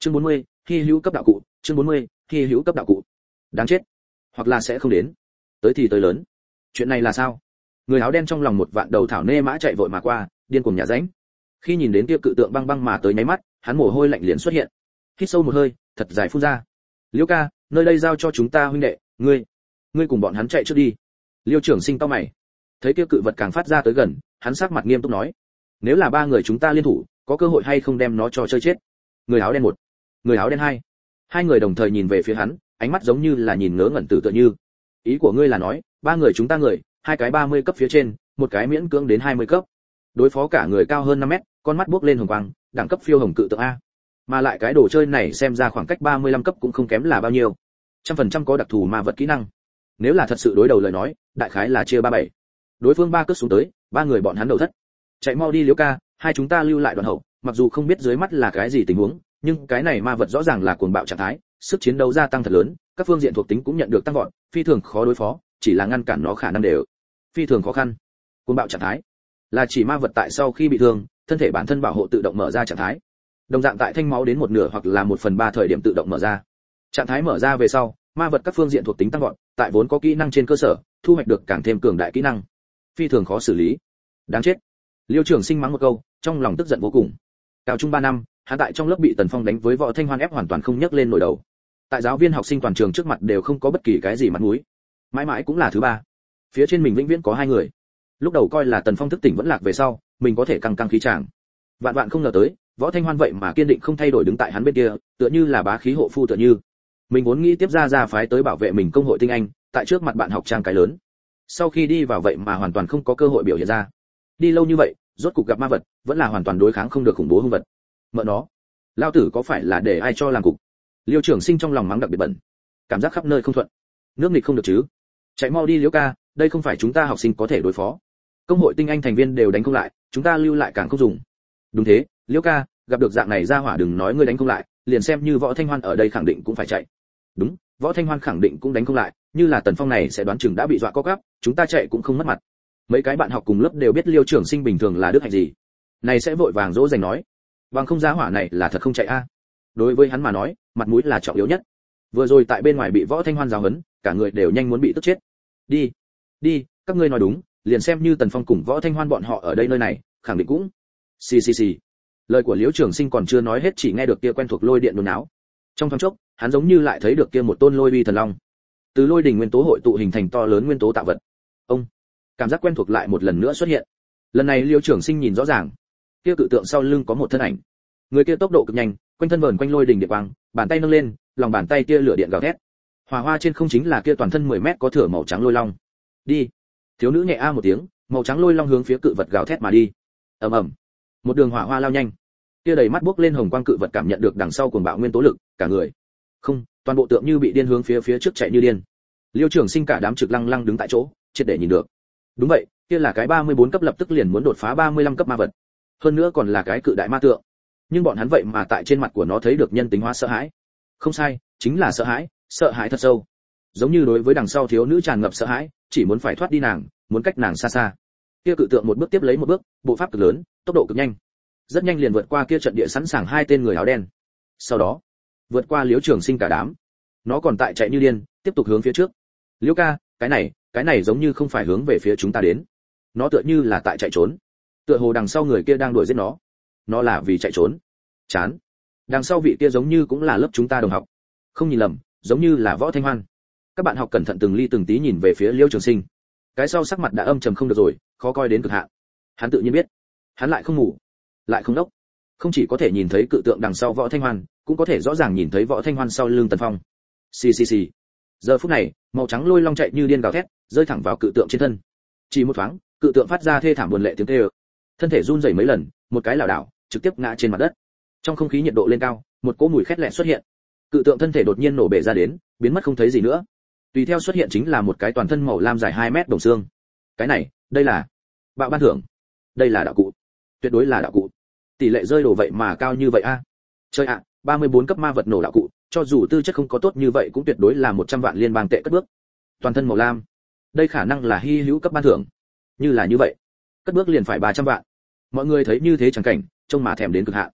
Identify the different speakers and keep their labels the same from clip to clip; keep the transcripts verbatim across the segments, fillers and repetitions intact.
Speaker 1: Chương bốn mươi, hy hữu cấp đạo cụ, chương bốn mươi, hy hữu cấp đạo cụ. Đáng chết, hoặc là sẽ không đến. Tới thì tới lớn. Chuyện này là sao? Người áo đen trong lòng một vạn đầu thảo nê mã chạy vội mà qua, điên cuồng nhả ránh. Khi nhìn đến kia cự tượng băng băng mà tới nháy mắt, hắn mồ hôi lạnh liền xuất hiện. Hít sâu một hơi, thật dài phun ra. Liễu ca, nơi đây giao cho chúng ta huynh đệ, ngươi, ngươi cùng bọn hắn chạy trước đi. Liêu trưởng sinh tao mày. Thấy kia cự vật càng phát ra tới gần, hắn sắc mặt nghiêm túc nói: nếu là ba người chúng ta liên thủ, có cơ hội hay không đem nó cho chơi chết? Người áo đen một, người áo đen hai, hai người đồng thời nhìn về phía hắn, ánh mắt giống như là nhìn ngớ ngẩn tử tựa như. Ý của ngươi là nói, ba người chúng ta người, hai cái ba mươi cấp phía trên, một cái miễn cưỡng đến hai mươi cấp. Đối phó cả người cao hơn năm mét, con mắt buốc lên hồng quang, đẳng cấp phiêu hồng cự tượng a. Mà lại cái đồ chơi này xem ra khoảng cách ba mươi lăm cấp cũng không kém là bao nhiêu. Trăm phần trăm có đặc thù ma vật kỹ năng. Nếu là thật sự đối đầu lời nói, đại khái là chia ba bảy. Đối phương ba cước xuống tới, ba người bọn hắn đầu thất. Chạy mau đi Liễu ca, hai chúng ta lưu lại đoàn hậu, mặc dù không biết dưới mắt là cái gì tình huống, nhưng cái này ma vật rõ ràng là cuồng bạo trạng thái, sức chiến đấu gia tăng thật lớn, các phương diện thuộc tính cũng nhận được tăng vọt, phi thường khó đối phó, chỉ là ngăn cản nó khả năng đều phi thường khó khăn. Cuồng bạo trạng thái là chỉ ma vật tại sau khi bị thương, thân thể bản thân bảo hộ tự động mở ra trạng thái. Đồng dạng tại thanh máu đến một nửa hoặc là một phần ba thời điểm tự động mở ra. Trạng thái mở ra về sau, ma vật các phương diện thuộc tính tăng vọt, tại vốn có kỹ năng trên cơ sở, thu hoạch được càng thêm cường đại kỹ năng, phi thường khó xử lý. Đáng chết. Liêu trưởng sinh mắng một câu, trong lòng tức giận vô cùng. Cao trung ba năm, hắn tại trong lớp bị Tần Phong đánh với Võ Thanh Hoan ép hoàn toàn không nhấc lên nổi đầu. Tại giáo viên học sinh toàn trường trước mặt đều không có bất kỳ cái gì mặt mũi. Mãi mãi cũng là thứ ba. Phía trên mình vĩnh viễn có hai người. Lúc đầu coi là Tần Phong thức tỉnh vẫn lạc về sau, mình có thể căng căng khí tràng. Vạn vạn không ngờ tới, Võ Thanh Hoan vậy mà kiên định không thay đổi đứng tại hắn bên kia, tựa như là bá khí hộ phu tựa như. Mình vốn nghĩ tiếp ra ra phái tới bảo vệ mình công hội tinh anh, tại trước mặt bạn học trang cái lớn. Sau khi đi vào vậy mà hoàn toàn không có cơ hội biểu hiện ra. Đi lâu như vậy, rốt cục gặp ma vật, vẫn là hoàn toàn đối kháng không được khủng bố hung vật. Mợ nó, lao tử có phải là để ai cho làm cục? Liêu trưởng sinh trong lòng mắng đặc biệt bẩn, cảm giác khắp nơi không thuận. Nước nghịch không được chứ? Chạy mau đi Liễu ca, đây không phải chúng ta học sinh có thể đối phó. Công hội tinh anh thành viên đều đánh không lại, chúng ta lưu lại càng không dùng. Đúng thế, Liễu ca, gặp được dạng này ra hỏa đừng nói ngươi đánh không lại, liền xem như Võ Thanh Hoan ở đây khẳng định cũng phải chạy. Đúng, Võ Thanh Hoan khẳng định cũng đánh không lại, như là Tần Phong này sẽ đoán chừng đã bị dọa co quắp, chúng ta chạy cũng không mất mặt. Mấy cái bạn học cùng lớp đều biết Liêu trưởng sinh bình thường là đức hạnh gì, này sẽ vội vàng dỗ dành nói, bằng không giá hỏa này là thật không chạy a. Đối với hắn mà nói, mặt mũi là trọng yếu nhất. Vừa rồi tại bên ngoài bị Võ Thanh Hoan giáo huấn, cả người đều nhanh muốn bị tức chết. Đi, đi, các ngươi nói đúng, liền xem như Tần Phong cùng Võ Thanh Hoan bọn họ ở đây nơi này, khẳng định cũng. Xì xì xì. Lời của Liễu trưởng sinh còn chưa nói hết chỉ nghe được kia quen thuộc lôi điện đồn áo. Trong thoáng chốc, hắn giống như lại thấy được kia một tôn lôi uy thần long. Từ lôi đỉnh nguyên tố hội tụ hình thành to lớn nguyên tố tạo vật. Ông, cảm giác quen thuộc lại một lần nữa xuất hiện. Lần này Liễu trưởng sinh nhìn rõ ràng, kia cự tượng sau lưng có một thân ảnh. Người kia tốc độ cực nhanh, quanh thân vờn quanh lôi đỉnh điện quang, bàn tay nâng lên, lòng bàn tay kia lửa điện gào thét. Hỏa hoa trên không chính là kia toàn thân mười mét có thửa màu trắng lôi long. Đi. Thiếu nữ nhẹ a một tiếng, màu trắng lôi long hướng phía cự vật gào thét mà đi. Ầm ầm. Một đường hỏa hoa lao nhanh. Kia đầy mắt bốc lên hồng quang cự vật cảm nhận được đằng sau cuồng bạo nguyên tố lực, cả người. Không, toàn bộ tượng như bị điên hướng phía phía trước chạy như điên. Liêu trưởng sinh cả đám trực lăng lăng đứng tại chỗ, triệt để nhìn được. Đúng vậy, kia là cái ba mươi bốn cấp lập tức liền muốn đột phá ba mươi lăm cấp ma vật. Hơn nữa còn là cái cự đại ma tượng. Nhưng bọn hắn vậy mà tại trên mặt của nó thấy được nhân tính hóa sợ hãi. Không sai, chính là sợ hãi, sợ hãi thật sâu. Giống như đối với đằng sau thiếu nữ tràn ngập sợ hãi, chỉ muốn phải thoát đi nàng, muốn cách nàng xa xa. Kia cự tượng một bước tiếp lấy một bước, bộ pháp cực lớn, tốc độ cực nhanh. Rất nhanh liền vượt qua kia trận địa sẵn sàng hai tên người áo đen. Sau đó, vượt qua Liễu Trường Sinh cả đám. Nó còn tại chạy như điên, tiếp tục hướng phía trước. Liễu ca, cái này, cái này giống như không phải hướng về phía chúng ta đến. Nó tựa như là tại chạy trốn. Tựa hồ đằng sau người kia đang đuổi giết nó. Nó là vì chạy trốn. Chán. Đằng sau vị kia giống như cũng là lớp chúng ta đồng học. Không nhìn lầm, giống như là Võ Thanh Hoan. Các bạn học cẩn thận từng ly từng tí nhìn về phía Liễu Trường Sinh. Cái sau sắc mặt đã âm trầm không được rồi, khó coi đến cực hạn. Hắn tự nhiên biết, hắn lại không ngủ, lại không đốc, không chỉ có thể nhìn thấy cự tượng đằng sau Võ Thanh Hoan, cũng có thể rõ ràng nhìn thấy Võ Thanh Hoan sau lưng Tần Phong. Xì xì xì. Giờ phút này, màu trắng lôi long chạy như điên gào thét, rơi thẳng vào cự tượng trên thân. Chỉ một thoáng, cự tượng phát ra thê thảm buồn lệ tiếng kêu. Thân thể run rẩy mấy lần, một cái lảo đảo, trực tiếp ngã trên mặt đất. Trong không khí nhiệt độ lên cao, một cỗ mùi khét lẹt xuất hiện. Cự tượng thân thể đột nhiên nổ bể ra đến, biến mất không thấy gì nữa. Tùy theo xuất hiện chính là một cái toàn thân màu lam dài hai mét đồng xương. Cái này, đây là bạo ban thưởng. Đây là đạo cụ. Tuyệt đối là đạo cụ. Tỷ lệ rơi đổ vậy mà cao như vậy a. À? Chơi ạ, à, ba mươi bốn cấp ma vật nổ đạo cụ, cho dù tư chất không có tốt như vậy cũng tuyệt đối là một trăm vạn liên bang tệ cất bước. Toàn thân màu lam. Đây khả năng là hy hữu cấp ban thưởng. Như là như vậy, cất bước liền phải ba trăm vạn. Mọi người thấy như thế chẳng cảnh, trông mà thèm đến cực hạn.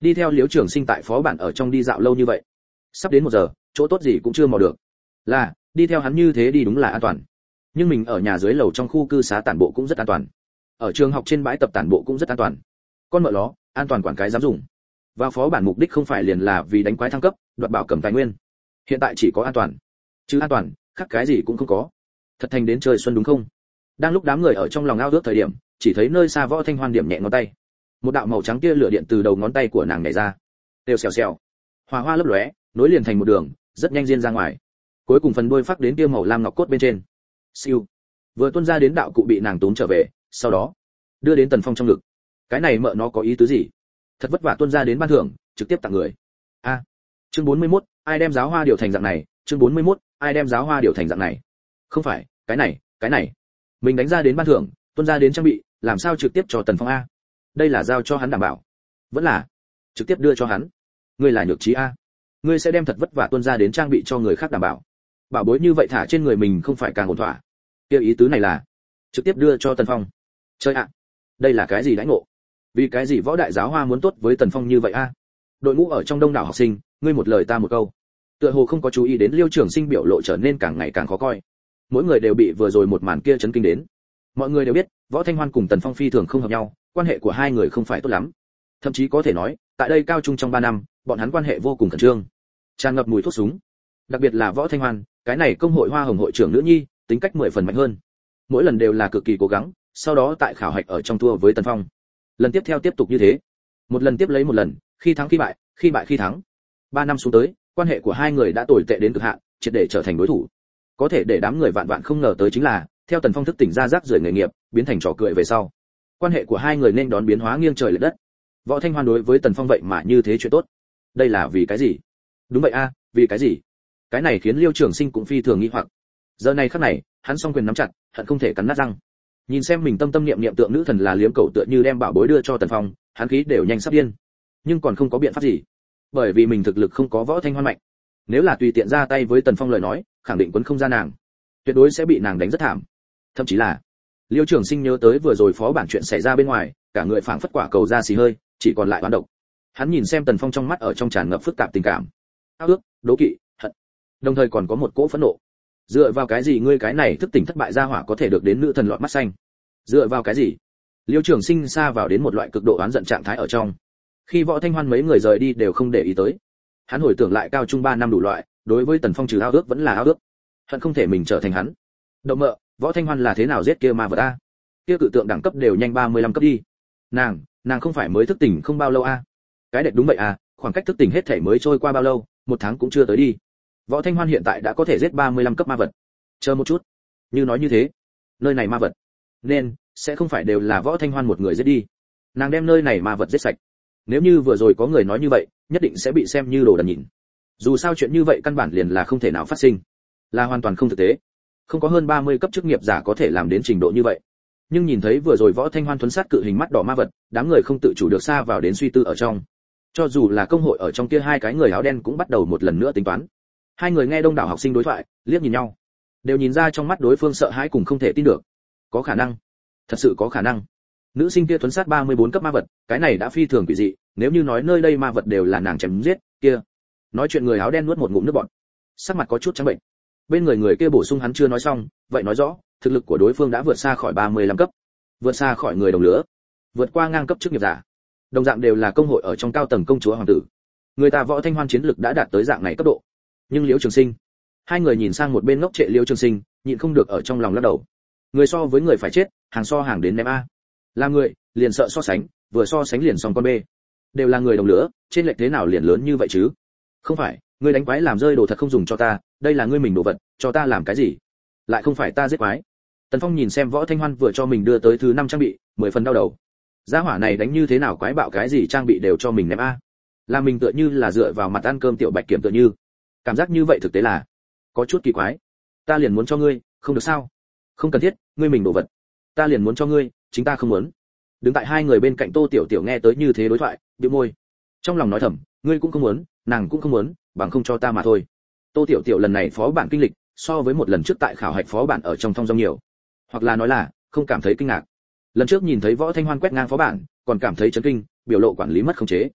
Speaker 1: Đi theo Liễu Trường Sinh tại phó bản ở trong đi dạo lâu như vậy, sắp đến một giờ, chỗ tốt gì cũng chưa mò được. Là, đi theo hắn như thế đi đúng là an toàn. Nhưng mình ở nhà dưới lầu trong khu cư xá tản bộ cũng rất an toàn. Ở trường học trên bãi tập tản bộ cũng rất an toàn. Con mợ ló, an toàn quản cái dám dùng. Vào phó bản mục đích không phải liền là vì đánh quái thăng cấp, đoạt bảo cầm tài nguyên. Hiện tại chỉ có an toàn. Chứ an toàn, khác cái gì cũng không có. Thật thành đến trời xuân đúng không? Đang lúc đám người ở trong lòng ao ước thời điểm, chỉ thấy nơi xa Võ Thanh Hoan điểm nhẹ ngón tay. Một đạo màu trắng kia lửa điện từ đầu ngón tay của nàng nhảy ra. Đều xèo xèo. Hỏa hoa lấp lóe, nối liền thành một đường, rất nhanh diên ra ngoài. Cuối cùng phần đuôi phát đến kia màu lam ngọc cốt bên trên. Siêu. Vừa tuôn ra đến đạo cụ bị nàng túm trở về, sau đó đưa đến Tần Phong trong ngực. Cái này mợ nó có ý tứ gì? Thật vất vả tuôn ra đến ban thưởng, trực tiếp tặng người. A. À, chương bốn mươi mốt, ai đem giáo hoa điều thành dạng này? Chương bốn mươi mốt, ai đem giáo hoa điều thành dạng này? Không phải, cái này, cái này. Mình đánh ra đến ban thưởng, tuôn ra đến trang bị, làm sao trực tiếp cho Tần Phong a? Đây là giao cho hắn đảm bảo. Vẫn là trực tiếp đưa cho hắn. Ngươi là nhược trí a? Ngươi sẽ đem thật vất vả tuôn ra đến trang bị cho người khác đảm bảo. Bảo bối như vậy thả trên người mình không phải càng ổn thỏa. Kia ý tứ này là trực tiếp đưa cho Tần Phong. Chơi ạ. Đây là cái gì đãi ngộ? Vì cái gì võ đại giáo hoa muốn tốt với Tần Phong như vậy a? Đội ngũ ở trong đông đảo học sinh, ngươi một lời ta một câu. Tựa hồ không có chú ý đến Liêu Trường Sinh biểu lộ trở nên càng ngày càng khó coi. Mỗi người đều bị vừa rồi một màn kia chấn kinh đến. Mọi người đều biết, Võ Thanh Hoan cùng Tần Phong phi thường không hợp nhau, quan hệ của hai người không phải tốt lắm. Thậm chí có thể nói, tại đây cao trung trong ba năm, bọn hắn quan hệ vô cùng khẩn trương, tràn ngập mùi thuốc súng. Đặc biệt là Võ Thanh Hoan, cái này công hội hoa hồng hội trưởng nữ nhi, tính cách mười phần mạnh hơn. Mỗi lần đều là cực kỳ cố gắng, sau đó tại khảo hạch ở trong thua với Tần Phong. Lần tiếp theo tiếp tục như thế, một lần tiếp lấy một lần, khi thắng khi bại, khi bại khi thắng. Ba năm xuống tới, quan hệ của hai người đã tồi tệ đến cực hạn, triệt để trở thành đối thủ. Có thể để đám người vạn vạn không ngờ tới chính là, theo Tần Phong thức tỉnh ra rác rưởi nghề nghiệp, biến thành trò cười về sau, quan hệ của hai người nên đón biến hóa nghiêng trời lệch đất. Võ Thanh Hoan đối với Tần Phong vậy mà như thế chuyện tốt, đây là vì cái gì? Đúng vậy a, vì cái gì? Cái này khiến Liêu Trường Sinh cũng phi thường nghi hoặc. Giờ này khắc này, hắn song quyền nắm chặt, hận không thể cắn nát răng. Nhìn xem mình tâm tâm niệm niệm tượng nữ thần là liếm cầu tựa như đem bảo bối đưa cho Tần Phong, hắn khí đều nhanh sắp điên. Nhưng còn không có biện pháp gì, bởi vì mình thực lực không có Võ Thanh Hoan mạnh. Nếu là tùy tiện ra tay với Tần Phong lời nói, khẳng định quấn không ra nàng, tuyệt đối sẽ bị nàng đánh rất thảm. Thậm chí là, Liêu Trường Sinh nhớ tới vừa rồi phó bản chuyện xảy ra bên ngoài, cả người phảng phất quả cầu ra xì hơi, chỉ còn lại oán độc. Hắn nhìn xem Tần Phong trong mắt ở trong tràn ngập phức tạp tình cảm, ao ước, đố kỵ, hận, đồng thời còn có một cỗ phẫn nộ. Dựa vào cái gì ngươi cái này thức tỉnh thất bại gia hỏa có thể được đến nữ thần lọt mắt xanh? Dựa vào cái gì? Liêu Trường Sinh xa vào đến một loại cực độ oán giận trạng thái ở trong. Khi Võ Thanh Hoan mấy người rời đi đều không để ý tới. Hắn hồi tưởng lại cao trung ba năm đủ loại, đối với Tần Phong trừ ao ước vẫn là ao ước. Hận không thể mình trở thành hắn. Động mợ, Võ Thanh Hoan là thế nào giết kia ma vật a? Kia cự tượng đẳng cấp đều nhanh ba mươi lăm cấp đi. Nàng, nàng không phải mới thức tỉnh không bao lâu a? Cái đệch đúng vậy à, khoảng cách thức tỉnh hết thể mới trôi qua bao lâu, một tháng cũng chưa tới đi. Võ Thanh Hoan hiện tại đã có thể giết ba mươi lăm cấp ma vật. Chờ một chút, như nói như thế, nơi này ma vật nên sẽ không phải đều là Võ Thanh Hoan một người giết đi. Nàng đem nơi này ma vật giết sạch. Nếu như vừa rồi có người nói như vậy, nhất định sẽ bị xem như đồ đần nhìn. Dù sao chuyện như vậy căn bản liền là không thể nào phát sinh, là hoàn toàn không thực tế. Không có hơn ba mươi cấp chức nghiệp giả có thể làm đến trình độ như vậy. Nhưng nhìn thấy vừa rồi Võ Thanh Hoan thuấn sát cự hình mắt đỏ ma vật, đám người không tự chủ được xa vào đến suy tư ở trong. Cho dù là công hội ở trong kia hai cái người áo đen cũng bắt đầu một lần nữa tính toán. Hai người nghe đông đảo học sinh đối thoại, liếc nhìn nhau, đều nhìn ra trong mắt đối phương sợ hãi cùng không thể tin được. Có khả năng, thật sự có khả năng. Nữ sinh kia thuấn sát ba mươi bốn cấp ma vật, cái này đã phi thường quỷ dị, nếu như nói nơi đây ma vật đều là nàng chém giết, kia. Nói chuyện người áo đen nuốt một ngụm nước bọt, sắc mặt có chút trắng bệnh. Bên người người kia bổ sung hắn chưa nói xong, vậy nói rõ, thực lực của đối phương đã vượt xa khỏi ba mươi lăm cấp, vượt xa khỏi người đồng lứa, vượt qua ngang cấp chức nghiệp giả. Đồng dạng đều là công hội ở trong cao tầng công chúa hoàng tử. Người ta Võ Thanh Hoan chiến lực đã đạt tới dạng này cấp độ. Nhưng Liễu Trường Sinh, hai người nhìn sang một bên ngốc trệ Liễu Trường Sinh, nhịn không được ở trong lòng lắc đầu. Người so với người phải chết, hàng so hàng đến ném a. Là người, liền sợ so sánh, vừa so sánh liền xong con bê. Đều là người đồng lứa, trên lệch thế nào liền lớn như vậy chứ? Không phải, ngươi đánh quái làm rơi đồ thật không dùng cho ta, đây là ngươi mình đồ vật, cho ta làm cái gì? Lại không phải ta giết quái. Tần Phong nhìn xem Võ Thanh Hoan vừa cho mình đưa tới thứ năm trang bị, mười phần đau đầu. Gia hỏa này đánh như thế nào quái bạo cái gì trang bị đều cho mình ném a. Là mình tựa như là dựa vào mặt ăn cơm tiểu bạch kiểm tựa như. Cảm giác như vậy thực tế là có chút kỳ quái. Ta liền muốn cho ngươi, không được sao? Không cần thiết, ngươi mình đồ vật. Ta liền muốn cho ngươi, chính ta không muốn. Đứng tại hai người bên cạnh Tô Tiểu Tiểu nghe tới như thế đối thoại, bĩu môi. Trong lòng nói thầm, ngươi cũng không muốn, nàng cũng không muốn, bằng không cho ta mà thôi. Tô Tiểu Tiểu lần này phó bản kinh lịch, so với một lần trước tại khảo hạch phó bản ở trong thông dong nhiều. Hoặc là nói là, không cảm thấy kinh ngạc. Lần trước nhìn thấy Võ Thanh Hoan quét ngang phó bản, còn cảm thấy chấn kinh, biểu lộ quản lý mất khống chế.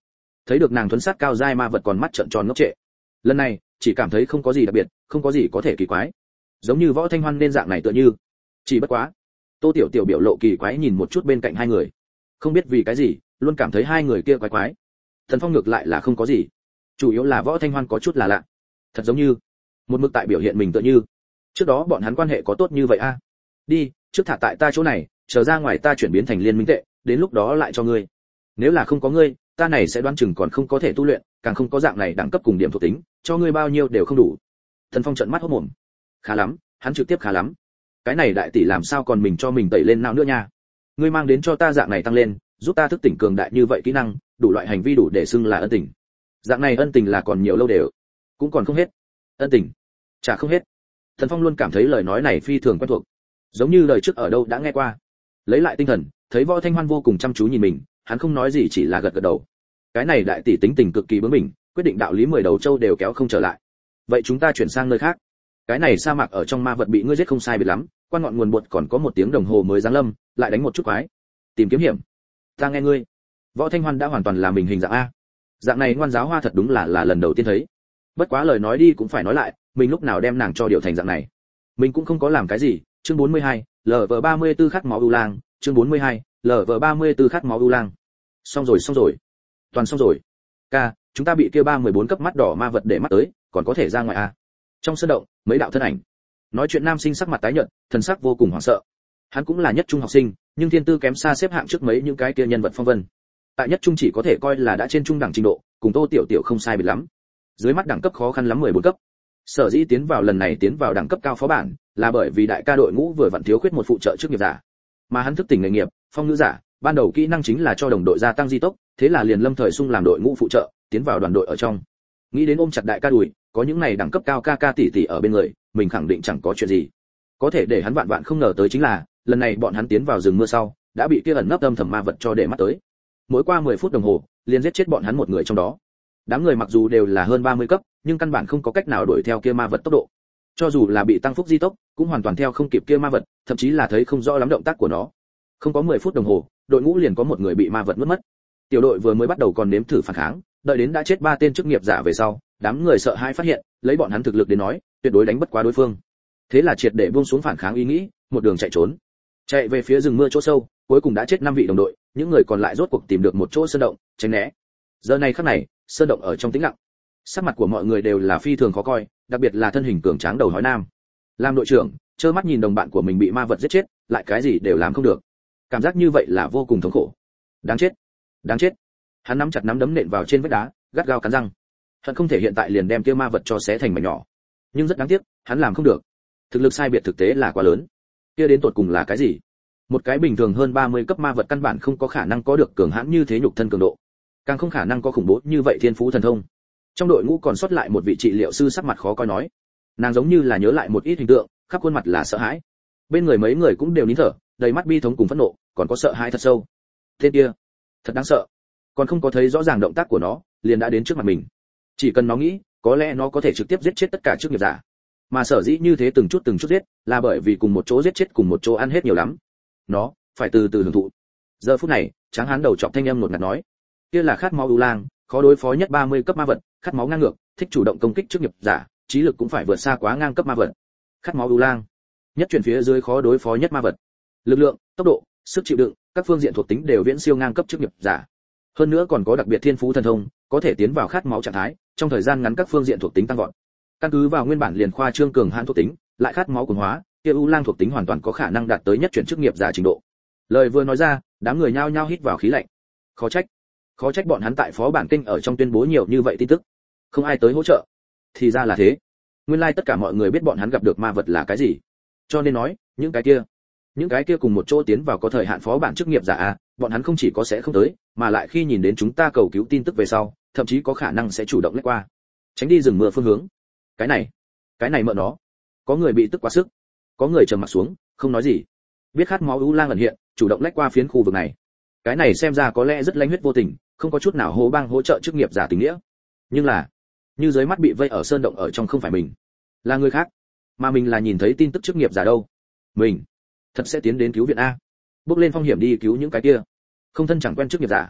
Speaker 1: thấy được nàng thuấn sát cao giai ma vật còn mắt trợn tròn ngốc trệ. Lần này chỉ cảm thấy không có gì đặc biệt, không có gì có thể kỳ quái, giống như Võ Thanh Hoan nên dạng này tựa như. Chỉ bất quá, Tô Tiểu Tiểu biểu lộ kỳ quái nhìn một chút bên cạnh hai người, không biết vì cái gì, luôn cảm thấy hai người kia quái quái. Thần Phong ngược lại là không có gì, chủ yếu là Võ Thanh Hoan có chút là lạ, thật giống như một mực tại biểu hiện mình tựa như. Trước đó bọn hắn quan hệ có tốt như vậy a? À? Đi, trước thả tại ta chỗ này, chờ ra ngoài ta chuyển biến thành liên minh tệ, đến lúc đó lại cho ngươi. Nếu là không có ngươi, ta này sẽ đoán chừng còn không có thể tu luyện, càng không có dạng này đẳng cấp cùng điểm thuộc tính, cho ngươi bao nhiêu đều không đủ. Thần Phong trợn mắt hốt mồm. Khá lắm, hắn trực tiếp khá lắm. Cái này đại tỷ làm sao còn mình cho mình tẩy lên não nữa nha? Ngươi mang đến cho ta dạng này tăng lên, giúp ta thức tỉnh cường đại như vậy kỹ năng, đủ loại hành vi đủ để xưng là ân tình. Dạng này ân tình là còn nhiều lâu đều, cũng còn không hết. Ân tình, chả không hết. Thần Phong luôn cảm thấy lời nói này phi thường quen thuộc, giống như lời trước ở đâu đã nghe qua. Lấy lại tinh thần, thấy Võ Thanh Hoan vô cùng chăm chú nhìn mình, hắn không nói gì chỉ là gật gật đầu. Cái này đại tỷ tính tình cực kỳ bướng bỉnh, quyết định đạo lý mười đầu châu đều kéo không trở lại. Vậy chúng ta chuyển sang nơi khác. Cái này sa mạc ở trong ma vật bị ngươi giết không sai biệt lắm, quan ngọn nguồn bột còn có một tiếng đồng hồ mới giáng lâm, lại đánh một chút quái. Tìm kiếm hiểm. Ta nghe ngươi. Võ Thanh Hoan đã hoàn toàn là mình hình dạng a. Dạng này ngoan giáo hoa thật đúng là là lần đầu tiên thấy. Bất quá lời nói đi cũng phải nói lại, mình lúc nào đem nàng cho điều thành dạng này. Mình cũng không có làm cái gì. Chương bốn mươi hai, lờ vê ba mươi tư khát máu ưu lang, chương bốn mươi hai, lờ vê ba mươi tư khát máu ưu lang. Xong rồi xong rồi. Toàn xong rồi. Ca, chúng ta bị kia ba mười bốn cấp mắt đỏ ma vật để mắt tới, còn có thể ra ngoài a. Trong sân động, mấy đạo thân ảnh. Nói chuyện nam sinh sắc mặt tái nhợt, thần sắc vô cùng hoảng sợ. Hắn cũng là nhất trung học sinh, nhưng thiên tư kém xa xếp hạng trước mấy những cái kia nhân vật phong vân. Tại nhất trung chỉ có thể coi là đã trên trung đẳng trình độ, cùng Tô Tiểu Tiểu không sai biệt lắm. Dưới mắt đẳng cấp khó khăn lắm mười bốn cấp. Sở dĩ tiến vào lần này tiến vào đẳng cấp cao phó bản, là bởi vì đại ca đội ngũ vừa vặn thiếu khuyết một phụ trợ chức nghiệp giả. Mà hắn thức tỉnh nghề nghiệp, phong nữ giả, ban đầu kỹ năng chính là cho đồng đội gia tăng di tốc, thế là liền lâm thời xung làm đội ngũ phụ trợ, tiến vào đoàn đội ở trong. Nghĩ đến ôm chặt đại ca đùi, có những này đẳng cấp cao ca ca tỷ tỷ ở bên người, mình khẳng định chẳng có chuyện gì. Có thể để hắn vạn vạn không ngờ tới chính là, lần này bọn hắn tiến vào rừng mưa sau, đã bị kia ẩn nấp âm thầm ma vật cho để mắt tới. Mỗi qua mười phút đồng hồ, liền giết chết bọn hắn một người trong đó. Đám người mặc dù đều là hơn ba mươi cấp, nhưng căn bản không có cách nào đuổi theo kia ma vật tốc độ. Cho dù là bị tăng phúc di tốc, cũng hoàn toàn theo không kịp kia ma vật, thậm chí là thấy không rõ lắm động tác của nó. Không có mười phút đồng hồ, đội ngũ liền có một người bị ma vật mất mất. Tiểu đội vừa mới bắt đầu còn nếm thử phản kháng, đợi đến đã chết ba tên chức nghiệp giả về sau, đám người sợ hãi phát hiện, lấy bọn hắn thực lực đến nói, tuyệt đối đánh bất quá đối phương. Thế là triệt để buông xuống phản kháng ý nghĩ, một đường chạy trốn. Chạy về phía rừng mưa chỗ sâu, cuối cùng đã chết năm vị đồng đội, những người còn lại rốt cuộc tìm được một chỗ sơn động, tránh né. Giờ này khắc này, sơn động ở trong tĩnh lặng. Sắc mặt của mọi người đều là phi thường khó coi, đặc biệt là thân hình cường tráng đầu hói nam. Làm đội trưởng, trơ mắt nhìn đồng bạn của mình bị ma vật giết chết, lại cái gì đều làm không được. Cảm giác như vậy là vô cùng thống khổ. Đáng chết, đáng chết. Hắn nắm chặt nắm đấm nện vào trên vách đá, gắt gao cắn răng. Hắn không thể hiện tại liền đem kia ma vật cho xé thành mảnh nhỏ. Nhưng rất đáng tiếc, hắn làm không được. Thực lực sai biệt thực tế là quá lớn. Kia đến tột cùng là cái gì? Một cái bình thường hơn ba mươi cấp ma vật căn bản không có khả năng có được cường hãn như thế nhục thân cường độ, càng không khả năng có khủng bố như vậy thiên phú thần thông. Trong đội ngũ còn sót lại một vị trị liệu sư sắc mặt khó coi nói, nàng giống như là nhớ lại một ít hình tượng, khắp khuôn mặt là sợ hãi. Bên người mấy người cũng đều nín thở, đầy mắt bi thống cùng phẫn nộ, còn có sợ hãi thật sâu. Tên kia, thật đáng sợ. Còn không có thấy rõ ràng động tác của nó, liền đã đến trước mặt mình. Chỉ cần nó nghĩ, có lẽ nó có thể trực tiếp giết chết tất cả chức nghiệp giả. Mà sở dĩ như thế từng chút từng chút giết, là bởi vì cùng một chỗ giết chết cùng một chỗ ăn hết nhiều lắm. Nó phải từ từ hưởng thụ. Giờ phút này, tráng hán đầu trọc thanh âm ngột ngạt nói, kia là khát máu ưu lang, khó đối phó nhất ba mươi cấp ma vật, khát máu ngang ngược, thích chủ động công kích chức nghiệp giả, trí lực cũng phải vượt xa quá ngang cấp ma vật. Khát máu ưu lang, nhất chuyển phía dưới khó đối phó nhất ma vật. Lực lượng, tốc độ, sức chịu đựng, các phương diện thuộc tính đều viễn siêu ngang cấp chức nghiệp giả. Hơn nữa còn có đặc biệt thiên phú thần thông, có thể tiến vào khát máu trạng thái, trong thời gian ngắn các phương diện thuộc tính tăng vọt. Căn cứ vào nguyên bản liền khoa trương cường hãn thuộc tính, lại khát máu cuồng hóa, kia ưu lang thuộc tính hoàn toàn có khả năng đạt tới nhất chuyển chức nghiệp giả trình độ. Lời vừa nói ra, đám người nhao nhao hít vào khí lạnh. Khó trách, khó trách bọn hắn tại phó bản kinh ở trong tuyên bố nhiều như vậy tin tức, không ai tới hỗ trợ. Thì ra là thế. Nguyên lai like tất cả mọi người biết bọn hắn gặp được ma vật là cái gì. Cho nên nói, những cái kia, những cái kia cùng một chỗ tiến vào có thời hạn phó bản chức nghiệp giả a, bọn hắn không chỉ có sẽ không tới, mà lại khi nhìn đến chúng ta cầu cứu tin tức về sau, thậm chí có khả năng sẽ chủ động lách qua, tránh đi rừng mưa phương hướng. Cái này, cái này mợ nó. Có người bị tức quá sức, có người trầm mặt xuống, không nói gì. Biết khát máu ưu lang ẩn hiện, chủ động lách qua phiến khu vực này. Cái này xem ra có lẽ rất lãnh huyết vô tình, không có chút nào hô bang hỗ trợ chức nghiệp giả tình nghĩa. Nhưng là, như dưới mắt bị vây ở sơn động ở trong không phải mình, là người khác, mà mình là nhìn thấy tin tức chức nghiệp giả đâu. Mình thật sẽ tiến đến cứu viện a, bước lên phong hiểm đi cứu những cái kia không thân chẳng quen chức nghiệp giả.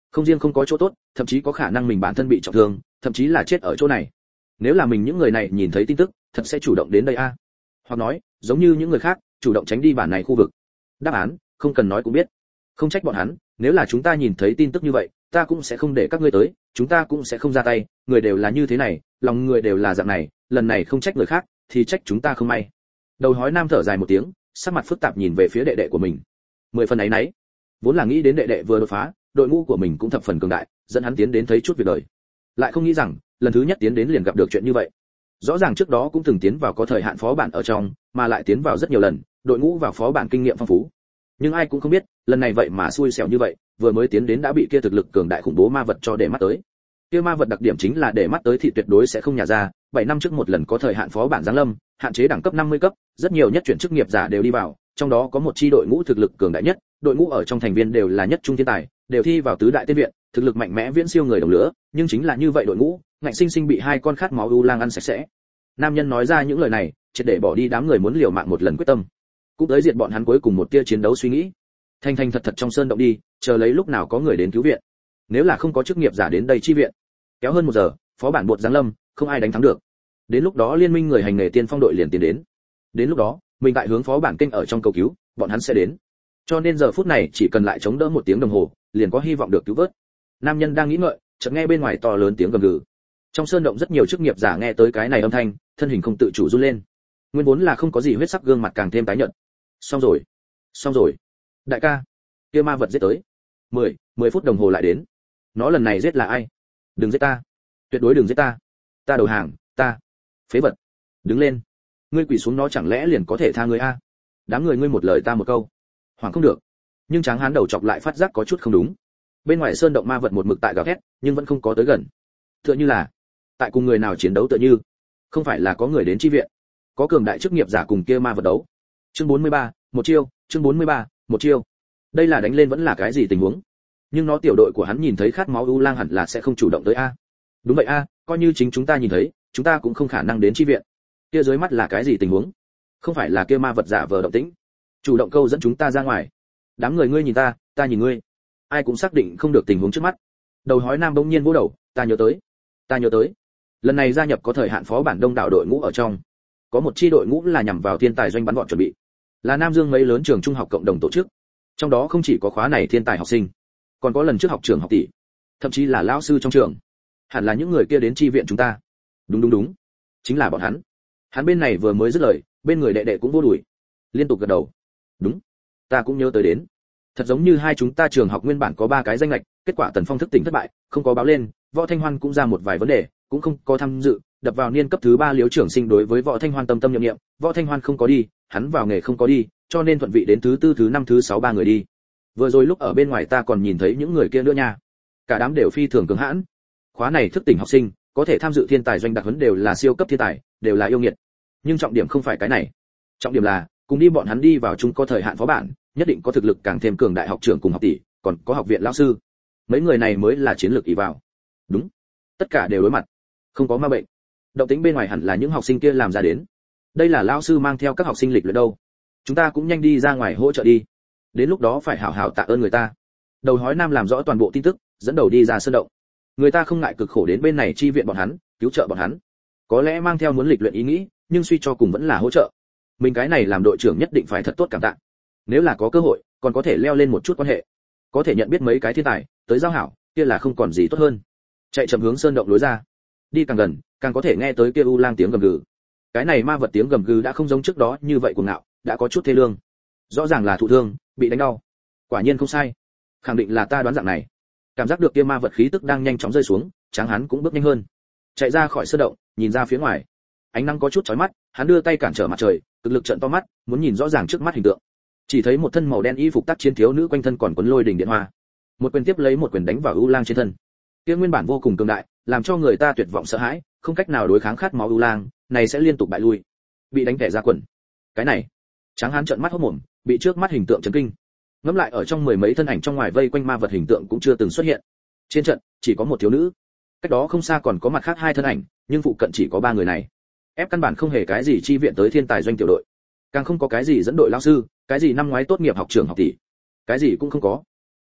Speaker 1: Không riêng không có chỗ tốt, thậm chí có khả năng mình bản thân bị trọng thương, thậm chí là chết ở chỗ này. Nếu là mình những người này nhìn thấy tin tức, thật sẽ chủ động đến đây a. Hoặc nói, giống như những người khác, chủ động tránh đi bản này khu vực. Đáp án, không cần nói cũng biết. Không trách bọn hắn, nếu là chúng ta nhìn thấy tin tức như vậy, ta cũng sẽ không để các ngươi tới, chúng ta cũng sẽ không ra tay, người đều là như thế này, lòng người đều là dạng này, lần này không trách người khác, thì trách chúng ta không may. Đầu hói nam thở dài một tiếng, sắc mặt phức tạp nhìn về phía đệ đệ của mình. Mười phần ấy nấy, vốn là nghĩ đến đệ đệ vừa đột phá, đội ngũ của mình cũng thập phần cường đại, dẫn hắn tiến đến thấy chút việc đời. Lại không nghĩ rằng, lần thứ nhất tiến đến liền gặp được chuyện như vậy. Rõ ràng trước đó cũng từng tiến vào có thời hạn phó bản ở trong, mà lại tiến vào rất nhiều lần, đội ngũ vào phó bản kinh nghiệm phong phú. Nhưng ai cũng không biết, lần này vậy mà xui xẻo như vậy, vừa mới tiến đến đã bị kia thực lực cường đại khủng bố ma vật cho để mắt tới. Kia ma vật đặc điểm chính là để mắt tới thì tuyệt đối sẽ không nhả ra, bảy năm trước một lần có thời hạn phó bản giáng lâm, hạn chế đẳng cấp năm mươi cấp, rất nhiều nhất chuyển chức nghiệp giả đều đi vào, trong đó có một chi đội ngũ thực lực cường đại nhất, đội ngũ ở trong thành viên đều là nhất trung thiên tài, đều thi vào tứ đại tiên viện, thực lực mạnh mẽ viễn siêu người đồng lứa, nhưng chính là như vậy đội ngũ, ngạnh sinh sinh bị hai con khát máu u lang ăn sạch sẽ. Nam nhân nói ra những lời này, triệt để bỏ đi đám người muốn liều mạng một lần quyết tâm, cũng tới diệt bọn hắn cuối cùng một tia chiến đấu suy nghĩ. Thanh thanh thật thật trong sơn động đi, chờ lấy lúc nào có người đến cứu viện. Nếu là không có chức nghiệp giả đến đây chi viện, kéo hơn một giờ, phó bản bột giáng lâm, không ai đánh thắng được. Đến lúc đó liên minh người hành nghề tiên phong đội liền tiến đến. Đến lúc đó, mình tại hướng phó bản kênh ở trong cầu cứu, bọn hắn sẽ đến. Cho nên giờ phút này chỉ cần lại chống đỡ một tiếng đồng hồ, liền có hy vọng được cứu vớt. Nam nhân đang nghĩ ngợi, chợt nghe bên ngoài to lớn tiếng gầm gừ. Trong sơn động rất nhiều chức nghiệp giả nghe tới cái này âm thanh, thân hình không tự chủ run lên. Nguyên vốn là không có gì huyết sắc gương mặt càng thêm tái nhợt. Xong rồi, xong rồi. Đại ca, kia ma vật giết tới. mười, mười phút đồng hồ lại đến. Nó lần này giết là ai? Đừng giết ta, tuyệt đối đừng giết ta. Ta đầu hàng, ta. Phế vật. Đứng lên. Ngươi quỳ xuống nó chẳng lẽ liền có thể tha ngươi a? Đám người ngươi một lời ta một câu. Hoàng không được. Nhưng Tráng Hán đầu chọc lại phát giác có chút không đúng. Bên ngoài sơn động ma vật một mực tại gào thét, nhưng vẫn không có tới gần. Tựa như là tại cùng người nào chiến đấu tựa như. Không phải là có người đến chi viện. Có cường đại chức nghiệp giả cùng kia ma vật đấu. Chương bốn mươi ba, một chiêu, chương bốn mươi ba, một chiêu. Đây là đánh lên vẫn là cái gì tình huống? Nhưng nó tiểu đội của hắn nhìn thấy khát máu u lang hẳn là sẽ không chủ động tới a. Đúng vậy a, coi như chính chúng ta nhìn thấy, chúng ta cũng không khả năng đến chi viện. Kia dưới mắt là cái gì tình huống? Không phải là kia ma vật giả vờ động tĩnh, chủ động câu dẫn chúng ta ra ngoài. Đám người ngươi nhìn ta, ta nhìn ngươi, ai cũng xác định không được tình huống trước mắt. Đầu hói nam bỗng nhiên vỗ đầu, ta nhớ tới, ta nhớ tới. Lần này gia nhập có thời hạn phó bản đông đảo đội ngũ ở trong, có một chi đội ngũ là nhằm vào thiên tài doanh bắn gọn chuẩn bị, là Nam Dương mấy lớn trường trung học cộng đồng tổ chức. Trong đó không chỉ có khóa này thiên tài học sinh, còn có lần trước học trường học tỷ, thậm chí là lão sư trong trường. Hẳn là những người kia đến chi viện chúng ta. Đúng đúng đúng, chính là bọn hắn. Hắn bên này vừa mới dứt lời, bên người đệ đệ cũng vô đuổi, liên tục gật đầu. Đúng, ta cũng nhớ tới đến. Thật giống như hai chúng ta trường học nguyên bản có ba cái danh lệch, kết quả Tần Phong thức tỉnh thất bại, không có báo lên, Võ Thanh Hoan cũng ra một vài vấn đề, cũng không có tham dự, đập vào niên cấp thứ ba Liễu trưởng sinh đối với Võ Thanh Hoan tâm tâm niệm niệm, Võ Thanh Hoan không có đi, hắn vào nghề không có đi, cho nên thuận vị đến thứ tư thứ năm thứ sáu ba người đi. Vừa rồi lúc ở bên ngoài ta còn nhìn thấy những người kia nữa nha. Cả đám đều phi thường cứng hãn. Khóa này thức tỉnh học sinh, có thể tham dự thiên tài doanh đặc huấn đều là siêu cấp thiên tài, đều là yêu nghiệt. Nhưng trọng điểm không phải cái này. Trọng điểm là, cùng đi bọn hắn đi vào chung có thời hạn phó bản, nhất định có thực lực càng thêm cường đại học trưởng cùng học tỷ, còn có học viện lão sư. Mấy người này mới là chiến lược ỷ vào. Đúng, tất cả đều đối mặt, không có ma bệnh. Động tĩnh bên ngoài hẳn là những học sinh kia làm ra đến. Đây là lão sư mang theo các học sinh lịch luyện đâu. Chúng ta cũng nhanh đi ra ngoài hỗ trợ đi. Đến lúc đó phải hảo hảo tạ ơn người ta. Đầu hói nam làm rõ toàn bộ tin tức, dẫn đầu đi ra sơn động. Người ta không ngại cực khổ đến bên này chi viện bọn hắn, cứu trợ bọn hắn. Có lẽ mang theo muốn lịch luyện ý nghĩ, nhưng suy cho cùng vẫn là hỗ trợ. Mình cái này làm đội trưởng nhất định phải thật tốt cảm tạ. Nếu là có cơ hội, còn có thể leo lên một chút quan hệ, có thể nhận biết mấy cái thiên tài, tới giao hảo, kia là không còn gì tốt hơn. Chạy chậm hướng sơn động lối ra. Đi càng gần, càng có thể nghe tới kia u lang tiếng gầm gừ. Cái này ma vật tiếng gầm gừ đã không giống trước đó như vậy cuồng ngạo, đã có chút thê lương. Rõ ràng là thụ thương, bị đánh đau. Quả nhiên không sai, khẳng định là ta đoán dạng này. Cảm giác được kia ma vật khí tức đang nhanh chóng rơi xuống, Tráng Hán cũng bước nhanh hơn, chạy ra khỏi sơn động, nhìn ra phía ngoài. Ánh nắng có chút chói mắt, hắn đưa tay cản trở mặt trời, cực lực trợn to mắt, muốn nhìn rõ ràng trước mắt hình tượng. Chỉ thấy một thân màu đen y phục tác chiến thiếu nữ quanh thân còn quấn lôi đỉnh điện hoa, một quyền tiếp lấy một quyền đánh vào u lang trên thân. Kia nguyên bản vô cùng cường đại, làm cho người ta tuyệt vọng sợ hãi, không cách nào đối kháng khát máu u lang, này sẽ liên tục bại lui, bị đánh tẻ ra quần. Cái này, Tráng Hán trợn mắt hốt mồm, bị trước mắt hình tượng chấn kinh. Ngẫm lại ở trong mười mấy thân ảnh trong ngoài vây quanh ma vật hình tượng cũng chưa từng xuất hiện. Trên trận chỉ có một thiếu nữ, cách đó không xa còn có mặt khác hai thân ảnh, nhưng phụ cận chỉ có ba người này. Ép căn bản không hề cái gì chi viện tới thiên tài doanh tiểu đội, càng không có cái gì dẫn đội lão sư, cái gì năm ngoái tốt nghiệp học trường học tỷ, cái gì cũng không có.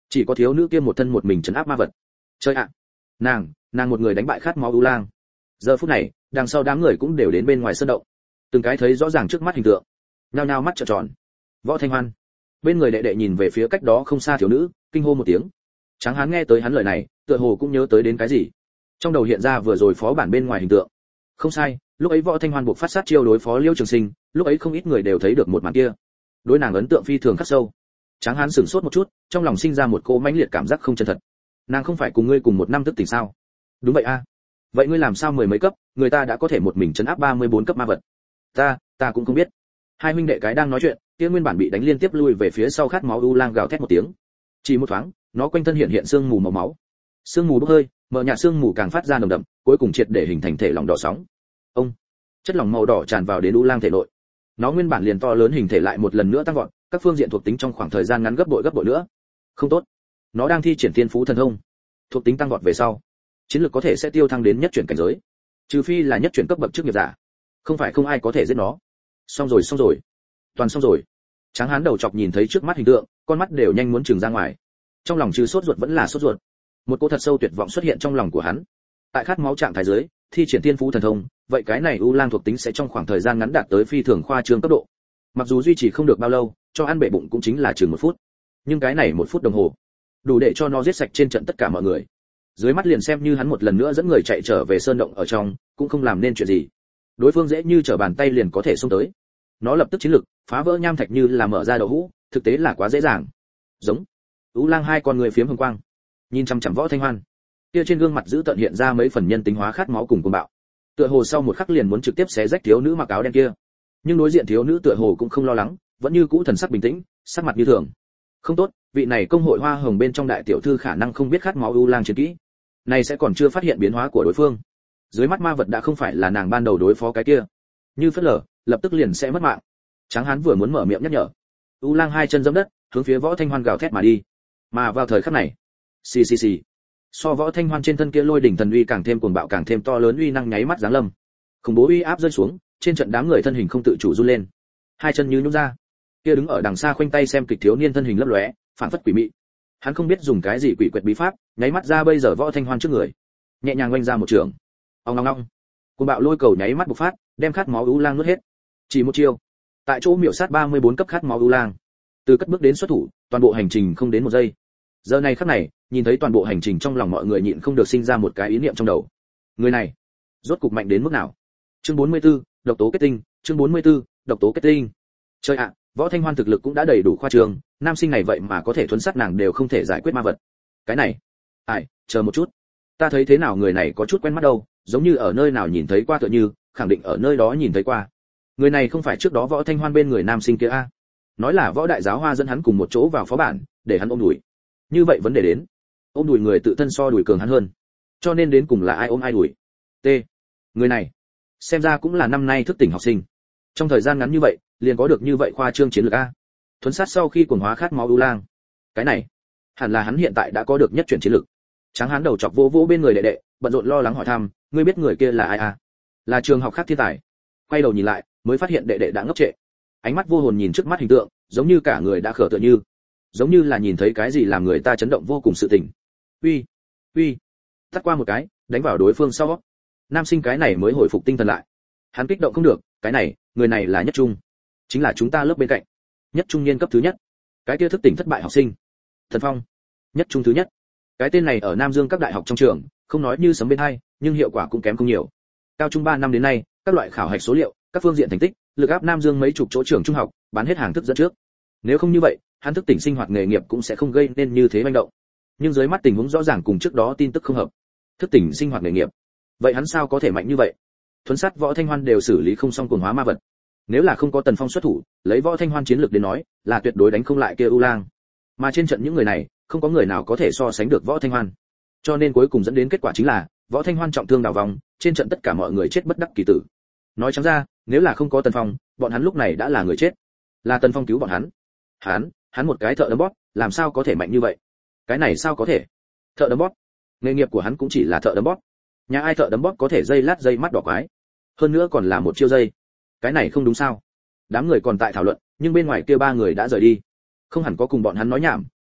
Speaker 1: chỉ có thiếu nữ kia một thân một mình trấn áp ma vật. Chơi ạ, nàng nàng một người đánh bại khát máu u lang. Giờ phút này đằng sau đám người cũng đều đến bên ngoài sân động, từng cái thấy rõ ràng trước mắt hình tượng, nhao nhao mắt trợn tròn. Võ Thanh Hoan bên người đệ đệ nhìn về phía cách đó không xa thiếu nữ, kinh hô một tiếng. Tráng Hán nghe tới hắn lời này, tựa hồ cũng nhớ tới đến cái gì, trong đầu hiện ra vừa rồi phó bản bên ngoài hình tượng. Không sai, lúc ấy Võ Thanh Hoan buộc phát sát chiêu đối phó Liêu Trường Sinh, lúc ấy không ít người đều thấy được một màn kia, đối nàng ấn tượng phi thường khắc sâu. Tráng Hán sửng sốt một chút, trong lòng sinh ra một cỗ mãnh liệt cảm giác không chân thật. Nàng không phải cùng ngươi cùng một năm thức tỉnh sao? Đúng vậy a. Vậy ngươi làm sao mười mấy cấp, người ta đã có thể một mình trấn áp ba mươi bốn cấp ma vật? Ta, ta cũng không biết. Hai huynh đệ cái đang nói chuyện, kia nguyên bản bị đánh liên tiếp lui về phía sau khát máu u lang gào thét một tiếng. Chỉ một thoáng, nó quanh thân hiện hiện sương mù màu máu. Sương mù bốc hơi, mờ nhạt sương mù càng phát ra nồng đậm, cuối cùng triệt để hình thành thể lỏng đỏ sóng. Ông, chất lỏng màu đỏ tràn vào đến u lang thể nội. Nó nguyên bản liền to lớn hình thể lại một lần nữa tăng vọt, các phương diện thuộc tính trong khoảng thời gian ngắn gấp bội gấp bội nữa. Không tốt, nó đang thi triển thiên phú thần thông, thuộc tính tăng vọt về sau, chiến lược có thể sẽ tiêu thăng đến nhất chuyển cảnh giới, trừ phi là nhất chuyển cấp bậc chức nghiệp giả, không phải không ai có thể giết nó. Xong rồi xong rồi, toàn xong rồi. Tráng Hán đầu chọc nhìn thấy trước mắt hình tượng, con mắt đều nhanh muốn trừng ra ngoài, trong lòng trừ sốt ruột vẫn là sốt ruột. Một cô thật sâu tuyệt vọng xuất hiện trong lòng của hắn. Tại khát máu trạng thái dưới, thi triển thiên phú thần thông, vậy cái này u lang thuộc tính sẽ trong khoảng thời gian ngắn đạt tới phi thường khoa trương cấp độ. Mặc dù duy trì không được bao lâu, cho ăn bể bụng cũng chính là chừng một phút, nhưng cái này một phút đồng hồ đủ để cho nó giết sạch trên trận tất cả mọi người. Dưới mắt liền xem như hắn một lần nữa dẫn người chạy trở về sơn động ở trong, cũng không làm nên chuyện gì. Đối phương dễ như trở bàn tay liền có thể xông tới. Nó lập tức chiến lực, phá vỡ nham thạch như là mở ra đậu hũ, thực tế là quá dễ dàng. Giống. U lang hai con người phiếm hồng quang, nhìn chăm chăm Võ Thanh Hoan. Kia trên gương mặt giữ tận hiện ra mấy phần nhân tính hóa khát máu cùng cuồng bạo. Tựa hồ sau một khắc liền muốn trực tiếp xé rách thiếu nữ mặc áo đen kia. Nhưng đối diện thiếu nữ tựa hồ cũng không lo lắng, vẫn như cũ thần sắc bình tĩnh, sắc mặt như thường. Không tốt, vị này công hội hoa hồng bên trong đại tiểu thư khả năng không biết khát máu u lang chiến kỹ, này sẽ còn chưa phát hiện biến hóa của đối phương. Dưới mắt ma vật đã không phải là nàng ban đầu đối phó cái kia, như phất lờ, lập tức liền sẽ mất mạng. Tráng Hán vừa muốn mở miệng nhắc nhở, u lang hai chân giẫm đất, hướng phía Võ Thanh Hoan gào thét mà đi. Mà vào thời khắc này, xì xì xì, so Võ Thanh Hoan trên thân kia lôi đỉnh thần uy càng thêm cuồng bạo càng thêm to lớn uy năng nháy mắt giáng lâm, khủng bố uy áp rơi xuống, trên trận đám người thân hình không tự chủ run lên, hai chân như nhũn ra. Kia đứng ở đằng xa khoanh tay xem kịch thiếu niên thân hình lấp lóe, phản phất quỷ mị. Hắn không biết dùng cái gì quỷ quyệt bí pháp, nháy mắt ra bây giờ Võ Thanh Hoan trước người, nhẹ nhàng oanh ra một trường. Ong ong ong. Cuồng bạo lôi cầu nháy mắt bộc phát, đem khát máu u lang nuốt hết. Chỉ một chiêu, tại chỗ miểu sát ba mươi bốn cấp khát máu u lang. Từ cất bước đến xuất thủ, toàn bộ hành trình không đến một giây. Giờ này khắc này, nhìn thấy toàn bộ hành trình trong lòng mọi người nhịn không được sinh ra một cái ý niệm trong đầu. Người này, rốt cục mạnh đến mức nào? Chương bốn mươi tư, độc tố kết tinh, chương bốn mươi tư, độc tố kết tinh. Chơi ạ, Võ Thanh Hoan thực lực cũng đã đầy đủ khoa trương, nam sinh này vậy mà có thể thuấn sát nàng đều không thể giải quyết ma vật. Cái này, ai, chờ một chút, ta thấy thế nào người này có chút quen mắt đâu, giống như ở nơi nào nhìn thấy qua tựa như, khẳng định ở nơi đó nhìn thấy qua. Người này không phải trước đó Võ Thanh Hoan bên người nam sinh kia a? Nói là Võ đại giáo hoa dẫn hắn cùng một chỗ vào phó bản, để hắn ôm đùi. Như vậy vấn đề đến, ôm đùi người tự thân so đùi cường hắn hơn, cho nên đến cùng là ai ôm ai đùi? T. Người này, xem ra cũng là năm nay thức tỉnh học sinh. Trong thời gian ngắn như vậy, liền có được như vậy khoa trương chiến lược a. Thuấn sát sau khi cuồng hóa khát máu u lang. Cái này, hẳn là hắn hiện tại đã có được nhất chuyển chiến lược. Tráng Hán đầu chọc vô vô bên người đệ đệ, bận rộn lo lắng hỏi thăm, ngươi biết người kia là ai a? Là trường học khác thiên tài. Quay đầu nhìn lại, mới phát hiện đệ đệ đã ngốc trệ. Ánh mắt vô hồn nhìn trước mắt hình tượng, giống như cả người đã khở tựa như, giống như là nhìn thấy cái gì làm người ta chấn động vô cùng sự tình. Uy, uy, tắt qua một cái, đánh vào đối phương sau. Nam sinh cái này mới hồi phục tinh thần lại. Hắn kích động không được, cái này, người này là Nhất Trung, chính là chúng ta lớp bên cạnh, Nhất Trung niên cấp thứ nhất, cái kia thức tỉnh thất bại học sinh, Thần Phong, Nhất Trung thứ nhất. Cái tên này ở Nam Dương các đại học trong trường, không nói như sấm bên hai, nhưng hiệu quả cũng kém không nhiều. Cao trung ba năm đến nay, các loại khảo hạch số liệu, các phương diện thành tích, lực áp Nam Dương mấy chục chỗ trường trung học, bán hết hàng thức dẫn trước. Nếu không như vậy, hắn thức tỉnh sinh hoạt nghề nghiệp cũng sẽ không gây nên như thế manh động. Nhưng dưới mắt tình huống rõ ràng cùng trước đó tin tức không hợp. Thức tỉnh sinh hoạt nghề nghiệp, vậy hắn sao có thể mạnh như vậy? Thuấn sát Võ Thanh Hoan đều xử lý không xong cuồng hóa ma vật. Nếu là không có Tần Phong xuất thủ, lấy Võ Thanh Hoan chiến lược đến nói, là tuyệt đối đánh không lại kia U Lang. Mà trên trận những người này, không có người nào có thể so sánh được Võ Thanh Hoan. Cho nên cuối cùng dẫn đến kết quả chính là, Võ Thanh Hoan trọng thương đào vòng, trên trận tất cả mọi người chết bất đắc kỳ tử. Nói trắng ra, nếu là không có Tần Phong, bọn hắn lúc này đã là người chết. Là Tần Phong cứu bọn hắn. Hắn, hắn một cái thợ đấm bóp, làm sao có thể mạnh như vậy? Cái này sao có thể? Thợ đấm bóp? Nghề nghiệp của hắn cũng chỉ là thợ đấm bóp. Nhà ai thợ đấm bóp có thể dây lát dây mắt đỏ quái? Hơn nữa còn là một chiêu dây. Cái này không đúng sao? Đám người còn tại thảo luận, nhưng bên ngoài kia ba người đã rời đi. Không hẳn có cùng bọn hắn nói nhảm,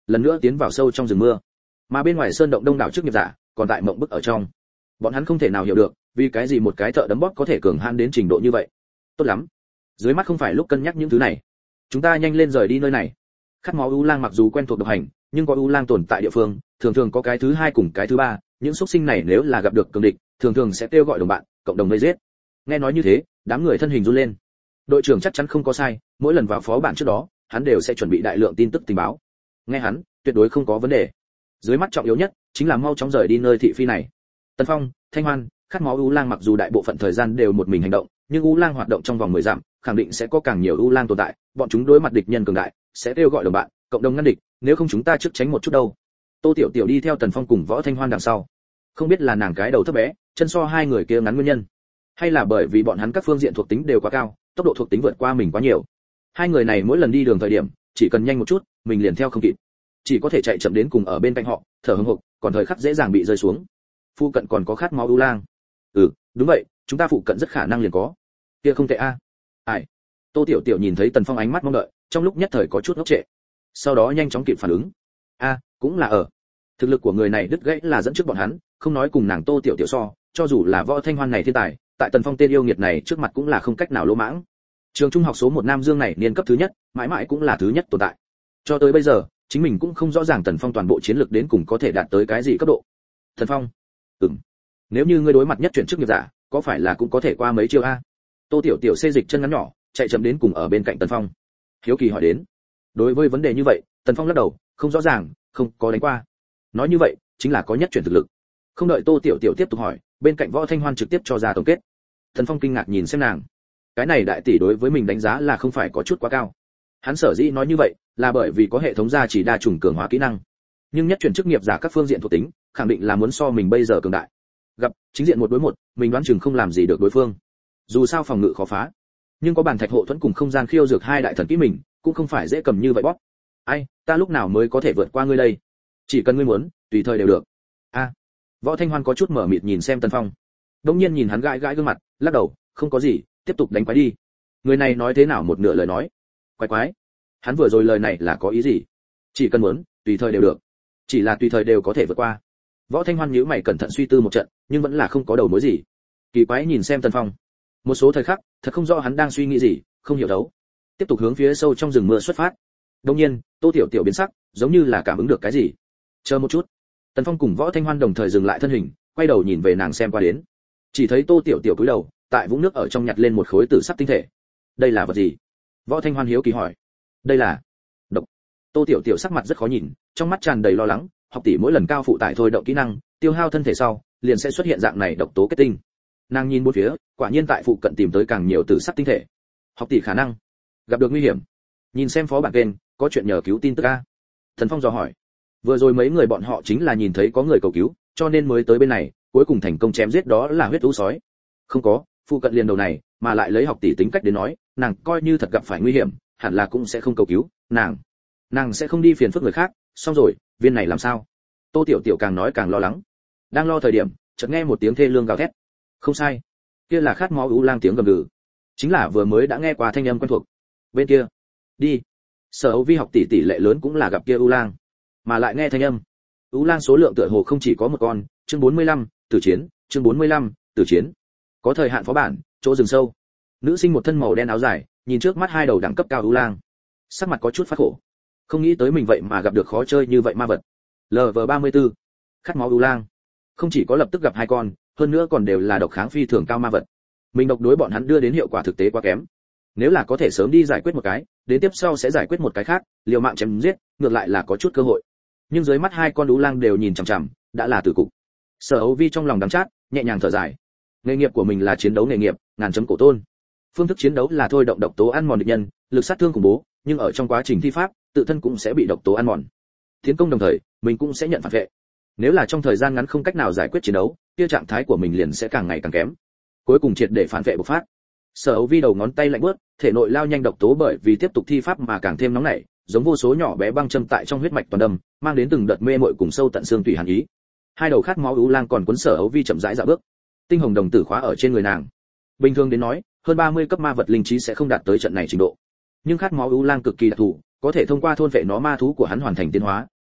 Speaker 1: lần nữa tiến vào sâu trong rừng mưa. Mà bên ngoài sơn động đông đảo chức nghiệp giả còn tại mộng bức ở trong. Bọn hắn không thể nào hiểu được, vì cái gì một cái thợ đấm bóp có thể cường hãn đến trình độ như vậy. Tốt lắm, dưới mắt không phải lúc cân nhắc những thứ này. Chúng ta nhanh lên rời đi nơi này. Khát máu u lang mặc dù quen thuộc độc hành, nhưng có u lang tồn tại địa phương, thường thường có cái thứ hai cùng cái thứ ba, những xuất sinh này nếu là gặp được cường địch, thường thường sẽ kêu gọi đồng bạn, cộng đồng vây giết. Nghe nói như thế, đám người thân hình run lên. Đội trưởng chắc chắn không có sai, mỗi lần vào phó bản trước đó, hắn đều sẽ chuẩn bị đại lượng tin tức tình báo. Nghe hắn, tuyệt đối không có vấn đề. Dưới mắt trọng yếu nhất chính là mau chóng rời đi nơi thị phi này. Tần Phong, Thanh Hoan, Khát máu u lang mặc dù đại bộ phận thời gian đều một mình hành động, nhưng u lang hoạt động trong vòng mười dặm, khẳng định sẽ có càng nhiều u lang tồn tại, bọn chúng đối mặt địch nhân cường đại, sẽ kêu gọi đồng bạn, cộng đồng ngăn địch, nếu không chúng ta trước tránh một chút đâu. Tô Tiểu Tiểu đi theo Tần Phong cùng Võ Thanh Hoan đằng sau. Không biết là nàng cái đầu thấp bé, chân so hai người kia ngắn nguyên nhân, hay là bởi vì bọn hắn các phương diện thuộc tính đều quá cao, tốc độ thuộc tính vượt qua mình quá nhiều. Hai người này mỗi lần đi đường thời điểm, chỉ cần nhanh một chút, mình liền theo không kịp, chỉ có thể chạy chậm đến cùng ở bên cạnh họ, thở hổn hộc, còn thời khắc dễ dàng bị rơi xuống. Phụ cận còn có khát máu u lang. Ừ, đúng vậy, chúng ta phụ cận rất khả năng liền có. Kia không tệ a. À. Ai? Tô Tiểu Tiểu nhìn thấy Tần Phong ánh mắt mong đợi, trong lúc nhất thời có chút ngốc trệ. Sau đó nhanh chóng kịp phản ứng. A, à, cũng là ở. Thực lực của người này đứt gãy là dẫn trước bọn hắn, không nói cùng nàng Tô Tiểu Tiểu so, cho dù là Võ Thanh Hoan này thiên tài, tại Tần Phong tên yêu nghiệt này trước mặt cũng là không cách nào lỗ mãng. Trường trung học số một Nam Dương này niên cấp thứ nhất, mãi mãi cũng là thứ nhất tồn tại. Cho tới bây giờ, chính mình cũng không rõ ràng Tần Phong toàn bộ chiến lược đến cùng có thể đạt tới cái gì cấp độ. Tần Phong, ừm, nếu như ngươi đối mặt nhất chuyển chức nghiệp giả, có phải là cũng có thể qua mấy chiêu a? Tô Tiểu Tiểu xê dịch chân ngắn nhỏ, chạy chậm đến cùng ở bên cạnh Tần Phong. Hiếu kỳ hỏi đến. Đối với vấn đề như vậy, Tần Phong lắc đầu, không rõ ràng, không có đánh qua. Nói như vậy, chính là có nhất chuyển thực lực. Không đợi Tô Tiểu Tiểu tiếp tục hỏi, bên cạnh Võ Thanh Hoan trực tiếp cho ra tổng kết. Tần Phong kinh ngạc nhìn xem nàng. Cái này đại tỷ đối với mình đánh giá là không phải có chút quá cao. Hắn sở dĩ nói như vậy, là bởi vì có hệ thống gia chỉ đa trùng cường hóa kỹ năng. Nhưng nhất chuyển chức nghiệp giả các phương diện thuộc tính, khẳng định là muốn so mình bây giờ cường đại. Gặp chính diện một đối một, mình đoán chừng không làm gì được đối phương. Dù sao phòng ngự khó phá, nhưng có bàn thạch hộ thuẫn cùng không gian khiêu dược hai đại thần kỹ mình, cũng không phải dễ cầm như vậy bóp. Ai, ta lúc nào mới có thể vượt qua ngươi đây? Chỉ cần ngươi muốn, tùy thời đều được. A. À, Võ Thanh Hoan có chút mở mịt nhìn xem Tần Phong. Đống nhiên nhìn hắn gãi gãi gương mặt, lắc đầu, không có gì, tiếp tục đánh quái đi. Người này nói thế nào một nửa lời nói. Quái quái. Hắn vừa rồi lời này là có ý gì? Chỉ cần muốn, tùy thời đều được. Chỉ là tùy thời đều có thể vượt qua. Võ Thanh Hoan nhíu mày cẩn thận suy tư một trận, nhưng vẫn là không có đầu mối gì. Kỳ quái nhìn xem Tần Phong. Một số thời khắc, thật không rõ hắn đang suy nghĩ gì, không hiểu đấu. Tiếp tục hướng phía sâu trong rừng mưa xuất phát. Đương nhiên, Tô Tiểu Tiểu biến sắc, giống như là cảm ứng được cái gì. Chờ một chút. Tần Phong cùng Võ Thanh Hoan đồng thời dừng lại thân hình, quay đầu nhìn về nàng xem qua đến. Chỉ thấy Tô Tiểu Tiểu cúi đầu, tại vũng nước ở trong nhặt lên một khối tử sắc tinh thể. Đây là vật gì? Võ Thanh Hoan hiếu kỳ hỏi. Đây là độc. Tô Tiểu Tiểu sắc mặt rất khó nhìn, trong mắt tràn đầy lo lắng, học tỷ mỗi lần cao phụ tải thôi động kỹ năng, tiêu hao thân thể sau, liền sẽ xuất hiện dạng này độc tố kết tinh. Nàng nhìn bốn phía, quả nhiên tại phụ cận tìm tới càng nhiều tử sắc tinh thể. Học tỷ khả năng gặp được nguy hiểm. Nhìn xem phó bản kênh, có chuyện nhờ cứu tin tức a. Thần Phong dò hỏi. Vừa rồi mấy người bọn họ chính là nhìn thấy có người cầu cứu, cho nên mới tới bên này, cuối cùng thành công chém giết đó là huyết thú sói. Không có, phụ cận liền đầu này, mà lại lấy học tỷ tính cách đến nói, nàng coi như thật gặp phải nguy hiểm, hẳn là cũng sẽ không cầu cứu, nàng, nàng sẽ không đi phiền phức người khác. Xong rồi, viên này làm sao? Tô Tiểu Tiểu càng nói càng lo lắng. Đang lo thời điểm, chợt nghe một tiếng thê lương gào thét. Không sai, kia là khát máu u lang tiếng gầm gừ, chính là vừa mới đã nghe qua thanh âm quen thuộc. Bên kia, đi. Sở Âu Vi học tỷ tỷ lệ lớn cũng là gặp kia u lang, mà lại nghe thanh âm. U lang số lượng tựa hồ không chỉ có một con. Chương bốn mươi lăm, tử chiến. Chương bốn mươi lăm, tử chiến. Có thời hạn phó bản, chỗ rừng sâu. Nữ sinh một thân màu đen áo dài, nhìn trước mắt hai đầu đẳng cấp cao u lang, sắc mặt có chút phát khổ. Không nghĩ tới mình vậy mà gặp được khó chơi như vậy ma vật. lờ vê ba mươi tư, khát máu u lang. Không chỉ có lập tức gặp hai con, hơn nữa còn đều là độc kháng phi thường cao ma vật. Mình độc đối bọn hắn đưa đến hiệu quả thực tế quá kém. Nếu là có thể sớm đi giải quyết một cái, đến tiếp sau sẽ giải quyết một cái khác, liều mạng chém giết, ngược lại là có chút cơ hội. Nhưng dưới mắt hai con u lang đều nhìn chằm chằm, đã là tử cục. Sở Âu Vi trong lòng đắng chát, nhẹ nhàng thở dài. Nghề nghiệp của mình là chiến đấu nghề nghiệp, ngàn chấm cổ tôn. Phương thức chiến đấu là thôi động độc tố ăn mòn địch nhân, lực sát thương khủng bố, nhưng ở trong quá trình thi pháp, tự thân cũng sẽ bị độc tố ăn mòn. Tiến công đồng thời, mình cũng sẽ nhận phản vệ. Nếu là trong thời gian ngắn không cách nào giải quyết chiến đấu, kia trạng thái của mình liền sẽ càng ngày càng kém. Cuối cùng triệt để phản vệ bộc phát. Sở Âu Vi đầu ngón tay lạnh buốt, thể nội lao nhanh độc tố bởi vì tiếp tục thi pháp mà càng thêm nóng nảy, giống vô số nhỏ bé băng châm tại trong huyết mạch toàn đâm, mang đến từng đợt mê mội cùng sâu tận xương tủy hàn ý. Hai đầu khát máu u lang còn cuốn Sở Âu Vi chậm rãi dạo bước. Tinh hồng đồng tử khóa ở trên người nàng. Bình thường đến nói, hơn ba mươi cấp ma vật linh trí sẽ không đạt tới trận này trình độ. Nhưng khát máu u lang cực kỳ đặc thù, có thể thông qua thôn vệ nó ma thú của hắn hoàn thành tiến hóa,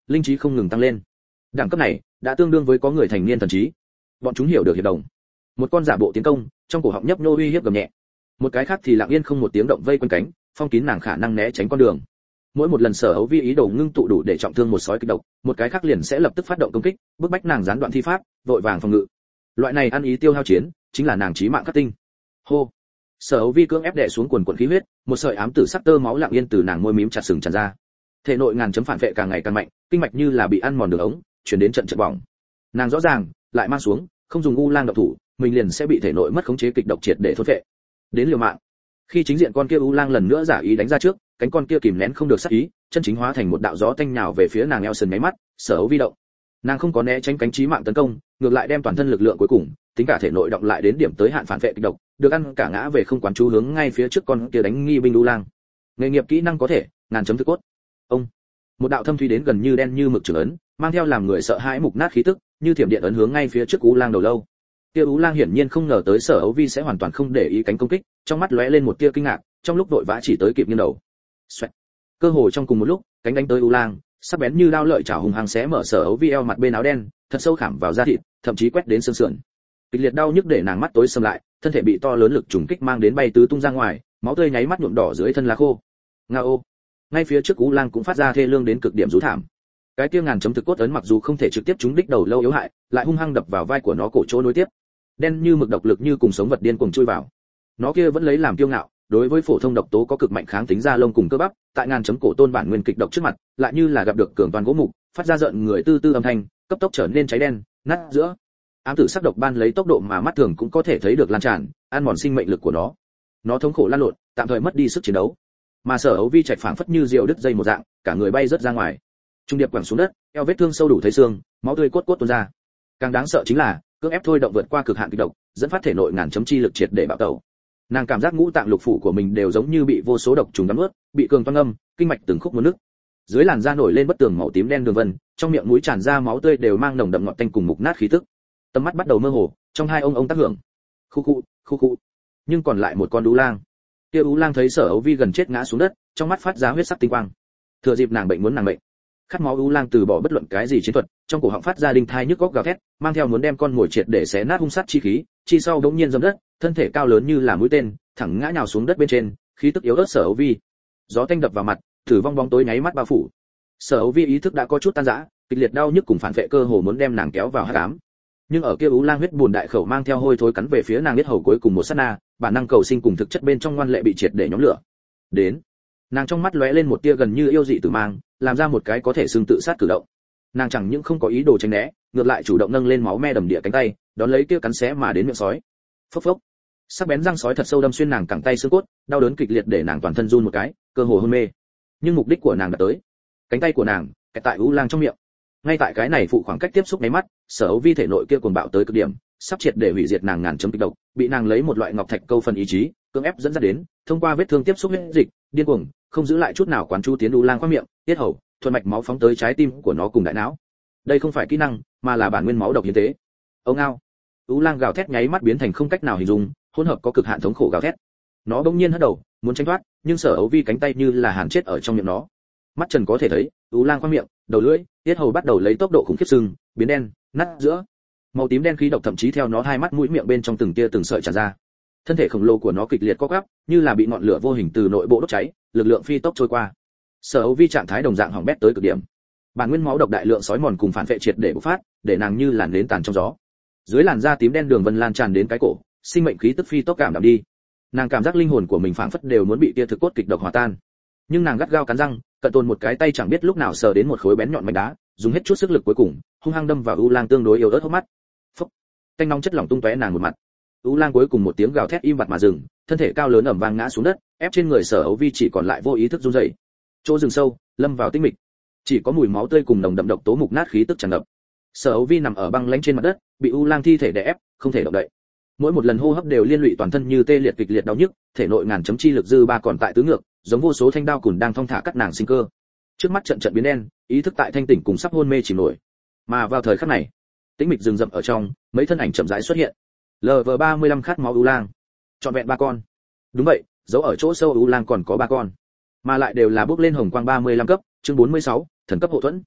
Speaker 1: linh trí không ngừng tăng lên. Đẳng cấp này đã tương đương với có người thành niên thần trí. Bọn chúng hiểu được hiệp đồng. Một con giả bộ tiến công, trong cổ họng nhấp nhô uy hiếp gầm nhẹ. Một cái khác thì lặng yên không một tiếng động vây quanh cánh, phong kín nàng khả năng né tránh con đường. Mỗi một lần Sở Hấu Vi ý đồ ngưng tụ đủ để trọng thương một sói kịch độc, một cái khác liền sẽ lập tức phát động công kích, bức bách nàng gián đoạn thi pháp, vội vàng phòng ngự. Loại này ăn ý tiêu hao chiến, chính là nàng chí mạng cắt tinh. Hô. Sở Hấu Vi cưỡng ép đè xuống quần quần khí huyết, một sợi ám tử sắc tơ máu lặng yên từ nàng môi mím chặt sừng tràn ra. Thể nội ngàn chấm phản vệ càng ngày càng mạnh, kinh mạch như là bị ăn mòn đường ống, chuyển đến trận trận bỏng. Nàng rõ ràng, lại mang xuống, không dùng u lang độc thủ, mình liền sẽ bị thể nội mất khống chế kịch độc triệt để thôn phệ. Đến liều mạng. Khi chính diện con kia u lang lần nữa giả ý đánh ra trước, cánh con kia kìm nén không được sát ý, chân chính hóa thành một đạo gió tanh nhào về phía nàng eo sườn mấy mắt, Sở Hấu Vi động. Nàng không có né tránh cánh chí mạng tấn công, ngược lại đem toàn thân lực lượng cuối cùng, tính cả thể nội động lại đến điểm tới hạn phản vệ kịch độc, được ăn cả ngã về không quán chú hướng ngay phía trước con kia đánh nghi binh u lang. Nghề nghiệp kỹ năng có thể, ngàn chấm thực cốt. Ông. Một đạo thâm thúy đến gần như đen như mực trường ấn, mang theo làm người sợ hãi mục nát khí tức, như thiểm điện ấn hướng ngay phía trước u lang đầu lâu. Kia u lang hiển nhiên không ngờ tới Sở Hấu Vi sẽ hoàn toàn không để ý cánh công kích, trong mắt lóe lên một tia kinh ngạc, trong lúc vội vã chỉ tới kịp nghiêng đầu. Xoẹt. Cơ hồ trong cùng một lúc, cánh đánh tới u lang, sắc bén như dao lợi chảo hùng hăng xé mở Sở Hấu Vi eo mặt bên áo đen, thật sâu khảm vào da thịt, thậm chí quét đến xương sườn. Kịch liệt đau nhức để nàng mắt tối sầm lại, thân thể bị to lớn lực trùng kích mang đến bay tứ tung ra ngoài, máu tươi nháy mắt nhuộm đỏ dưới thân lá khô. Ngao. Ngay phía trước u lang cũng phát ra thê lương đến cực điểm rú thảm. Cái kia ngàn chấm thực cốt ấn mặc dù không thể trực tiếp trúng đích đầu lâu yếu hại, lại hung hăng đập vào vai của nó cổ chỗ nối tiếp. Đen như mực độc lực như cùng sống vật điên cuồng chui vào. Nó kia vẫn lấy làm kiêu ngạo, đối với phổ thông độc tố có cực mạnh kháng tính da lông cùng cơ bắp, tại ngàn chấm cổ tôn bản nguyên kịch độc trước mặt, lại như là gặp được cường toàn gỗ mục, phát ra giận người tư tư âm thanh, cấp tốc trở nên cháy đen, nát giữa. Ám tử sắc độc ban lấy tốc độ mà mắt thường cũng có thể thấy được lan tràn, ăn mòn sinh mệnh lực của nó. Nó thống khổ lăn lộn, tạm thời mất đi sức chiến đấu. Mà Sở Hấu Vi chạy phảng phất như diều đứt dây một dạng, cả người bay rất ra ngoài. Trung điệp quẳng xuống đất, eo vết thương sâu đủ thấy xương, máu tươi cốt cốt tuôn ra. Càng đáng sợ chính là, cưỡng ép thôi động vượt qua cực hạn kịch độc, dẫn phát thể nội ngàn chấm chi lực triệt để bạo tẩu. Nàng cảm giác ngũ tạng lục phủ của mình đều giống như bị vô số độc trùng cắn nuốt, bị cường toan âm, kinh mạch từng khúc muốn nứt. Dưới làn da nổi lên bất tường màu tím đen đường vân, trong miệng mũi tràn ra máu tươi đều mang nồng đậm ngọt tanh cùng mục nát khí tức. Tầm mắt bắt đầu mơ hồ, trong hai ông ông tác hưởng. Khu khu, khu khu. Nhưng còn lại một con ú lang. Kia ú lang thấy Sở Hấu Vi gần chết ngã xuống đất, trong mắt phát ra huyết sắc tinh quang. Thừa dịp nàng bệnh muốn nàng bệnh. Khát máu ú lang từ bỏ bất luận cái gì chiến thuật, trong cổ họng phát ra đinh thai nhức góc gào thét, mang theo muốn đem con ngồi triệt để xé nát hung sát chi khí, chi sau đống nhiên dâm đất, thân thể cao lớn như là mũi tên, thẳng ngã nhào xuống đất bên trên, khí tức yếu ớt Sở Hấu Vi. Gió tanh đập vào mặt, thử vong bóng tối nháy mắt bao phủ. Sở Hấu Vi ý thức đã có chút tan rã, kịch liệt đau nhức cùng phản vệ cơ hồ muốn đem nàng kéo vào hắc ám. Nhưng ở kia ú lang huyết buồn đại khẩu mang theo hôi thối cắn về phía nàng huyết hầu cuối cùng một sát na, bản năng cầu sinh cùng thực chất bên trong ngoan lệ bị triệt để nhóm lửa. Đến, nàng trong mắt lóe lên một tia gần như yêu dị tử mang, làm ra một cái có thể xương tự sát cử động. Nàng chẳng những không có ý đồ tránh né, ngược lại chủ động nâng lên máu me đầm địa cánh tay, đón lấy kia cắn xé mà đến miệng sói. Phốc phốc. Sắc bén răng sói thật sâu đâm xuyên nàng cẳng tay xương cốt, đau đớn kịch liệt để nàng toàn thân run một cái, cơ hồ hôn mê. Nhưng mục đích của nàng đã tới. Cánh tay của nàng kẹt tại ú lang trong miệng. Ngay tại cái này phụ khoảng cách tiếp xúc mấy mắt, Sở Hấu Vi thể nội kia cuồng bạo tới cực điểm, sắp triệt để hủy diệt nàng ngàn chấm kịch độc, bị nàng lấy một loại ngọc thạch câu phần ý chí, cưỡng ép dẫn dắt đến, thông qua vết thương tiếp xúc huyết dịch, điên cuồng, không giữ lại chút nào quán chú tiến ú lang qua miệng, tiết hầu, thuần mạch máu phóng tới trái tim của nó cùng đại não. Đây không phải kỹ năng, mà là bản nguyên máu độc hiến tế. Ông ao. Ú lang gào thét nháy mắt biến thành không cách nào hình dung, hỗn hợp có cực hạn thống khổ gào thét. Nó bỗng nhiên hất đầu, muốn tránh thoát, nhưng Sở Hấu Vi cánh tay như là hàn chết ở trong miệng nó. Mắt trần có thể thấy, ú lang qua miệng, đầu lưỡi, tiết hầu bắt đầu lấy tốc độ khủng khiếp sưng, biến đen, nát giữa. Màu tím đen khí độc thậm chí theo nó hai mắt mũi miệng bên trong từng tia từng sợi tràn ra. Thân thể khổng lồ của nó kịch liệt co quắp, như là bị ngọn lửa vô hình từ nội bộ đốt cháy, lực lượng phi tốc trôi qua. Sở Hấu Vi trạng thái đồng dạng hỏng bét tới cực điểm. Bản nguyên máu độc đại lượng sói mòn cùng phản vệ triệt để bộc phát, để nàng như làn nến tàn trong gió. Dưới làn da tím đen đường vân lan tràn đến cái cổ, sinh mệnh khí tức phi tốc cảm đạm đi. Nàng cảm giác linh hồn của mình phảng phất đều muốn bị tia thực cốt kịch độc hòa tan. Nhưng nàng gắt gao cắn răng, cận tồn một cái tay chẳng biết lúc nào sờ đến một khối bén nhọn mảnh đá, dùng hết chút sức lực cuối cùng, hung hăng đâm vào u lang tương đối yếu ớt hốc mắt. Phốc. Tanh nóng chất lỏng tung tóe nàng một mặt. U lang cuối cùng một tiếng gào thét im bặt mà dừng, thân thể cao lớn ầm vang ngã xuống đất, ép trên người Sở Hấu Vi chỉ còn lại vô ý thức run rẩy. Chỗ rừng sâu, lâm vào tĩnh mịch. Chỉ có mùi máu tươi cùng nồng đậm độc tố mục nát khí tức tràn ngập. Sở Hấu Vi nằm ở băng lãnh trên mặt đất, bị u lang thi thể đè ép, không thể động đậy. Mỗi một lần hô hấp đều liên lụy toàn thân như tê liệt kịch liệt đau nhức, thể nội ngàn chấm chi lực dư ba còn tại tứ ngược, giống vô số thanh đao cùn đang thong thả cắt nàng sinh cơ. Trước mắt trận trận biến đen, ý thức tại thanh tỉnh cùng sắp hôn mê chìm nổi. Mà vào thời khắc này, tĩnh mịch rừng rậm ở trong, mấy thân ảnh chậm rãi xuất hiện. lờ vê ba mươi lăm khát máu u lang, trọn vẹn ba con. Đúng vậy, giấu ở chỗ sâu u lang còn có ba con, mà lại đều là bước lên hồng quang ba mươi lăm cấp, chương bốn mươi sáu, thần cấp hộ thuẫn.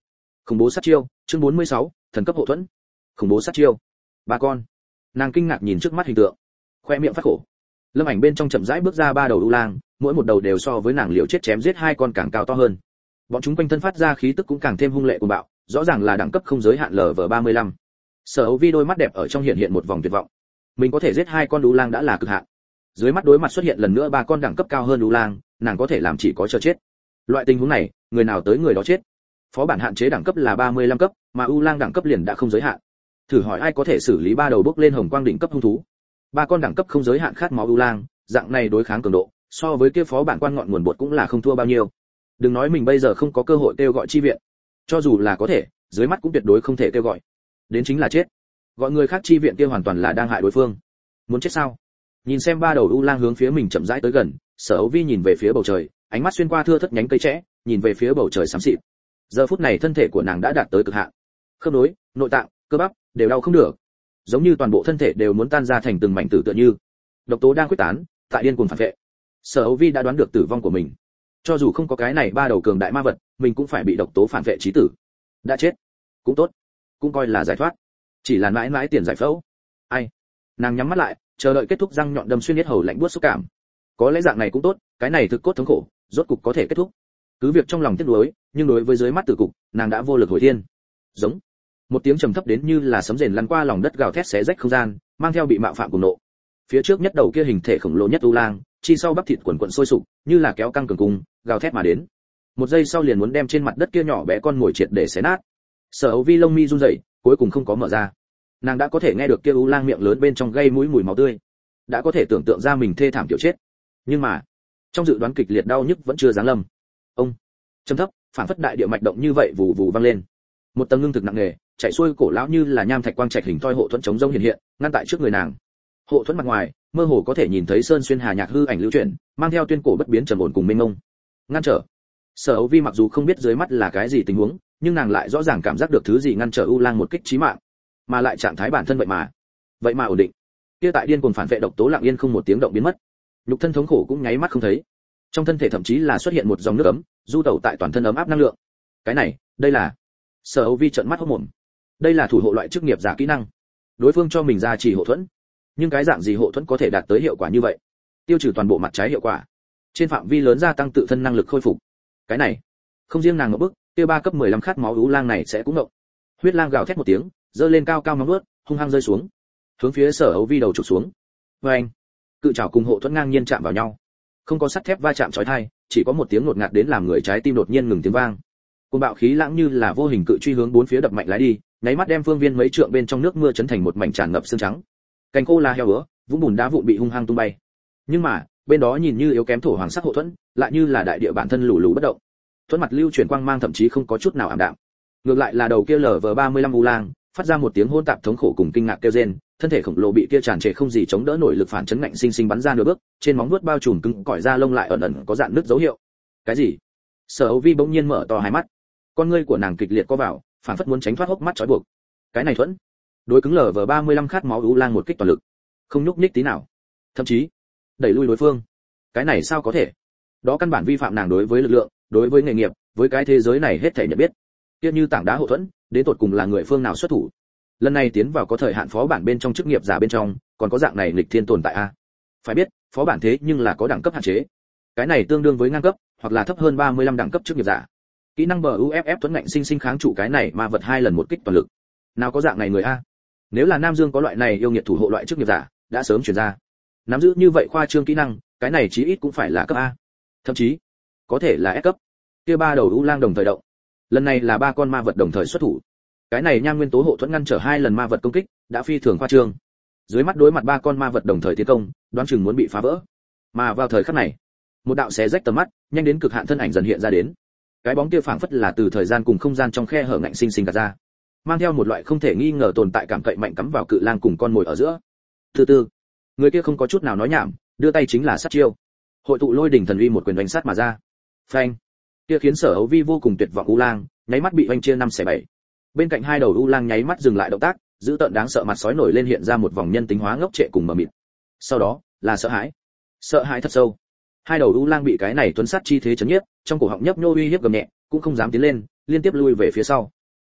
Speaker 1: Khủng bố sát chiêu, chương bốn mươi sáu, thần cấp hộ thuẫn. Khủng bố sát chiêu. Ba con. Nàng kinh ngạc nhìn trước mắt hình tượng, khoe miệng phát khổ. Lâm Ảnh bên trong chậm rãi bước ra ba đầu u lang, mỗi một đầu đều so với nàng liều chết chém giết hai con càng cao to hơn. Bọn chúng quanh thân phát ra khí tức cũng càng thêm hung lệ cuồng bạo, rõ ràng là đẳng cấp không giới hạn lv ba mươi lăm. Sở Âu Vi đôi mắt đẹp ở trong hiện hiện một vòng tuyệt vọng. Mình có thể giết hai con u lang đã là cực hạn. Dưới mắt đối mặt xuất hiện lần nữa ba con đẳng cấp cao hơn u lang, nàng có thể làm chỉ có chờ chết. Loại tình huống này, người nào tới người đó chết. Phó bản hạn chế đẳng cấp là ba mươi lăm cấp, mà u lang đẳng cấp liền đã không giới hạn. Thử hỏi ai có thể xử lý ba đầu bốc lên hồng quang đỉnh cấp hung thú? Ba con đẳng cấp không giới hạn khát máu u lang, dạng này đối kháng cường độ, so với kia phó bản quan ngọn nguồn bột cũng là không thua bao nhiêu. Đừng nói mình bây giờ không có cơ hội kêu gọi chi viện, cho dù là có thể, dưới mắt cũng tuyệt đối không thể kêu gọi. Đến chính là chết. Gọi người khác chi viện kia hoàn toàn là đang hại đối phương. Muốn chết sao? Nhìn xem ba đầu u lang hướng phía mình chậm rãi tới gần, Sở Âu Vi nhìn về phía bầu trời, ánh mắt xuyên qua thưa thất nhánh cây trẽ, nhìn về phía bầu trời xám xịt. Giờ phút này thân thể của nàng đã đạt tới cực hạn. Khớp nối, nội tạng, cơ bắp đều đau không được, giống như toàn bộ thân thể đều muốn tan ra thành từng mảnh tử tựa như. Độc tố đang quyết tán, tại điên cuồng phản vệ. Sở Âu Vi đã đoán được tử vong của mình. Cho dù không có cái này ba đầu cường đại ma vật, mình cũng phải bị độc tố phản vệ chí tử. Đã chết, cũng tốt, cũng coi là giải thoát. Chỉ là mãi mãi tiền giải phẫu. Ai? Nàng nhắm mắt lại, chờ đợi kết thúc răng nhọn đâm xuyên yết hầu lạnh buốt xúc cảm. Có lẽ dạng này cũng tốt, cái này thực cốt thống khổ, rốt cục có thể kết thúc. Cứ việc trong lòng tiếc nuối, nhưng đối với dưới mắt tử cục, nàng đã vô lực hồi thiên. Giống. Một tiếng trầm thấp đến như là sấm rền lăn qua lòng đất gào thét xé rách không gian, mang theo bị mạo phạm cùng nộ. Phía trước nhất đầu kia hình thể khổng lồ nhất u lang, chi sau bắp thịt quần quần sôi sục, như là kéo căng cường cung, gào thét mà đến. Một giây sau liền muốn đem trên mặt đất kia nhỏ bé con ngồi triệt để xé nát. Sở Âu Vi lông mi run rẩy, cuối cùng không có mở ra. Nàng đã có thể nghe được kia u lang miệng lớn bên trong gây mũi mùi máu tươi, đã có thể tưởng tượng ra mình thê thảm kiểu chết. Nhưng mà, trong dự đoán kịch liệt đau nhức vẫn chưa giáng lâm. Ông, trầm thấp, phản phất đại địa mạch động như vậy vù vù vang lên. Một tầng ngưng thực nặng nề, chạy xuôi cổ lão như là nham thạch quang trạch hình thoi hộ thuẫn chống rông hiện hiện, ngăn tại trước người nàng. Hộ thuẫn mặt ngoài, mơ hồ có thể nhìn thấy sơn xuyên hà nhạc hư ảnh lưu chuyển, mang theo tuyên cổ bất biến trầm ổn cùng mênh mông. Ngăn trở. Sở Âu Vi mặc dù không biết dưới mắt là cái gì tình huống, nhưng nàng lại rõ ràng cảm giác được thứ gì ngăn trở u lang một kích chí mạng, mà lại trạng thái bản thân vậy mà, vậy mà ổn định. Kia tại điên cuồng phản vệ độc tố lặng yên không một tiếng động biến mất, nhục thân thống khổ cũng nháy mắt không thấy. Trong thân thể thậm chí là xuất hiện một dòng nước ấm, du tẩu tại toàn thân ấm áp năng lượng. Cái này, đây là. Sở Âu Vi trợn mắt hốt mồm. Đây là thủ hộ loại chức nghiệp giả kỹ năng. Đối phương cho mình ra chỉ hộ thuẫn, nhưng cái dạng gì hộ thuẫn có thể đạt tới hiệu quả như vậy? Tiêu trừ toàn bộ mặt trái hiệu quả, trên phạm vi lớn gia tăng tự thân năng lực khôi phục. Cái này, không riêng nàng ngộp bức, kia ba cấp mười lăm khát máu ú lang này sẽ cũng ngộp. Huyết lang gào thét một tiếng, giơ lên cao cao móng vuốt, hung hăng rơi xuống, hướng phía Sở Âu Vi đầu chụp xuống. Oeng! Cự trảo cùng hộ thuẫn ngang nhiên chạm vào nhau, không có sắt thép va chạm chói tai, chỉ có một tiếng ngột ngạt đến làm người trái tim đột nhiên ngừng tiếng vang. Cơn bạo khí lãng như là vô hình cự truy hướng bốn phía đập mạnh lái đi, nháy mắt đem phương viên mấy trượng bên trong nước mưa chấn thành một mảnh tràn ngập xương trắng. Cành khô là heo ứa, vũng bùn đá vụn bị hung hăng tung bay. Nhưng mà, bên đó nhìn như yếu kém thổ hoàng sắc hộ thuẫn, lại như là đại địa bản thân lù lù bất động. Thuẫn mặt lưu chuyển quang mang thậm chí không có chút nào ảm đạm. Ngược lại là đầu kia lở vờ ba mươi lăm u lang, phát ra một tiếng hỗn tạp thống khổ cùng kinh ngạc kêu rên, thân thể khổng lồ bị kia tràn trề không gì chống đỡ nổi lực phản chấn ngạnh sinh sinh bắn ra nửa bước, trên móng vuốt bao trùm cứng cỏi da lông lại ẩn ẩn có dạn nứt dấu hiệu. Cái gì? Sở Âu Vi bỗng nhiên mở to hai mắt, con ngươi của nàng kịch liệt co vào, phản phất muốn tránh thoát hốc mắt trói buộc. Cái này thuẫn, đối cứng lở vờ ba mươi lăm khát máu u lang một kích toàn lực, không nhúc nhích tí nào, thậm chí đẩy lui đối phương. Cái này sao có thể? Đó căn bản vi phạm nàng đối với lực lượng, đối với nghề nghiệp, với cái thế giới này hết thảy nhận biết. Tiếc như tảng đá hộ thuẫn, đến tột cùng là người phương nào xuất thủ? Lần này tiến vào có thời hạn phó bản bên trong chức nghiệp giả bên trong, còn có dạng này nghịch thiên tồn tại a. Phải biết, phó bản thế nhưng là có đẳng cấp hạn chế. Cái này tương đương với ngang cấp, hoặc là thấp hơn ba mươi lăm đẳng cấp chức nghiệp giả. Kỹ năng bờ u ép ép tuấn ngạnh sinh sinh kháng trụ cái này mà vật hai lần một kích toàn lực. Nào có dạng này người a? Nếu là Nam Dương có loại này yêu nghiệt thủ hộ loại chức nghiệp giả, đã sớm chuyển ra. Nắm giữ như vậy khoa trương kỹ năng, cái này chí ít cũng phải là cấp A. Thậm chí, có thể là S cấp. Kia ba đầu u lang đồng thời động. Lần này là ba con ma vật đồng thời xuất thủ. Cái này nham nguyên tố hộ thuẫn ngăn trở hai lần ma vật công kích, đã phi thường khoa trương. Dưới mắt đối mặt ba con ma vật đồng thời tiến công, đoán chừng muốn bị phá vỡ. Mà vào thời khắc này, một đạo xé rách tầm mắt, nhanh đến cực hạn thân ảnh dần hiện ra đến. Cái bóng kia phảng phất là từ thời gian cùng không gian trong khe hở ngạnh sinh sinh gạt ra, mang theo một loại không thể nghi ngờ tồn tại cảm cậy mạnh cắm vào cự lang cùng con mồi ở giữa. Từ từ, người kia không có chút nào nói nhảm, đưa tay chính là sát chiêu. Hội tụ lôi đỉnh thần uy một quyền đánh sát mà ra. Phanh! Kia khiến Sở Âu Vi vô cùng tuyệt vọng u lang, nháy mắt bị vành chia năm xẻ bảy. Bên cạnh hai đầu u lang nháy mắt dừng lại động tác, giữ tợn đáng sợ mặt sói nổi lên hiện ra một vòng nhân tính hóa ngốc trệ cùng mờ mịt. Sau đó, là sợ hãi. Sợ hãi thật sâu. Hai đầu u lang bị cái này tuấn sát chi thế chấn nhiếp, trong cổ họng nhấp nhô uy hiếp gầm nhẹ, cũng không dám tiến lên, liên tiếp lui về phía sau.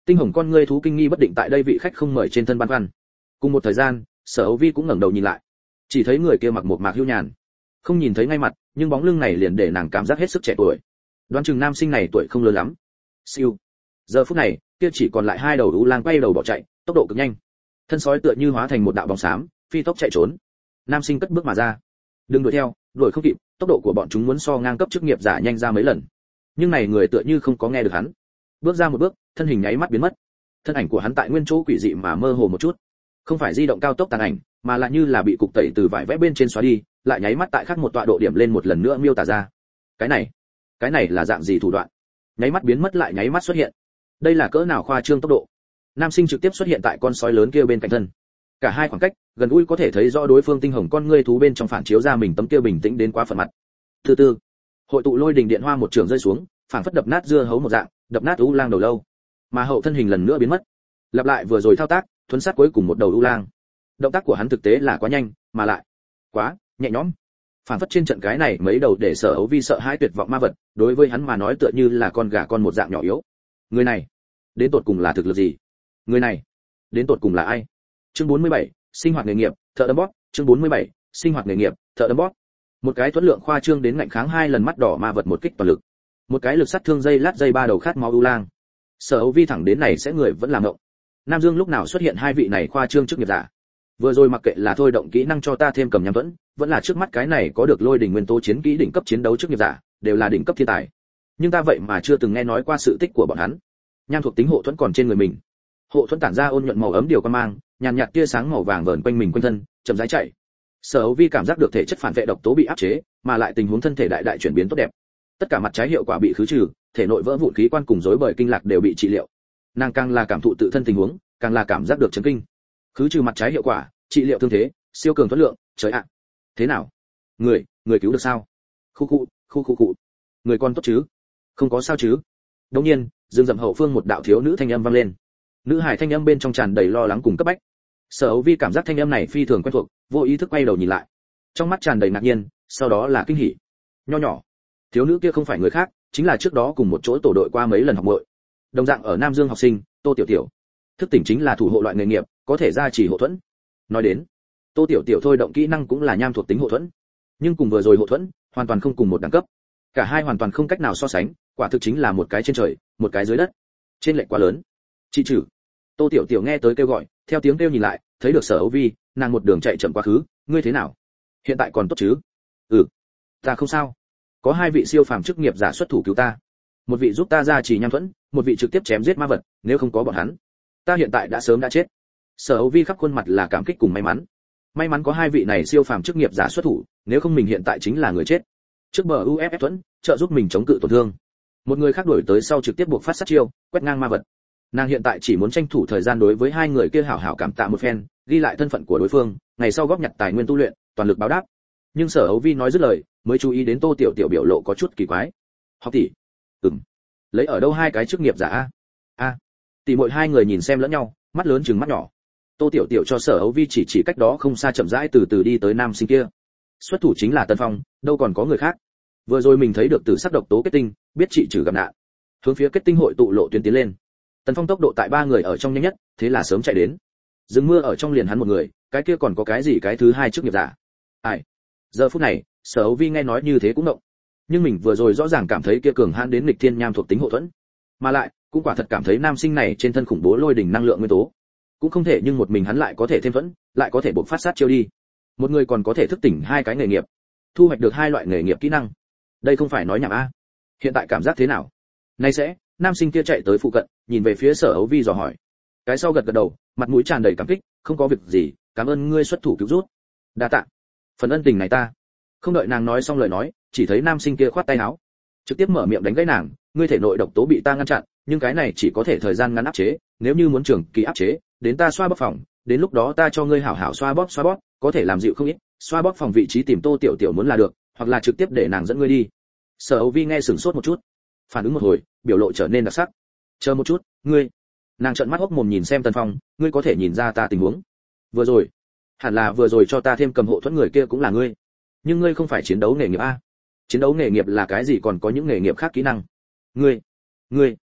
Speaker 1: Tinh hồng con ngươi thú kinh nghi bất định tại đây vị khách không mời trên thân băn khoăn. Cùng một thời gian, Sở Âu Vi cũng ngẩng đầu nhìn lại, chỉ thấy người kia mặc một mạc hưu nhàn, không nhìn thấy ngay mặt, nhưng bóng lưng này liền để nàng cảm giác hết sức trẻ tuổi. Đoán chừng nam sinh này tuổi không lớn lắm. Siêu. Giờ phút này, kia chỉ còn lại hai đầu u lang quay đầu bỏ chạy, tốc độ cực nhanh. Thân sói tựa như hóa thành một đạo bóng xám, phi tốc chạy trốn. Nam sinh cất bước mà ra. Đừng đuổi theo, đuổi không kịp, tốc độ của bọn chúng muốn so ngang cấp chức nghiệp giả nhanh ra mấy lần. Nhưng này người tựa như không có nghe được hắn. Bước ra một bước, thân hình nháy mắt biến mất. Thân ảnh của hắn tại nguyên chỗ quỷ dị mà mơ hồ một chút. Không phải di động cao tốc tàn ảnh, mà là như là bị cục tẩy từ vải vẽ bên trên xóa đi, lại nháy mắt tại khác một tọa độ điểm lên một lần nữa miêu tả ra. Cái này, cái này là dạng gì thủ đoạn? Nháy mắt biến mất lại nháy mắt xuất hiện. Đây là cỡ nào khoa trương tốc độ? Nam sinh trực tiếp xuất hiện tại con sói lớn kia bên cạnh thân. Cả hai khoảng cách gần gũi có thể thấy rõ đối phương tinh hồng con ngươi thú bên trong phản chiếu ra mình tấm kia bình tĩnh đến quá phần mặt. Từ từ, hội tụ lôi đình điện hoa một trường rơi xuống, phản phất đập nát dưa hấu một dạng, đập nát u lang đầu lâu. Mà hậu thân hình lần nữa biến mất. Lặp lại vừa rồi thao tác, thuấn sát cuối cùng một đầu u lang. Động tác của hắn thực tế là quá nhanh, mà lại quá nhẹ nhõm. Phản phất trên trận cái này mấy đầu để Sở Âu Vi sợ hãi tuyệt vọng ma vật, đối với hắn mà nói tựa như là con gà con một dạng nhỏ yếu. Người này, đến tột cùng là thực lực gì? Người này, đến tột cùng là ai? Chương bốn mươi bảy, sinh hoạt nghề nghiệp, thợ đấm bóp, chương bốn mươi bảy, sinh hoạt nghề nghiệp, thợ đấm bóp. Một cái thuẫn lượng khoa trương đến ngạnh kháng hai lần mắt đỏ ma vật một kích toàn lực. Một cái lực sát thương dây lát dây ba đầu khát máu u lang. Sở Âu Vi thẳng đến này sẽ người vẫn làm ngộng. Nam Dương lúc nào xuất hiện hai vị này khoa trương chức nghiệp giả? Vừa rồi mặc kệ là thôi động kỹ năng cho ta thêm cầm nhắm vẫn, vẫn là trước mắt cái này có được lôi đỉnh nguyên tố chiến kỹ đỉnh cấp chiến đấu chức nghiệp giả, đều là đỉnh cấp thiên tài. Nhưng ta vậy mà chưa từng nghe nói qua sự tích của bọn hắn. Nham thuộc tính hộ thuẫn còn trên người mình. Hộ thuẫn tản ra ôn nhuận màu ấm điều quan mang, nhàn nhạt tia sáng màu vàng vờn quanh mình quanh thân, chậm rãi chạy. Sở Âu Vi cảm giác được thể chất phản vệ độc tố bị áp chế, mà lại tình huống thân thể đại đại chuyển biến tốt đẹp. Tất cả mặt trái hiệu quả bị khứ trừ, thể nội vỡ vụn khí quan cùng rối bời kinh lạc đều bị trị liệu. Nàng càng là cảm thụ tự thân tình huống, càng là cảm giác được chấn kinh. Khứ trừ mặt trái hiệu quả, trị liệu thương thế, siêu cường thuẫn lượng, trời ạ. Thế nào? Người, người cứu được sao? Khu khu, khu khu khu. Người con tốt chứ? Không có sao chứ? Đột nhiên, rừng rậm hậu phương một đạo thiếu nữ thanh âm vang lên. Nữ hài thanh âm bên trong tràn đầy lo lắng cùng cấp bách. Sở Âu Vi cảm giác thanh âm này phi thường quen thuộc, vô ý thức quay đầu nhìn lại. Trong mắt tràn đầy ngạc nhiên, sau đó là kinh hỉ. Nho nhỏ. Thiếu nữ kia không phải người khác, chính là trước đó cùng một chỗ tổ đội qua mấy lần học muội. Đồng dạng ở Nam Dương học sinh, Tô Tiểu Tiểu. Thức tỉnh chính là thủ hộ loại nghề nghiệp, có thể gia trì hộ thuẫn. Nói đến, Tô Tiểu Tiểu thôi động kỹ năng cũng là nham thuộc tính hộ thuẫn, nhưng cùng vừa rồi hộ thuẫn, hoàn toàn không cùng một đẳng cấp. Cả hai hoàn toàn không cách nào so sánh, quả thực chính là một cái trên trời, một cái dưới đất. Trên lệch quá lớn. Chị trừ. Tô Tiểu Tiểu nghe tới kêu gọi, theo tiếng kêu nhìn lại, thấy được Sở Âu Vi, nàng một đường chạy chậm quá khứ, ngươi thế nào? Hiện tại còn tốt chứ? Ừ, ta không sao. Có hai vị siêu phàm chức nghiệp giả xuất thủ cứu ta. Một vị giúp ta gia trì nham thuẫn, một vị trực tiếp chém giết ma vật, nếu không có bọn hắn, ta hiện tại đã sớm đã chết. Sở Âu Vi khắp khuôn mặt là cảm kích cùng may mắn. May mắn có hai vị này siêu phàm chức nghiệp giả xuất thủ, nếu không mình hiện tại chính là người chết. Trước bờ u ép ép thuẫn, trợ giúp mình chống cự tổn thương. Một người khác đuổi tới sau trực tiếp buộc phát sát chiêu, quét ngang ma vật. Nàng hiện tại chỉ muốn tranh thủ thời gian đối với hai người kia hảo hảo cảm tạ một phen, ghi lại thân phận của đối phương, ngày sau góp nhặt tài nguyên tu luyện, toàn lực báo đáp. Nhưng Sở Âu Vi nói dứt lời, mới chú ý đến Tô Tiểu Tiểu biểu lộ có chút kỳ quái. Học tỷ. Ừm. Lấy ở đâu hai cái chức nghiệp giả a? A. Tỷ muội hai người nhìn xem lẫn nhau, mắt lớn trừng mắt nhỏ. Tô Tiểu Tiểu cho Sở Âu Vi chỉ chỉ cách đó không xa chậm rãi từ từ đi tới nam sinh kia. Xuất thủ chính là Tân Phong, đâu còn có người khác. Vừa rồi mình thấy được tử sắc độc tố kết tinh, biết trị trừ gặp nạn. Hướng phía kết tinh hội tụ lộ tuyến tiến lên. Tần Phong tốc độ tại ba người ở trong nhanh nhất, thế là sớm chạy đến. Dừng mưa ở trong liền hắn một người, cái kia còn có cái gì cái thứ hai chức nghiệp giả. Ai? Giờ phút này, Sở Âu Vi nghe nói như thế cũng động. Nhưng mình vừa rồi rõ ràng cảm thấy kia cường hãn đến nghịch thiên nham thuộc tính hộ thuẫn, mà lại cũng quả thật cảm thấy nam sinh này trên thân khủng bố lôi đỉnh năng lượng nguyên tố. Cũng không thể nhưng một mình hắn lại có thể thêm thuẫn, lại có thể bộc phát sát chiêu đi. Một người còn có thể thức tỉnh hai cái nghề nghiệp, thu hoạch được hai loại nghề nghiệp kỹ năng. Đây không phải nói nhảm a. Hiện tại cảm giác thế nào? Nay sẽ, nam sinh kia chạy tới phụ cận, nhìn về phía Sở Âu Vi dò hỏi. Cái sau gật gật đầu, mặt mũi tràn đầy cảm kích, không có việc gì, cảm ơn ngươi xuất thủ cứu rút. Đa tạ. Phần ân tình này ta. Không đợi nàng nói xong lời nói, chỉ thấy nam sinh kia khoát tay áo, trực tiếp mở miệng đánh gãy nàng, ngươi thể nội độc tố bị ta ngăn chặn, nhưng cái này chỉ có thể thời gian ngắn áp chế, nếu như muốn trường kỳ áp chế, đến ta xoa bóp phòng, đến lúc đó ta cho ngươi hảo hảo xoa bóp xoa bóp, có thể làm dịu không ít, xoa bóp phòng vị trí tìm Tô Tiểu Tiểu muốn là được, hoặc là trực tiếp để nàng dẫn ngươi đi. Sở Âu Vi nghe sửng sốt một chút, phản ứng một hồi, biểu lộ trở nên đặc sắc. Chờ một chút, ngươi. Nàng trợn mắt hốc mồm nhìn xem Tần Phong, ngươi có thể nhìn ra ta tình huống. Vừa rồi, hẳn là vừa rồi cho ta thêm cầm hộ thuẫn người kia cũng là ngươi. Nhưng ngươi không phải chiến đấu nghề nghiệp a? Chiến đấu nghề nghiệp là cái gì, còn có những nghề nghiệp khác kỹ năng? Ngươi, ngươi.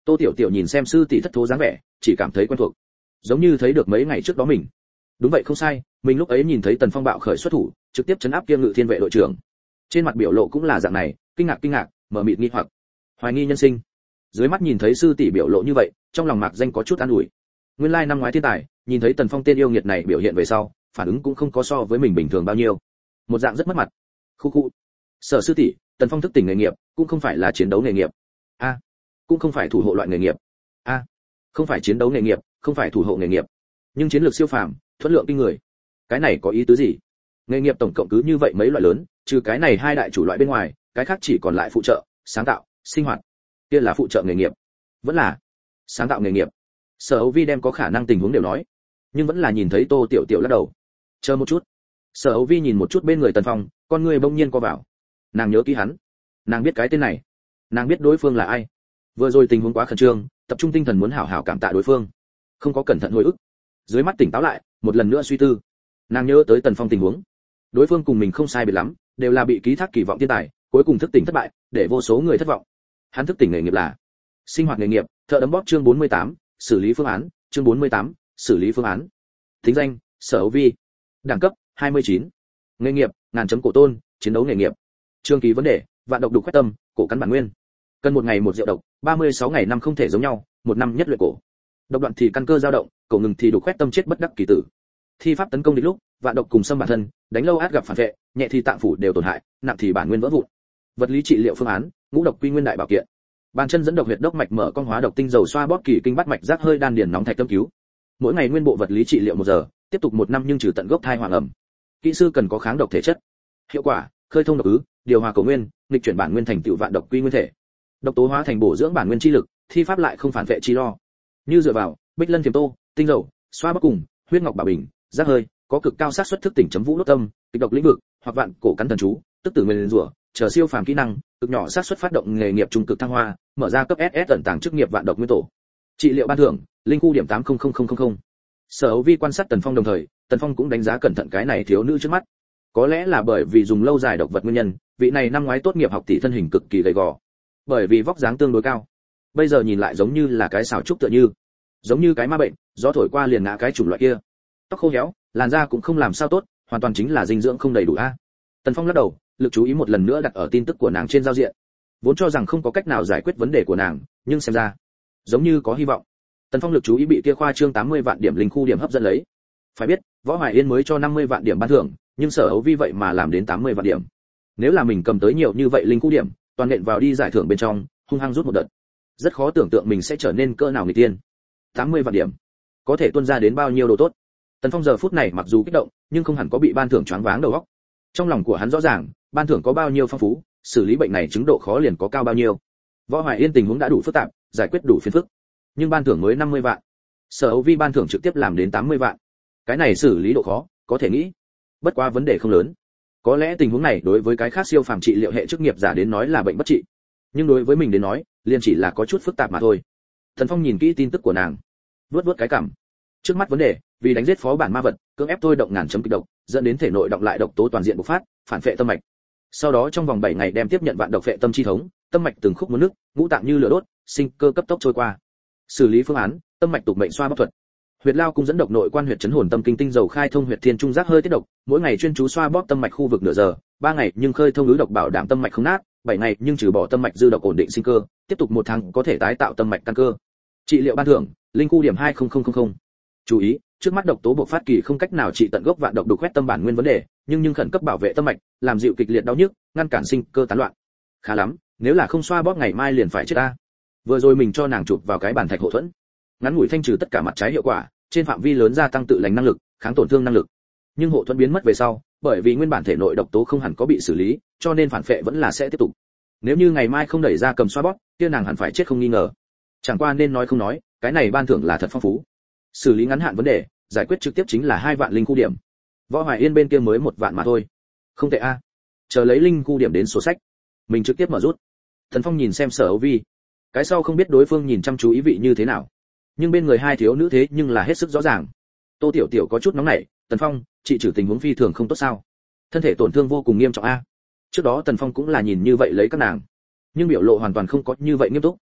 Speaker 1: Tô Tiểu Tiểu nhìn xem sư tỷ thất thố dáng vẻ, chỉ cảm thấy quen thuộc, giống như thấy được mấy ngày trước đó mình. Đúng vậy không sai, mình lúc ấy nhìn thấy Tần Phong bạo khởi xuất thủ, trực tiếp chấn áp kia Ngự Thiên vệ đội trưởng. Trên mặt biểu lộ cũng là dạng này, kinh ngạc kinh ngạc, mở mịt nghi hoặc, hoài nghi nhân sinh. Dưới mắt nhìn thấy sư tỷ biểu lộ như vậy, trong lòng Mạc Danh có chút an ủi. Nguyên lai năm ngoái thiên tài, nhìn thấy Tần Phong tên yêu nghiệt này biểu hiện về sau, phản ứng cũng không có so với mình bình thường bao nhiêu. Một dạng rất mất mặt. Khu khu. Sở sư tỷ, Tần Phong thức tỉnh nghề nghiệp, cũng không phải là chiến đấu nghề nghiệp. A, cũng không phải thủ hộ loại nghề nghiệp. A, không phải chiến đấu nghề nghiệp, không phải thủ hộ nghề nghiệp. Nhưng chiến lược siêu phàm, thuẫn lượng kinh người. Cái này có ý tứ gì? Nghề nghiệp tổng cộng cứ như vậy mấy loại lớn, trừ cái này hai đại chủ loại bên ngoài, cái khác chỉ còn lại phụ trợ, sáng tạo, sinh hoạt. Kia là phụ trợ nghề nghiệp, vẫn là sáng tạo nghề nghiệp. Sở Âu Vi đem có khả năng tình huống đều nói, nhưng vẫn là nhìn thấy Tô Tiểu Tiểu lắc đầu. Chờ một chút. Sở Âu Vi nhìn một chút bên người Tần Phong, con người bỗng nhiên co vào. Nàng nhớ kỹ hắn, nàng biết cái tên này, nàng biết đối phương là ai. Vừa rồi tình huống quá khẩn trương, tập trung tinh thần muốn hảo hảo cảm tạ đối phương, không có cẩn thận hồi ức. Dưới mắt tỉnh táo lại, một lần nữa suy tư. Nàng nhớ tới Tần Phong tình huống, đối phương cùng mình không sai biệt lắm, đều là bị ký thác kỳ vọng thiên tài, cuối cùng thức tỉnh thất bại, để vô số người thất vọng. Hắn thức tỉnh nghề nghiệp là sinh hoạt nghề nghiệp, thợ đấm bóp chương bốn mươi tám, xử lý phương án, chương bốn mươi tám, xử lý phương án. Thính danh: Sở Âu Vi. Đẳng cấp: hai mươi chín. Nghề nghiệp: ngàn chấm cổ tôn, chiến đấu nghề nghiệp. Chương ký vấn đề: vạn độc đục quét tâm, cổ cắn bản nguyên. Cần một ngày một rượu độc, ba mươi sáu ngày năm không thể giống nhau, một năm nhất luyện cổ. Độc đoạn thì căn cơ dao động, cổ ngừng thì đục quét tâm chết bất đắc kỳ tử. Thi pháp tấn công địch lúc, vạn độc cùng xâm bản thân, đánh lâu át gặp phản vệ, nhẹ thì tạng phủ đều tổn hại, nặng thì bản nguyên vỡ vụn. Vật lý trị liệu phương án: ngũ độc quy nguyên đại bảo kiện. Bàn chân dẫn độc huyệt đốc mạch mở con hóa độc tinh dầu xoa bóp kỳ kinh bắt mạch giác hơi đan điền nóng thạch tâm cứu. Mỗi ngày nguyên bộ vật lý trị liệu một giờ, tiếp tục một năm nhưng trừ tận gốc thai hoàng ẩm. Kỹ sư cần có kháng độc thể chất. Hiệu quả: khơi thông độc ứ, điều hòa cổ nguyên, nghịch chuyển bản nguyên thành tựu vạn độc quy nguyên thể. Độc tố hóa thành bổ dưỡng bản nguyên chi lực, thi pháp lại không phản vệ chi lo. Như dựa vào bích lân thiềm tô, tinh dầu, xoa bóp cùng huyết ngọc bảo bình, giác hơi, có cực cao xác suất thức tỉnh chấm vũ đốt tâm, kịch độc lĩnh vực, hoặc vạn cổ cắn thần chú, tức tử nguyên rủa, chờ siêu phàm kỹ năng, cực nhỏ xác suất phát động nghề nghiệp trung cực thăng hoa, mở ra cấp ét ét tận tàng chức nghiệp vạn độc nguyên tổ. Trị liệu ban thưởng, linh khu điểm tám không không không không. Sở Âu Vi quan sát Tần Phong đồng thời, Tần Phong cũng đánh giá cẩn thận cái này thiếu nữ trước mắt. Có lẽ là bởi vì dùng lâu dài độc vật nguyên nhân, vị này năm ngoái tốt nghiệp học tỷ thân hình cực kỳ gầy gò. Bởi vì vóc dáng tương đối cao, bây giờ nhìn lại giống như là cái xào trúc tựa như, giống như cái ma bệnh, gió thổi qua liền ngã cái chủng loại kia. Tóc khô héo, làn da cũng không làm sao tốt, hoàn toàn chính là dinh dưỡng không đầy đủ a. Tần Phong lắc đầu, lực chú ý một lần nữa đặt ở tin tức của nàng trên giao diện. Vốn cho rằng không có cách nào giải quyết vấn đề của nàng, nhưng xem ra giống như có hy vọng. Tần Phong lực chú ý bị kia khoa trương tám mươi vạn điểm linh khu điểm hấp dẫn lấy. Phải biết, Võ Hoài Yên mới cho năm mươi vạn điểm ban thưởng, nhưng Sở Âu Vi vậy mà làm đến tám mươi vạn điểm. Nếu là mình cầm tới nhiều như vậy linh khu điểm, toàn nện vào đi giải thưởng bên trong, hung hăng rút một đợt. Rất khó tưởng tượng mình sẽ trở nên cỡ nào người tiên. tám mươi vạn điểm, có thể tuôn ra đến bao nhiêu đồ tốt. Tần Phong giờ phút này mặc dù kích động, nhưng không hẳn có bị ban thưởng choáng váng đầu óc. Trong lòng của hắn rõ ràng, ban thưởng có bao nhiêu phong phú, xử lý bệnh này chứng độ khó liền có cao bao nhiêu. Võ Hoài Yên tình huống đã đủ phức tạp, giải quyết đủ phiền phức, nhưng ban thưởng mới năm mươi vạn. Sở Âu Vi ban thưởng trực tiếp làm đến tám mươi vạn. Cái này xử lý độ khó, có thể nghĩ. Bất quá vấn đề không lớn. Có lẽ tình huống này đối với cái khác siêu phàm trị liệu hệ chức nghiệp giả đến nói là bệnh bất trị, nhưng đối với mình đến nói, liền chỉ là có chút phức tạp mà thôi. Thần Phong nhìn kỹ tin tức của nàng, vuốt vuốt cái cằm. Trước mắt vấn đề, vì đánh giết phó bản ma vật, cưỡng ép thôi động ngàn chấm kịch độc, dẫn đến thể nội động lại độc tố toàn diện bộc phát, phản phệ tâm mạch. Sau đó trong vòng bảy ngày đem tiếp nhận vạn độc phệ tâm chi thống, tâm mạch từng khúc muốn nước, ngũ tạng như lửa đốt, sinh cơ cấp tốc trôi qua. Xử lý phương án, tâm mạch tục mệnh xoa bóp thuật. Huyệt lao cung dẫn độc nội quan huyệt chấn hồn tâm kinh tinh dầu khai thông huyệt thiên trung giác hơi tiết độc, mỗi ngày chuyên chú xoa bóp tâm mạch khu vực nửa giờ, ba ngày nhưng khơi thông ứ độc bảo đảm tâm mạch không nát, bảy ngày nhưng trừ bỏ tâm mạch dư độc ổn định sinh cơ, tiếp tục một tháng có thể tái tạo tâm mạch căn cơ. Trị liệu ban thưởng, linh khu điểm hai không không không không. Chú ý, trước mắt độc tố bộc phát kỳ không cách nào trị tận gốc vạn độc đục quét tâm bản nguyên vấn đề, nhưng nhưng khẩn cấp bảo vệ tâm mạch, làm dịu kịch liệt đau nhức, ngăn cản sinh cơ tán loạn. Khá lắm, nếu là không xoa bóp ngày mai liền phải chết ta. Vừa rồi mình cho nàng chụp vào cái bàn thạch hộ thuẫn, ngắn ngủi thanh trừ tất cả mặt trái hiệu quả, trên phạm vi lớn gia tăng tự lành năng lực, kháng tổn thương năng lực. Nhưng hộ thuẫn biến mất về sau, bởi vì nguyên bản thể nội độc tố không hẳn có bị xử lý, cho nên phản phệ vẫn là sẽ tiếp tục. Nếu như ngày mai không đẩy ra cầm xoa bóp, kia nàng hẳn phải chết không nghi ngờ. Chẳng qua nên nói không nói, cái này ban thưởng là thật phong phú. Xử lý ngắn hạn vấn đề, giải quyết trực tiếp chính là hai vạn linh khu điểm. Võ Hoài Yên bên kia mới một vạn mà thôi. Không tệ a. Chờ lấy linh khu điểm đến sổ sách, mình trực tiếp mở rút. Thần Phong nhìn xem Sở Âu Vi, cái sau không biết đối phương nhìn chăm chú ý vị như thế nào, nhưng bên người hai thiếu nữ thế nhưng là hết sức rõ ràng. Tô Tiểu Tiểu có chút nóng nảy, Tần Phong, chị trừ tình huống phi thường không tốt sao? Thân thể tổn thương vô cùng nghiêm trọng a. Trước đó Tần Phong cũng là nhìn như vậy lấy các nàng, nhưng biểu lộ hoàn toàn không có như vậy nghiêm túc.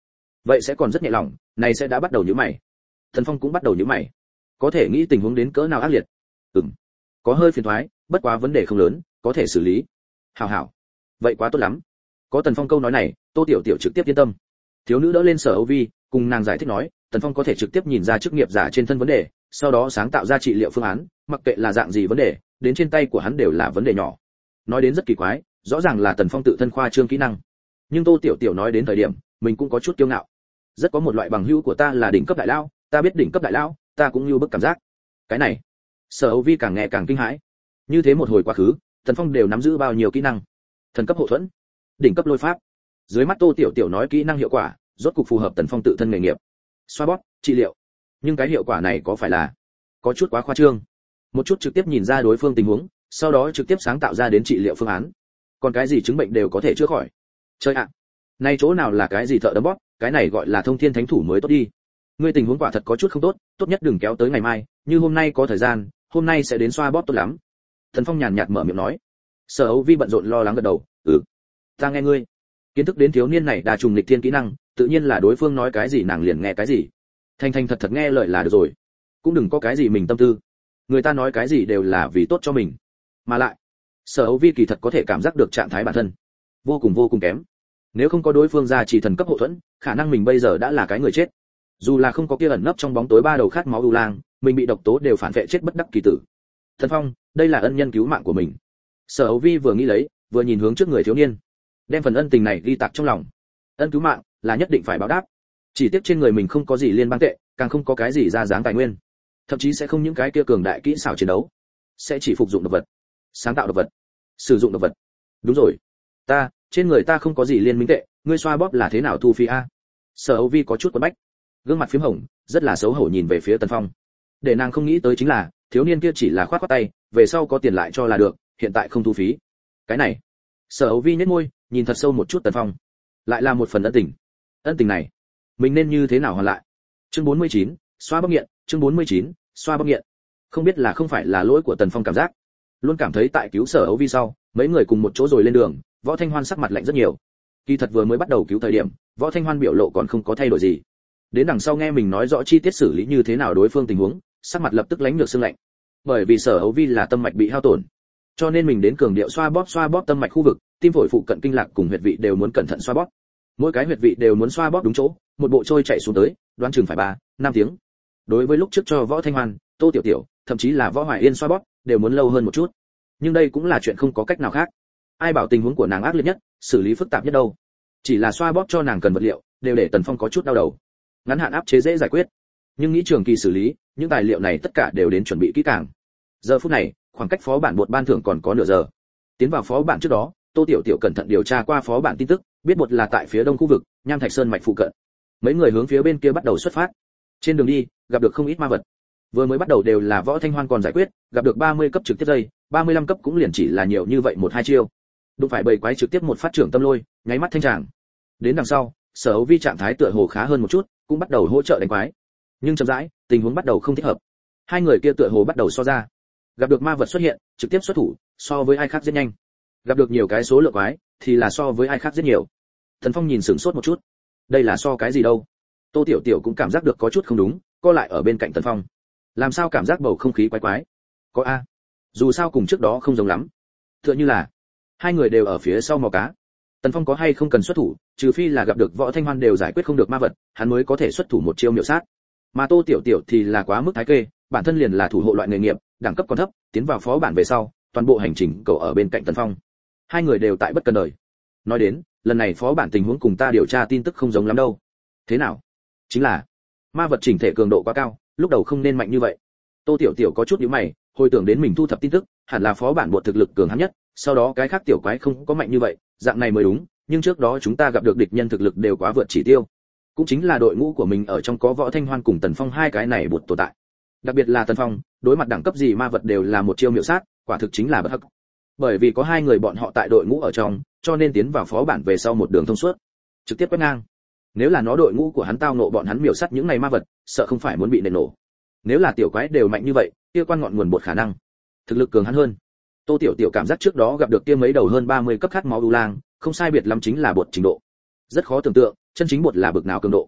Speaker 1: vậy sẽ còn rất nhẹ lòng, này sẽ đã bắt đầu nhíu mày. Thần Phong cũng bắt đầu nhíu mày, có thể nghĩ tình huống đến cỡ nào ác liệt. Ừm, có hơi phiền toái, bất quá vấn đề không lớn, có thể xử lý. Hảo hảo, vậy quá tốt lắm. Có Tần Phong câu nói này, Tô Tiểu Tiểu trực tiếp yên tâm. Thiếu nữ đỡ lên Sở Âu Vi, cùng nàng giải thích nói, Tần Phong có thể trực tiếp nhìn ra chức nghiệp giả trên thân vấn đề, sau đó sáng tạo ra trị liệu phương án, mặc kệ là dạng gì vấn đề, đến trên tay của hắn đều là vấn đề nhỏ. Nói đến rất kỳ quái, rõ ràng là Tần Phong tự thân khoa trương kỹ năng, nhưng Tô Tiểu Tiểu nói đến thời điểm, mình cũng có chút kiêu ngạo. Rất có một loại bằng hữu của ta là đỉnh cấp đại lão, ta biết đỉnh cấp đại lão, ta cũng như bức cảm giác. Cái này, Sở Âu Vi càng nghe càng kinh hãi. Như thế một hồi quá khứ, Tần Phong đều nắm giữ bao nhiêu kỹ năng? Thần cấp hộ thuẫn, đỉnh cấp lôi pháp. Dưới mắt Tô Tiểu Tiểu nói kỹ năng hiệu quả, rốt cục phù hợp Tần Phong tự thân nghề nghiệp. Xoa bóp, trị liệu. Nhưng cái hiệu quả này có phải là có chút quá khoa trương? Một chút trực tiếp nhìn ra đối phương tình huống, sau đó trực tiếp sáng tạo ra đến trị liệu phương án. Còn cái gì chứng bệnh đều có thể chữa khỏi. Chơi ạ. À. Nay chỗ nào là cái gì thợ đấm bóp, cái này gọi là thông thiên thánh thủ mới tốt đi. Ngươi tình huống quả thật có chút không tốt, tốt nhất đừng kéo tới ngày mai, như hôm nay có thời gian, hôm nay sẽ đến xoa bóp tốt lắm. Thần Phong nhàn nhạt mở miệng nói. Sở Âu Vi bận rộn lo lắng gật đầu, "Ừ, ta nghe ngươi." Kiến thức đến thiếu niên này đa trùng lịch thiên kỹ năng, tự nhiên là đối phương nói cái gì nàng liền nghe cái gì. Thành thành thật thật nghe lời là được rồi, cũng đừng có cái gì mình tâm tư. Người ta nói cái gì đều là vì tốt cho mình. Mà lại, Sở Âu Vi kỳ thật có thể cảm giác được trạng thái bản thân vô cùng vô cùng kém. Nếu không có đối phương ra chỉ thần cấp hộ thuẫn, khả năng mình bây giờ đã là cái người chết. Dù là không có kia ẩn nấp trong bóng tối ba đầu khát máu u lang, mình bị độc tố đều phản vệ chết bất đắc kỳ tử. Thần Phong, đây là ân nhân cứu mạng của mình. Sở Âu Vi vừa nghĩ lấy, vừa nhìn hướng trước người thiếu niên, đem phần ân tình này ghi tạc trong lòng. Ân cứu mạng là nhất định phải báo đáp. Chỉ tiếc trên người mình không có gì liên bang tệ, càng không có cái gì ra dáng tài nguyên, thậm chí sẽ không những cái kia cường đại kỹ xảo chiến đấu, sẽ chỉ phục dụng độc vật, sáng tạo độc vật, sử dụng độc vật. Đúng rồi, ta trên người ta không có gì liên minh tệ, ngươi xoa bóp là thế nào thu phí a? Sở Âu Vi có chút quấn bách, gương mặt phím hồng, rất là xấu hổ nhìn về phía Tần Phong. Để nàng không nghĩ tới chính là, thiếu niên kia chỉ là khoát khoát tay, về sau có tiền lại cho là được, hiện tại không thu phí. Cái này, Sở Âu Vi nhếch môi, nhìn thật sâu một chút Tần Phong, lại là một phần ân tình. Ân tình này, mình nên như thế nào hoàn lại? Chương bốn mươi chín, xoa bóp nghiện, chương bốn mươi chín, xoa bóp nghiện. Không biết là không phải là lỗi của Tần Phong cảm giác, luôn cảm thấy tại cứu Sở Âu Vi sau, mấy người cùng một chỗ rồi lên đường, Võ Thanh Hoan sắc mặt lạnh rất nhiều. Kỳ thật vừa mới bắt đầu cứu thời điểm, Võ Thanh Hoan biểu lộ còn không có thay đổi gì. Đến đằng sau nghe mình nói rõ chi tiết xử lý như thế nào đối phương tình huống, sắc mặt lập tức lánh nhược sương lạnh. Bởi vì Sở Âu Vi là tâm mạch bị hao tổn, cho nên mình đến cường điệu xoa bóp xoa bóp tâm mạch khu vực, tim phổi phụ cận kinh lạc cùng huyệt vị đều muốn cẩn thận xoa bóp. Mỗi cái huyệt vị đều muốn xoa bóp đúng chỗ, một bộ trôi chạy xuống tới, đoán chừng phải ba, năm tiếng. Đối với lúc trước cho Võ Thanh Hoan, Tô Tiểu Tiểu, thậm chí là Võ Hoài Yên xoa bóp, đều muốn lâu hơn một chút. Nhưng đây cũng là chuyện không có cách nào khác. Ai bảo tình huống của nàng ác liệt nhất, xử lý phức tạp nhất đâu. Chỉ là xoa bóp cho nàng cần vật liệu, đều để Tần Phong có chút đau đầu. Ngắn hạn áp chế dễ giải quyết, nhưng nghĩ trường kỳ xử lý, những tài liệu này tất cả đều đến chuẩn bị kỹ càng. Giờ phút này, khoảng cách phó bản bột ban thưởng còn có nửa giờ. Tiến vào phó bản trước đó, Tô Tiểu Tiểu cẩn thận điều tra qua phó bản tin tức, biết bột là tại phía đông khu vực, Nham Thạch Sơn mạch phụ cận. Mấy người hướng phía bên kia bắt đầu xuất phát. Trên đường đi, gặp được không ít ma vật. Vừa mới bắt đầu đều là Võ Thanh Hoan còn giải quyết, gặp được ba mươi cấp trực tiếp dây, ba mươi lăm cấp cũng liền chỉ là nhiều như vậy một hai chiêu. Đụng phải bầy quái trực tiếp một phát trưởng tâm lôi, nháy mắt thanh tràng. Đến đằng sau, Sở Âu Vi trạng thái tựa hồ khá hơn một chút, cũng bắt đầu hỗ trợ đánh quái. Nhưng chậm rãi, tình huống bắt đầu không thích hợp. Hai người kia tựa hồ bắt đầu so ra. Gặp được ma vật xuất hiện, trực tiếp xuất thủ, so với ai khác rất nhanh. Gặp được nhiều cái số lượng quái, thì là so với ai khác rất nhiều. Thần Phong nhìn sửng sốt một chút. Đây là so cái gì đâu? Tô Tiểu Tiểu cũng cảm giác được có chút không đúng, co lại ở bên cạnh Tần Phong. Làm sao cảm giác bầu không khí quái quái? Có a? Dù sao cùng trước đó không giống lắm. Tựa như là hai người đều ở phía sau mò cá. Tần Phong có hay không cần xuất thủ, trừ phi là gặp được Võ Thanh Hoan đều giải quyết không được ma vật, hắn mới có thể xuất thủ một chiêu miểu sát. Mà Tô Tiểu Tiểu thì là quá mức thái kê, bản thân liền là thủ hộ loại nghề nghiệp, đẳng cấp còn thấp, tiến vào phó bản về sau, toàn bộ hành trình cậu ở bên cạnh Tần Phong. Hai người đều tại bất cần đời. Nói đến, lần này phó bản tình huống cùng ta điều tra tin tức không giống lắm đâu. Thế nào? Chính là ma vật chỉnh thể cường độ quá cao, lúc đầu không nên mạnh như vậy. Tô Tiểu Tiểu có chút nhíu mày, hồi tưởng đến mình thu thập tin tức, hẳn là phó bản bột thực lực cường hãn nhất, sau đó cái khác tiểu quái không có mạnh như vậy, dạng này mới đúng, nhưng trước đó chúng ta gặp được địch nhân thực lực đều quá vượt chỉ tiêu. Cũng chính là đội ngũ của mình ở trong có Võ Thanh Hoan cùng Tần Phong hai cái này bột tồn tại. Đặc biệt là Tần Phong, đối mặt đẳng cấp gì ma vật đều là một chiêu miểu sát, quả thực chính là bất hắc. Bởi vì có hai người bọn họ tại đội ngũ ở trong, cho nên tiến vào phó bản về sau một đường thông suốt, trực tiếp quét ngang. Nếu là nó đội ngũ của hắn tao nộ bọn hắn miểu sát những này ma vật, sợ không phải muốn bị nện nổ. Nếu là tiểu quái đều mạnh như vậy, kia quan ngọn nguồn bột khả năng thực lực cường hắn hơn. Tô Tiểu Tiểu cảm giác trước đó gặp được kia mấy đầu hơn ba mươi cấp khát máu u lang, không sai biệt lắm chính là bột trình độ. Rất khó tưởng tượng, chân chính bột là bực nào cường độ,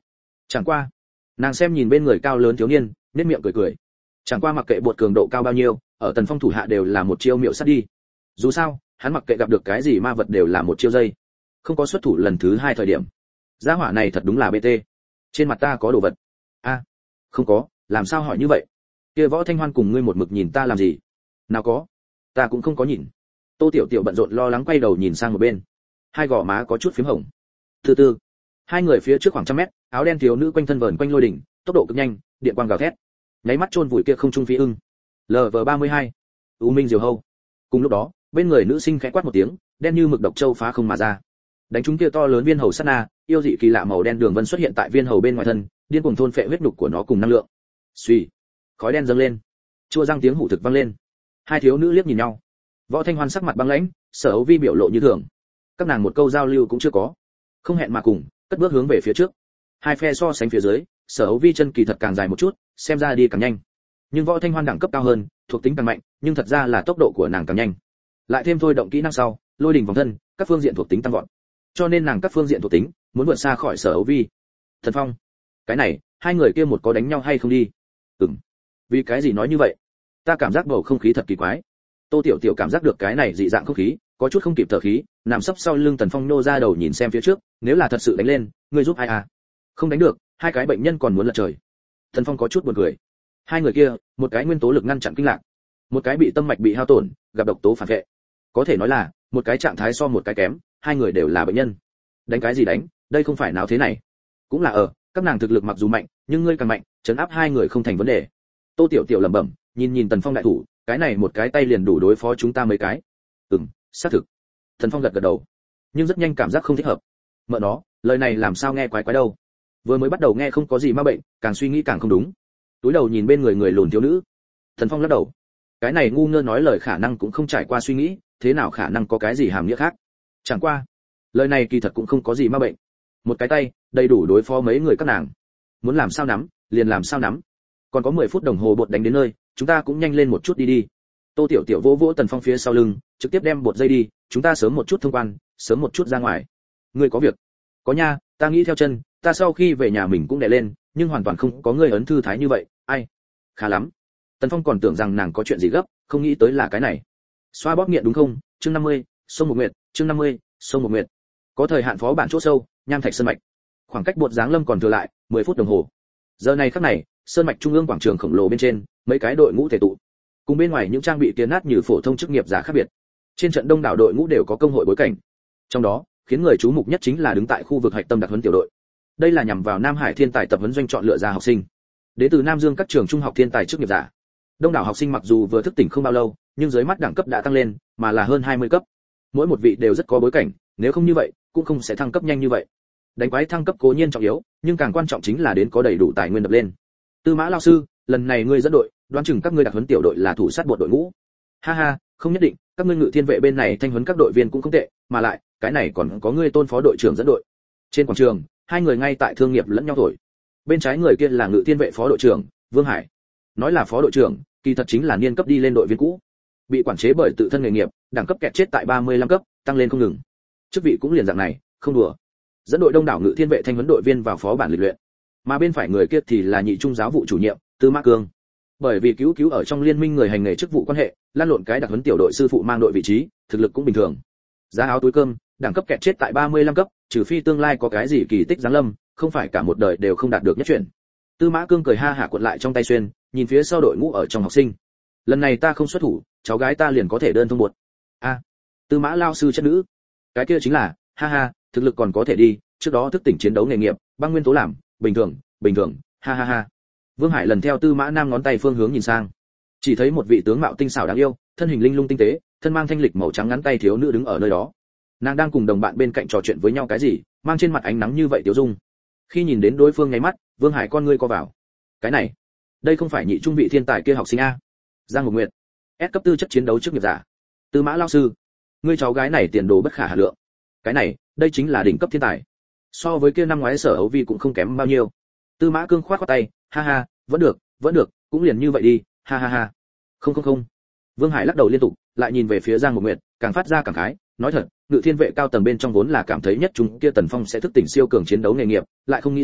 Speaker 1: Chẳng qua, nàng xem nhìn bên người cao lớn thiếu niên, nét miệng cười cười. Chẳng qua mặc kệ bột cường độ cao bao nhiêu, ở Tần Phong thủ hạ đều là một chiêu miệu sát đi. Dù sao, hắn mặc kệ gặp được cái gì ma vật đều là một chiêu dây. Không có xuất thủ lần thứ hai thời điểm. Gia hỏa này thật đúng là bê tê. Trên mặt ta có đồ vật. A, không có, làm sao hỏi như vậy? Kia Võ Thanh Hoan cùng ngươi một mực nhìn ta làm gì? Nào có, ta cũng không có nhìn. Tô Tiểu Tiểu bận rộn lo lắng quay đầu nhìn sang một bên. Hai gò má có chút phím hồng. Từ từ, hai người phía trước khoảng trăm mét, áo đen thiếu nữ quanh thân vờn quanh lôi đỉnh, tốc độ cực nhanh, điện quang gào thét. Nháy mắt chôn vùi kia không trung phi ưng. lờ vê ba mươi hai, U Minh Diều Hâu. Cùng lúc đó, bên người nữ sinh khẽ quát một tiếng, đen như mực độc châu phá không mà ra. Đánh trúng kia to lớn viên hầu sát na, yêu dị kỳ lạ màu đen đường vân xuất hiện tại viên hầu bên ngoài thân, điên cuồng thôn phệ huyết nhục của nó cùng năng lượng. Suy, khói đen dâng lên, chua răng tiếng hủ thực vang lên. Hai thiếu nữ liếc nhìn nhau. Võ Thanh Hoan sắc mặt băng lãnh, Sở Âu Vi biểu lộ như thường. Các nàng một câu giao lưu cũng chưa có, không hẹn mà cùng cất bước hướng về phía trước. Hai phe so sánh phía dưới, Sở Âu Vi chân kỳ thật càng dài một chút, xem ra đi càng nhanh. Nhưng Võ Thanh Hoan đẳng cấp cao hơn, thuộc tính càng mạnh, nhưng thật ra là tốc độ của nàng càng nhanh. Lại thêm thôi động kỹ năng sau, lôi đỉnh vòng thân, các phương diện thuộc tính tăng vọt. Cho nên nàng các phương diện thuộc tính muốn vượt xa khỏi Sở Âu Vi. Thần Phong, cái này, hai người kia một có đánh nhau hay không đi? Ừm. Vì cái gì nói như vậy? Ta cảm giác bầu không khí thật kỳ quái. Tô Tiểu Tiểu cảm giác được cái này dị dạng không khí, có chút không kịp thở khí, nằm sấp sau lưng Tần Phong nô ra đầu nhìn xem phía trước, nếu là thật sự đánh lên, ngươi giúp ai à? Không đánh được, hai cái bệnh nhân còn muốn lật trời. Tần Phong có chút buồn cười. Hai người kia, một cái nguyên tố lực ngăn chặn kinh lạc, một cái bị tâm mạch bị hao tổn, gặp độc tố phản vệ. Có thể nói là, một cái trạng thái so một cái kém, hai người đều là bệnh nhân. Đánh cái gì đánh, đây không phải náo thế này. Cũng là ở, các nàng thực lực mặc dù mạnh, nhưng ngươi càng mạnh, trấn áp hai người không thành vấn đề. Tô Tiểu Tiểu lẩm bẩm, nhìn nhìn Tần Phong đại thủ, cái này một cái tay liền đủ đối phó chúng ta mấy cái. Ừm, xác thực. Tần Phong gật gật đầu, nhưng rất nhanh cảm giác không thích hợp. Mợ nó, lời này làm sao nghe quái quái đâu. Vừa mới bắt đầu nghe không có gì ma bệnh, càng suy nghĩ càng không đúng. Túi đầu nhìn bên người người lùn thiếu nữ, Tần Phong lắc đầu. Cái này ngu ngơ nói lời khả năng cũng không trải qua suy nghĩ, thế nào khả năng có cái gì hàm nghĩa khác. Chẳng qua, lời này kỳ thật cũng không có gì ma bệnh. Một cái tay, đầy đủ đối phó mấy người các nàng. Muốn làm sao nắm, liền làm sao nắm. Còn có mười phút đồng hồ bột đánh đến nơi, chúng ta cũng nhanh lên một chút đi đi. Tô Tiểu Tiểu vỗ vỗ Tần Phong phía sau lưng, trực tiếp đem bột dây đi, chúng ta sớm một chút thông quan, sớm một chút ra ngoài. Ngươi có việc? Có nha, ta nghĩ theo chân, ta sau khi về nhà mình cũng đè lên, nhưng hoàn toàn không có ngươi ấn thư thái như vậy, ai? Khá lắm. Tần Phong còn tưởng rằng nàng có chuyện gì gấp, không nghĩ tới là cái này. Xoa bóp nghiện đúng không? Chương năm mươi, sông một nguyệt, chương năm mươi, sông một nguyệt. Có thời hạn phó bản chỗ sâu, nham thạch sơn mạch. Khoảng cách bột giáng lâm còn thừa lại mười phút đồng hồ. Giờ này khắc này, sơn mạch trung ương quảng trường khổng lồ bên trên, mấy cái đội ngũ thể tụ. Cùng bên ngoài những trang bị tiến nát như phổ thông chức nghiệp giả khác biệt. Trên trận đông đảo đội ngũ đều có công hội bối cảnh. Trong đó, khiến người chú mục nhất chính là đứng tại khu vực hạch tâm đặc huấn tiểu đội. Đây là nhằm vào Nam Hải thiên tài tập huấn doanh chọn lựa ra học sinh. Đến từ Nam Dương các trường trung học thiên tài chức nghiệp giả. Đông đảo học sinh mặc dù vừa thức tỉnh không bao lâu, nhưng dưới mắt đẳng cấp đã tăng lên, mà là hơn hai mươi cấp. Mỗi một vị đều rất có bối cảnh, nếu không như vậy, cũng không sẽ thăng cấp nhanh như vậy. Đánh quái thăng cấp cố nhiên trọng yếu, nhưng càng quan trọng chính là đến có đầy đủ tài nguyên đập lên. Tư Mã lão sư, lần này ngươi dẫn đội, đoán chừng các ngươi đặc huấn tiểu đội là thủ sát bộ đội ngũ. Ha ha, không nhất định, các ngươi ngự thiên vệ bên này thanh huấn các đội viên cũng không tệ, mà lại, cái này còn có ngươi Tôn phó đội trưởng dẫn đội. Trên quảng trường, hai người ngay tại thương nghiệp lẫn nhau thổi. Bên trái người kia là ngự thiên vệ phó đội trưởng Vương Hải. Nói là phó đội trưởng, kỳ thật chính là niên cấp đi lên đội viên cũ. Bị quản chế bởi tự thân nghề nghiệp, đẳng cấp kẹt chết tại ba mươi lăm cấp, tăng lên không ngừng. Chức vị cũng liền dạng này, không đùa. Dẫn đội đông đảo ngự thiên vệ thanh huấn đội viên vào phó bản lịch luyện. Mà bên phải người kia thì là nhị trung giáo vụ chủ nhiệm, Tư Mã Cương. Bởi vì cứu cứu ở trong liên minh người hành nghề chức vụ quan hệ, lan lộn cái đặc huấn tiểu đội sư phụ mang đội vị trí, thực lực cũng bình thường. Giá áo túi cơm, đẳng cấp kẹt chết tại ba mươi lăm cấp, trừ phi tương lai có cái gì kỳ tích giáng lâm, không phải cả một đời đều không đạt được nhất chuyển. Tư Mã Cương cười ha hả cuộn lại trong tay xuyên, nhìn phía sau đội ngũ ở trong học sinh. Lần này ta không xuất thủ, cháu gái ta liền có thể đơn thông buột. A, à, Tư Mã lao sư chất nữ. Cái kia chính là, ha ha, thực lực còn có thể đi, trước đó thức tỉnh chiến đấu nghề nghiệp, băng nguyên tố làm, bình thường, bình thường, ha ha ha. Vương Hải lần theo Tư Mã Nam ngón tay phương hướng nhìn sang, chỉ thấy một vị tướng mạo tinh xảo đáng yêu, thân hình linh lung tinh tế, thân mang thanh lịch màu trắng ngắn tay thiếu nữ đứng ở nơi đó. Nàng đang cùng đồng bạn bên cạnh trò chuyện với nhau cái gì, mang trên mặt ánh nắng như vậy tiêu dung. Khi nhìn đến đối phương nháy mắt, Vương Hải con ngươi co vào. Cái này, đây không phải nhị trung vị thiên tài kia học sinh a? Giang Ngọc Nguyệt, S cấp tư chất chiến đấu chức nghiệp giả. Tư Mã lão sư, ngươi cháu gái này tiền đồ bất khả hà lượng. Cái này, đây chính là đỉnh cấp thiên tài. So với kia năm ngoái Sở Âu Vi cũng không kém bao nhiêu. Tư Mã Cương khoát khoát tay, ha ha, vẫn được, vẫn được, cũng liền như vậy đi, ha ha ha. Không không không. Vương Hải lắc đầu liên tục, lại nhìn về phía Giang Ngọc Nguyệt, càng phát ra càng khái, nói thật, ngự thiên vệ cao tầng bên trong vốn là cảm thấy nhất chúng kia Tần Phong sẽ thức tỉnh siêu cường chiến đấu nghề nghiệp, lại không nghĩ rằng,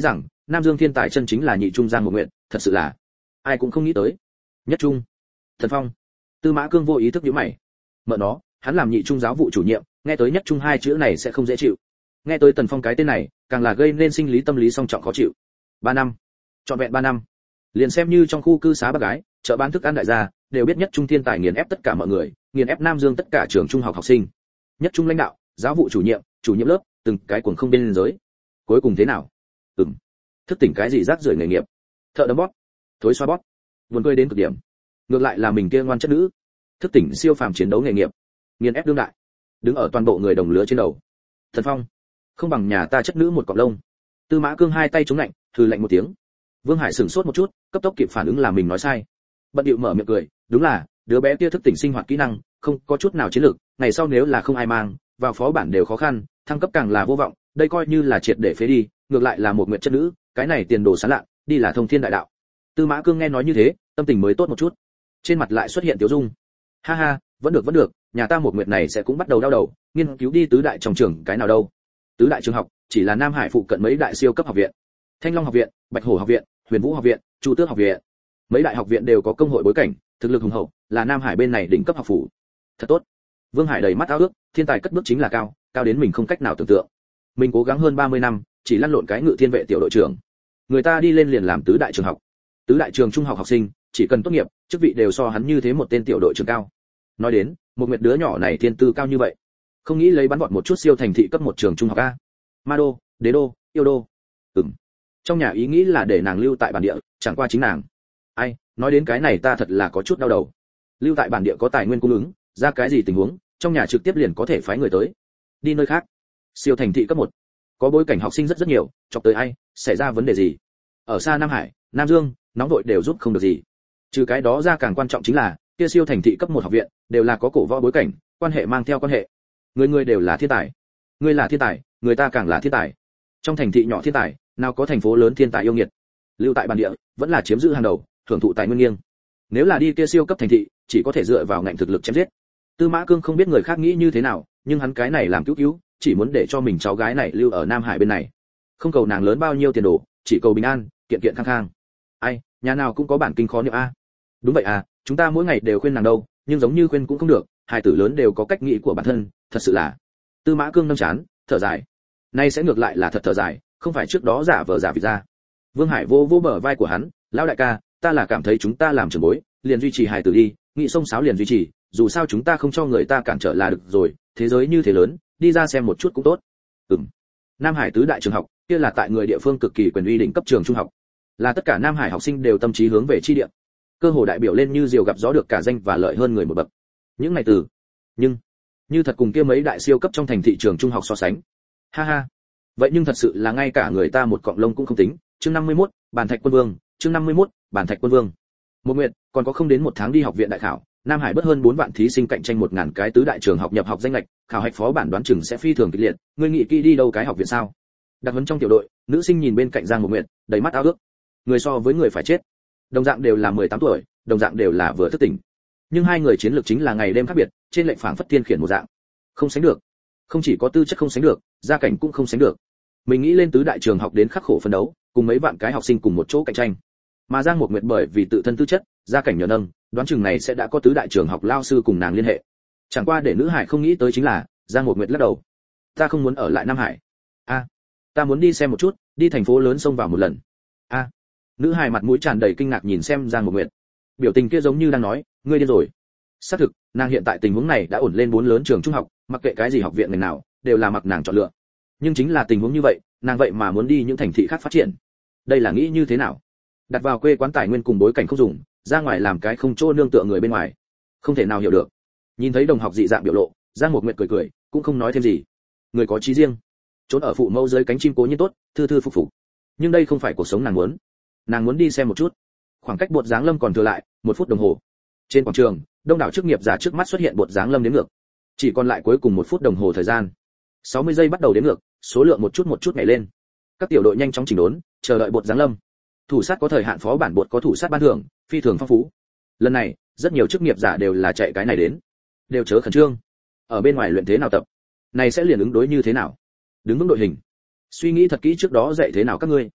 Speaker 1: Nam Dương thiên tài chân chính là nhị trung Giang Một Nguyệt, thật sự là ai cũng không nghĩ tới. Nhất trung, Thần Phong. Tư Mã Cương vô ý thức nhíu mày. Mợ nó, hắn làm nhị trung giáo vụ chủ nhiệm, nghe tới nhất trung hai chữ này sẽ không dễ chịu. Nghe tới Tần Phong cái tên này, càng là gây nên sinh lý tâm lý song trọng khó chịu. Ba năm, trọn vẹn ba năm. Liền xem như trong khu cư xá bác gái, chợ bán thức ăn đại gia, đều biết nhất trung thiên tài nghiền ép tất cả mọi người, nghiền ép Nam Dương tất cả trường trung học học sinh. Nhất trung lãnh đạo, giáo vụ chủ nhiệm, chủ nhiệm lớp, từng cái cuồng không biên giới. Cuối cùng thế nào? Ừm. Thức tỉnh cái gì rác rưởi nghề nghiệp? Thợ đấm bóp, thối xoa bóp. Buồn cười đến cực điểm. Ngược lại là mình kia ngoan chất nữ, thức tỉnh siêu phàm chiến đấu nghề nghiệp, nghiền ép đương đại, đứng ở toàn bộ người đồng lứa trên đầu. Thần Phong, không bằng nhà ta chất nữ một cọng lông. Tư Mã Cương hai tay chống lạnh, hừ lạnh một tiếng. Vương Hải sửng sốt một chút, cấp tốc kịp phản ứng là mình nói sai. Bận điệu mở miệng cười, đúng là, đứa bé kia thức tỉnh sinh hoạt kỹ năng, không có chút nào chiến lược, ngày sau nếu là không ai mang, vào phó bản đều khó khăn, thăng cấp càng là vô vọng, đây coi như là triệt để phế đi, ngược lại là một nguyện chất nữ, cái này tiền đồ sáng lạ, đi là thông thiên đại đạo. Tư Mã Cương nghe nói như thế, tâm tình mới tốt một chút. Trên mặt lại xuất hiện tiểu dung. Ha ha, vẫn được vẫn được, nhà ta một nguyện này sẽ cũng bắt đầu đau đầu, nghiên cứu đi tứ đại trong trường cái nào đâu. Tứ đại trường học, chỉ là Nam Hải phụ cận mấy đại siêu cấp học viện. Thanh Long học viện, Bạch Hổ học viện, Huyền Vũ học viện, Chu Tước học viện. Mấy đại học viện đều có công hội bối cảnh, thực lực hùng hậu, là Nam Hải bên này đỉnh cấp học phủ. Thật tốt. Vương Hải đầy mắt ao ước, thiên tài cất bước chính là cao, cao đến mình không cách nào tưởng tượng. Mình cố gắng hơn ba mươi năm, chỉ lăn lộn cái ngự thiên vệ tiểu đội trưởng. Người ta đi lên liền làm tứ đại trường học. Tứ đại trường trung học học sinh, chỉ cần tốt nghiệp, chức vị đều so hắn như thế một tên tiểu đội trưởng cao. Nói đến, một nguyệt đứa nhỏ này thiên tư cao như vậy, không nghĩ lấy bắn vọt một chút siêu thành thị cấp một trường trung học a. Ma đô, Đế đô, Yêu đô. Ừm. Trong nhà ý nghĩ là để nàng lưu tại bản địa, chẳng qua chính nàng. Ai, nói đến cái này ta thật là có chút đau đầu. Lưu tại bản địa có tài nguyên cung ứng, ra cái gì tình huống, trong nhà trực tiếp liền có thể phái người tới. Đi nơi khác. Siêu thành thị cấp một, có bối cảnh học sinh rất rất nhiều, chọc tới ai, xảy ra vấn đề gì. Ở xa Nam Hải, Nam Dương, nóng vội đều giúp không được gì. Trừ cái đó ra càng quan trọng chính là, kia siêu thành thị cấp một học viện, đều là có cổ võ bối cảnh, quan hệ mang theo quan hệ. Người người đều là thiên tài. Người là thiên tài, người ta càng là thiên tài. Trong thành thị nhỏ thiên tài, nào có thành phố lớn thiên tài yêu nghiệt. Lưu tại bản địa, vẫn là chiếm giữ hàng đầu, hưởng thụ tài nguyên nghiêng. Nếu là đi kia siêu cấp thành thị, chỉ có thể dựa vào ngạnh thực lực chém giết. Tư Mã Cương không biết người khác nghĩ như thế nào, nhưng hắn cái này làm cứu cứu, chỉ muốn để cho mình cháu gái này lưu ở Nam Hải bên này. Không cầu nàng lớn bao nhiêu tiền đồ, chỉ cầu bình an, kiện kiện khang khang. Ai, nhà nào cũng có bản kinh khó niệm a. Đúng vậy à, chúng ta mỗi ngày đều khuyên nàng đâu, nhưng giống như khuyên cũng không được, hai tử lớn đều có cách nghĩ của bản thân, thật sự là. Tư Mã Cương nâng chán, thở dài. Nay sẽ ngược lại là thật thở dài, không phải trước đó giả vờ giả vịt ra. Vương Hải vô vô bờ vai của hắn, lão đại ca, ta là cảm thấy chúng ta làm trưởng bối, liền duy trì hài tử đi, nghị sông sáo liền duy trì, dù sao chúng ta không cho người ta cản trở là được rồi, thế giới như thế lớn, đi ra xem một chút cũng tốt. Ừm. Nam Hải tứ đại trường học, kia là tại người địa phương cực kỳ quyền uy đỉnh cấp trường trung học, là tất cả Nam Hải học sinh đều tâm trí hướng về chi địa. Cơ hồ đại biểu lên như diều gặp gió được cả danh và lợi hơn người một bậc. Những này từ, nhưng như thật cùng kia mấy đại siêu cấp trong thành thị trường trung học so sánh. Ha ha. Vậy nhưng thật sự là ngay cả người ta một cọng lông cũng không tính. Chương năm mươi mốt, Bàn Thạch Quân Vương, chương năm mươi mốt, Bàn Thạch Quân Vương. Một nguyện, còn có không đến một tháng đi học viện đại khảo, Nam Hải bất hơn bốn vạn thí sinh cạnh tranh một ngàn cái tứ đại trường học nhập học danh lệch, khảo hạch phó bản đoán chừng sẽ phi thường kịch liệt, ngươi nghĩ kỹ đi đâu cái học viện sao? Đặc huấn trong tiểu đội, nữ sinh nhìn bên cạnh Giang Một Nguyệt, đầy mắt ao ước. Người so với người phải chết. Đồng dạng đều là mười tám tuổi, đồng dạng đều là vừa thức tỉnh. Nhưng hai người chiến lược chính là ngày đêm khác biệt, trên lệnh phảng phất thiên khiển một dạng. Không sánh được. Không chỉ có tư chất không sánh được, gia cảnh cũng không sánh được. Mình nghĩ lên tứ đại trường học đến khắc khổ phấn đấu, cùng mấy vạn cái học sinh cùng một chỗ cạnh tranh. Mà Giang Một Nguyệt bởi vì tự thân tư chất, gia cảnh nhờ nâng, đoán chừng này sẽ đã có tứ đại trường học lao sư cùng nàng liên hệ. Chẳng qua để nữ hải không nghĩ tới chính là, Giang Một Nguyệt lắc đầu. Ta không muốn ở lại Nam Hải. A, ta muốn đi xem một chút, đi thành phố lớn xông vào một lần. A. Nữ hải mặt mũi tràn đầy kinh ngạc nhìn xem Giang Một Nguyệt. Biểu tình kia giống như đang nói, ngươi điên rồi. Xác thực, nàng hiện tại tình huống này đã ổn lên bốn lớn trường trung học, mặc kệ cái gì học viện ngành nào, đều là mặc nàng chọn lựa. Nhưng chính là tình huống như vậy, nàng vậy mà muốn đi những thành thị khác phát triển. Đây là nghĩ như thế nào? Đặt vào quê quán tài nguyên cùng bối cảnh không dùng, ra ngoài làm cái không chỗ nương tựa người bên ngoài, không thể nào hiểu được. Nhìn thấy đồng học dị dạng biểu lộ, Giang Một Nguyệt cười cười, cũng không nói thêm gì. Người có chí riêng, trốn ở phụ mẫu dưới cánh chim cố nhiên tốt, thư thư phục phục. Nhưng đây không phải cuộc sống nàng muốn. Nàng muốn đi xem một chút. Khoảng cách bột dáng lâm còn thừa lại một phút đồng hồ. Trên quảng trường, đông đảo chức nghiệp giả trước mắt xuất hiện bột dáng lâm đếm ngược. Chỉ còn lại cuối cùng một phút đồng hồ thời gian. sáu mươi giây bắt đầu đếm ngược, số lượng một chút một chút nhảy lên. Các tiểu đội nhanh chóng chỉnh đốn, chờ đợi bột dáng lâm. Thủ sát có thời hạn phó bản bột có thủ sát ban thưởng, phi thường phong phú. Lần này, rất nhiều chức nghiệp giả đều là chạy cái này đến. Đều chớ khẩn trương. Ở bên ngoài luyện thế nào tập, này sẽ liền ứng đối như thế nào? Đứng vững đội hình. Suy nghĩ thật kỹ trước đó dạy thế nào các ngươi.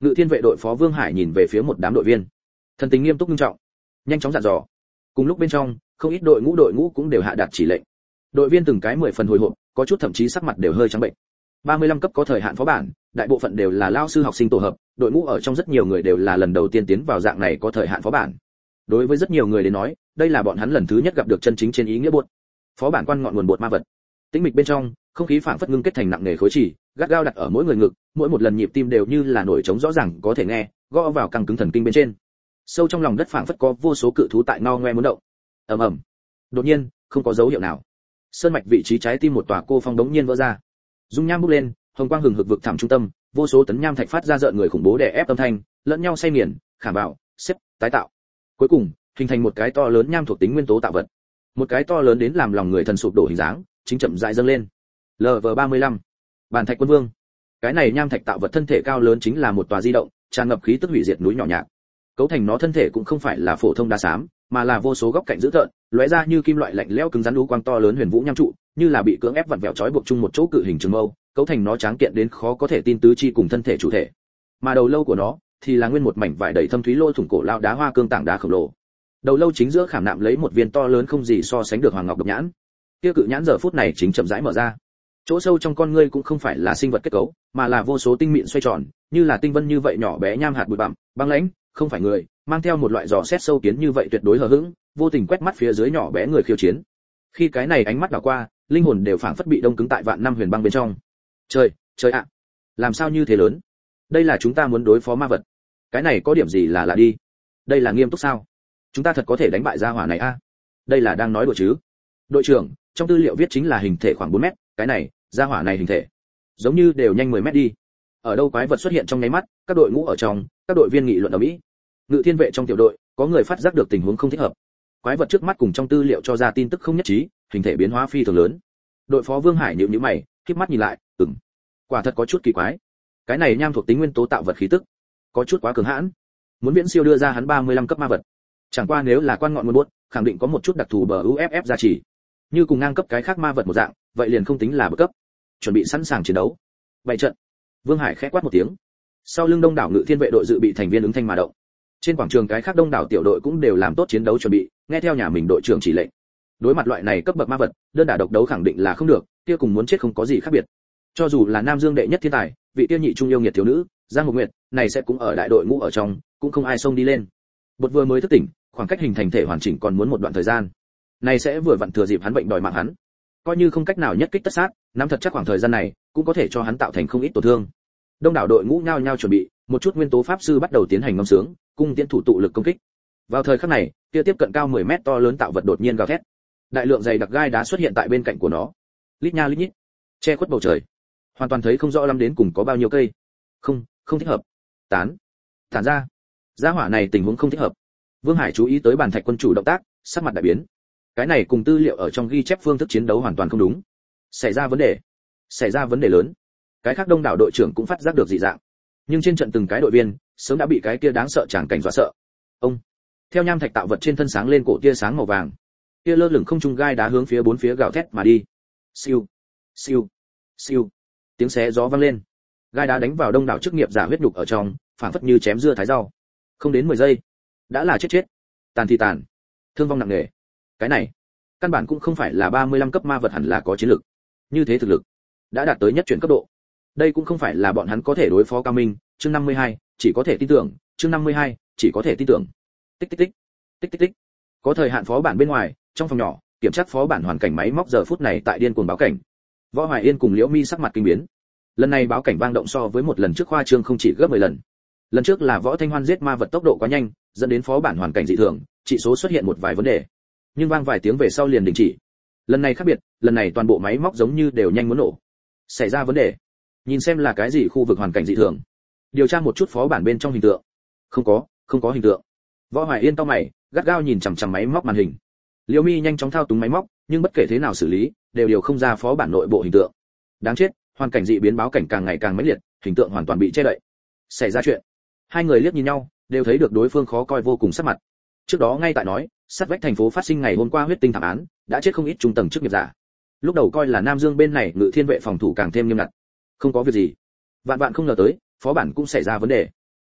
Speaker 1: Ngự Thiên vệ đội phó Vương Hải nhìn về phía một đám đội viên, thần tình nghiêm túc nghiêm trọng, nhanh chóng dặn dò. Cùng lúc bên trong, không ít đội ngũ đội ngũ cũng đều hạ đạt chỉ lệnh. Đội viên từng cái mười phần hồi hộp, có chút thậm chí sắc mặt đều hơi trắng bệnh. ba mươi lăm cấp có thời hạn phó bản, đại bộ phận đều là lao sư học sinh tổ hợp, đội ngũ ở trong rất nhiều người đều là lần đầu tiên tiến vào dạng này có thời hạn phó bản. Đối với rất nhiều người đến nói, đây là bọn hắn lần thứ nhất gặp được chân chính trên ý nghĩa buốt. Phó bản quan ngọn nguồn bột ma vật. Tĩnh mịch bên trong, không khí phảng phất ngưng kết thành nặng nề khối chỉ, gắt gao đặt ở mỗi người ngực, mỗi một lần nhịp tim đều như là nổi trống rõ ràng có thể nghe, gõ vào căng cứng thần kinh bên trên. Sâu trong lòng đất phảng phất có vô số cự thú tại ngao ngoe muốn động. Ầm ầm. Đột nhiên, không có dấu hiệu nào. Sơn mạch vị trí trái tim một tòa cô phong đống nhiên vỡ ra. Dung nham bốc lên, hồng quang hừng hực vực thẳm trung tâm, vô số tấn nham thạch phát ra rợn người khủng bố đè ép âm thanh, lẫn nhau xay nghiền, khảm vào, xếp, tái tạo. Cuối cùng, hình thành một cái to lớn nham thuộc tính nguyên tố tạo vật. Một cái to lớn đến làm lòng người thần sụp đổ hình dáng, chính chậm rãi dâng lên. lờ vê ba mươi lăm, Bàn thạch quân vương. Cái này nham thạch tạo vật thân thể cao lớn chính là một tòa di động, tràn ngập khí tức hủy diệt núi nhỏ nhạc. Cấu thành nó thân thể cũng không phải là phổ thông đá xám, mà là vô số góc cạnh dữ tợn, lóe ra như kim loại lạnh lẽo cứng rắn lũ quang to lớn huyền vũ nham trụ, như là bị cưỡng ép vặn vẹo trói buộc chung một chỗ cự hình trường mâu, cấu thành nó tráng kiện đến khó có thể tin tứ chi cùng thân thể chủ thể. Mà đầu lâu của nó thì là nguyên một mảnh vải đầy thâm thúy lỗ thủng cổ lao đá hoa cương tảng đá khổng lồ. Đầu lâu chính giữa khảm nạm lấy một viên to lớn không gì so sánh được hoàng ngọc độc nhãn. Kia cự nhãn giờ phút này chính chậm rãi mở ra. Chỗ sâu trong con ngươi cũng không phải là sinh vật kết cấu, mà là vô số tinh mịn xoay tròn, như là tinh vân như vậy nhỏ bé nham hạt bụi bặm, băng lãnh, không phải người, mang theo một loại dò xét sâu kiến như vậy tuyệt đối hờ hững, vô tình quét mắt phía dưới nhỏ bé người khiêu chiến. Khi cái này ánh mắt đảo qua, linh hồn đều phảng phất bị đông cứng tại vạn năm huyền băng bên trong. Trời, trời ạ, làm sao như thế lớn? Đây là chúng ta muốn đối phó ma vật. Cái này có điểm gì là lạ đi? Đây là nghiêm túc sao? Chúng ta thật có thể đánh bại gia hỏa này a? À? Đây là đang nói đùa chứ? Đội trưởng, trong tư liệu viết chính là hình thể khoảng bốn mét, cái này, gia hỏa này hình thể giống như đều nhanh mười mét đi. Ở đâu quái vật xuất hiện trong nháy mắt, các đội ngũ ở trong, các đội viên nghị luận ở mỹ. Ngự Thiên vệ trong tiểu đội, có người phát giác được tình huống không thích hợp. Quái vật trước mắt cùng trong tư liệu cho ra tin tức không nhất trí, hình thể biến hóa phi thường lớn. Đội phó Vương Hải nhíu nhíu mày, khép mắt nhìn lại, ừm, quả thật có chút kỳ quái. Cái này nham thuộc tính nguyên tố tạo vật khí tức, có chút quá cường hãn. Muốn viễn siêu đưa ra hắn ba mươi lăm cấp ma vật. Chẳng qua nếu là quan ngọn nguồn buốt, khẳng định có một chút đặc thù bờ u ép ép gia trì. Như cùng ngang cấp cái khác ma vật một dạng, vậy liền không tính là bậc cấp. Chuẩn bị sẵn sàng chiến đấu. Bày trận. Vương Hải khẽ quát một tiếng. Sau lưng đông đảo Ngự Thiên vệ đội dự bị thành viên ứng thanh mà động. Trên quảng trường cái khác đông đảo tiểu đội cũng đều làm tốt chiến đấu chuẩn bị, nghe theo nhà mình đội trưởng chỉ lệnh. Đối mặt loại này cấp bậc ma vật, đơn đả độc đấu khẳng định là không được, kia cùng muốn chết không có gì khác biệt. Cho dù là Nam Dương đệ nhất thiên tài, vị tiên nhị trung yêu nghiệt thiếu nữ, Giang Ngọc Nguyệt, này sẽ cũng ở đại đội ngũ ở trong, cũng không ai xông đi lên. Bột vừa mới thức tỉnh, khoảng cách hình thành thể hoàn chỉnh còn muốn một đoạn thời gian. Này sẽ vừa vặn thừa dịp hắn bệnh đòi mạng hắn. Coi như không cách nào nhất kích tất sát, nắm thật chắc khoảng thời gian này, cũng có thể cho hắn tạo thành không ít tổn thương. Đông đảo đội ngũ nhao nhao chuẩn bị, một chút nguyên tố pháp sư bắt đầu tiến hành ngâm sướng, cung tiễn thủ tụ lực công kích. Vào thời khắc này, kia tiếp cận cao mười mét to lớn tạo vật đột nhiên gào thét. Đại lượng dày đặc gai đá xuất hiện tại bên cạnh của nó. Lít nha lít nhít, che khuất bầu trời. Hoàn toàn thấy không rõ lắm đến cùng có bao nhiêu cây. Không, không thích hợp. Tán. Tản ra. Gia hỏa này tình huống không thích hợp. Vương Hải chú ý tới bàn thạch quân chủ động tác, sắc mặt đại biến. Cái này cùng tư liệu ở trong ghi chép phương thức chiến đấu hoàn toàn không đúng. Xảy ra vấn đề. Xảy ra vấn đề lớn. Cái khác đông đảo đội trưởng cũng phát giác được dị dạng. Nhưng trên trận từng cái đội viên, sớm đã bị cái kia đáng sợ tràng cảnh dọa sợ. Ông. Theo nham thạch tạo vật trên thân sáng lên cổ tia sáng màu vàng. Tia lơ lửng không trung gai đá hướng phía bốn phía gào thét mà đi. Siêu, siêu, siêu. Tiếng xé gió vang lên. Gai đá đánh vào đông đảo chức nghiệp giả huyết nhục ở trong, phảng phất như chém dưa thái rau. Không đến mười giây, đã là chết chết. Tàn thì tàn. Thương vong nặng nề. Cái này, căn bản cũng không phải là ba mươi lăm cấp ma vật hẳn là có chiến lực. Như thế thực lực, đã đạt tới nhất chuyển cấp độ. Đây cũng không phải là bọn hắn có thể đối phó cao minh, chương năm mươi hai, chỉ có thể tin tưởng, chương năm mươi hai, chỉ có thể tin tưởng. Tích tích tích, tích tích tích. Có thời hạn phó bản bên ngoài, trong phòng nhỏ, kiểm tra phó bản hoàn cảnh máy móc giờ phút này tại điên cuồng báo cảnh. Võ Hoài Yên cùng Liễu Mi sắc mặt kinh biến. Lần này báo cảnh vang động so với một lần trước khoa trương không chỉ gấp mười lần. Lần trước là Võ Thanh Hoan giết ma vật tốc độ quá nhanh, dẫn đến phó bản hoàn cảnh dị thường, chỉ số xuất hiện một vài vấn đề. Nhưng vang vài tiếng về sau liền đình chỉ. Lần này khác biệt, lần này toàn bộ máy móc giống như đều nhanh muốn nổ. Xảy ra vấn đề. Nhìn xem là cái gì khu vực hoàn cảnh dị thường. Điều tra một chút phó bản bên trong hình tượng. Không có, không có hình tượng. Võ Hoài Yên cau mày, gắt gao nhìn chằm chằm máy móc màn hình. Liễu Mi nhanh chóng thao túng máy móc, nhưng bất kể thế nào xử lý, đều điều không ra phó bản nội bộ hình tượng. Đáng chết, hoàn cảnh dị biến báo cảnh càng ngày càng mãnh liệt, hình tượng hoàn toàn bị che đậy. Xảy ra chuyện. Hai người liếc nhìn nhau, đều thấy được đối phương khó coi vô cùng sắc mặt. Trước đó ngay tại nói, sát vách thành phố phát sinh ngày hôm qua huyết tinh thảm án, đã chết không ít trung tầng chức nghiệp giả. Lúc đầu coi là Nam Dương bên này Ngự Thiên vệ phòng thủ càng thêm nghiêm ngặt. Không có việc gì. Vạn vạn không ngờ tới, phó bản cũng xảy ra vấn đề.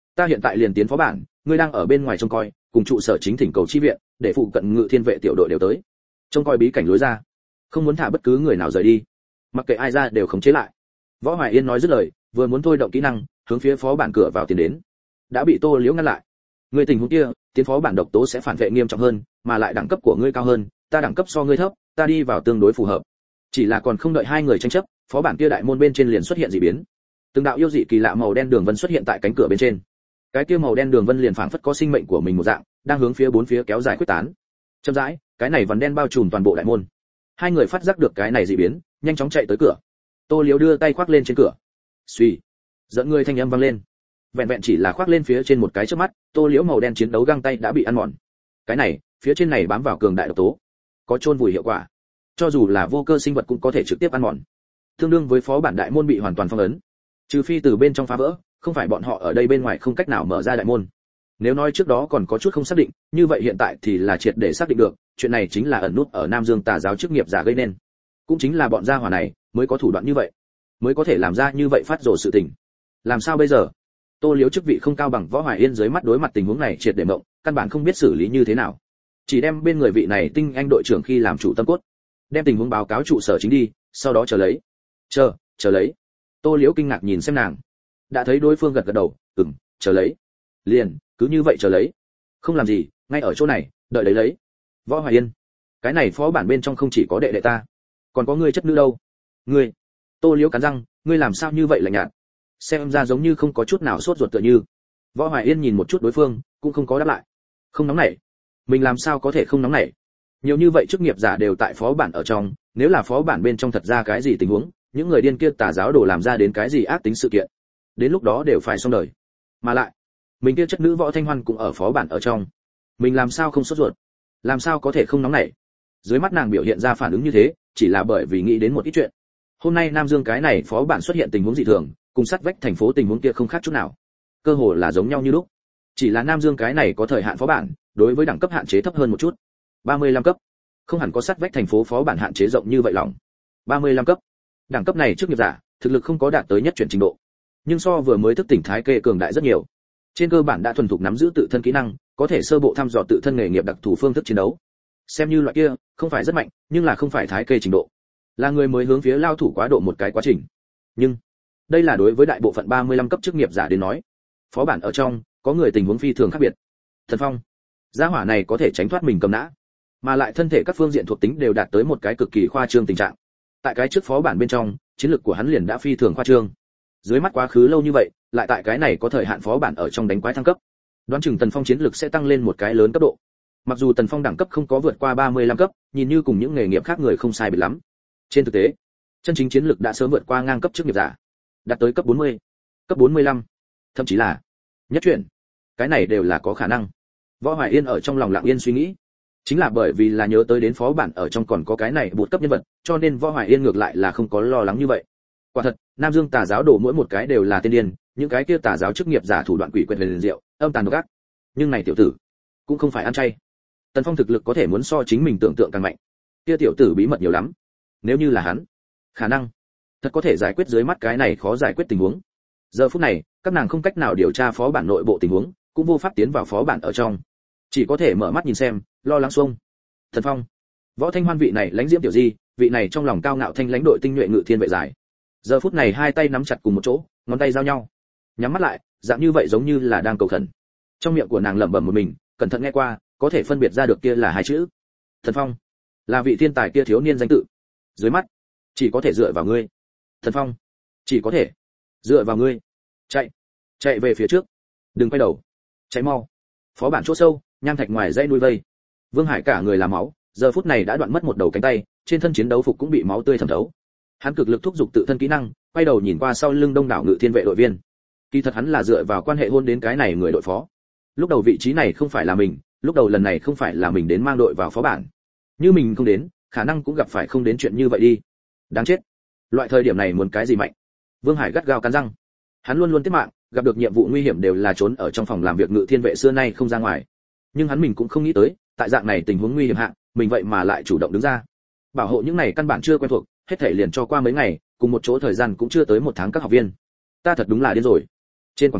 Speaker 1: Ta hiện tại liền tiến phó bản, ngươi đang ở bên ngoài trông coi, cùng trụ sở chính thỉnh cầu chi viện, để phụ cận ngự thiên vệ tiểu đội đều tới. Trông coi bí cảnh lối ra, không muốn thả bất cứ người nào rời đi. Mặc kệ ai ra đều khống chế lại. Võ Hoài Yên nói dứt lời, vừa muốn thôi động kỹ năng, hướng phía phó bản cửa vào tiến đến, đã bị Tô Liễu ngăn lại. Người tình huống kia, tiến phó bản độc tố sẽ phản vệ nghiêm trọng hơn, mà lại đẳng cấp của ngươi cao hơn, ta đẳng cấp so ngươi thấp, ta đi vào tương đối phù hợp. Chỉ là còn không đợi hai người tranh chấp, phó bản kia đại môn bên trên liền xuất hiện dị biến. Từng đạo yêu dị kỳ lạ màu đen đường vân xuất hiện tại cánh cửa bên trên. Cái kia màu đen đường vân liền phảng phất có sinh mệnh của mình một dạng, đang hướng phía bốn phía kéo dài quyết tán. Chậm rãi, cái này vằn đen bao trùm toàn bộ đại môn. Hai người phát giác được cái này dị biến, nhanh chóng chạy tới cửa. Tô Liễu đưa tay khoác lên trên cửa. Suy, dẫn người thanh âm vang lên. Vẹn vẹn chỉ là khoác lên phía trên một cái chớp mắt, Tô Liễu màu đen chiến đấu găng tay đã bị ăn mòn. Cái này, phía trên này bám vào cường đại độc tố, có chôn vùi hiệu quả. Cho dù là vô cơ sinh vật cũng có thể trực tiếp ăn mòn. Tương đương với phó bản đại môn bị hoàn toàn phong ấn. Trừ phi từ bên trong phá vỡ, không phải bọn họ ở đây bên ngoài không cách nào mở ra đại môn. Nếu nói trước đó còn có chút không xác định, như vậy hiện tại thì là triệt để xác định được, chuyện này chính là ẩn nút ở Nam Dương tà giáo chức nghiệp giả gây nên. Cũng chính là bọn gia hỏa này mới có thủ đoạn như vậy, mới có thể làm ra như vậy phát rồ sự tình. Làm sao bây giờ? Tô Liễu chức vị không cao bằng Võ Hoài Yên dưới mắt đối mặt tình huống này triệt để mộng, căn bản không biết xử lý như thế nào. Chỉ đem bên người vị này tinh anh đội trưởng khi làm chủ tâm cốt, đem tình huống báo cáo trụ sở chính đi, sau đó chờ lấy. Chờ, chờ lấy. Tô Liễu kinh ngạc nhìn xem nàng. Đã thấy đối phương gật gật đầu, "Ừm, chờ lấy." Liền, cứ như vậy chờ lấy. Không làm gì, ngay ở chỗ này, đợi lấy lấy. Võ Hoài Yên, cái này phó bản bên trong không chỉ có đệ đệ ta, còn có ngươi chất nữ đâu. Ngươi? Tô Liễu cắn răng, ngươi làm sao như vậy lạnh nhạt? Xem ra giống như không có chút nào sốt ruột tựa như. Võ Hoài Yên nhìn một chút đối phương, cũng không có đáp lại. Không nóng nảy. Mình làm sao có thể không nóng nảy? Nhiều như vậy chức nghiệp giả đều tại phó bản ở trong, nếu là phó bản bên trong thật ra cái gì tình huống, những người điên kia tà giáo đồ làm ra đến cái gì ác tính sự kiện, đến lúc đó đều phải xong đời. Mà lại, mình kia chất nữ Võ Thanh Hoan cũng ở phó bản ở trong, mình làm sao không sốt ruột, làm sao có thể không nóng nảy? Dưới mắt nàng biểu hiện ra phản ứng như thế, chỉ là bởi vì nghĩ đến một ít chuyện. Hôm nay Nam Dương cái này phó bản xuất hiện tình huống dị thường, cùng sát vách thành phố tình huống kia không khác chút nào, cơ hồ là giống nhau như lúc. Chỉ là Nam Dương cái này có thời hạn phó bản, đối với đẳng cấp hạn chế thấp hơn một chút, ba mươi lăm cấp, không hẳn có sát vách thành phố phó bản hạn chế rộng như vậy lòng. ba mươi lăm cấp, đẳng cấp này trước nghiệp giả, thực lực không có đạt tới nhất chuyển trình độ, nhưng so vừa mới thức tỉnh thái kê cường đại rất nhiều. Trên cơ bản đã thuần thục nắm giữ tự thân kỹ năng, có thể sơ bộ thăm dò tự thân nghề nghiệp đặc thù phương thức chiến đấu. Xem như loại kia, không phải rất mạnh, nhưng là không phải thái kê trình độ, là người mới hướng phía lao thủ quá độ một cái quá trình. Nhưng đây là đối với đại bộ phận ba mươi lăm cấp chức nghiệp giả đến nói. Phó bản ở trong, có người tình huống phi thường khác biệt. Thần Phong, gia hỏa này có thể tránh thoát mình cầm nã, mà lại thân thể các phương diện thuộc tính đều đạt tới một cái cực kỳ khoa trương tình trạng. Tại cái trước phó bản bên trong, chiến lược của hắn liền đã phi thường khoa trương. Dưới mắt quá khứ lâu như vậy, lại tại cái này có thời hạn phó bản ở trong đánh quái thăng cấp. Đoán chừng Tần Phong chiến lược sẽ tăng lên một cái lớn cấp độ. Mặc dù Tần Phong đẳng cấp không có vượt qua ba mươi lăm cấp, nhìn như cùng những nghề nghiệp khác người không sai biệt lắm. Trên thực tế, chân chính chiến lược đã sớm vượt qua ngang cấp chức nghiệp giả, đạt tới cấp bốn mươi, cấp bốn mươi lăm, thậm chí là nhất chuyển. Cái này đều là có khả năng. Võ Hoài Yên ở trong lòng lặng yên suy nghĩ, chính là bởi vì là nhớ tới đến phó bản ở trong còn có cái này bột cấp nhân vật, cho nên Võ Hoài Yên ngược lại là không có lo lắng như vậy. Quả thật, Nam Dương tà giáo đổ mỗi một cái đều là tiên điên, những cái kia tà giáo chức nghiệp giả thủ đoạn quỷ quyệt huyền diệu, âm tàn độc ác. Nhưng này tiểu tử, cũng không phải ăn chay. Tần Phong thực lực có thể muốn so chính mình tưởng tượng càng mạnh. Kia tiểu tử bí mật nhiều lắm. Nếu như là hắn, khả năng thật có thể giải quyết dưới mắt cái này khó giải quyết tình huống. Giờ phút này, các nàng không cách nào điều tra phó bản nội bộ tình huống, cũng vô pháp tiến vào phó bản ở trong, chỉ có thể mở mắt nhìn xem, lo lắng xuông. Thần Phong, Võ Thanh Hoan vị này lãnh diễm tiểu di, vị này trong lòng cao ngạo thanh lãnh đội tinh nhuệ ngự thiên vệ giải. Giờ phút này hai tay nắm chặt cùng một chỗ, ngón tay giao nhau, nhắm mắt lại, dạng như vậy giống như là đang cầu khẩn. Trong miệng của nàng lẩm bẩm một mình, cẩn thận nghe qua, có thể phân biệt ra được kia là hai chữ. Thần Phong, là vị thiên tài kia thiếu niên danh tự. Dưới mắt, chỉ có thể dựa vào ngươi. Thần Phong, chỉ có thể dựa vào ngươi. Chạy, chạy về phía trước, đừng quay đầu, chạy mau. Phó bản chỗ sâu, nham thạch ngoài dãy núi vây. Vương Hải cả người là máu, giờ phút này đã đoạn mất một đầu cánh tay, trên thân chiến đấu phục cũng bị máu tươi thấm thấu. Hắn cực lực thúc giục tự thân kỹ năng, quay đầu nhìn qua sau lưng đông đảo ngự thiên vệ đội viên. Kỳ thật hắn là dựa vào quan hệ hôn đến cái này người đội phó. Lúc đầu vị trí này không phải là mình, lúc đầu lần này không phải là mình đến mang đội vào phó bản. Như mình không đến, khả năng cũng gặp phải không đến chuyện như vậy đi. Đáng chết. Loại thời điểm này muốn cái gì mạnh? Vương Hải gắt gao cắn răng. Hắn luôn luôn tiết mạng, gặp được nhiệm vụ nguy hiểm đều là trốn ở trong phòng làm việc ngự thiên vệ xưa nay không ra ngoài. Nhưng hắn mình cũng không nghĩ tới, tại dạng này tình huống nguy hiểm hạ, mình vậy mà lại chủ động đứng ra. Bảo hộ những này căn bản chưa quen thuộc, hết thảy liền cho qua mấy ngày, cùng một chỗ thời gian cũng chưa tới một tháng các học viên. Ta thật đúng là điên rồi. Trên quảng trường,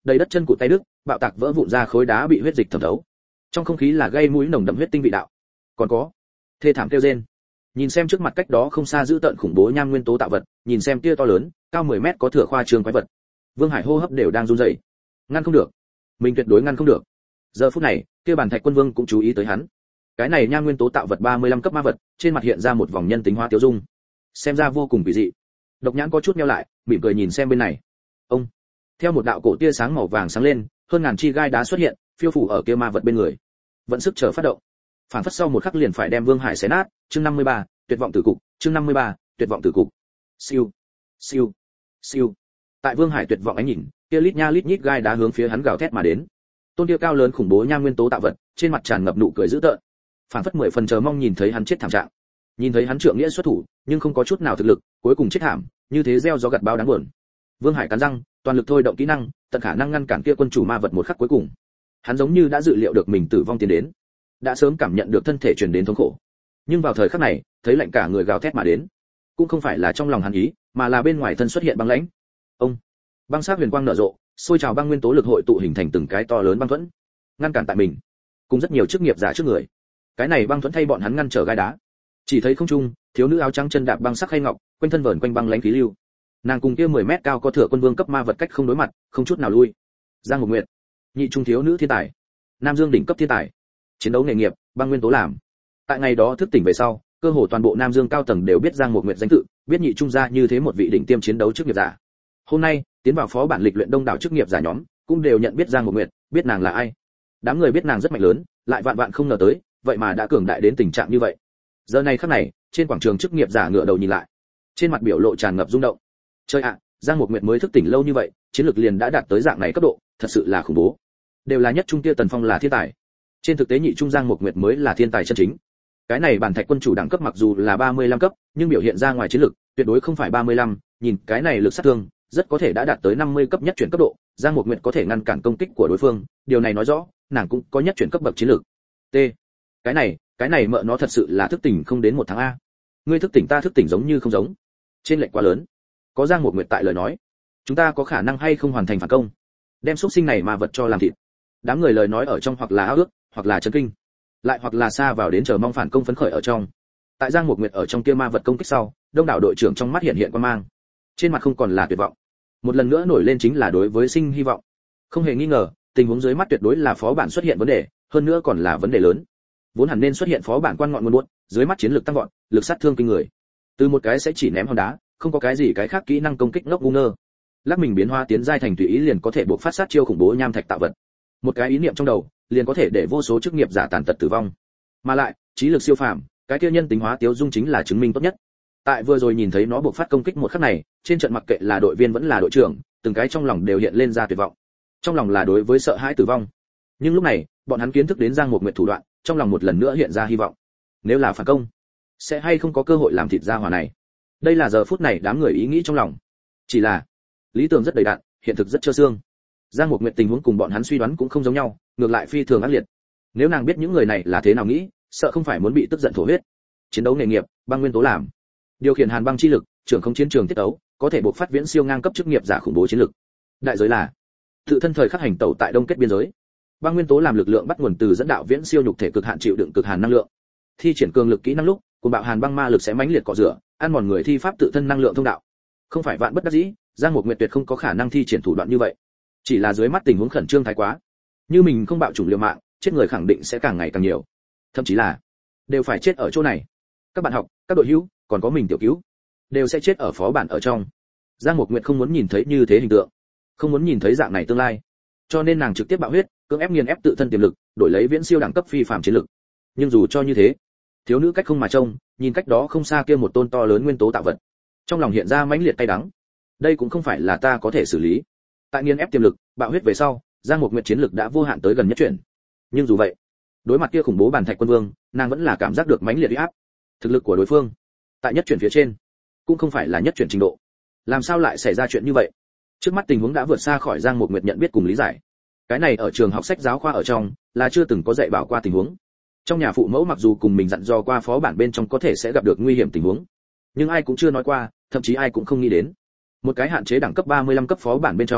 Speaker 1: đầy đất chân cụt tay đứt, bạo tạc vỡ vụn ra khối đá bị huyết dịch thẩm thấu. Trong không khí là gây mũi nồng đậm huyết tinh vị đạo. Còn có thê thảm kêu rên. Nhìn xem trước mặt cách đó không xa giữ tợn khủng bố nham nguyên tố tạo vật, nhìn xem kia to lớn, cao mười mét có thừa khoa trương quái vật. Vương Hải hô hấp đều đang run rẩy. Ngăn không được, mình tuyệt đối ngăn không được. Giờ phút này, kia bản thạch quân vương cũng chú ý tới hắn. Cái này nham nguyên tố tạo vật ba mươi lăm cấp ma vật, trên mặt hiện ra một vòng nhân tính hóa tiêu dung, xem ra vô cùng kỳ dị. Độc nhãn có chút nheo lại, mỉm cười nhìn xem bên này. Ông, theo một đạo cổ tia sáng màu vàng sáng lên, hơn ngàn chi gai đá xuất hiện, phiêu phủ ở kia ma vật bên người. Vận sức chờ phát động. Phản phất sau một khắc liền phải đem Vương Hải xé nát. Chương năm mươi ba, tuyệt vọng tử cục. Chương năm mươi ba, tuyệt vọng tử cục. Siêu, siêu, siêu. Tại Vương Hải tuyệt vọng ánh nhìn, kia lít nha lít nhít gai đá hướng phía hắn gào thét mà đến. Tôn kia cao lớn khủng bố nham nguyên tố tạo vật, trên mặt tràn ngập nụ cười dữ tợn. Phản phất mười phần chờ mong nhìn thấy hắn chết thảm trạng. Nhìn thấy hắn trượng nghĩa xuất thủ, nhưng không có chút nào thực lực, cuối cùng chết thảm, như thế gieo gió gặt bão đáng buồn. Vương Hải cắn răng, toàn lực thôi động kỹ năng, tận khả năng ngăn cản kia quân chủ ma vật một khắc cuối cùng. Hắn giống như đã dự liệu được mình tử vong tiến đến, đã sớm cảm nhận được thân thể truyền đến thống khổ. Nhưng vào thời khắc này, thấy lạnh cả người gào thét mà đến, cũng không phải là trong lòng hắn ý, mà là bên ngoài thân xuất hiện băng lãnh. Ông, băng sắc huyền quang nở rộ, sôi trào băng nguyên tố lực hội tụ hình thành từng cái to lớn băng thuẫn, ngăn cản tại mình, cùng rất nhiều chức nghiệp giả trước người. Cái này băng thuẫn thay bọn hắn ngăn trở gai đá. Chỉ thấy không trung, thiếu nữ áo trắng chân đạp băng sắc khay ngọc, quanh thân vờn quanh băng lãnh khí lưu. Nàng cùng kia mười mét cao có thừa quân vương cấp ma vật cách không đối mặt, không chút nào lui. Giang Ngọc Nguyệt, nhị trung thiếu nữ thiên tài, Nam Dương đỉnh cấp thiên tài, chiến đấu nghề nghiệp, băng nguyên tố làm. Tại ngày đó thức tỉnh về sau, cơ hồ toàn bộ Nam Dương cao tầng đều biết Giang Ngọc Nguyệt danh tự, biết nhị trung gia như thế một vị đỉnh tiêm chiến đấu chức nghiệp giả. Hôm nay, tiến vào phó bản lịch luyện đông đảo chức nghiệp giả nhóm, cũng đều nhận biết Giang Ngọc Nguyệt, biết nàng là ai. Đám người biết nàng rất mạnh lớn, lại vạn vạn không ngờ tới, vậy mà đã cường đại đến tình trạng như vậy. Giờ này khắc này, trên quảng trường chức nghiệp giả ngửa đầu nhìn lại, trên mặt biểu lộ tràn ngập rung động. Chơi ạ, Giang Ngọc Nguyệt mới thức tỉnh lâu như vậy, chiến lược liền đã đạt tới dạng này cấp độ, thật sự là khủng bố. Đều là nhất trung kia Tần Phong là thiên tài. Trên thực tế nhị trung Giang Ngọc Nguyệt mới là thiên tài chân chính. Cái này bản thạch quân chủ đẳng cấp mặc dù là ba mươi lăm cấp, nhưng biểu hiện ra ngoài chiến lược tuyệt đối không phải ba mươi lăm, nhìn cái này lực sát thương, rất có thể đã đạt tới năm mươi cấp nhất chuyển cấp độ, Giang Ngọc Nguyệt có thể ngăn cản công kích của đối phương, điều này nói rõ, nàng cũng có nhất chuyển cấp bậc chiến lược. T. Cái này, cái này mợ nó thật sự là thức tỉnh không đến một tháng a. Ngươi thức tỉnh ta thức tỉnh giống như không giống. Trên lệch quá lớn. Có Giang Ngọc Nguyệt tại lời nói, chúng ta có khả năng hay không hoàn thành phản công? Đem xúc sinh này mà vật cho làm thịt. Đám người lời nói ở trong hoặc là ao ước, hoặc là chấn kinh, lại hoặc là xa vào đến chờ mong phản công phấn khởi ở trong. Tại Giang Ngọc Nguyệt ở trong kia ma vật công kích sau, đông đảo đội trưởng trong mắt hiện hiện quan mang, trên mặt không còn là tuyệt vọng, một lần nữa nổi lên chính là đối với sinh hy vọng. Không hề nghi ngờ, tình huống dưới mắt tuyệt đối là phó bản xuất hiện vấn đề, hơn nữa còn là vấn đề lớn. Vốn hẳn nên xuất hiện phó bản quan ngọn nguồn buốt, dưới mắt chiến lược tăng vọt, lực sát thương kinh người. Từ một cái sẽ chỉ ném hòn đá, không có cái gì cái khác kỹ năng công kích ngốc ngu ngơ. Lắc mình biến hóa tiến giai thành tùy ý liền có thể buộc phát sát chiêu khủng bố nham thạch tạo vật. Một cái ý niệm trong đầu, liền có thể để vô số chức nghiệp giả tàn tật tử vong. Mà lại, trí lực siêu phàm, cái kia nhân tính hóa tiêu dung chính là chứng minh tốt nhất. Tại vừa rồi nhìn thấy nó buộc phát công kích một khắc này, trên trận mặc kệ là đội viên vẫn là đội trưởng, từng cái trong lòng đều hiện lên ra tuyệt vọng. Trong lòng là đối với sợ hãi tử vong. Nhưng lúc này, bọn hắn kiến thức đến Giang Ngọc Nguyệt thủ đoạn, trong lòng một lần nữa hiện ra hy vọng. Nếu là phản công, sẽ hay không có cơ hội làm thịt gia hỏa này. Đây là giờ phút này đám người ý nghĩ trong lòng. Chỉ là, lý tưởng rất đầy đặn, hiện thực rất trơ xương. Giang Ngọc Nguyệt tình huống cùng bọn hắn suy đoán cũng không giống nhau, ngược lại phi thường ác liệt. Nếu nàng biết những người này là thế nào nghĩ, sợ không phải muốn bị tức giận thổ huyết. Chiến đấu nghề nghiệp, băng nguyên tố làm, điều khiển hàn băng chi lực, trưởng không chiến trường tiết tấu, có thể bộc phát viễn siêu ngang cấp chức nghiệp giả khủng bố chiến lực. Đại giới là tự thân thời khắc hành tẩu tại đông kết biên giới. Băng nguyên tố làm lực lượng bắt nguồn từ dẫn đạo viễn siêu nhục thể cực hạn chịu đựng cực hàn năng lượng. Thi triển cường lực kỹ năng lúc, cuồng bạo hàn băng ma lực sẽ mãnh liệt cọ rửa, ăn mòn người thi pháp tự thân năng lượng thông đạo. Không phải vạn bất đắc dĩ, Giang Ngọc Nguyệt tuyệt không có khả năng thi triển thủ đoạn như vậy. Chỉ là dưới mắt tình huống khẩn trương thái quá. Như mình không bạo chủng liều mạng, chết người khẳng định sẽ càng ngày càng nhiều. Thậm chí là đều phải chết ở chỗ này. Các bạn học, các đội hữu, còn có mình tiểu cứu, đều sẽ chết ở phó bản ở trong. Giang Ngọc Nguyệt không muốn nhìn thấy như thế hình tượng, không muốn nhìn thấy dạng này tương lai. Cho nên nàng trực tiếp bạo huyết, cưỡng ép nghiền ép tự thân tiềm lực, đổi lấy viễn siêu đẳng cấp phi phàm chiến lực. Nhưng dù cho như thế, thiếu nữ cách không mà trông, nhìn cách đó không xa kia một tôn to lớn nguyên tố tạo vật, trong lòng hiện ra mãnh liệt cay đắng. Đây cũng không phải là ta có thể xử lý. Tại nghiền ép tiềm lực, bạo huyết về sau, Giang Ngọc Nguyệt chiến lực đã vô hạn tới gần nhất chuyển. Nhưng dù vậy, đối mặt kia khủng bố bản thạch quân vương, nàng vẫn là cảm giác được mãnh liệt uy áp. Thực lực của đối phương, tại nhất chuyển phía trên, cũng không phải là nhất chuyển trình độ. Làm sao lại xảy ra chuyện như vậy? Trước mắt tình huống đã vượt xa khỏi Giang Ngọc Nguyệt nhận biết cùng lý giải. Cái này ở trường học sách giáo khoa ở trong, là chưa từng có dạy bảo qua tình huống. Trong nhà phụ mẫu mặc dù cùng mình dặn dò qua phó bản bên trong có thể sẽ gặp được nguy hiểm tình huống, nhưng ai cũng chưa nói qua, thậm chí ai cũng không nghĩ đến. Một cái hạn chế đẳng cấp ba mươi lăm cấp phó bản bên trong,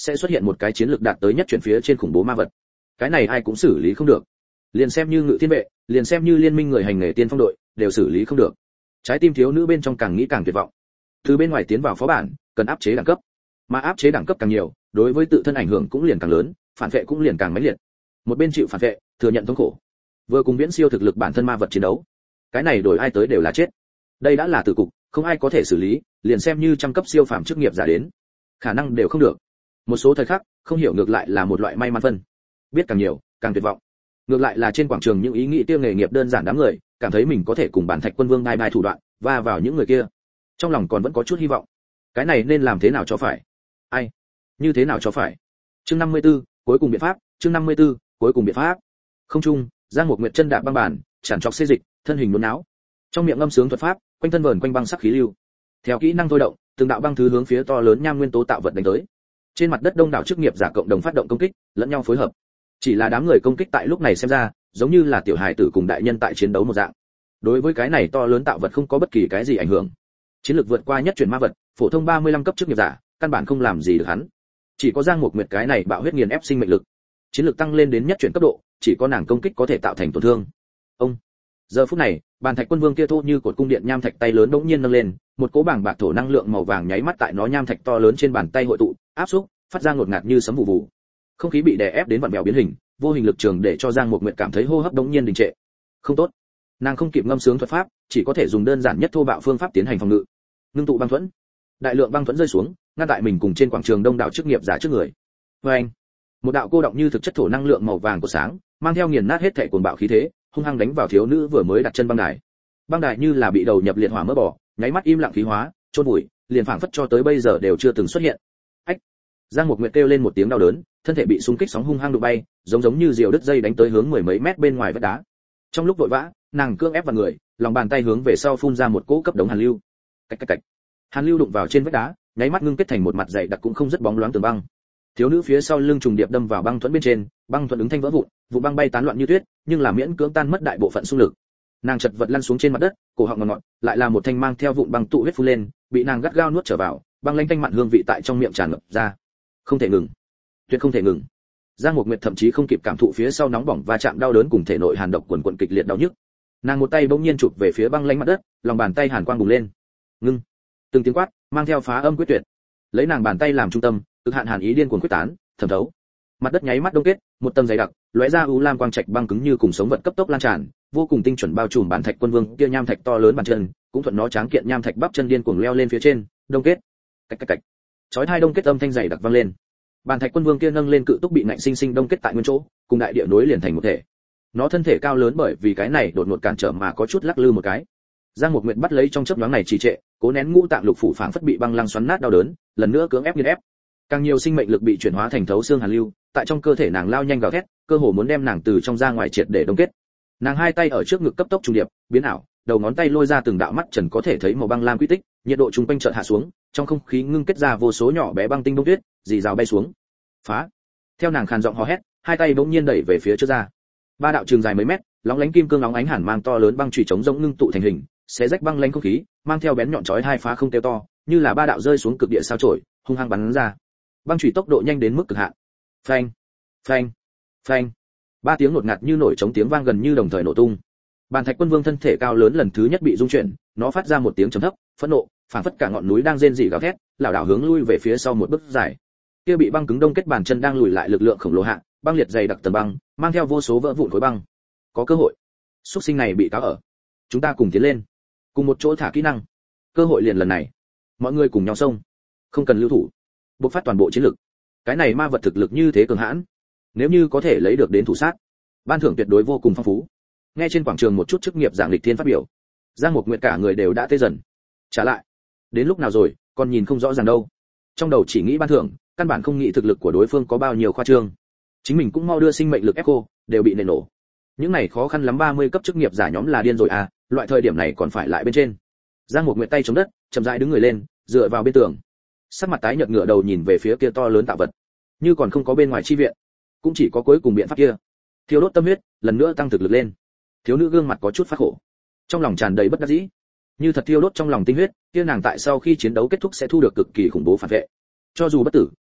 Speaker 1: sẽ xuất hiện một cái chiến lược đạt tới nhất chuyển phía trên khủng bố ma vật. Cái này ai cũng xử lý không được. Liền xem như Ngự Thiên vệ, liền xem như liên minh người hành nghề tiên phong đội, đều xử lý không được. Trái tim thiếu nữ bên trong càng nghĩ càng tuyệt vọng. Từ bên ngoài tiến vào phó bản, cần áp chế đẳng cấp. Mà áp chế đẳng cấp càng nhiều, đối với tự thân ảnh hưởng cũng liền càng lớn, phản vệ cũng liền càng mãnh liệt. Một bên chịu phản vệ, thừa nhận thống khổ, vừa cùng viễn siêu thực lực bản thân ma vật chiến đấu. Cái này đổi ai tới đều là chết. Đây đã là tử cục, không ai có thể xử lý, liền xem như trăm cấp siêu phàm chức nghiệp giả đến, khả năng đều không được. Một số thời khắc, không hiểu ngược lại là một loại may mắn phân. Biết càng nhiều, càng tuyệt vọng. Ngược lại là trên quảng trường những ý nghĩ tiêu nghề nghiệp đơn giản đám người, cảm thấy mình có thể cùng bản Thạch Quân Vương đai đai thủ đoạn, và vào những người kia. Trong lòng còn vẫn có chút hy vọng. Cái này nên làm thế nào cho phải? Ai? Như thế nào cho phải? Chương năm mươi tư, cuối cùng biện pháp, chương năm mươi tư, cuối cùng biện pháp. Không trung, Giang Mục Nguyệt chân đạp băng bàn, tràn trọc xê dịch, thân hình uốn éo. Trong miệng ngâm sướng thuật pháp, quanh thân vờn quanh băng sắc khí lưu. Theo kỹ năng thôi động, từng đạo băng thứ hướng phía to lớn nham nguyên tố tạo vật đánh tới. Trên mặt đất đông đảo chức nghiệp giả cộng đồng phát động công kích, lẫn nhau phối hợp. Chỉ là đám người công kích tại lúc này xem ra, giống như là tiểu hài tử cùng đại nhân tại chiến đấu một dạng. Đối với cái này to lớn tạo vật không có bất kỳ cái gì ảnh hưởng. Chiến lược vượt qua nhất chuyển ma vật, phổ thông ba mươi lăm cấp chức nghiệp giả, căn bản không làm gì được hắn. Chỉ có Giang Mục Nguyệt cái này bạo huyết nghiền ép sinh mệnh lực. Chiến lược tăng lên đến nhất chuyển cấp độ, chỉ có nàng công kích có thể tạo thành tổn thương. Ông. Giờ phút này, bàn Thạch Quân Vương kia thô như cột cung điện nham thạch tay lớn bỗng nhiên nâng lên, một cỗ bảng bạc thổ năng lượng màu vàng nháy mắt tại nó nham thạch to lớn trên bàn tay hội tụ, áp xúc, phát ra ngột ngạt như sấm vụ vụ. Không khí bị đè ép đến vặn vẹo biến hình, vô hình lực trường để cho Giang Mục Nguyệt cảm thấy hô hấp bỗng nhiên đình trệ. Không tốt. Nàng không kịp ngâm sướng thuật pháp, chỉ có thể dùng đơn giản nhất thô bạo phương pháp tiến hành phòng ngự. Ngưng tụ băng thuẫn. Đại lượng băng thuẫn rơi xuống, ngăn tại mình cùng trên quảng trường đông đảo chức nghiệp giả trước người. Oeng. Một đạo cô động như thực chất thổ năng lượng màu vàng của sáng, mang theo nghiền nát hết thảy cuồng bạo khí thế, hung hăng đánh vào thiếu nữ vừa mới đặt chân băng đài. Băng đài như là bị đầu nhập liệt hỏa mỡ bỏ, nháy mắt im lặng khí hóa, chôn bụi, liền phảng phất cho tới bây giờ đều chưa từng xuất hiện. Ách! Giang Mục Nguyệt kêu lên một tiếng đau đớn, thân thể bị xung kích sóng hung hăng đụng bay, giống giống như diều đứt dây đánh tới hướng mười mấy mét bên ngoài vách đá. Trong lúc vội vã, nàng cương ép vào người, lòng bàn tay hướng về sau phun ra một cỗ cấp đống hàn lưu. Cạch cạch cạch. Hàn lưu đụng vào trên vách đá, nháy mắt ngưng kết thành một mặt dày đặc cũng không rất bóng loáng tường băng. Thiếu nữ phía sau lưng trùng điệp đâm vào băng thuẫn bên trên, băng thuẫn ứng thanh vỡ vụn, vụ băng bay tán loạn như tuyết, nhưng là miễn cưỡng tan mất đại bộ phận xung lực. Nàng chật vật lăn xuống trên mặt đất, cổ họng ngọt ngọt, lại là một thanh mang theo vụn băng tụ huyết phun lên, bị nàng gắt gao nuốt trở vào, băng lanh thanh mặn hương vị tại trong miệng tràn ngập ra. Không thể ngừng, tuyệt không thể ngừng. Giang Mục Nguyệt thậm chí không kịp cảm thụ phía sau nóng bỏng và chạm đau đớn cùng thể nội hàn độc quần quần kịch liệt đau nhức. Nàng một tay bỗng nhiên chụp về phía băng lanh mặt đất, lòng bàn tay hàn quang bùng lên. Ngưng. Từng tiếng quát, mang theo phá âm quyết tuyệt. Lấy nàng bàn tay làm trung tâm, cực hạn hàn ý điên cuồng quyết tán, thẩm thấu. Mặt đất nháy mắt đông kết, một tầng dày đặc, lóe ra u lam quang trạch băng cứng như cùng sống vật cấp tốc lan tràn, vô cùng tinh chuẩn bao trùm bản Thạch Quân Vương kia nham thạch to lớn bàn chân, cũng thuận nó tráng kiện nham thạch bắp chân điên cuồng leo lên phía trên, đông kết. Cạch cạch cạch. Chói hai đông kết âm thanh dày đặc vang lên. Bản Thạch Quân Vương kia nâng lên cự túc bị nạnh sinh sinh đông kết tại nguyên chỗ, cùng đại địa nối liền thành một thể. Nó thân thể cao lớn bởi vì cái này đột ngột cản trở mà có chút lắc lư một cái. Giang Mục Nguyệt bắt lấy trong chớp nhoáng này trì trệ, cố nén ngũ tạng lục phủ phảng phất bị băng lăng xoắn nát đau đớn, lần nữa cưỡng ép nghiền ép. Càng nhiều sinh mệnh lực bị chuyển hóa thành thấu xương hàn lưu, tại trong cơ thể nàng lao nhanh gào thét, cơ hồ muốn đem nàng từ trong ra ngoài triệt để đông kết. Nàng hai tay ở trước ngực cấp tốc trùng điệp, biến ảo, đầu ngón tay lôi ra từng đạo mắt trần có thể thấy màu băng lam quy tích, nhiệt độ trung quanh chợt hạ xuống, trong không khí ngưng kết ra vô số nhỏ bé băng tinh bông tuyết, rì rào bay xuống. Phá! Theo nàng khàn giọng hò hét, hai tay bỗng nhiên đẩy về phía trước ra. Ba đạo trường dài mấy mét, lóng lánh kim cương lóng ánh hàn mang to lớn băng chùy chống rỗng ngưng tụ thành hình, xé rách băng lanh không khí, mang theo bén nhọn chói hai phá không tiêu to, như là ba đạo rơi xuống cực địa sao chổi, hung hăng bắn ra. Băng chùy tốc độ nhanh đến mức cực hạn. Phanh, phanh, phanh. Ba tiếng ngột ngạt như nổi trống tiếng vang gần như đồng thời nổ tung. Bàn Thạch Quân Vương thân thể cao lớn lần thứ nhất bị rung chuyển, nó phát ra một tiếng trầm thấp, phẫn nộ, phảng phất cả ngọn núi đang rên rỉ gào thét, lảo đảo hướng lui về phía sau một bước dài. Kia bị băng cứng đông kết bàn chân đang lùi lại lực lượng khổng lồ hạ, băng liệt dày đặc tầng băng, mang theo vô số vỡ vụn khối băng. Có cơ hội. Súc sinh này bị cáo ở. Chúng ta cùng tiến lên, cùng một chỗ thả kỹ năng. Cơ hội liền lần này. Mọi người cùng nhau xông, không cần lưu thủ. Bộc phát toàn bộ chiến lực. Cái này ma vật thực lực như thế cường hãn, nếu như có thể lấy được đến thủ sát, ban thưởng tuyệt đối vô cùng phong phú. Nghe trên quảng trường một chút chức nghiệp giảng lịch thiên phát biểu, Giang Mục Nguyệt cả người đều đã tê dần. Trả lại, đến lúc nào rồi, còn nhìn không rõ ràng đâu. Trong đầu chỉ nghĩ ban thưởng, căn bản không nghĩ thực lực của đối phương có bao nhiêu khoa trương. Chính mình cũng mau đưa sinh mệnh lực ép cô, đều bị nện nổ. Những này khó khăn lắm ba mươi cấp chức nghiệp giả nhóm là điên rồi à, loại thời điểm này còn phải lại bên trên. Giang Mục Nguyệt tay chống đất, chậm rãi đứng người lên, dựa vào bên tường. Sắc mặt tái nhợt ngửa đầu nhìn về phía kia to lớn tạo vật, như còn không có bên ngoài chi viện, cũng chỉ có cuối cùng biện pháp kia. Thiêu đốt tâm huyết, lần nữa tăng thực lực lên. Thiếu nữ gương mặt có chút phát khổ, trong lòng tràn đầy bất đắc dĩ. Như thật thiêu đốt trong lòng tinh huyết, kia nàng tại sau khi chiến đấu kết thúc sẽ thu được cực kỳ khủng bố phản vệ. Cho dù bất tử,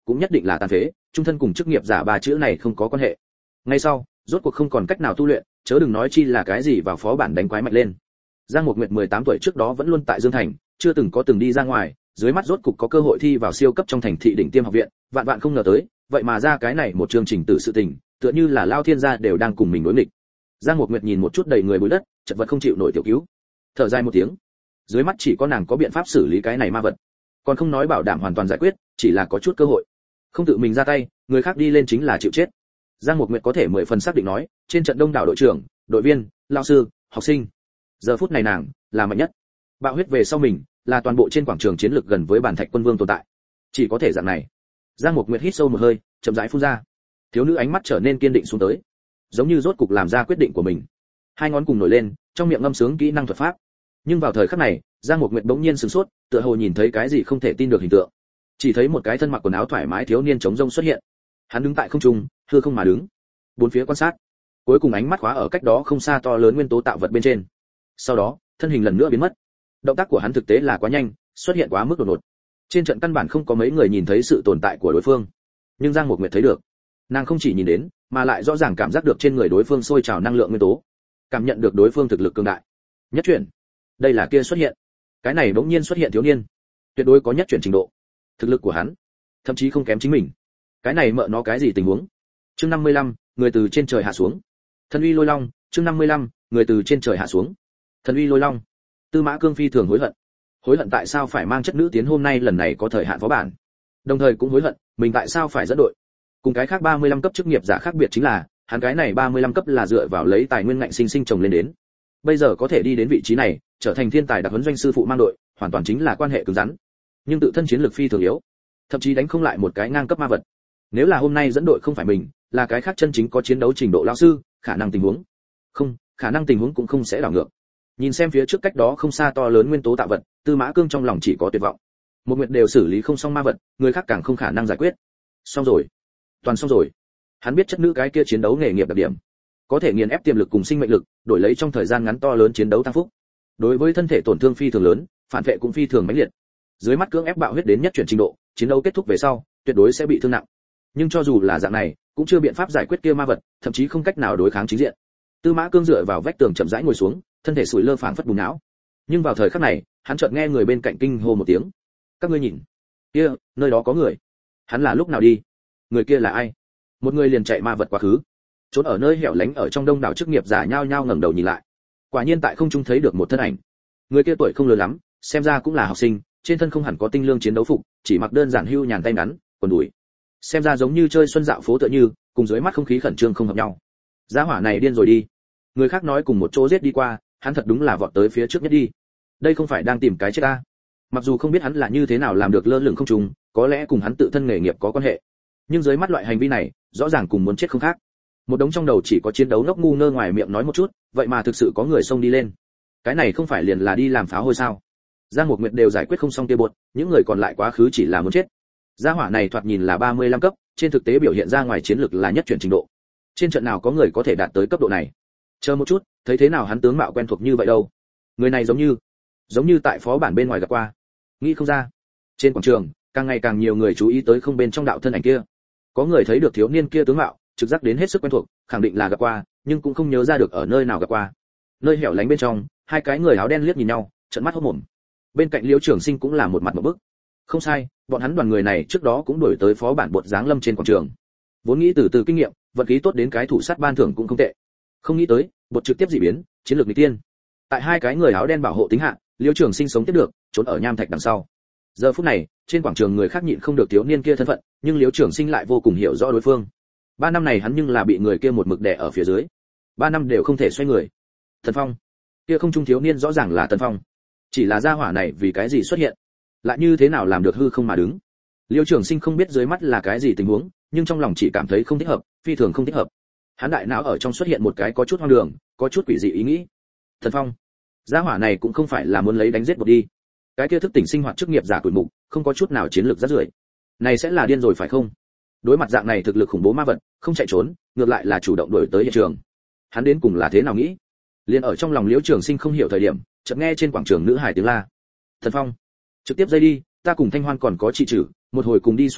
Speaker 1: cũng nhất định là tàn phế, trung thân cùng chức nghiệp giả ba chữ này không có quan hệ. Ngay sau, rốt cuộc không còn cách nào tu luyện, chớ đừng nói chi là cái gì vào phó bản đánh quái mạnh lên. Giang Mục Nguyệt mười tám tuổi trước đó vẫn luôn tại Dương Thành, chưa từng có từng đi ra ngoài, dưới mắt rốt cục có cơ hội thi vào siêu cấp trong thành thị đỉnh tiêm học viện, vạn vạn không ngờ tới, vậy mà ra cái này một chương trình tự sự tình, tựa như là lao thiên gia đều đang cùng mình đối nghịch. Giang Mục Nguyệt nhìn một chút đầy người bụi đất, chật vật không chịu nổi tiểu cứu, thở dài một tiếng. Dưới mắt chỉ có nàng có biện pháp xử lý cái này ma vật, còn không nói bảo đảm hoàn toàn giải quyết, chỉ là có chút cơ hội. Không tự mình ra tay, người khác đi lên chính là chịu chết. Giang Mục Nguyệt có thể mười phần xác định nói, trên trận đông đảo đội trưởng, đội viên, lão sư, học sinh, giờ phút này nàng là mạnh nhất. Bạo huyết về sau mình, là toàn bộ trên quảng trường chiến lược gần với bản thạch quân vương tồn tại. Chỉ có thể dạng này. Giang Mục Nguyệt hít sâu một hơi, chậm rãi phun ra. Thiếu nữ ánh mắt trở nên kiên định xuống tới, giống như rốt cục làm ra quyết định của mình. Hai ngón cùng nổi lên, trong miệng ngâm sướng kỹ năng thuật pháp. Nhưng vào thời khắc này, Giang Mục Nguyệt bỗng nhiên sửng sốt, tựa hồ nhìn thấy cái gì không thể tin được hình tượng. Chỉ thấy một cái thân mặc quần áo thoải mái thiếu niên trống rông xuất hiện. Hắn đứng tại không trung, hư không mà đứng, bốn phía quan sát. Cuối cùng ánh mắt khóa ở cách đó không xa to lớn nguyên tố tạo vật bên trên. Sau đó, thân hình lần nữa biến mất. Động tác của hắn thực tế là quá nhanh, xuất hiện quá mức đột ngột. Trên trận căn bản không có mấy người nhìn thấy sự tồn tại của đối phương, nhưng Giang Mục Nguyệt thấy được. Nàng không chỉ nhìn đến, mà lại rõ ràng cảm giác được trên người đối phương sôi trào năng lượng nguyên tố, cảm nhận được đối phương thực lực cường đại. Nhất chuyển, đây là kia xuất hiện. Cái này bỗng nhiên xuất hiện thiếu niên, tuyệt đối có nhất chuyển trình độ. Thực lực của hắn, thậm chí không kém chính mình. Cái này mợ nó cái gì tình huống? Chương năm mươi lăm, người từ trên trời hạ xuống. Thần uy lôi long, chương năm mươi lăm, người từ trên trời hạ xuống. Thần uy lôi long. Tư Mã Cương phi thường hối hận. Hối hận tại sao phải mang chất nữ tiến hôm nay lần này có thời hạn phó bản. Đồng thời cũng hối hận, mình tại sao phải dẫn đội. Cùng cái khác ba mươi lăm cấp chức nghiệp giả khác biệt chính là, hắn cái này ba mươi lăm cấp là dựa vào lấy tài nguyên ngạnh sinh sinh trồng lên đến. Bây giờ có thể đi đến vị trí này, trở thành thiên tài đặc huấn doanh sư phụ mang đội, hoàn toàn chính là quan hệ cứng rắn. Nhưng tự thân chiến lược phi thường yếu, thậm chí đánh không lại một cái ngang cấp ma vật. Nếu là hôm nay dẫn đội không phải mình, là cái khác chân chính có chiến đấu trình độ lão sư, khả năng tình huống không, khả năng tình huống cũng không sẽ đảo ngược. Nhìn xem phía trước cách đó không xa to lớn nguyên tố tạo vật, Tư Mã Cương trong lòng chỉ có tuyệt vọng. Một nguyệt đều xử lý không xong ma vật, người khác càng không khả năng giải quyết. Xong rồi, toàn xong rồi. Hắn biết chất nữ cái kia chiến đấu nghề nghiệp đặc điểm, có thể nghiền ép tiềm lực cùng sinh mệnh lực, đổi lấy trong thời gian ngắn to lớn chiến đấu tăng phúc. Đối với thân thể tổn thương phi thường lớn, phản vệ cũng phi thường mãnh liệt. Dưới mắt cưỡng ép bạo huyết đến nhất chuyển trình độ, chiến đấu kết thúc về sau, tuyệt đối sẽ bị thương nặng. Nhưng cho dù là dạng này, cũng chưa biện pháp giải quyết kia ma vật, thậm chí không cách nào đối kháng chính diện. Tư Mã Cương dựa vào vách tường chậm rãi ngồi xuống, thân thể sủi lơ phảng phất bùn não. Nhưng vào thời khắc này, hắn chợt nghe người bên cạnh kinh hô một tiếng. Các ngươi nhìn, kia, nơi đó có người. Hắn là lúc nào đi? Người kia là ai? Một người liền chạy ma vật quá khứ. Trốn ở nơi hẻo lánh ở trong đông đảo chức nghiệp giả nhao nhao ngẩng đầu nhìn lại. Quả nhiên tại không trung thấy được một thân ảnh. Người kia tuổi không lớn lắm, xem ra cũng là học sinh, trên thân không hẳn có tinh lương chiến đấu phục, chỉ mặc đơn giản hưu nhàn tay ngắn, quần đùi. Xem ra giống như chơi xuân dạo phố tựa như, cùng dưới mắt không khí khẩn trương không hợp nhau. Gia hỏa này điên rồi đi. Người khác nói cùng một chỗ giết đi qua, hắn thật đúng là vọt tới phía trước nhất đi. Đây không phải đang tìm cái chết ta. Mặc dù không biết hắn là như thế nào làm được lơ lửng không trùng, có lẽ cùng hắn tự thân nghề nghiệp có quan hệ. Nhưng dưới mắt loại hành vi này, rõ ràng cùng muốn chết không khác. Một đống trong đầu chỉ có chiến đấu ngốc ngu ngơ ngoài miệng nói một chút, vậy mà thực sự có người xông đi lên. Cái này không phải liền là đi làm pháo hôi sao? Giang Mục Nguyệt đều giải quyết không xong kia bột, những người còn lại quá khứ chỉ là muốn chết. Gia hỏa này thoạt nhìn là ba mươi lăm cấp, trên thực tế biểu hiện ra ngoài chiến lực là nhất chuyển trình độ. Trên trận nào có người có thể đạt tới cấp độ này? Chờ một chút, thấy thế nào hắn tướng mạo quen thuộc như vậy đâu? Người này giống như, giống như tại phó bản bên ngoài gặp qua. Nghĩ không ra. Trên quảng trường, càng ngày càng nhiều người chú ý tới không bên trong đạo thân ảnh kia. Có người thấy được thiếu niên kia tướng mạo, trực giác đến hết sức quen thuộc, khẳng định là gặp qua, nhưng cũng không nhớ ra được ở nơi nào gặp qua. Nơi hẻo lánh bên trong, hai cái người áo đen liếc nhìn nhau, trợn mắt hốt mồm. Bên cạnh Liễu Trường Sinh cũng là một mặt một bức. Không sai, bọn hắn đoàn người này trước đó cũng đuổi tới phó bản bột giáng lâm trên quảng trường. Vốn nghĩ từ từ kinh nghiệm, vận khí tốt đến cái thủ sát ban thưởng cũng không tệ. Không nghĩ tới, bột trực tiếp dị biến, chiến lược nghịch tiên. Tại hai cái người áo đen bảo hộ tính hạ, Liễu Trường Sinh sống tiếp được, trốn ở nham thạch đằng sau. Giờ phút này, trên quảng trường người khác nhịn không được thiếu niên kia thân phận, nhưng Liễu Trường Sinh lại vô cùng hiểu rõ đối phương. Ba năm này hắn nhưng là bị người kia một mực đè ở phía dưới. Ba năm đều không thể xoay người. Thần Phong, kia không trung thiếu niên rõ ràng là Thần Phong. Chỉ là gia hỏa này vì cái gì xuất hiện, lại như thế nào làm được hư không mà đứng. Liêu Trường Sinh không biết dưới mắt là cái gì tình huống, nhưng trong lòng chỉ cảm thấy không thích hợp, phi thường không thích hợp. Hắn đại não ở trong xuất hiện một cái có chút hoang đường, có chút quỷ dị ý nghĩ. Thần Phong, gia hỏa này cũng không phải là muốn lấy đánh giết một đi. Cái kia thức tỉnh sinh hoạt chức nghiệp giả tuổi mục, không có chút nào chiến lược rất rưởi. Này sẽ là điên rồi phải không? Đối mặt dạng này thực lực khủng bố ma vật, không chạy trốn, ngược lại là chủ động đuổi tới hiện trường. Hắn đến cùng là thế nào nghĩ? Liên ở trong lòng Liễu Trường Sinh không hiểu thời điểm, chợt nghe trên quảng trường nữ hài tiếng la. Thần Phong, trực tiếp dây đi, ta cùng Thanh Hoan còn có chị trừ, một hồi cùng đi xoa bóp,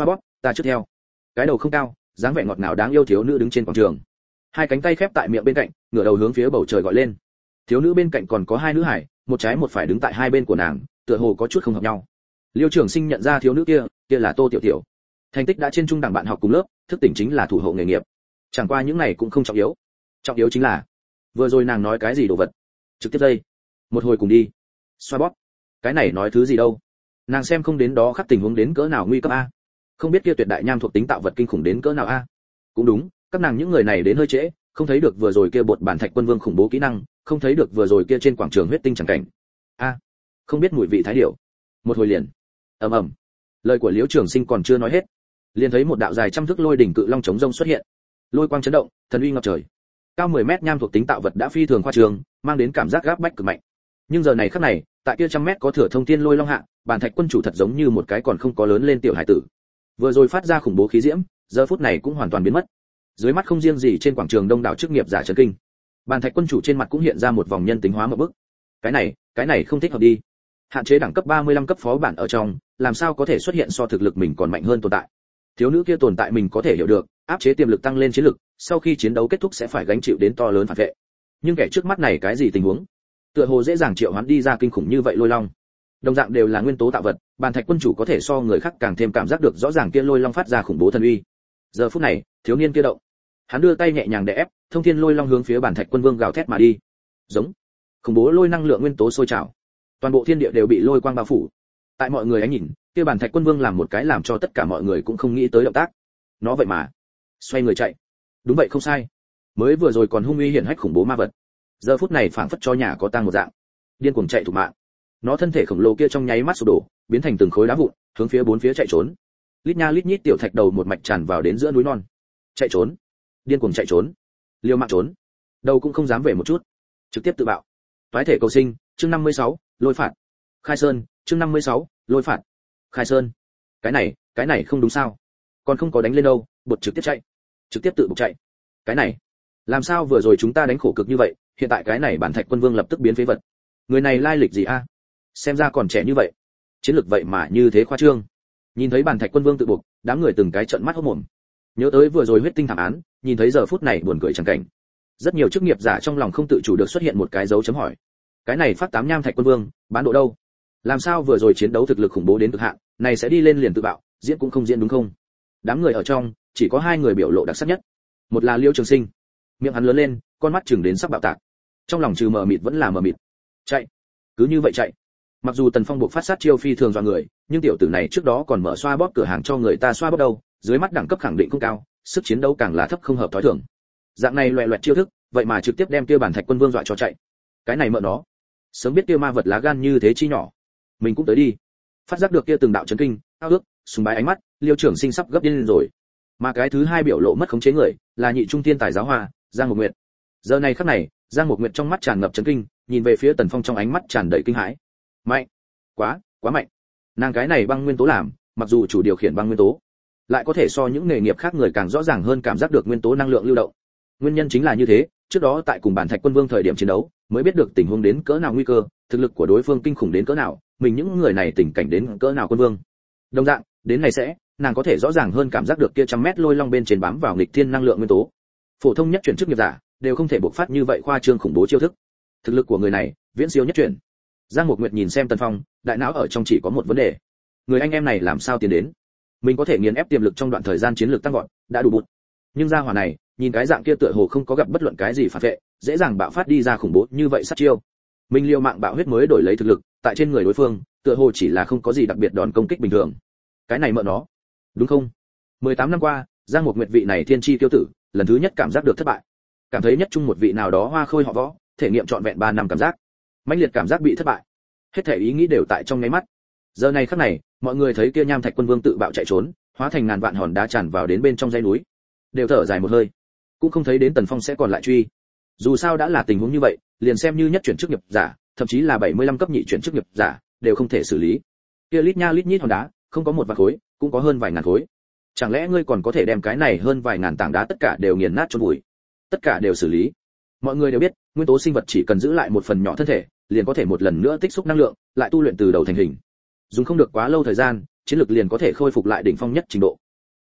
Speaker 1: ta trước theo. Cái đầu không cao, dáng vẻ ngọt ngào đáng yêu thiếu nữ đứng trên quảng trường, hai cánh tay khép tại miệng bên cạnh, ngửa đầu hướng phía bầu trời gọi lên. Thiếu nữ bên cạnh còn có hai nữ hải, một trái một phải đứng tại hai bên của nàng, tựa hồ có chút không hợp nhau. Liêu Trường Sinh nhận ra thiếu nữ kia, kia là Tô Tiểu Tiểu. Thành tích đã trên trung đẳng bạn học cùng lớp, thức tỉnh chính là thủ hộ nghề nghiệp. Chẳng qua những này cũng không trọng yếu. Trọng yếu chính là, vừa rồi nàng nói cái gì đồ vật? Trực tiếp đây. Một hồi cùng đi. Xoa bóp. Cái này nói thứ gì đâu? Nàng xem không đến đó khắc tình huống đến cỡ nào nguy cấp a. Không biết kia tuyệt đại nham thuộc tính tạo vật kinh khủng đến cỡ nào a. Cũng đúng, các nàng những người này đến hơi trễ, không thấy được vừa rồi kia bột bản thạch quân vương khủng bố kỹ năng, không thấy được vừa rồi kia trên quảng trường huyết tinh chẳng cảnh. A, không biết mùi vị thái điểu. Một hồi liền. Ầm ầm. Lời của Liễu Trường Sinh còn chưa nói hết, liền thấy một đạo dài trăm thước lôi đỉnh cự long chống rông xuất hiện. Lôi quang chấn động, thần uy ngập trời. Cao mười mét nham thuộc tính tạo vật đã phi thường khoa trương, mang đến cảm giác gáp bách cực mạnh. Nhưng giờ này khắc này, tại kia trăm mét có thừa thông thiên lôi long hạ, bản thạch quân chủ thật giống như một cái còn không có lớn lên tiểu hải tử. Vừa rồi phát ra khủng bố khí diễm, giờ phút này cũng hoàn toàn biến mất. Dưới mắt không riêng gì trên quảng trường đông đảo chức nghiệp giả chấn kinh, bản thạch quân chủ trên mặt cũng hiện ra một vòng nhân tính hóa một bức. Cái này, cái này không thích hợp đi. Hạn chế đẳng cấp ba mươi lăm cấp phó bản ở trong, làm sao có thể xuất hiện so thực lực mình còn mạnh hơn tồn tại. Thiếu nữ kia tồn tại mình có thể hiểu được, áp chế tiềm lực tăng lên chiến lực, sau khi chiến đấu kết thúc sẽ phải gánh chịu đến to lớn phản vệ. Nhưng kẻ trước mắt này cái gì tình huống? Tựa hồ dễ dàng triệu hoán đi ra kinh khủng như vậy lôi long. Đồng dạng đều là nguyên tố tạo vật, bản thạch quân chủ có thể so người khác càng thêm cảm giác được rõ ràng kia lôi long phát ra khủng bố thần uy. Giờ phút này, thiếu niên kia động, hắn đưa tay nhẹ nhàng đè ép, thông thiên lôi long hướng phía bản thạch quân vương gào thét mà đi. Giống, khủng bố lôi năng lượng nguyên tố sôi trào, toàn bộ thiên địa đều bị lôi quang bao phủ. Tại mọi người ánh nhìn, kia bản thạch quân vương làm một cái làm cho tất cả mọi người cũng không nghĩ tới động tác. Nó vậy mà xoay người chạy. Đúng vậy không sai, mới vừa rồi còn hung uy hiển hách khủng bố ma vật, giờ phút này phảng phất cho nhà có tang một dạng, điên cuồng chạy thục mạng. Nó thân thể khổng lồ kia trong nháy mắt sụp đổ, biến thành từng khối đá vụn, hướng phía bốn phía chạy trốn. Lít nha lít nhít tiểu thạch đầu một mạch tràn vào đến giữa núi non. Chạy trốn, điên cuồng chạy trốn, liều mạng trốn, đầu cũng không dám về một chút, trực tiếp tự bạo. Toái thể cầu sinh, chương năm mươi sáu, lôi phạt. Khai Sơn, chương năm mươi sáu, lôi phạt. Khai Sơn. Cái này, cái này không đúng sao? Còn không có đánh lên đâu, bột trực tiếp chạy, trực tiếp tự bục chạy. Cái này, làm sao vừa rồi chúng ta đánh khổ cực như vậy, hiện tại cái này bản thạch quân vương lập tức biến phế vật. Người này lai lịch gì a? Xem ra còn trẻ như vậy, chiến lược vậy mà như thế khoa trương. Nhìn thấy bản thạch quân vương tự buộc, đám người từng cái trợn mắt hốt mồm. Nhớ tới vừa rồi huyết tinh thảm án, nhìn thấy giờ phút này buồn cười chẳng cảnh. Rất nhiều chức nghiệp giả trong lòng không tự chủ được xuất hiện một cái dấu chấm hỏi. Cái này phát tám nham thạch quân vương, bán độ đâu? Làm sao vừa rồi chiến đấu thực lực khủng bố đến cực hạn, này sẽ đi lên liền tự bạo, diễn cũng không diễn đúng không? Đám người ở trong, chỉ có hai người biểu lộ đặc sắc nhất. Một là Liêu Trường Sinh, miệng hắn lớn lên, con mắt chừng đến sắp bạo tạc. Trong lòng trừ mờ mịt vẫn là mờ mịt. Chạy, cứ như vậy chạy. Mặc dù Tần Phong buộc phát sát chiêu phi thường dọa người, nhưng tiểu tử này trước đó còn mở xoa bóp cửa hàng cho người ta xoa bóp đâu, dưới mắt đẳng cấp khẳng định không cao, sức chiến đấu càng là thấp không hợp thói thường. Dạng này loẹt loẹt chiêu thức, vậy mà trực tiếp đem kia bản thạch quân vương dọa cho chạy. Cái này mợ nó, sớm biết kia ma vật lá gan như thế chi nhỏ, mình cũng tới đi. Phát giác được kia từng đạo chấn kinh, ao ước, sùng bái ánh mắt, Liêu Trường Sinh sắp gấp điên lên rồi. Mà cái thứ hai biểu lộ mất khống chế người, là nhị trung thiên tài giáo hoa, Giang Mộc Nguyệt. Giờ này khắc này, Giang Mộc Nguyệt trong mắt tràn ngập chấn kinh, nhìn về phía Tần Phong trong ánh mắt tràn đầy kinh hãi. Mạnh, quá, quá mạnh. Nàng cái này băng nguyên tố làm, mặc dù chủ điều khiển băng nguyên tố, lại có thể so những nghề nghiệp khác người càng rõ ràng hơn cảm giác được nguyên tố năng lượng lưu động. Nguyên nhân chính là như thế, trước đó tại cùng bản thạch quân vương thời điểm chiến đấu, mới biết được tình huống đến cỡ nào nguy cơ, thực lực của đối phương kinh khủng đến cỡ nào, mình những người này tình cảnh đến cỡ nào quân vương. Đồng dạng, đến này sẽ, nàng có thể rõ ràng hơn cảm giác được kia trăm mét lôi long bên trên bám vào nghịch thiên năng lượng nguyên tố. Phổ thông nhất chuyển chức nghiệp giả, đều không thể bộc phát như vậy khoa trương khủng bố chiêu thức. Thực lực của người này, viễn siêu nhất chuyển. Giang Mộc Nguyệt nhìn xem Tần Phong, đại não ở trong chỉ có một vấn đề. Người anh em này làm sao tiến đến? Mình có thể nghiền ép tiềm lực trong đoạn thời gian chiến lược tăng vọt, đã đủ bụt. Nhưng gia hỏa này, nhìn cái dạng kia tựa hồ không có gặp bất luận cái gì phản vệ, dễ dàng bạo phát đi ra khủng bố như vậy sát chiêu. Mình liều mạng bạo huyết mới đổi lấy thực lực, tại trên người đối phương, tựa hồ chỉ là không có gì đặc biệt đòn công kích bình thường. Cái này mợ nó, đúng không? mười tám năm qua, Giang Mộc Nguyệt vị này thiên chi tiêu tử, lần thứ nhất cảm giác được thất bại. Cảm thấy nhất chung một vị nào đó hoa khôi họ võ, thể nghiệm trọn vẹn ba năm cảm giác. Mãnh liệt cảm giác bị thất bại. Hết thể ý nghĩ đều tại trong nháy mắt. Giờ này khắc này, mọi người thấy kia nham thạch quân vương tự bạo chạy trốn, hóa thành ngàn vạn hòn đá tràn vào đến bên trong dãy núi, đều thở dài một hơi, cũng không thấy đến Tần Phong sẽ còn lại truy. Dù sao đã là tình huống như vậy, liền xem như nhất chuyển chức nghiệp giả, thậm chí là bảy mươi lăm cấp nhị chuyển chức nghiệp giả, đều không thể xử lý. Kia lít nha lít nhít hòn đá, không có một vạn khối, cũng có hơn vài ngàn khối. Chẳng lẽ ngươi còn có thể đem cái này hơn vài ngàn tảng đá tất cả đều nghiền nát chôn vùi, tất cả đều xử lý? Mọi người đều biết, nguyên tố sinh vật chỉ cần giữ lại một phần nhỏ thân thể, liền có thể một lần nữa tích xúc năng lượng, lại tu luyện từ đầu thành hình. Dùng không được quá lâu thời gian, chiến lực liền có thể khôi phục lại đỉnh phong nhất trình độ.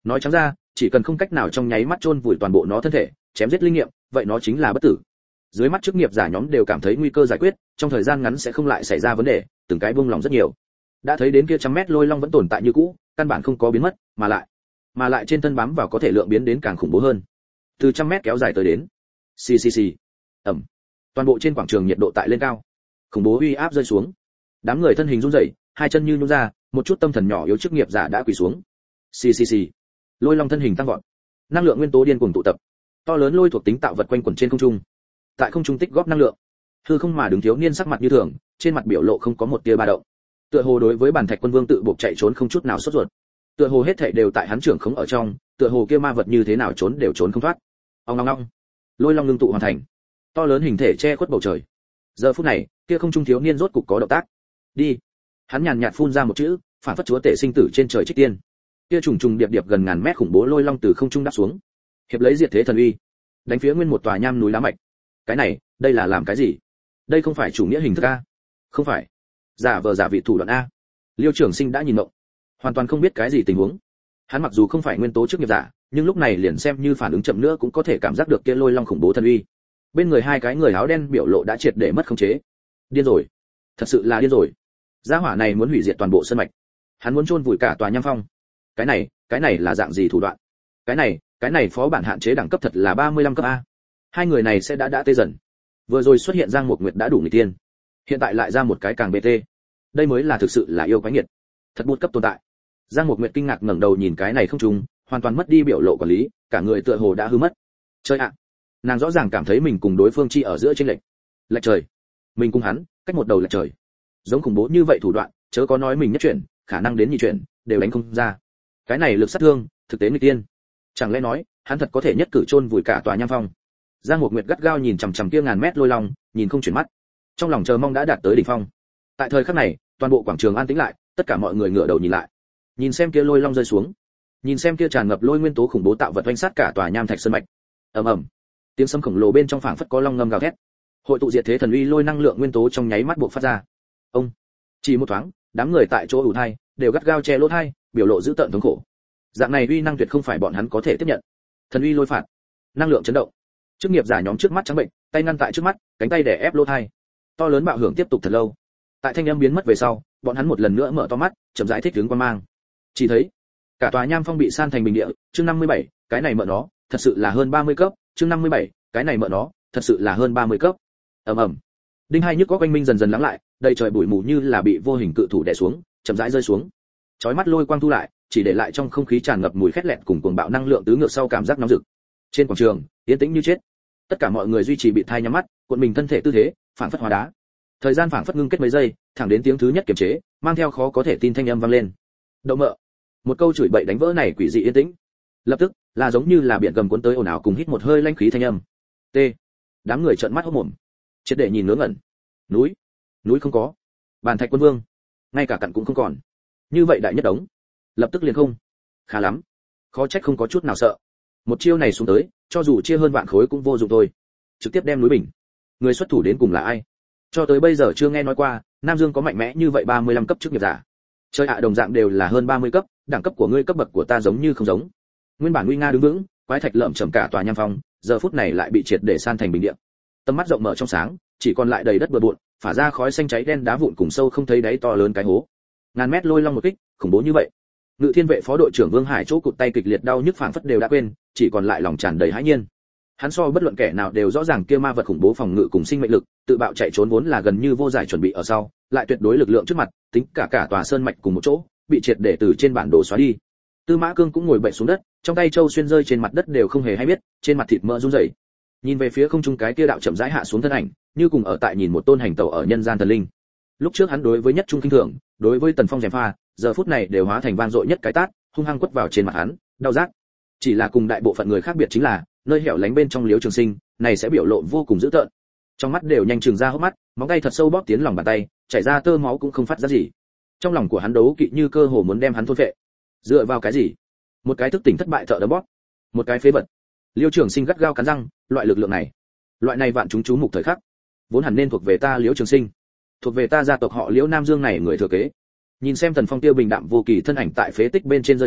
Speaker 1: Nói trắng ra, chỉ cần không cách nào trong nháy mắt chôn vùi toàn bộ nó thân thể, chém giết linh nghiệm, vậy nó chính là bất tử. Dưới mắt chức nghiệp giả nhóm đều cảm thấy nguy cơ giải quyết, trong thời gian ngắn sẽ không lại xảy ra vấn đề, từng cái buông lòng rất nhiều. Đã thấy đến kia trăm mét lôi long vẫn tồn tại như cũ, căn bản không có biến mất, mà lại mà lại trên thân bám vào có thể lượng biến đến càng khủng bố hơn. Từ trăm mét kéo dài tới đến. Xì xì xì. Ầm. Toàn bộ trên quảng trường nhiệt độ tại lên cao. Khủng bố uy áp rơi xuống. Đám người thân hình run rẩy, hai chân như nhũn ra, một chút tâm thần nhỏ yếu chức nghiệp giả đã quỳ xuống. Xì xì xì. Lôi long thân hình tăng vọt. Năng lượng nguyên tố điên cuồng tụ tập. To lớn lôi thuộc tính tạo vật quanh quẩn trên không trung. Tại không trung tích góp năng lượng. Hư không mà đứng thiếu niên sắc mặt như thường, trên mặt biểu lộ không có một tia ba động. Tựa hồ đối với bản thạch quân vương tự buộc chạy trốn không chút nào sốt ruột. Tựa hồ hết thảy đều tại hắn trưởng khống ở trong, tựa hồ kia ma vật như thế nào trốn đều trốn không thoát. Ong ong ong. Lôi long ngưng tụ hoàn thành. To lớn hình thể che khuất bầu trời. Giờ phút này, kia không trung thiếu niên rốt cục có động tác. Đi. Hắn nhàn nhạt phun ra một chữ, phản phất chúa tể sinh tử trên trời trích tiên. Kia trùng trùng điệp điệp gần ngàn mét khủng bố lôi long từ không trung đáp xuống. Hiệp lấy diệt thế thần uy, đánh phía nguyên một tòa nham núi lá mạch. Cái này, đây là làm cái gì? Đây không phải chủ nghĩa hình thức a? Không phải. Giả vờ giả vị thủ đoạn a. Liêu Trường Sinh đã nhìn mộng, hoàn toàn không biết cái gì tình huống. Hắn mặc dù không phải nguyên tố chức nghiệp giả, nhưng lúc này liền xem như phản ứng chậm nữa cũng có thể cảm giác được kia lôi long khủng bố thần uy. Bên người hai cái người áo đen biểu lộ đã triệt để mất khống chế. Điên rồi, thật sự là điên rồi. Gia hỏa này muốn hủy diệt toàn bộ sơn mạch, hắn muốn chôn vùi cả tòa nham phong. Cái này, cái này là dạng gì thủ đoạn? Cái này, cái này phó bản hạn chế đẳng cấp thật là ba mươi lăm cấp a. Hai người này sẽ đã đã tê dần. Vừa rồi xuất hiện Giang Mục Nguyệt đã đủ người tiên, hiện tại lại ra một cái càng bê tê. Đây mới là thực sự là yêu quái nghiệt, thật bút cấp tồn tại. Giang Mục Nguyệt kinh ngạc ngẩng đầu nhìn cái này không trùng, hoàn toàn mất đi biểu lộ quản lý, cả người tựa hồ đã hư mất. Chơi ạ, nàng rõ ràng cảm thấy mình cùng đối phương chi ở giữa chênh lệch. Lệch trời, mình cùng hắn cách một đầu lệch trời. Giống khủng bố như vậy thủ đoạn, chớ có nói mình nhất chuyển, khả năng đến nhị chuyển đều đánh không ra. Cái này lực sát thương, thực tế nghịch tiên. Chẳng lẽ nói, hắn thật có thể nhất cử chôn vùi cả tòa nham phong? Giang Mục Nguyệt gắt gao nhìn chằm chằm kia ngàn mét lôi long, nhìn không chuyển mắt. Trong lòng chờ mong đã đạt tới đỉnh phong. Tại thời khắc này, toàn bộ quảng trường an tĩnh lại, tất cả mọi người ngửa đầu nhìn lại. Nhìn xem kia lôi long rơi xuống, nhìn xem kia tràn ngập lôi nguyên tố khủng bố tạo vật oanh sát cả tòa nham thạch sơn mạch. Ầm ầm. Tiếng sấm khổng lồ bên trong phảng phất có long ngâm gào thét. Hội tụ diệt thế thần uy lôi năng lượng nguyên tố trong nháy mắt bộc phát ra. Ông. Chỉ một thoáng, đám người tại chỗ ủ thai đều gắt gao che lỗ thai, biểu lộ dữ tợn thống khổ. Dạng này uy năng tuyệt không phải bọn hắn có thể tiếp nhận. Thần uy lôi phạt, năng lượng chấn động. Chức nghiệp giả nhóm trước mắt trắng bệnh, tay ngăn tại trước mắt, cánh tay để ép lỗ thai. To lớn bạo hưởng tiếp tục thật lâu. Tại thanh âm biến mất về sau, bọn hắn một lần nữa mở to mắt, chậm rãi thích ứng quan mang. Chỉ thấy cả tòa nham phong bị san thành bình địa. Chương năm mươi bảy, cái này mợ nó, thật sự là hơn ba mươi cấp. Chương năm mươi bảy, cái này mợ nó, thật sự là hơn ba mươi cấp. Ầm ầm. Đinh hai nhức có quanh minh dần dần lắng lại, đầy trời bụi mù như là bị vô hình cự thủ đè xuống, chậm rãi rơi xuống. Chói mắt lôi quang thu lại, chỉ để lại trong không khí tràn ngập mùi khét lẹt cùng cuồng bạo năng lượng tứ ngược sau cảm giác nóng rực. Trên quảng trường, yên tĩnh như chết. Tất cả mọi người duy trì bị thai nhắm mắt, cuộn mình thân thể tư thế, phản phất hóa đá. Thời gian phảng phất ngưng kết mấy giây, thẳng đến tiếng thứ nhất kiềm chế, mang theo khó có thể tin thanh âm vang lên. Đậu mợ. Một câu chửi bậy đánh vỡ này quỷ dị yên tĩnh. Lập tức, là giống như là biển gầm cuốn tới ồn ào cùng hít một hơi lanh khí thanh âm. T. Đám người trợn mắt hốt mồm, triệt để nhìn ngớ ngẩn. Núi, núi không có. Bàn thạch quân vương, ngay cả cặn cũng không còn. Như vậy đại nhất đống, lập tức liền không. Khá lắm, khó trách không có chút nào sợ. Một chiêu này xuống tới, cho dù chia hơn vạn khối cũng vô dụng thôi. Trực tiếp đem núi bình. Người xuất thủ đến cùng là ai? Cho tới bây giờ chưa nghe nói qua, Nam Dương có mạnh mẽ như vậy ba mươi lăm cấp chức nghiệp giả. Chơi ạ, đồng dạng đều là hơn ba mươi cấp, đẳng cấp của ngươi cấp bậc của ta giống như không giống. Nguyên bản nguy nga đứng vững, quái thạch lởm chởm cả tòa nham phong, giờ phút này lại bị triệt để san thành bình địa. Tầm mắt rộng mở trong sáng, chỉ còn lại đầy đất bừa bộn, phả ra khói xanh cháy đen đá vụn cùng sâu không thấy đáy to lớn cái hố. Ngàn mét lôi long một kích, khủng bố như vậy. Ngự Thiên vệ phó đội trưởng Vương Hải chỗ cụt tay kịch liệt đau nhức phảng phất đều đã quên, chỉ còn lại lòng tràn đầy hãi nhiên. Hắn so bất luận kẻ nào đều rõ ràng kia ma vật khủng bố phòng ngự cùng sinh mệnh lực, tự bạo chạy trốn vốn là gần như vô giải chuẩn bị ở sau, lại tuyệt đối lực lượng trước mặt, tính cả cả tòa sơn mạch cùng một chỗ, bị triệt để từ trên bản đồ xóa đi. Tư Mã Cương cũng ngồi bệt xuống đất, trong tay châu xuyên rơi trên mặt đất đều không hề hay biết, trên mặt thịt mỡ run rẩy. Nhìn về phía không trung cái kia đạo chậm rãi hạ xuống thân ảnh, như cùng ở tại nhìn một tôn hành tẩu ở nhân gian thần linh. Lúc trước hắn đối với nhất trung kinh thường, đối với Tần Phong gièm pha, giờ phút này đều hóa thành vang dội nhất cái tát, hung hăng quất vào trên mặt hắn, đau rát. Chỉ là cùng đại bộ phận người khác biệt chính là, nơi hẻo lánh bên trong Liễu Trường Sinh, này sẽ biểu lộ vô cùng dữ tợn. Trong mắt đều nhanh trừng ra hốc mắt, móng tay thật sâu bóp tiến lòng bàn tay, chảy ra tơ máu cũng không phát ra gì. Trong lòng của hắn đấu kỵ như cơ hồ muốn đem hắn thôn phệ. Dựa vào cái gì? Một cái thức tỉnh thất bại thợ đấm bóp, một cái phế vật. Liễu Trường Sinh gắt gao cắn răng, loại lực lượng này, loại này vạn chúng chú mục thời khắc, vốn hẳn nên thuộc về ta Liễu Trường Sinh, thuộc về ta gia tộc họ Liễu Nam Dương này người thừa kế. Nhìn xem Tần Phong tiêu bình đạm vô kỳ thân ảnh tại phế tích bên trên rơi xuống,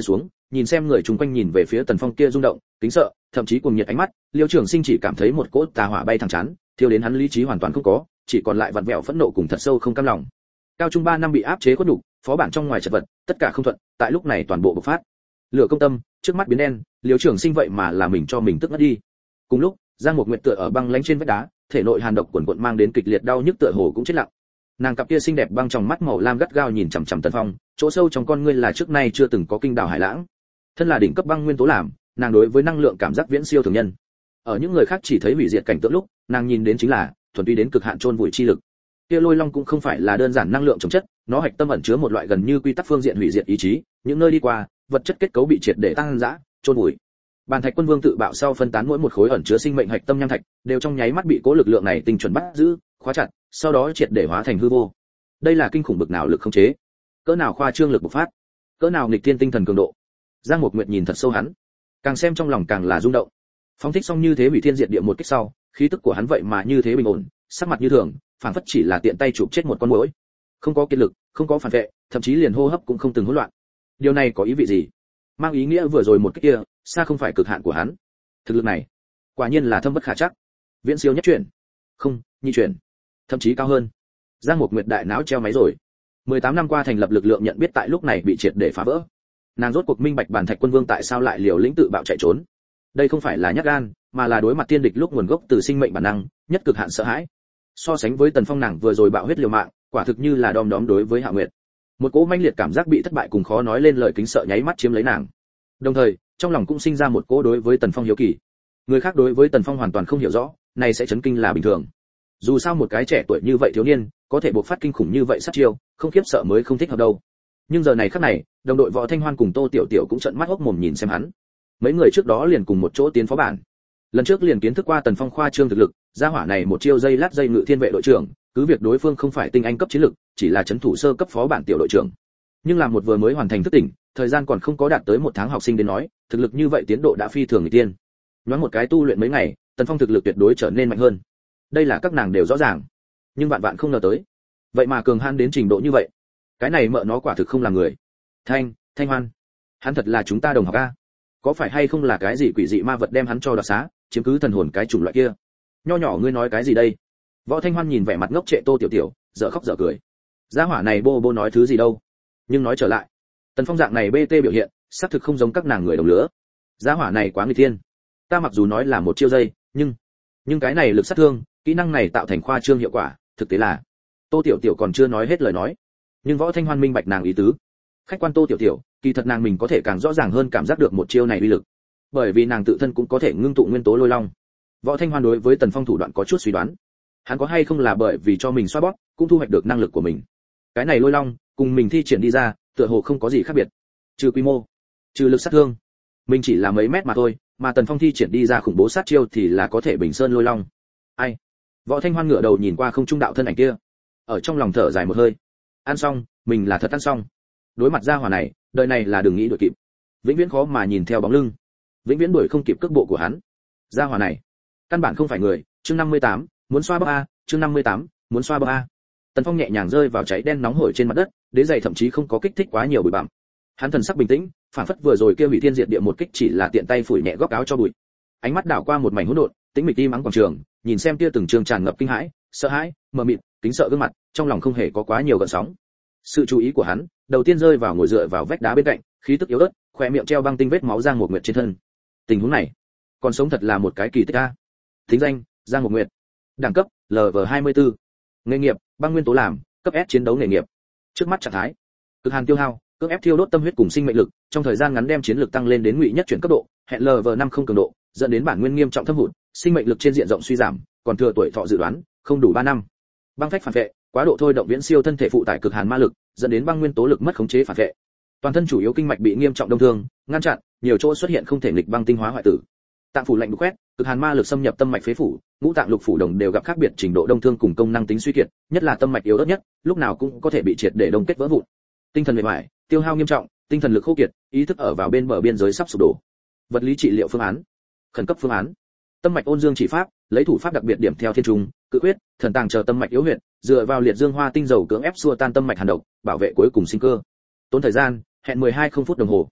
Speaker 1: nhìn xem người chung quanh nhìn về phía Tần Phong kia rung động, kính sợ, thậm chí cuồng nhiệt ánh mắt, Liêu Trường Sinh chỉ cảm thấy một cỗ tà hỏa bay thẳng chán, thiêu đến hắn lý trí hoàn toàn không có, chỉ còn lại vặn vẹo phẫn nộ cùng thật sâu không cam lòng. Cao trung ba năm bị áp chế khuất nhục, phó bản trong ngoài chật vật, tất cả không thuận, tại lúc này toàn bộ bộc phát. Lửa công tâm, trước mắt biến đen, Liêu Trường Sinh vậy mà là mình cho mình tức ngất đi. Cùng lúc, Giang Mục Nguyệt tựa ở băng lãnh trên vách đá, thể nội hàn độc cuồn cuộn mang đến kịch liệt đau nhức tựa hồ cũng chết lặng. Nàng cặp kia xinh đẹp băng trong mắt màu lam gắt gao nhìn chằm chằm Tần Phong, chỗ sâu trong con ngươi là trước nay chưa từng có kinh đảo hải lãng. Thân là đỉnh cấp băng nguyên tố làm, nàng đối với năng lượng cảm giác viễn siêu thường nhân. Ở những người khác chỉ thấy hủy diệt cảnh tượng lúc, nàng nhìn đến chính là thuần túy đến cực hạn chôn vùi chi lực. Kia lôi long cũng không phải là đơn giản năng lượng chống chất, nó hạch tâm ẩn chứa một loại gần như quy tắc phương diện hủy diệt ý chí, những nơi đi qua, vật chất kết cấu bị triệt để tăng dã, chôn vùi. Bàn thạch quân vương tự bạo sau phân tán mỗi một khối ẩn chứa sinh mệnh hạch tâm nham thạch, đều trong nháy mắt bị cố lực lượng này tinh chuẩn bắt giữ, khóa chặt, sau đó triệt để hóa thành hư vô. Đây là kinh khủng bực nào lực khống chế, cỡ nào khoa trương lực bộc phát, cỡ nào nghịch thiên tinh thần cường độ. Giang Mục Nguyệt nhìn thật sâu hắn, càng xem trong lòng càng là rung động. Phóng thích xong như thế hủy thiên diệt địa một kích sau, khí tức của hắn vậy mà như thế bình ổn, sắc mặt như thường, phảng phất chỉ là tiện tay chụp chết một con muỗi, không có kiệt lực, không có phản vệ, thậm chí liền hô hấp cũng không từng hỗn loạn. Điều này có ý vị gì? Mang ý nghĩa vừa rồi một kích kia, xa không phải cực hạn của hắn. Thực lực này, quả nhiên là thâm bất khả trắc, viễn siêu nhất chuyển, không, nhị chuyển, thậm chí cao hơn. Giang Mục Nguyệt đại não treo máy rồi. mười tám năm qua thành lập lực lượng nhận biết tại lúc này bị triệt để phá vỡ. Nàng rốt cuộc minh bạch Bàn thạch quân vương tại sao lại liều lĩnh tự bạo chạy trốn. Đây không phải là nhát gan, mà là đối mặt tiên địch lúc nguồn gốc từ sinh mệnh bản năng, nhất cực hạn sợ hãi. So sánh với Tần Phong nàng vừa rồi bạo huyết liều mạng, quả thực như là đom đóm đối với Hạ Nguyệt. Một cỗ manh liệt cảm giác bị thất bại cùng khó nói lên lời kính sợ nháy mắt chiếm lấy nàng. Đồng thời, trong lòng cũng sinh ra một cỗ đối với Tần Phong hiếu kỳ. Người khác đối với Tần Phong hoàn toàn không hiểu rõ, này sẽ chấn kinh là bình thường. Dù sao một cái trẻ tuổi như vậy thiếu niên, có thể bộc phát kinh khủng như vậy sát chiêu, không khiếp sợ mới không thích hợp đâu. Nhưng giờ này khắc này, đồng đội Võ Thanh Hoan cùng Tô Tiểu Tiểu cũng trợn mắt hốc mồm nhìn xem hắn. Mấy người trước đó liền cùng một chỗ tiến phó bản. Lần trước liền kiến thức qua Tần Phong khoa trương thực lực, gia hỏa này một chiêu dây lát dây ngự thiên vệ đội trưởng, cứ việc đối phương không phải tinh anh cấp chiến lực, chỉ là chấn thủ sơ cấp phó bản tiểu đội trưởng. Nhưng làm một vừa mới hoàn thành thức tỉnh, thời gian còn không có đạt tới một tháng học sinh đến nói, thực lực như vậy tiến độ đã phi thường người tiên. Nhoáng một cái tu luyện mấy ngày, Tần Phong thực lực tuyệt đối trở nên mạnh hơn. Đây là các nàng đều rõ ràng, nhưng vạn vạn không ngờ tới, vậy mà cường hãn đến trình độ như vậy. Cái này mợ nó quả thực không là người. Thanh, Thanh Hoan, hắn thật là chúng ta đồng học a? Có phải hay không là cái gì quỷ dị ma vật đem hắn cho đoạt xá, chiếm cứ thần hồn cái chủng loại kia? Nho nhỏ ngươi nói cái gì đây? Võ Thanh Hoan nhìn vẻ mặt ngốc trệ Tô Tiểu Tiểu, dở khóc dở cười. Gia hỏa này bô bô nói thứ gì đâu? Nhưng nói trở lại, Tần Phong dạng này bê tê biểu hiện, xác thực không giống các nàng người đồng lứa. Gia hỏa này quá nghịch thiên. Ta mặc dù nói là một chiêu dây, nhưng nhưng cái này lực sát thương, kỹ năng này tạo thành khoa trương hiệu quả, thực tế là. Tô Tiểu Tiểu còn chưa nói hết lời nói, nhưng Võ Thanh Hoan minh bạch nàng ý tứ. Khách quan Tô Tiểu Tiểu, kỳ thật nàng mình có thể càng rõ ràng hơn cảm giác được một chiêu này uy lực, bởi vì nàng tự thân cũng có thể ngưng tụ nguyên tố lôi long. Võ Thanh Hoan đối với Tần Phong thủ đoạn có chút suy đoán, hắn có hay không là bởi vì cho mình xoa bóp, cũng thu hoạch được năng lực của mình. Cái này lôi long, cùng mình thi triển đi ra, tựa hồ không có gì khác biệt, trừ quy mô, trừ lực sát thương, mình chỉ là mấy mét mà thôi, mà Tần Phong thi triển đi ra khủng bố sát chiêu thì là có thể bình sơn lôi long. Ai? Võ Thanh Hoan ngửa đầu nhìn qua không trung đạo thân ảnh kia, ở trong lòng thở dài một hơi. Ăn xong, mình là thật ăn xong. Đối mặt gia hỏa này, đời này là đừng nghĩ đuổi kịp, vĩnh viễn khó mà nhìn theo bóng lưng, vĩnh viễn đuổi không kịp cước bộ của hắn. Gia hỏa này, căn bản không phải người. Chương năm mươi tám, muốn xoa bóp a, chương năm mươi tám, muốn xoa bóp a. Tần Phong nhẹ nhàng rơi vào cháy đen nóng hổi trên mặt đất, đế giày thậm chí không có kích thích quá nhiều bụi bặm. Hắn thần sắc bình tĩnh, phản phất vừa rồi kia hủy thiên diệt địa một kích chỉ là tiện tay phủi nhẹ góc áo cho bụi. Ánh mắt đảo qua một mảnh hỗn độn, tĩnh mịch im ắng quảng trường, nhìn xem tia từng trường tràn ngập kinh hãi, sợ hãi, mờ mịt, kính sợ gương mặt, trong lòng không hề có quá nhiều gợn sóng. Sự chú ý của hắn, đầu tiên rơi vào ngồi dựa vào vách đá bên cạnh, khí tức yếu ớt, khóe miệng treo băng tinh vết máu Giang Mục Nguyệt trên thân. Tình huống này, còn sống thật là một cái kỳ tích a. Thính danh: Giang Mục Nguyệt. Đẳng cấp: L V hai mươi tư. Nghề nghiệp: băng nguyên tố làm, cấp S chiến đấu nghề nghiệp. Trước mắt trạng thái: cực hàn tiêu hao, cưỡng ép thiêu đốt tâm huyết cùng sinh mệnh lực, trong thời gian ngắn đem chiến lực tăng lên đến ngụy nhất chuyển cấp độ, hẹn L V năm không cường độ, dẫn đến bản nguyên nghiêm trọng thâm hụt, sinh mệnh lực trên diện rộng suy giảm, còn thừa tuổi thọ dự đoán không đủ ba năm. Băng phách phản vệ, quá độ thôi động viễn siêu thân thể phụ tải cực hàn ma lực, dẫn đến băng nguyên tố lực mất khống chế phản vệ. Toàn thân chủ yếu kinh mạch bị nghiêm trọng đông thương, ngăn chặn, nhiều chỗ xuất hiện không thể nghịch băng tinh hóa hoại tử. Tạng phủ lạnh đục quét, cực hàn ma lực xâm nhập tâm mạch phế phủ, ngũ tạng lục phủ đồng đều gặp khác biệt trình độ đông thương cùng công năng tính suy kiệt, nhất là tâm mạch yếu ớt nhất, lúc nào cũng có thể bị triệt để đông kết vỡ vụn. Tinh thần mệt mỏi, tiêu hao nghiêm trọng, tinh thần lực khô kiệt, ý thức ở vào bên bờ biên giới sắp sụp đổ. Vật lý trị liệu phương án, khẩn cấp phương án. Tâm mạch ôn dương chỉ pháp, lấy thủ pháp đặc biệt điểm theo thiên trùng, cự quyết, thần tàng chờ tâm mạch yếu huyệt, dựa vào liệt dương hoa tinh dầu cưỡng ép xua tan tâm mạch hàn độc, bảo vệ cuối cùng sinh cơ. Tốn thời gian, hẹn mười hai không phút đồng hồ.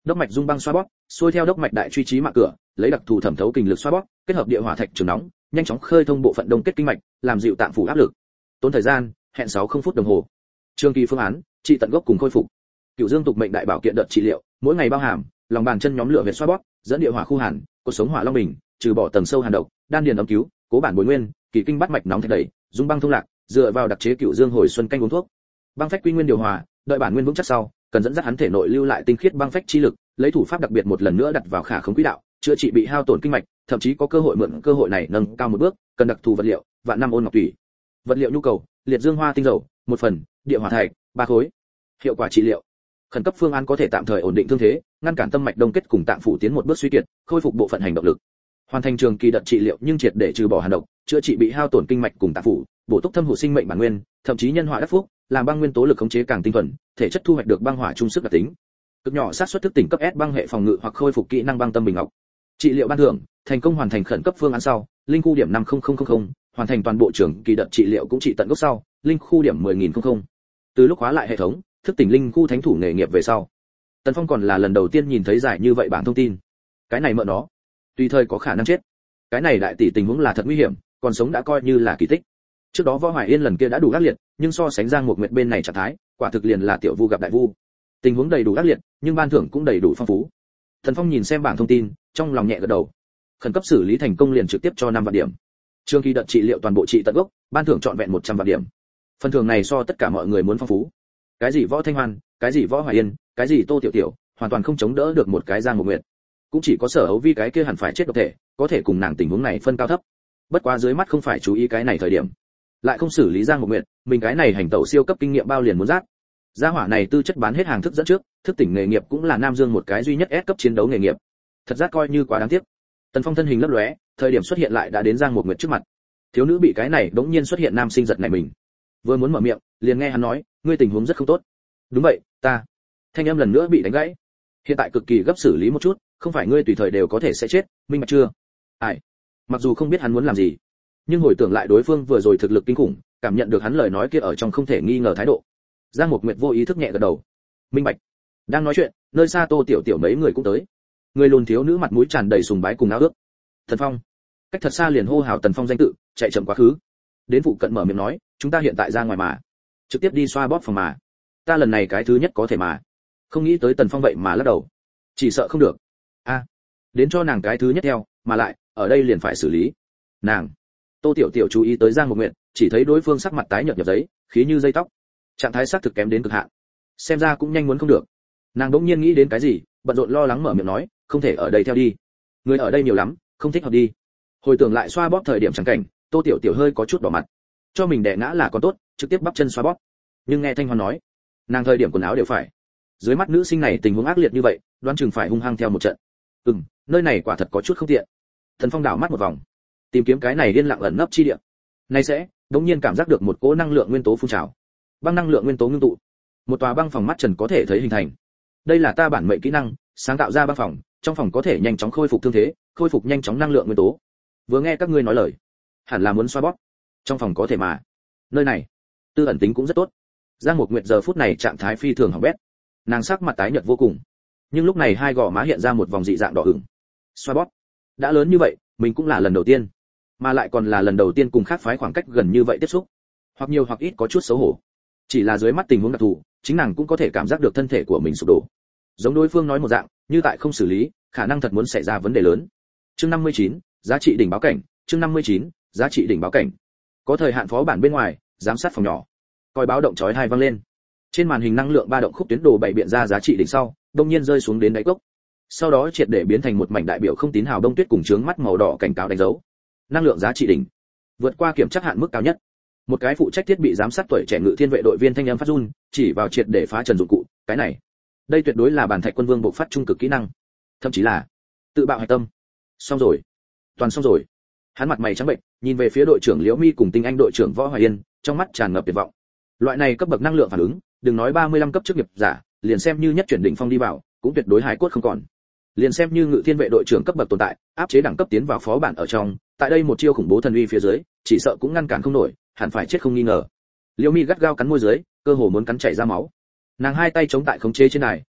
Speaker 1: đốc mạch dung băng xoa bóp, xuôi theo đốc mạch đại truy trí mạng cửa, lấy đặc thù thẩm thấu kình lực xoa bóp, kết hợp địa hỏa thạch trường nóng, nhanh chóng khơi thông bộ phận đông kết kinh mạch, làm dịu tạng phủ áp lực. Tốn thời gian, hẹn sáu không phút đồng hồ. Trường kỳ phương án, trị tận gốc cùng khôi phục. Cửu Dương tục mệnh đại bảo kiện đợt trị liệu, mỗi ngày bao hàm, lòng bàn chân nhóm lửa huyệt xoa bóp, dẫn địa hỏa khu hàn, cột sống hỏa long bình, trừ bỏ tầng sâu hàn độc, đan điền ấm cứu, cố bản bồi nguyên, kỳ kinh bắt mạch nóng thạch đẩy, dung băng thông lạc, dựa vào đặc chế Cửu Dương hồi xuân canh uống thuốc. Băng phách quy nguyên điều hòa, đợi bản nguyên vững chắc sau, cần dẫn dắt hắn thể nội lưu lại tinh khiết băng phách chi lực, lấy thủ pháp đặc biệt một lần nữa đặt vào khả khống quỹ đạo, chữa trị bị hao tổn kinh mạch, thậm chí có cơ hội mượn cơ hội này nâng cao một bước, cần đặc thù vật liệu, vạn năm ôn ngọc tùy. Vật liệu nhu cầu, liệt dương hoa tinh dầu, một phần, địa hỏa thạch, ba khối. Hiệu quả trị liệu. Khẩn cấp phương án có thể tạm thời ổn định thương thế, ngăn cản tâm mạch đông kết cùng tạng phủ tiến một bước suy kiệt, khôi phục bộ phận hành động lực. Hoàn thành trường kỳ đợt trị liệu nhưng triệt để trừ bỏ hàn độc, chữa trị bị hao tổn kinh mạch cùng tạng phủ, bổ túc thâm hụt sinh mệnh bản nguyên, thậm chí nhân hỏa đắc phúc, làm băng nguyên tố lực khống chế càng tinh thuần, thể chất thu hoạch được băng hỏa trung sức đặc tính. Cực nhỏ xác suất thức tỉnh cấp S băng hệ phòng ngự hoặc khôi phục kỹ năng băng tâm bình ngọc. Trị liệu ban thưởng, thành công hoàn thành khẩn cấp phương án sau, linh khu điểm năm không không không không, hoàn thành toàn bộ trường kỳ đợt trị liệu cũng trị tận gốc sau, linh khu điểm mười nghìn. Từ lúc khóa lại hệ thống, thức tỉnh linh khu thánh thủ nghề nghiệp về sau, Tần Phong còn là lần đầu tiên nhìn thấy giải như vậy bảng thông tin. Cái này mợ nó, tùy thời có khả năng chết. Cái này đại tỷ tình huống là thật nguy hiểm, còn sống đã coi như là kỳ tích. Trước đó Võ Hoài Yên lần kia đã đủ ác liệt, nhưng so sánh Giang Mục Nguyệt bên này trạng thái, quả thực liền là tiểu vu gặp đại vu. Tình huống đầy đủ ác liệt, nhưng ban thưởng cũng đầy đủ phong phú. Tần Phong nhìn xem bảng thông tin, trong lòng nhẹ gật đầu. Khẩn cấp xử lý thành công liền trực tiếp cho năm vạn điểm. Trường kỳ đợt trị liệu toàn bộ trị tận gốc, ban thưởng trọn vẹn một trăm vạn điểm. Phần thưởng này so tất cả mọi người muốn phong phú. Cái gì Võ Thanh Hoan, cái gì Võ Hoài Yên, cái gì Tô Tiểu Tiểu, hoàn toàn không chống đỡ được một cái Giang Mục Nguyệt. Cũng chỉ có Sở Hấu Vi cái kia hẳn phải chết độc thể, có thể cùng nàng tình huống này phân cao thấp. Bất quá dưới mắt không phải chú ý cái này thời điểm, lại không xử lý Giang Mục Nguyệt, mình cái này hành tẩu siêu cấp kinh nghiệm bao liền muốn rát. Gia hỏa này tư chất bán hết hàng thức dẫn trước, thức tỉnh nghề nghiệp cũng là Nam Dương một cái duy nhất S cấp chiến đấu nghề nghiệp. Thật ra coi như quá đáng tiếc. Tần Phong thân hình lấp lóe, thời điểm xuất hiện lại đã đến Giang Mục Nguyệt trước mặt. Thiếu nữ bị cái này đống nhiên xuất hiện nam sinh giật này mình. Vừa muốn mở miệng, liền nghe hắn nói, ngươi tình huống rất không tốt. Đúng vậy, ta. Thanh âm lần nữa bị đánh gãy. Hiện tại cực kỳ gấp xử lý một chút, không phải ngươi tùy thời đều có thể sẽ chết, minh bạch chưa? Ai? Mặc dù không biết hắn muốn làm gì, nhưng hồi tưởng lại đối phương vừa rồi thực lực kinh khủng, cảm nhận được hắn lời nói kia ở trong không thể nghi ngờ thái độ. Giang Mục Nguyệt vô ý thức nhẹ gật đầu. Minh bạch. Đang nói chuyện, nơi xa Tô Tiểu Tiểu mấy người cũng tới. Người lùn thiếu nữ mặt mũi tràn đầy sùng bái cùng ao ước. Tần Phong. Cách thật xa liền hô hào Tần Phong danh tự, chạy chậm quá khứ. Đến phụ cận mở miệng nói, chúng ta hiện tại ra ngoài mà, trực tiếp đi xoa bóp phòng mà. Ta lần này cái thứ nhất có thể mà. Không nghĩ tới Tần Phong vậy mà lắc đầu. Chỉ sợ không được. A, à, đến cho nàng cái thứ nhất theo, mà lại, ở đây liền phải xử lý. Nàng. Tô Tiểu Tiểu chú ý tới Giang Mục Nguyệt, chỉ thấy đối phương sắc mặt tái nhợt nhập giấy, khí như dây tóc. Trạng thái xác thực kém đến cực hạn. Xem ra cũng nhanh muốn không được. Nàng đỗng nhiên nghĩ đến cái gì, bận rộn lo lắng mở miệng nói, không thể ở đây theo đi. Người ở đây nhiều lắm, không thích hợp đi. Hồi tưởng lại xoa bóp thời điểm chẳng cảnh, Tô Tiểu Tiểu hơi có chút đỏ mặt. Cho mình đè ngã là còn tốt, trực tiếp bắp chân xoa bóp. Nhưng nghe Thanh Hoan nói, nàng thời điểm quần áo đều phải. Dưới mắt nữ sinh này tình huống ác liệt như vậy, đoán chừng phải hung hăng theo một trận. Ừm, nơi này quả thật có chút không tiện. Thần Phong đảo mắt một vòng, tìm kiếm cái này yên lặng ẩn nấp chi địa. Nay sẽ, đống nhiên cảm giác được một cỗ năng lượng nguyên tố phun trào. Băng năng lượng nguyên tố ngưng tụ. Một tòa băng phòng mắt trần có thể thấy hình thành. Đây là ta bản mệnh kỹ năng, sáng tạo ra băng phòng, trong phòng có thể nhanh chóng khôi phục thương thế, khôi phục nhanh chóng năng lượng nguyên tố. Vừa nghe các ngươi nói lời, hẳn là muốn xoa bóp. Trong phòng có thể mà. Nơi này, tư ẩn tính cũng rất tốt. Giang Mục Nguyệt giờ phút này trạng thái phi thường hỏng bét. Nàng sắc mặt tái nhợt vô cùng, nhưng lúc này hai gò má hiện ra một vòng dị dạng đỏ ửng. Xoa bóp, đã lớn như vậy, mình cũng là lần đầu tiên, mà lại còn là lần đầu tiên cùng khác phái khoảng cách gần như vậy tiếp xúc, hoặc nhiều hoặc ít có chút xấu hổ. Chỉ là dưới mắt tình huống đặc thù, chính nàng cũng có thể cảm giác được thân thể của mình sụp đổ. Giống đối phương nói một dạng, như tại không xử lý, khả năng thật muốn xảy ra vấn đề lớn. Chương năm mươi chín, giá trị đỉnh báo cảnh. Chương năm mươi chín, giá trị đỉnh báo cảnh. Có thời hạn phó bản bên ngoài, giám sát phòng nhỏ. Còi báo động chói tai vang lên. Trên màn hình năng lượng ba động khúc tuyến đồ bảy biện ra giá trị đỉnh sau, đột nhiên rơi xuống đến đáy cốc. Sau đó triệt để biến thành một mảnh đại biểu không tín hào đông tuyết cùng trướng mắt màu đỏ cảnh cáo đánh dấu. Năng lượng giá trị đỉnh vượt qua kiểm tra hạn mức cao nhất. Một cái phụ trách thiết bị giám sát tuổi trẻ ngự thiên vệ đội viên thanh âm phát run, chỉ vào triệt để phá trần dụng cụ, cái này, đây tuyệt đối là bản thạch quân vương bộ phát trung cực kỹ năng, thậm chí là tự bạo hạch tâm. Xong rồi, toàn xong rồi. Hắn mặt mày trắng bệnh, nhìn về phía đội trưởng Liễu Mi cùng tinh anh đội trưởng Võ Hoài Yên, trong mắt tràn ngập tuyệt vọng. Loại này cấp bậc năng lượng phản ứng, đừng nói ba mươi lăm cấp chức nghiệp giả, liền xem như nhất chuyển đỉnh phong đi vào, cũng tuyệt đối hài cốt không còn. Liền xem như ngự thiên vệ đội trưởng cấp bậc tồn tại, áp chế đẳng cấp tiến vào phó bản ở trong, tại đây một chiêu khủng bố thần uy phía dưới, chỉ sợ cũng ngăn cản không nổi, hẳn phải chết không nghi ngờ. Liễu Mi gắt gao cắn môi dưới, cơ hồ muốn cắn chảy ra máu. Nàng hai tay chống tại khống chế trên này,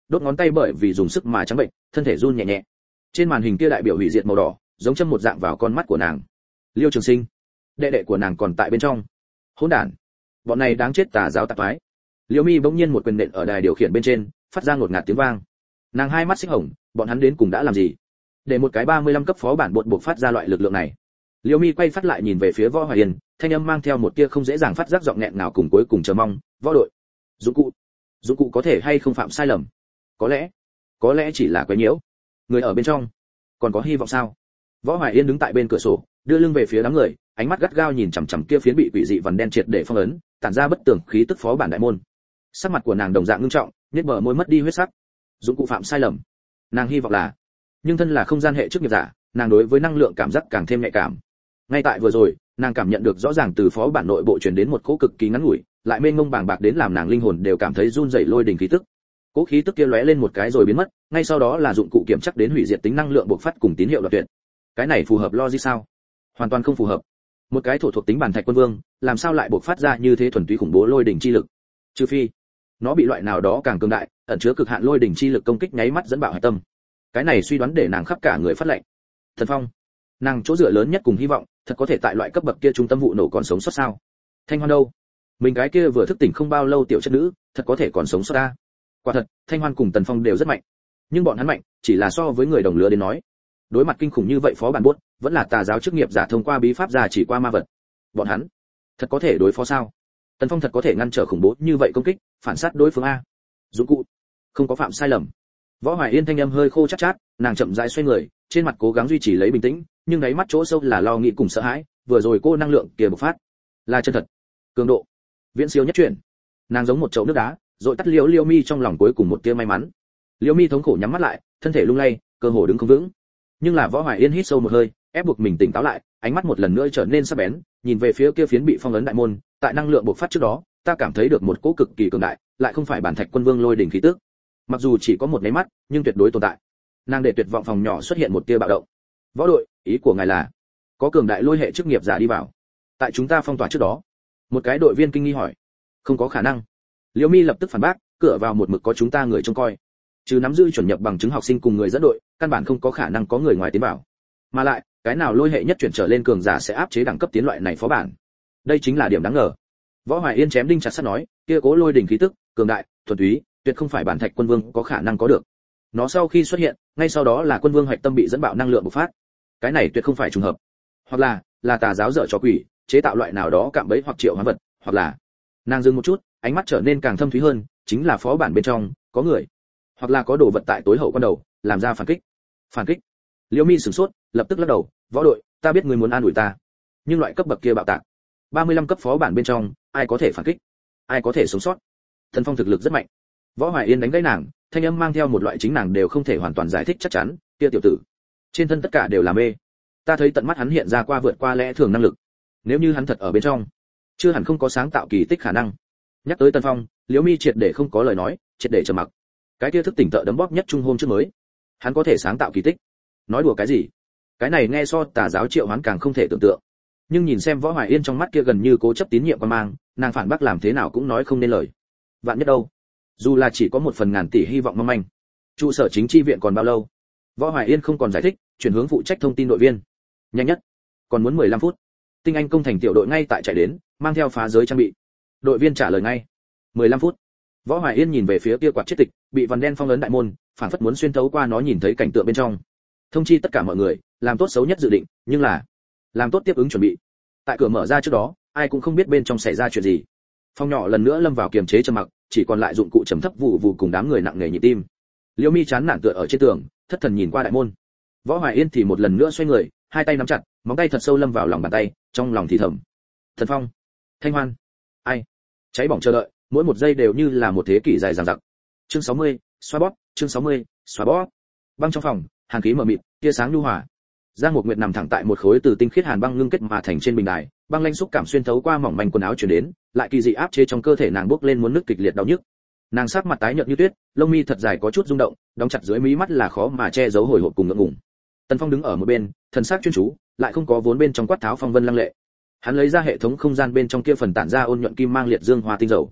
Speaker 1: đốt ngón tay bởi vì dùng sức mà trắng bệnh, thân thể run nhẹ nhẹ. Trên màn hình kia đại biểu hủy diệt màu đỏ, giống châm một dạng vào con mắt của nàng. Liêu Trường Sinh, đệ đệ của nàng còn tại bên trong. Hỗn đản, bọn này đáng chết tà giáo tạp phái. Liễu Mi bỗng nhiên một quyền nện ở đài điều khiển bên trên, phát ra ngột ngạt tiếng vang. Nàng hai mắt xích hồng, bọn hắn đến cùng đã làm gì? Để một cái ba mươi lăm cấp phó bản bột buộc phát ra loại lực lượng này. Liễu Mi quay phát lại nhìn về phía Võ Hoài Yên, thanh âm mang theo một tia không dễ dàng phát giác giọng nghẹn ngào cùng cuối cùng chờ mong, "Võ đội, dụng cụ, dụng cụ có thể hay không phạm sai lầm? Có lẽ, có lẽ chỉ là quấy nhiễu. Người ở bên trong, còn có hy vọng sao?" Võ Hoài Yên đứng tại bên cửa sổ, đưa lưng về phía đám người, ánh mắt gắt gao nhìn chằm chằm kia phiến bị quỷ dị vằn đen triệt để phong ấn, tản ra bất tường khí tức phó bản đại môn. Sắc mặt của nàng đồng dạng ngưng trọng, nhếch bờ môi mất đi huyết sắc. Dụng cụ phạm sai lầm. Nàng hy vọng là, nhưng thân là không gian hệ chức nghiệp giả, nàng đối với năng lượng cảm giác càng thêm nhạy cảm. Ngay tại vừa rồi, nàng cảm nhận được rõ ràng từ phó bản nội bộ truyền đến một cỗ cực kỳ ngắn ngủi, lại mênh mông bàng bạc đến làm nàng linh hồn đều cảm thấy run rẩy lôi đình khí tức. Cỗ khí tức kia lóe lên một cái rồi biến mất, ngay sau đó là dụng cụ kiểm chắc đến hủy diệt tính năng lượng bộc phát cùng tín hiệu đoạt tuyệt. Cái này phù hợp logic sao? Hoàn toàn không phù hợp. Một cái thổ thuộc tính bản thạch quân vương, làm sao lại bộc phát ra như thế thuần túy khủng bố lôi đỉnh chi lực? Trừ phi, nó bị loại nào đó càng cường đại, ẩn chứa cực hạn lôi đỉnh chi lực công kích nháy mắt dẫn bạo hải tâm. Cái này suy đoán để nàng khắp cả người phát lạnh. Thần Phong, nàng chỗ dựa lớn nhất cùng hy vọng, thật có thể tại loại cấp bậc kia trung tâm vụ nổ còn sống sót sao? Thanh Hoan đâu? Mình cái kia vừa thức tỉnh không bao lâu tiểu chất nữ, thật có thể còn sống sót ta? Quả thật, Thanh Hoan cùng Tần Phong đều rất mạnh, nhưng bọn hắn mạnh, chỉ là so với người đồng lứa đến nói. Đối mặt kinh khủng như vậy phó bản buốt, vẫn là tà giáo chức nghiệp giả thông qua bí pháp giả chỉ qua ma vật. Bọn hắn, thật có thể đối phó sao? Tần Phong thật có thể ngăn trở khủng bố như vậy công kích, phản sát đối phương a? Dụng cụ, không có phạm sai lầm. Võ Hoài Yên thanh âm hơi khô chát chát, nàng chậm rãi xoay người, trên mặt cố gắng duy trì lấy bình tĩnh, nhưng đáy mắt chỗ sâu là lo nghĩ cùng sợ hãi, vừa rồi cô năng lượng kia bộc phát, là chân thật, cường độ, viễn siêu nhất chuyển. Nàng giống một chậu nước đá, rồi tắt Liễu Liễu Mi trong lòng cuối cùng một tia may mắn. Liễu Mi thống khổ nhắm mắt lại, thân thể lung lay, cơ hồ đứng không vững. Nhưng là Võ Hoài Yên hít sâu một hơi, ép buộc mình tỉnh táo lại, ánh mắt một lần nữa trở nên sắc bén, nhìn về phía kia phiến bị phong ấn đại môn, tại năng lượng bộc phát trước đó, ta cảm thấy được một cỗ cực kỳ cường đại, lại không phải bản thạch quân vương lôi đỉnh khí tức. Mặc dù chỉ có một cái mắt, nhưng tuyệt đối tồn tại. Nàng để tuyệt vọng phòng nhỏ xuất hiện một tia bạo động. Võ đội, ý của ngài là có cường đại lôi hệ chức nghiệp giả đi vào? Tại chúng ta phong tỏa trước đó. Một cái đội viên kinh nghi hỏi. Không có khả năng. Liễu Mi lập tức phản bác, cửa vào một mực có chúng ta người trông coi. Chứ nắm giữ chuẩn nhập bằng chứng học sinh cùng người dẫn đội, căn bản không có khả năng có người ngoài tiến vào. Mà lại, cái nào lôi hệ nhất chuyển trở lên cường giả sẽ áp chế đẳng cấp tiến loại này phó bản. Đây chính là điểm đáng ngờ. Võ Hoài Yên chém đinh chặt sắt nói, kia cố lôi đỉnh khí tức, cường đại, thuần túy, tuyệt không phải bản thạch quân vương có khả năng có được. Nó sau khi xuất hiện, ngay sau đó là quân vương hoạch tâm bị dẫn bạo năng lượng bộc phát. Cái này tuyệt không phải trùng hợp. Hoặc là, là tà giáo dở trò quỷ, chế tạo loại nào đó cạm bẫy hoặc triệu hóa vật, hoặc là. Nàng dừng một chút, ánh mắt trở nên càng thâm thúy hơn, chính là phó bản bên trong có người, hoặc là có đồ vật tại tối hậu quan đầu, làm ra phản kích. Phản kích? Liễu Mi sửng sốt, lập tức lắc đầu, "Võ đội, ta biết ngươi muốn an ủi ta, nhưng loại cấp bậc kia bạo tạc, ba mươi lăm cấp phó bản bên trong, ai có thể phản kích? Ai có thể sống sót?" Thần Phong thực lực rất mạnh. Võ Hoài Yên đánh gãy nàng, thanh âm mang theo một loại chính nàng đều không thể hoàn toàn giải thích chắc chắn, kia tiểu tử, trên thân tất cả đều là mê. Ta thấy tận mắt hắn hiện ra qua vượt qua lẽ thường năng lực. Nếu như hắn thật ở bên trong, chưa hẳn không có sáng tạo kỳ tích khả năng. Nhắc tới Tân Phong, Liễu Mi triệt để không có lời nói, triệt để trầm mặc. Cái kia thức tỉnh tợ đấm bóp nhất trung hôm trước mới, hắn có thể sáng tạo kỳ tích. Nói đùa cái gì? Cái này nghe so tà giáo triệu hoán càng không thể tưởng tượng. Nhưng nhìn xem Võ Hoài Yên trong mắt kia gần như cố chấp tín nhiệm quan mang, nàng phản bác làm thế nào cũng nói không nên lời. Vạn nhất đâu? Dù là chỉ có một phần ngàn tỷ hy vọng mong manh. Trụ sở chính chi viện còn bao lâu? Võ Hoài Yên không còn giải thích, chuyển hướng phụ trách thông tin đội viên. Nhanh nhất, còn muốn mười lăm phút. Tinh Anh công thành tiểu đội ngay tại chạy đến, mang theo phá giới trang bị. Đội viên trả lời ngay. mười lăm phút. Võ Hoài Yên nhìn về phía kia quạt chết tịch, bị vằn đen phong ấn đại môn, phản phất muốn xuyên thấu qua nó nhìn thấy cảnh tượng bên trong. Thông chi tất cả mọi người, làm tốt xấu nhất dự định, nhưng là làm tốt tiếp ứng chuẩn bị. Tại cửa mở ra trước đó, ai cũng không biết bên trong xảy ra chuyện gì. Phòng nhỏ lần nữa lâm vào kiềm chế trầm mặc, chỉ còn lại dụng cụ trầm thấp vụ vụ cùng đám người nặng nề nhịp tim. Liễu Mi chán nản tựa ở trên tường, thất thần nhìn qua đại môn. Võ Hoài Yên thì một lần nữa xoay người, hai tay nắm chặt, móng tay thật sâu lâm vào lòng bàn tay, trong lòng thì thầm. Thần Phong, Thanh Hoan, ai? Cháy bỏng chờ đợi, mỗi một giây đều như là một thế kỷ dài dằng dặc. Chương sáu mươi, xoa bóp, chương sáu mươi, xoa bóp. Băng trong phòng, hàn khí mờ mịt, tia sáng nhu hòa. Giang Mục Nguyệt nằm thẳng tại một khối từ tinh khiết hàn băng ngưng kết mà thành trên bình đài, băng lãnh xúc cảm xuyên thấu qua mỏng manh quần áo truyền đến, lại kỳ dị áp chế trong cơ thể nàng bốc lên muốn nứt kịch liệt đau nhức. Nàng sắc mặt tái nhợt như tuyết, lông mi thật dài có chút rung động, đóng chặt dưới mí mắt là khó mà che giấu hồi hộp cùng ngượng ngùng. Tần Phong đứng ở một bên, thần sắc chuyên chú, lại không có vốn bên trong quát tháo phong vân lăng lệ. Hắn lấy ra hệ thống không gian bên trong kia phần tản ra ôn nhuận kim mang liệt dương hoa tinh dầu.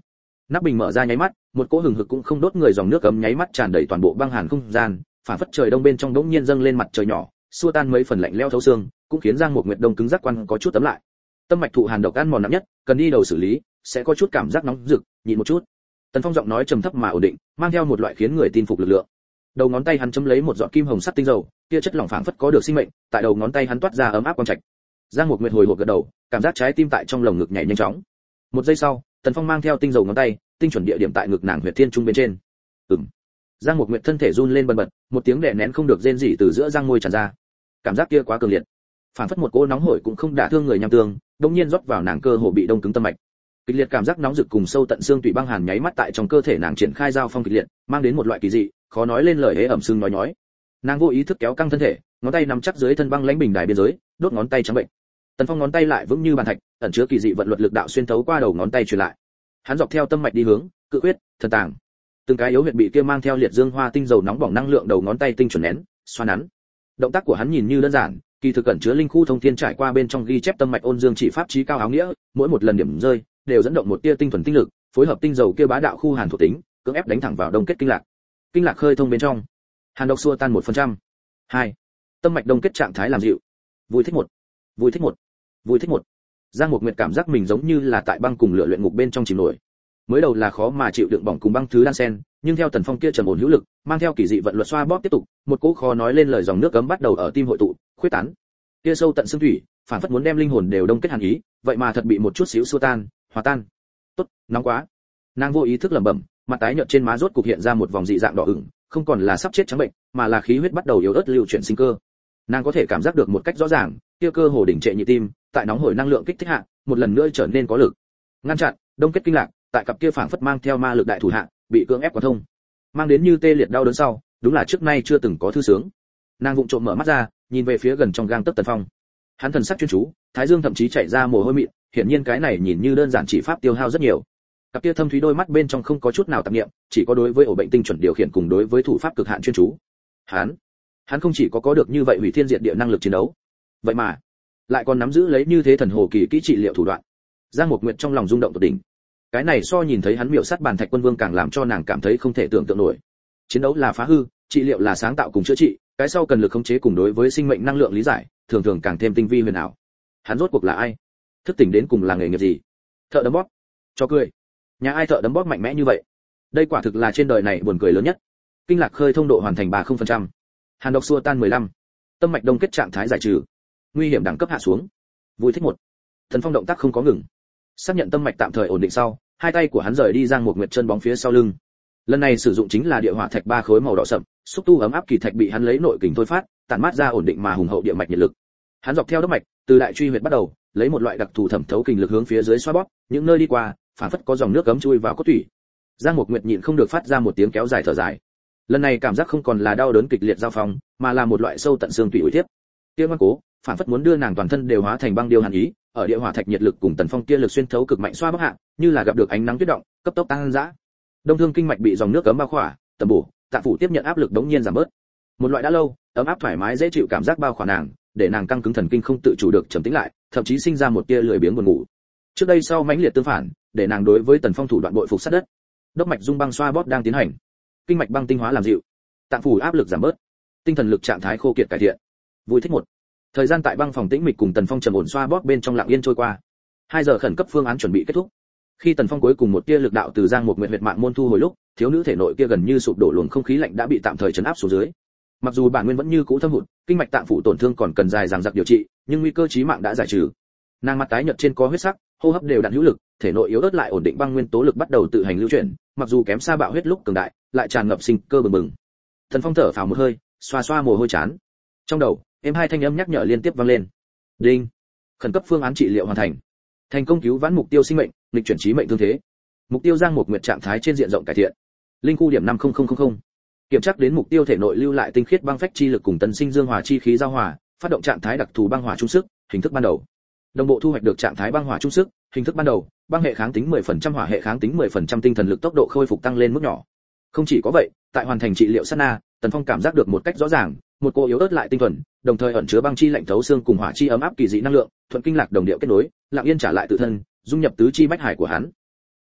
Speaker 1: Nắp bình mở ra nháy mắt, một cỗ hừng hực cũng không đốt người dòng nước ấm nháy mắt tràn đầy toàn bộ băng hàn không gian, phản phất trời đông bên trong đống nhiên dâng lên mặt trời nhỏ, xua tan mấy phần lạnh lẽo thấu xương, cũng khiến Giang Mục Nguyệt đông cứng giác quan có chút tấm lại. Tâm mạch thụ hàn độc ăn mòn nặng nhất, cần đi đầu xử lý, sẽ có chút cảm giác nóng rực, nhịn một chút. Tần Phong giọng nói trầm thấp mà ổn định, mang theo một loại khiến người tin phục lực lượng. Đầu ngón tay hắn chấm lấy một giọt kim hồng sắt tinh dầu, kia chất lỏng phảng phất có được sinh mệnh, tại đầu ngón tay hắn toát ra ấm áp quang trạch. Giang Mục Nguyệt hồi hộp gật đầu, cảm giác trái tim tại trong lồng ngực nhảy nhanh chóng. Một giây sau, Tần Phong mang theo tinh dầu ngón tay, tinh chuẩn địa điểm tại ngực nàng huyệt thiên trung bên trên. Ừm. Giang Mục Nguyệt thân thể run lên bần bật, một tiếng đè nén không được rên rỉ từ giữa răng môi tràn ra. Cảm giác kia quá cường liệt, phảng phất một cỗ nóng hổi cũng không đả thương người nham tương, đột nhiên rót vào nàng cơ hồ bị đông cứng tâm mạch. Kịch liệt cảm giác nóng rực cùng sâu tận xương tủy băng hàn nháy mắt tại trong cơ thể nàng triển khai giao phong kịch liệt, mang đến một loại kỳ dị, khó nói lên lời hế ẩm sưng nói nhói. Nàng vô ý thức kéo căng thân thể, ngón tay nắm chắc dưới thân băng lãnh bình đài biên giới, đốt ngón tay trắng bệnh. Tần Phong ngón tay lại vững như bàn thạch, ẩn chứa kỳ dị vận luật lực đạo xuyên thấu qua đầu ngón tay truyền lại. Hắn dọc theo tâm mạch đi hướng, cự huyết, thần tàng. Từng cái yếu huyệt bị kia mang theo liệt dương hoa tinh dầu nóng bỏng năng lượng đầu ngón tay tinh chuẩn nén, xoa nắn. Động tác của hắn nhìn như đơn giản, kỳ thực ẩn chứa linh khu thông thiên trải qua bên trong ghi chép tâm mạch ôn dương chỉ pháp chí cao áo nghĩa, mỗi một lần điểm rơi đều dẫn động một tia tinh thuần tinh lực, phối hợp tinh dầu kia bá đạo khu hàn thuộc tính, cưỡng ép đánh thẳng vào đông kết kinh lạc. Kinh lạc khơi thông bên trong, hàn độc xua tan một phần trăm. hai. Tâm mạch đông kết trạng thái làm dịu. Vui thích một. Vui thích một. Vui thích một. Giang Mục Nguyệt cảm giác mình giống như là tại băng cùng lửa luyện ngục bên trong chìm nổi. Mới đầu là khó mà chịu đựng bỏng cùng băng thứ đan sen, nhưng theo Tần Phong kia trầm ổn hữu lực, mang theo kỳ dị vận luật xoa bóp tiếp tục, một cỗ khó nói lên lời dòng nước cấm bắt đầu ở tim hội tụ, khuếch tán. Kia sâu tận xương thủy, phản phất muốn đem linh hồn đều đông kết hàn ý, vậy mà thật bị một chút xíu xua tan, hòa tan. Tốt, nóng quá. Nàng vô ý thức lẩm bẩm, mặt tái nhợt trên má rốt cục hiện ra một vòng dị dạng đỏ ửng, không còn là sắp chết trắng bệnh, mà là khí huyết bắt đầu yếu ớt lưu chuyển sinh cơ. Nàng có thể cảm giác được một cách rõ ràng, kia cơ hồ đỉnh trệ nhịp tim, tại nóng hổi năng lượng kích thích hạ, một lần nữa trở nên có lực. Ngăn chặn, đông kết kinh lạc, tại cặp kia phảng phất mang theo ma lực đại thủ hạ, bị cưỡng ép quá thông. Mang đến như tê liệt đau đớn sau, đúng là trước nay chưa từng có thư sướng. Nàng vụng trộm mở mắt ra, nhìn về phía gần trong gang tấc Tần Phong. Hắn thần sắc chuyên chú, thái dương thậm chí chảy ra mồ hôi mịn, hiển nhiên cái này nhìn như đơn giản chỉ pháp tiêu hao rất nhiều. Cặp kia thâm thúy đôi mắt bên trong không có chút nào tạp niệm, chỉ có đối với ổ bệnh tinh chuẩn điều khiển cùng đối với thủ pháp cực hạn chuyên chú. Hắn, hắn không chỉ có có được như vậy hủy thiên diệt địa năng lực chiến đấu, vậy mà lại còn nắm giữ lấy như thế thần hồ kỳ kỹ trị liệu thủ đoạn. Giang Mục Nguyệt trong lòng rung động tột đỉnh. Cái này so nhìn thấy hắn miểu sát bàn thạch quân vương càng làm cho nàng cảm thấy không thể tưởng tượng nổi. Chiến đấu là phá hư, trị liệu là sáng tạo cùng chữa trị, cái sau cần lực khống chế cùng đối với sinh mệnh năng lượng lý giải, thường thường càng thêm tinh vi huyền ảo. Hắn rốt cuộc là ai? Thức tỉnh đến cùng là nghề nghiệp gì? Thợ đấm bóp? Cho cười. Nhà ai thợ đấm bóp mạnh mẽ như vậy? Đây quả thực là trên đời này buồn cười lớn nhất. Kinh lạc khơi thông độ hoàn thành ba mươi phần trăm. Hàn độc xua tan mười lăm. Tâm mạch đông kết trạng thái giải trừ. Nguy hiểm đẳng cấp hạ xuống. Vui thích một. Thần Phong động tác không có ngừng. Xác nhận tâm mạch tạm thời ổn định sau, hai tay của hắn rời đi Giang Mục Nguyệt chân bóng phía sau lưng. Lần này sử dụng chính là địa hỏa thạch ba khối màu đỏ sậm, xúc tu ấm áp kỳ thạch bị hắn lấy nội kình thôi phát, tản mát ra ổn định mà hùng hậu địa mạch nhiệt lực. Hắn dọc theo đốc mạch, từ đại truy huyệt bắt đầu, lấy một loại đặc thù thẩm thấu kình lực hướng phía dưới xoa bóp, những nơi đi qua, phản phất có dòng nước cấm chui vào cốt tủy. Giang Mục Nguyệt nhịn không được phát ra một tiếng kéo dài thở dài. Lần này cảm giác không còn là đau đớn kịch liệt giao phong, mà là một loại sâu tận xương tủy uy tiếp. Tiêu ngoan cố, phản phất muốn đưa nàng toàn thân đều hóa thành băng điêu hàn ý, ở địa hỏa thạch nhiệt lực cùng Tần Phong kia lực xuyên thấu cực mạnh xoa bóp hạ, như là gặp được ánh nắng tuyết động, cấp tốc tăng dã. Đông thương kinh mạch bị dòng nước cấm bao khỏa, tầm bổ, tạng phủ tiếp nhận áp lực đống nhiên giảm bớt. Một loại đã lâu, ấm áp thoải mái dễ chịu cảm giác bao khỏa nàng, để nàng căng cứng thần kinh không tự chủ được trầm tĩnh lại, thậm chí sinh ra một tia lười biếng buồn ngủ. Trước đây sau mãnh liệt tương phản, để nàng đối với Tần Phong thủ đoạn bội phục sát đất. Đốc mạch dung băng xoa bóp đang tiến hành, kinh mạch băng tinh hóa làm dịu, tạng phủ áp lực giảm bớt, tinh thần lực trạng thái khô kiệt cải thiện. Vui thích một. Thời gian tại băng phòng tĩnh mịch cùng Tần Phong trầm ổn xoa bóp bên trong lặng yên trôi qua. Hai giờ khẩn cấp phương án chuẩn bị kết thúc. Khi Tần Phong cuối cùng một tia lực đạo từ Giang Mục Nguyệt huyệt mạng môn thu hồi lúc, thiếu nữ thể nội kia gần như sụp đổ luồng không khí lạnh đã bị tạm thời trấn áp xuống dưới. Mặc dù bản nguyên vẫn như cũ thâm hụt, kinh mạch tạng phủ tổn thương còn cần dài dằng dặc điều trị, nhưng nguy cơ chí mạng đã giải trừ. Nàng mặt tái nhợt trên có huyết sắc, hô hấp đều đặn hữu lực, thể nội yếu ớt lại ổn định băng nguyên tố lực bắt đầu tự hành lưu chuyển, mặc dù kém xa bạo huyết lúc cường đại, lại tràn ngập sinh cơ bừng bừng. Tần Phong thở phào một hơi, xoa xoa mồ hôi chán. Trong đầu, em hai thanh âm nhắc nhở liên tiếp vang lên. Đinh. Khẩn cấp phương án trị liệu hoàn thành. Thành công cứu vãn mục tiêu sinh mệnh, nghịch chuyển chí mệnh thương thế. Mục tiêu Giang Mục Nguyệt trạng thái trên diện rộng cải thiện. Linh khu điểm năm không không không không. Kiểm tra đến mục tiêu thể nội lưu lại tinh khiết băng phách chi lực cùng tân sinh dương hỏa chi khí giao hòa, phát động trạng thái đặc thù băng hỏa trung sức, hình thức ban đầu. Đồng bộ thu hoạch được trạng thái băng hỏa trung sức, hình thức ban đầu, băng hệ kháng tính mười phần trăm hỏa hệ kháng tính mười phần trăm tinh thần lực tốc độ khôi phục tăng lên mức nhỏ. Không chỉ có vậy, tại hoàn thành trị liệu sát na, Tần Phong cảm giác được một cách rõ ràng, một cô yếu ớt lại tinh thuần, đồng thời ẩn chứa băng chi lạnh thấu xương cùng hỏa chi ấm áp kỳ dị năng lượng, thuận kinh lạc đồng điệu kết nối, lặng yên trả lại tự thân, dung nhập tứ chi bách hải của hắn.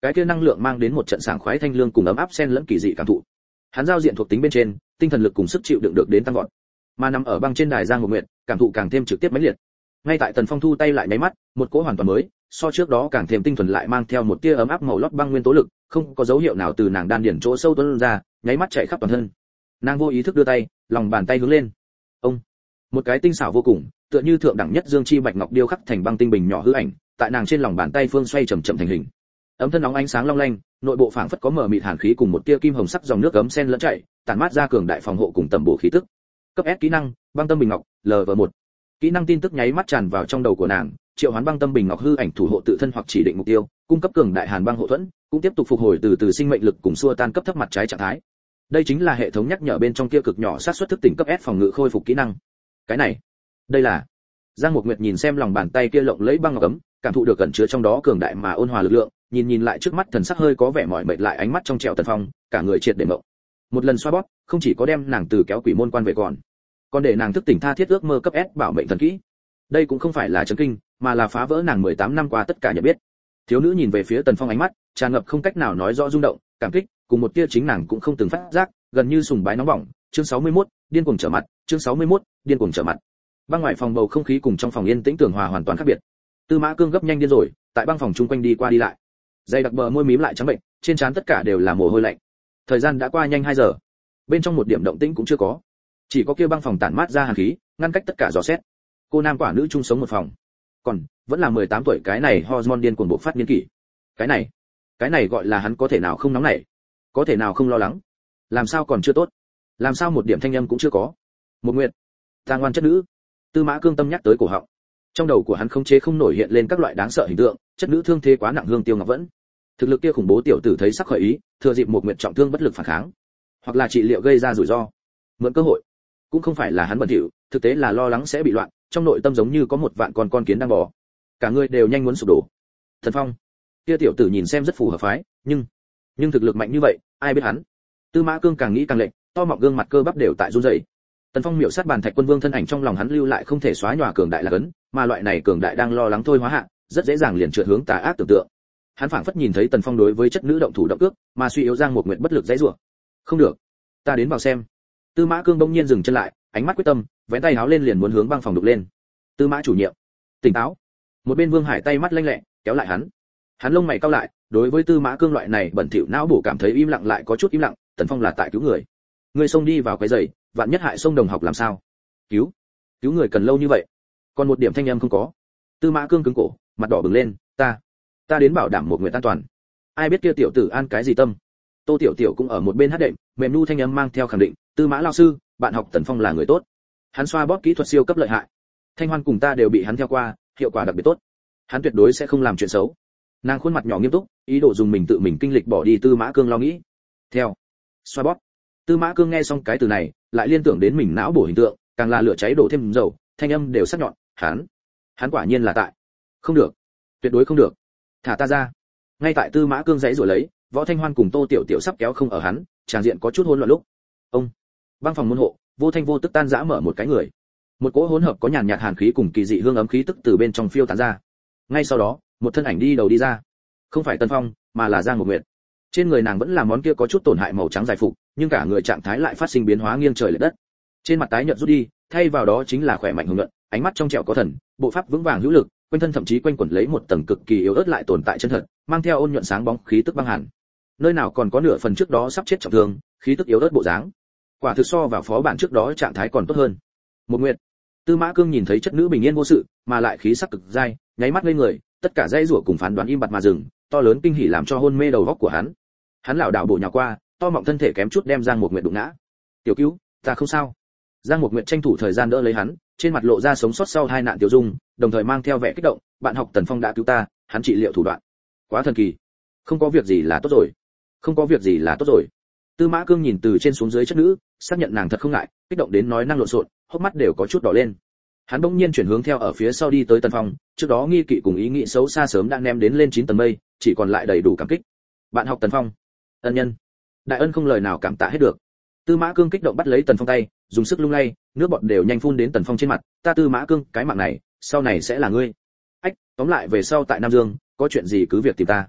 Speaker 1: cái kia năng lượng mang đến một trận sảng khoái thanh lương cùng ấm áp xen lẫn kỳ dị cảm thụ. Hắn giao diện thuộc tính bên trên, tinh thần lực cùng sức chịu đựng được đến tăng vọt. Mà nằm ở băng trên đài Giang Ngọc Nguyệt, cảm thụ càng thêm trực tiếp mãnh liệt. Ngay tại Tần Phong thu tay lại nháy mắt, một cỗ hoàn toàn mới, so trước đó càng thêm tinh thuần lại mang theo một tia ấm áp màu lót băng nguyên tố lực, không có dấu hiệu nào từ nàng đan điển chỗ sâu tuôn ra, nháy mắt chạy khắp toàn thân. Nàng vô ý thức đưa tay, lòng bàn tay hướng lên. Ông, một cái tinh xảo vô cùng, tựa như thượng đẳng nhất dương chi bạch ngọc điêu khắc thành băng tinh bình nhỏ hư ảnh, tại nàng trên lòng bàn tay phương xoay chậm chậm thành hình. Ấm thân nóng ánh sáng long lanh, nội bộ phảng phất có mờ mịt hàn khí cùng một tia kim hồng sắc dòng nước ấm xen lẫn chảy, tản mát ra cường đại phòng hộ cùng tầm bổ khí tức. Cấp S kỹ năng, băng tâm bình ngọc, lv một. Kỹ năng tin tức nháy mắt tràn vào trong đầu của nàng, triệu hoán băng tâm bình ngọc hư ảnh thủ hộ tự thân hoặc chỉ định mục tiêu, cung cấp cường đại hàn băng hộ thuẫn, cũng tiếp tục phục hồi từ từ sinh mệnh lực cùng xua tan cấp thấp mặt trái trạng thái. Đây chính là hệ thống nhắc nhở bên trong kia cực nhỏ sát suất thức tỉnh cấp S phòng ngự khôi phục kỹ năng. Cái này, đây là Giang Mục Nguyệt nhìn xem lòng bàn tay kia lộng lẫy băng ngọc ấm, cảm thụ được cẩn chứa trong đó cường đại mà ôn hòa lực lượng, nhìn nhìn lại trước mắt thần sắc hơi có vẻ mỏi mệt lại ánh mắt trong trẻo Tần Phong, cả người triệt để mộng. Một lần xoa bóp, không chỉ có đem nàng từ kéo quỷ môn quan về còn, còn để nàng thức tỉnh tha thiết ước mơ cấp S bảo mệnh thần kỹ. Đây cũng không phải là chấn kinh, mà là phá vỡ nàng mười tám năm qua tất cả nhận biết. Thiếu nữ nhìn về phía Tần Phong ánh mắt tràn ngập không cách nào nói rõ rung động, cảm kích, cùng một tia chính nàng cũng không từng phát giác, gần như sùng bái nóng bỏng. Chương sáu mươi mốt, điên cuồng trở mặt, chương sáu mươi mốt, điên cuồng trở mặt. Băng ngoài phòng bầu không khí cùng trong phòng yên tĩnh tưởng hòa hoàn toàn khác biệt. Tư Mã Cương gấp nhanh điên rồi, tại băng phòng chung quanh đi qua đi lại. Dây đặc bờ môi mím lại trắng bệnh, trên trán tất cả đều là mồ hôi lạnh. Thời gian đã qua nhanh hai giờ. Bên trong một điểm động tĩnh cũng chưa có. Chỉ có kia băng phòng tản mát ra hàn khí, ngăn cách tất cả dò xét. Cô nam quả nữ chung sống một phòng. Còn vẫn là mười tám tuổi, cái này hormone điên cuồng bộc phát niên kỷ. Cái này, cái này gọi là hắn có thể nào không nóng nảy, có thể nào không lo lắng. Làm sao còn chưa tốt? Làm sao một điểm thanh âm cũng chưa có? Một Nguyệt, ta ngoan chất nữ. Tư Mã Cương tâm nhắc tới cổ họng. Trong đầu của hắn không chế không nổi hiện lên các loại đáng sợ hình tượng, chất nữ thương thế quá nặng Hương Tiêu Ngọc vẫn. Thực lực kia khủng bố tiểu tử thấy sắc khởi ý, thừa dịp một Nguyệt trọng thương bất lực phản kháng, hoặc là trị liệu gây ra rủi ro. Mượn cơ hội. Cũng không phải là hắn bẩn thỉu, thực tế là lo lắng sẽ bị loạn, trong nội tâm giống như có một vạn con con kiến đang bò. Cả người đều nhanh muốn sụp đổ. Thần Phong, kia tiểu tử nhìn xem rất phù hợp phái, nhưng nhưng thực lực mạnh như vậy, ai biết hắn. Tư Mã Cương càng nghĩ càng lệnh, to mọng gương mặt cơ bắp đều tại run rẩy. Tần Phong miểu sát bàn thạch quân vương thân ảnh trong lòng hắn lưu lại không thể xóa nhòa cường đại là cấn, mà loại này cường đại đang lo lắng thôi hóa hạ, rất dễ dàng liền trượt hướng tà ác tưởng tượng. Hắn phảng phất nhìn thấy Tần Phong đối với chất nữ động thủ động cước, mà suy yếu Giang một Nguyệt bất lực dãy rủa. Không được, ta đến vào xem. Tư Mã Cương bỗng nhiên dừng chân lại, ánh mắt quyết tâm, vén tay háo lên liền muốn hướng băng phòng đục lên. Tư Mã chủ nhiệm, tỉnh táo. Một bên Vương Hải tay mắt lanh lẹ, kéo lại hắn. Hắn lông mày cau lại, đối với Tư Mã Cương loại này bẩn thỉu não bổ cảm thấy im lặng lại có chút im lặng, Tần Phong là tại cứu người. Ngươi xông đi vào cái giày, vạn nhất hại xông đồng học làm sao? Cứu? Cứu người cần lâu như vậy? Còn một điểm thanh âm không có. Tư Mã Cương cứng cổ, mặt đỏ bừng lên, ta, ta đến bảo đảm một nguyện an toàn. Ai biết kia tiểu tử an cái gì tâm? Tô Tiểu Tiểu cũng ở một bên hát đệm, mềm nu thanh âm mang theo khẳng định, Tư Mã lão sư, bạn học Tần Phong là người tốt. Hắn xoa bóp kỹ thuật siêu cấp lợi hại. Thanh Hoan cùng ta đều bị hắn theo qua, hiệu quả đặc biệt tốt. Hắn tuyệt đối sẽ không làm chuyện xấu. Nàng khuôn mặt nhỏ nghiêm túc, ý đồ dùng mình tự mình kinh lịch bỏ đi Tư Mã Cương lo nghĩ. Theo, xoa bóp. Tư Mã Cương nghe xong cái từ này, lại liên tưởng đến mình não bổ hình tượng, càng là lửa cháy đổ thêm dầu, thanh âm đều sắc nhọn, hắn, hắn quả nhiên là tại. Không được, tuyệt đối không được. Thả ta ra. Ngay tại Tư Mã Cương giãy rồi lấy, Võ Thanh Hoan cùng Tô Tiểu Tiểu sắp kéo không ở hắn, tràng diện có chút hỗn loạn lúc. Ông, băng phòng môn hộ, vô thanh vô tức tan rã mở một cái người. Một cỗ hỗn hợp có nhàn nhạt hàn khí cùng kỳ dị hương ấm khí tức từ bên trong phiêu tán ra. Ngay sau đó, một thân ảnh đi đầu đi ra. Không phải Tân Phong, mà là Giang Mục Nguyệt. Trên người nàng vẫn là món kia có chút tổn hại màu trắng dài phục, nhưng cả người trạng thái lại phát sinh biến hóa nghiêng trời lệch đất. Trên mặt tái nhợt rút đi, thay vào đó chính là khỏe mạnh hùng nhuận, ánh mắt trong trẻo có thần, bộ pháp vững vàng hữu lực, quanh thân thậm chí quanh quẩn lấy một tầng cực kỳ yếu ớt lại tồn tại chân thật, mang theo ôn nhuận sáng bóng khí tức băng hàn. Nơi nào còn có nửa phần trước đó sắp chết trọng thương, khí tức yếu ớt bộ dáng. Quả thực so vào phó bản trước đó trạng thái còn tốt hơn. Một Nguyệt, Tư Mã Cương nhìn thấy chất nữ bình yên vô sự, mà lại khí sắc cực dai, nháy mắt ngây người, tất cả dây rủa cùng phán đoán im bặt mà dừng, to lớn kinh hỉ làm cho hôn mê đầu óc của hắn. Hắn lảo đảo bổ nhào qua, to mọng thân thể kém chút đem Giang Mục Nguyệt đụng ngã. "Tiểu Cứu, ta không sao." Giang Mục Nguyệt tranh thủ thời gian đỡ lấy hắn, trên mặt lộ ra sống sót sau hai nạn tiểu dung, đồng thời mang theo vẻ kích động, "Bạn học Tần Phong đã cứu ta, hắn trị liệu thủ đoạn quá thần kỳ. Không có việc gì là tốt rồi. Không có việc gì là tốt rồi." Tư Mã Cương nhìn từ trên xuống dưới chất nữ, xác nhận nàng thật không ngại, kích động đến nói năng lộn xộn, hốc mắt đều có chút đỏ lên. Hắn bỗng nhiên chuyển hướng theo ở phía sau đi tới Tần Phong, trước đó nghi kỵ cùng ý nghĩ xấu xa sớm đã ném đến lên chín tầng mây, chỉ còn lại đầy đủ cảm kích. "Bạn học Tần Phong, ân nhân, đại ân không lời nào cảm tạ hết được." Tư Mã Cương kích động bắt lấy Tần Phong tay, dùng sức lung lay, nước bọt đều nhanh phun đến Tần Phong trên mặt, "Ta Tư Mã Cương, cái mạng này, sau này sẽ là ngươi. Ách, tóm lại về sau tại Nam Dương, có chuyện gì cứ việc tìm ta."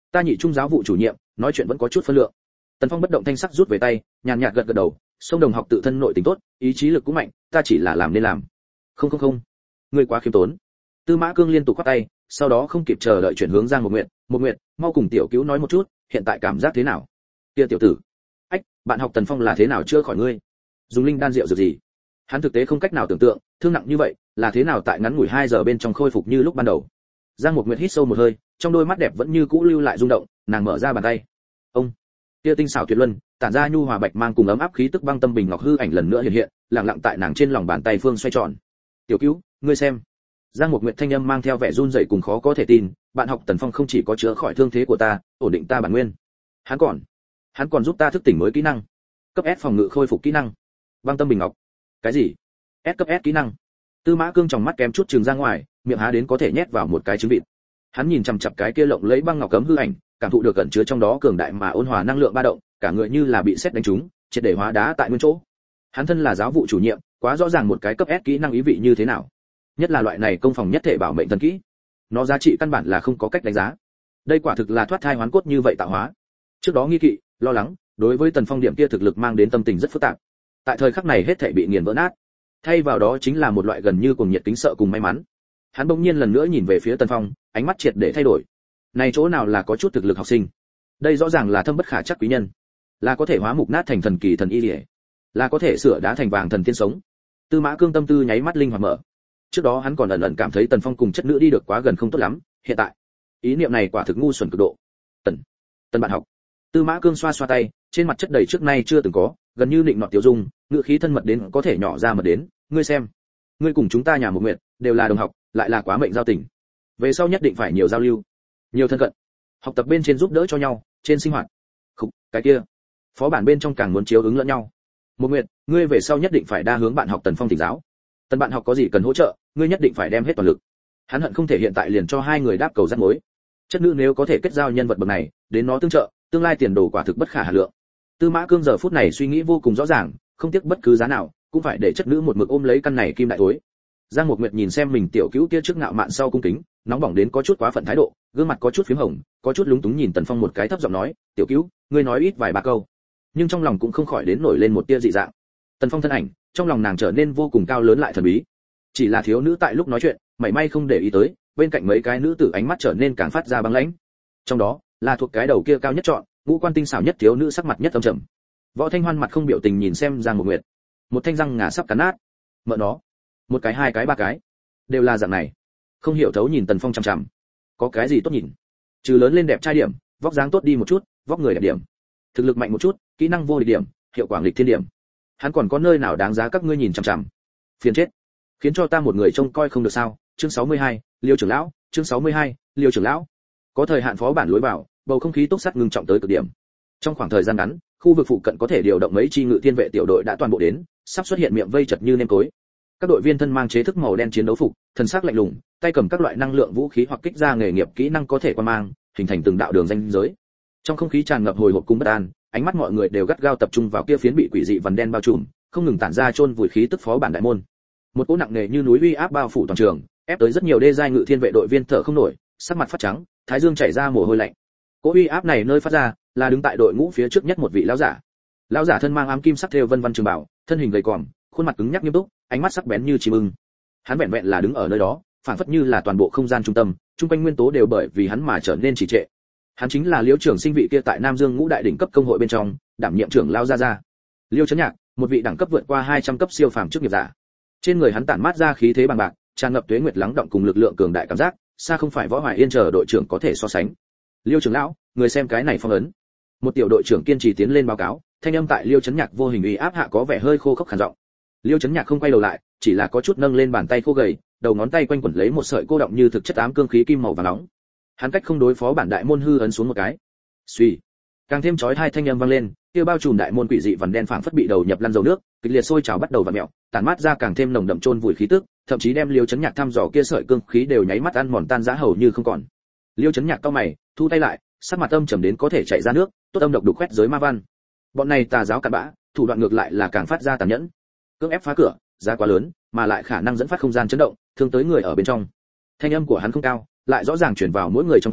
Speaker 1: Ta nhị trung giáo vụ chủ nhiệm, nói chuyện vẫn có chút phân lượng. Tần Phong bất động thanh sắc rút về tay, nhàn nhạt gật gật đầu, song đồng học tự thân nội tình tốt, ý chí lực cũng mạnh, ta chỉ là làm nên làm. Không không không, ngươi quá khiêm tốn. Tư Mã Cương liên tục quát tay, sau đó không kịp chờ đợi chuyển hướng Giang Một Nguyệt, Một Nguyệt, mau cùng tiểu cứu nói một chút, hiện tại cảm giác thế nào? Kia tiểu tử, ách, bạn học Tần Phong là thế nào chưa khỏi ngươi? Dùng linh đan rượu dược gì? Hắn thực tế không cách nào tưởng tượng, thương nặng như vậy, là thế nào tại ngắn ngủi hai giờ bên trong khôi phục như lúc ban đầu. Giang Một Nguyệt hít sâu một hơi, trong đôi mắt đẹp vẫn như cũ lưu lại rung động, nàng mở ra bàn tay. Ông, kia tinh xảo tuyệt luân, tản ra nhu hòa bạch mang cùng ấm áp khí tức băng tâm bình ngọc hư ảnh lần nữa hiện hiện, lặng lặng tại nàng trên lòng bàn tay phương xoay tròn. Tiểu cứu, ngươi xem. Giang Một Nguyệt thanh âm mang theo vẻ run rẩy cùng khó có thể tin, bạn học Tần Phong không chỉ có chữa khỏi thương thế của ta, ổn định ta bản nguyên, hắn còn, hắn còn giúp ta thức tỉnh mới kỹ năng, cấp S phòng ngự khôi phục kỹ năng, băng tâm bình ngọc. Cái gì? S cấp S kỹ năng? Tư Mã Cương trong mắt kém chút trừng ra ngoài, miệng há đến có thể nhét vào một cái trứng vịt. Hắn nhìn chằm chằm cái kia lộng lấy băng ngọc cấm hư ảnh, cảm thụ được cẩn chứa trong đó cường đại mà ôn hòa năng lượng ba động, cả người như là bị sét đánh trúng, triệt để hóa đá tại nguyên chỗ. Hắn thân là giáo vụ chủ nhiệm, quá rõ ràng một cái cấp S kỹ năng ý vị như thế nào. Nhất là loại này công phòng nhất thể bảo mệnh thần kỹ, nó giá trị căn bản là không có cách đánh giá. Đây quả thực là thoát thai hoán cốt như vậy tạo hóa. Trước đó nghi kỵ, lo lắng, đối với Tần Phong điểm kia thực lực mang đến tâm tình rất phức tạp. Tại thời khắc này hết thảy bị nghiền vỡ nát. Thay vào đó chính là một loại gần như cuồng nhiệt kính sợ cùng may mắn. Hắn bỗng nhiên lần nữa nhìn về phía Tần Phong, ánh mắt triệt để thay đổi. Này chỗ nào là có chút thực lực học sinh, đây rõ ràng là thâm bất khả chắc quý nhân, là có thể hóa mục nát thành thần kỳ thần y liễu, là có thể sửa đá thành vàng thần tiên sống. Tư Mã Cương tâm tư nháy mắt linh hoạt mở. Trước đó hắn còn ẩn ẩn cảm thấy Tần Phong cùng chất nữ đi được quá gần không tốt lắm, hiện tại ý niệm này quả thực ngu xuẩn cực độ. Tần, Tần bạn học. Tư Mã Cương xoa xoa tay, trên mặt chất đầy trước nay chưa từng có, gần như định nọt tiểu dung, ngữ khí thân mật đến có thể nhỏ ra mật đến, ngươi xem, ngươi cùng chúng ta nhà một nguyện, đều là đồng học, lại là quá mệnh giao tình. Về sau nhất định phải nhiều giao lưu, nhiều thân cận. Học tập bên trên giúp đỡ cho nhau, trên sinh hoạt. Khục, cái kia, phó bản bên trong càng muốn chiếu ứng lẫn nhau. Một nguyện, ngươi về sau nhất định phải đa hướng bạn học Tần Phong thỉnh giáo. Tần bạn học có gì cần hỗ trợ, ngươi nhất định phải đem hết toàn lực. Hắn hận không thể hiện tại liền cho hai người đáp cầu dắt mối. Chất nữ nếu có thể kết giao nhân vật bậc này, đến nó tương trợ, tương lai tiền đồ quả thực bất khả hà lượng. Tư Mã Cương giờ phút này suy nghĩ vô cùng rõ ràng, không tiếc bất cứ giá nào, cũng phải để chất nữ một mực ôm lấy căn này kim đại thối. Giang Một Nguyệt nhìn xem mình tiểu cứu kia trước ngạo mạn sau cung kính, nóng bỏng đến có chút quá phận thái độ, gương mặt có chút phím hồng, có chút lúng túng nhìn Tần Phong một cái thấp giọng nói, "Tiểu cứu, ngươi nói ít vài ba câu." Nhưng trong lòng cũng không khỏi đến nổi lên một tia dị dạng. Tần Phong thân ảnh, trong lòng nàng trở nên vô cùng cao lớn lại thần bí. Chỉ là thiếu nữ tại lúc nói chuyện, mảy may không để ý tới, bên cạnh mấy cái nữ tử ánh mắt trở nên càng phát ra băng lãnh. Trong đó, là thuộc cái đầu kia cao nhất chọn, ngũ quan tinh xảo nhất thiếu nữ sắc mặt nhất âm trầm. Võ Thanh Hoan mặt không biểu tình nhìn xem Giang Một Nguyệt, một thanh răng ngà sắp cắn nát. Mợ nó, một cái hai cái ba cái, đều là dạng này. Không hiểu thấu nhìn Tần Phong chằm chằm. Có cái gì tốt nhìn? Trừ lớn lên đẹp trai điểm, vóc dáng tốt đi một chút, vóc người đẹp điểm. Thực lực mạnh một chút, kỹ năng vô địch điểm, hiệu quả nghịch thiên điểm. Hắn còn có nơi nào đáng giá các ngươi nhìn chằm chằm? Phiền chết. Khiến cho ta một người trông coi không được sao? Chương sáu mươi hai, Liêu trưởng lão, chương sáu mươi hai, Liêu trưởng lão. Có thời hạn phó bản lối vào, bầu không khí túc sắt ngưng trọng tới cực điểm. Trong khoảng thời gian ngắn, khu vực phụ cận có thể điều động mấy chi ngự thiên vệ tiểu đội đã toàn bộ đến, sắp xuất hiện miệng vây chật như nêm cối. Các đội viên thân mang chế thức màu đen chiến đấu phục, thần sắc lạnh lùng, tay cầm các loại năng lượng vũ khí hoặc kích ra nghề nghiệp kỹ năng có thể qua mang, hình thành từng đạo đường ranh giới. Trong không khí tràn ngập hồi hộp cùng bất an, ánh mắt mọi người đều gắt gao tập trung vào kia phiến bị quỷ dị vằn đen bao trùm, không ngừng tản ra chôn vùi khí tức phó bản đại môn. Một cỗ nặng nề như núi uy áp bao phủ toàn trường, ép tới rất nhiều đê giai ngự thiên vệ đội viên thở không nổi, sắc mặt phát trắng, thái dương chảy ra mồ hôi lạnh. Cỗ uy áp này nơi phát ra, là đứng tại đội ngũ phía trước nhất một vị lão giả. Lão giả thân mang ám kim sắc thêu vân vân trường bảo, thân hình gầy còm, khuôn mặt cứng nhắc nghiêm túc, ánh mắt sắc bén như chim ưng. Hắn vẹn vẹn là đứng ở nơi đó, phảng phất như là toàn bộ không gian trung tâm, trung quanh nguyên tố đều bởi vì hắn mà trở nên trì trệ. Hắn chính là Liễu trưởng sinh vị kia tại Nam Dương ngũ đại đỉnh cấp công hội bên trong, đảm nhiệm trưởng lão gia gia. Liêu Chấn Nhạc, một vị đẳng cấp vượt qua hai trăm cấp siêu phàm chức nghiệp giả. Trên người hắn tản mát ra khí thế bằng bạc, tràn ngập tuế nguyệt lắng động cùng lực lượng cường đại cảm giác, xa không phải Võ Hoài Yên chờ đội trưởng có thể so sánh. Liêu trưởng lão, người xem cái này phong ấn. Một tiểu đội trưởng kiên trì tiến lên báo cáo, thanh âm tại Liêu Chấn Nhạc vô hình uy áp hạ có vẻ hơi khô khốc khàn giọng. Liêu Chấn Nhạc không quay đầu lại, chỉ là có chút nâng lên bàn tay khô gầy, đầu ngón tay quanh quẩn lấy một sợi cô động như thực chất ám cương khí kim màu vàng nóng. Hắn cách không đối phó bản đại môn hư ấn xuống một cái. Suy, càng thêm chói hai thanh âm vang lên, kia bao trùm đại môn quỷ dị vằn đen phảng phất bị đầu nhập lăn dầu nước, kịch liệt sôi trào bắt đầu vặn mèo, tản mát ra càng thêm nồng đậm chôn vùi khí tức, thậm chí đem Liêu Chấn Nhạc thăm dò kia sợi cương khí đều nháy mắt ăn mòn tan rã hầu như không còn. Liêu Chấn Nhạc cau mày, thu tay lại, sắc mặt âm trầm đến có thể chảy ra nước, tốt âm độc đục quét giới ma văn. Bọn này tà giáo cặn bã, thủ đoạn ngược lại là càng phát ra tàn nhẫn. Cưỡng ép phá cửa, giá quá lớn, mà lại khả năng dẫn phát không gian chấn động, thương tới người ở bên trong. Thanh âm của hắn không cao, lại rõ ràng truyền vào mỗi người trong tai,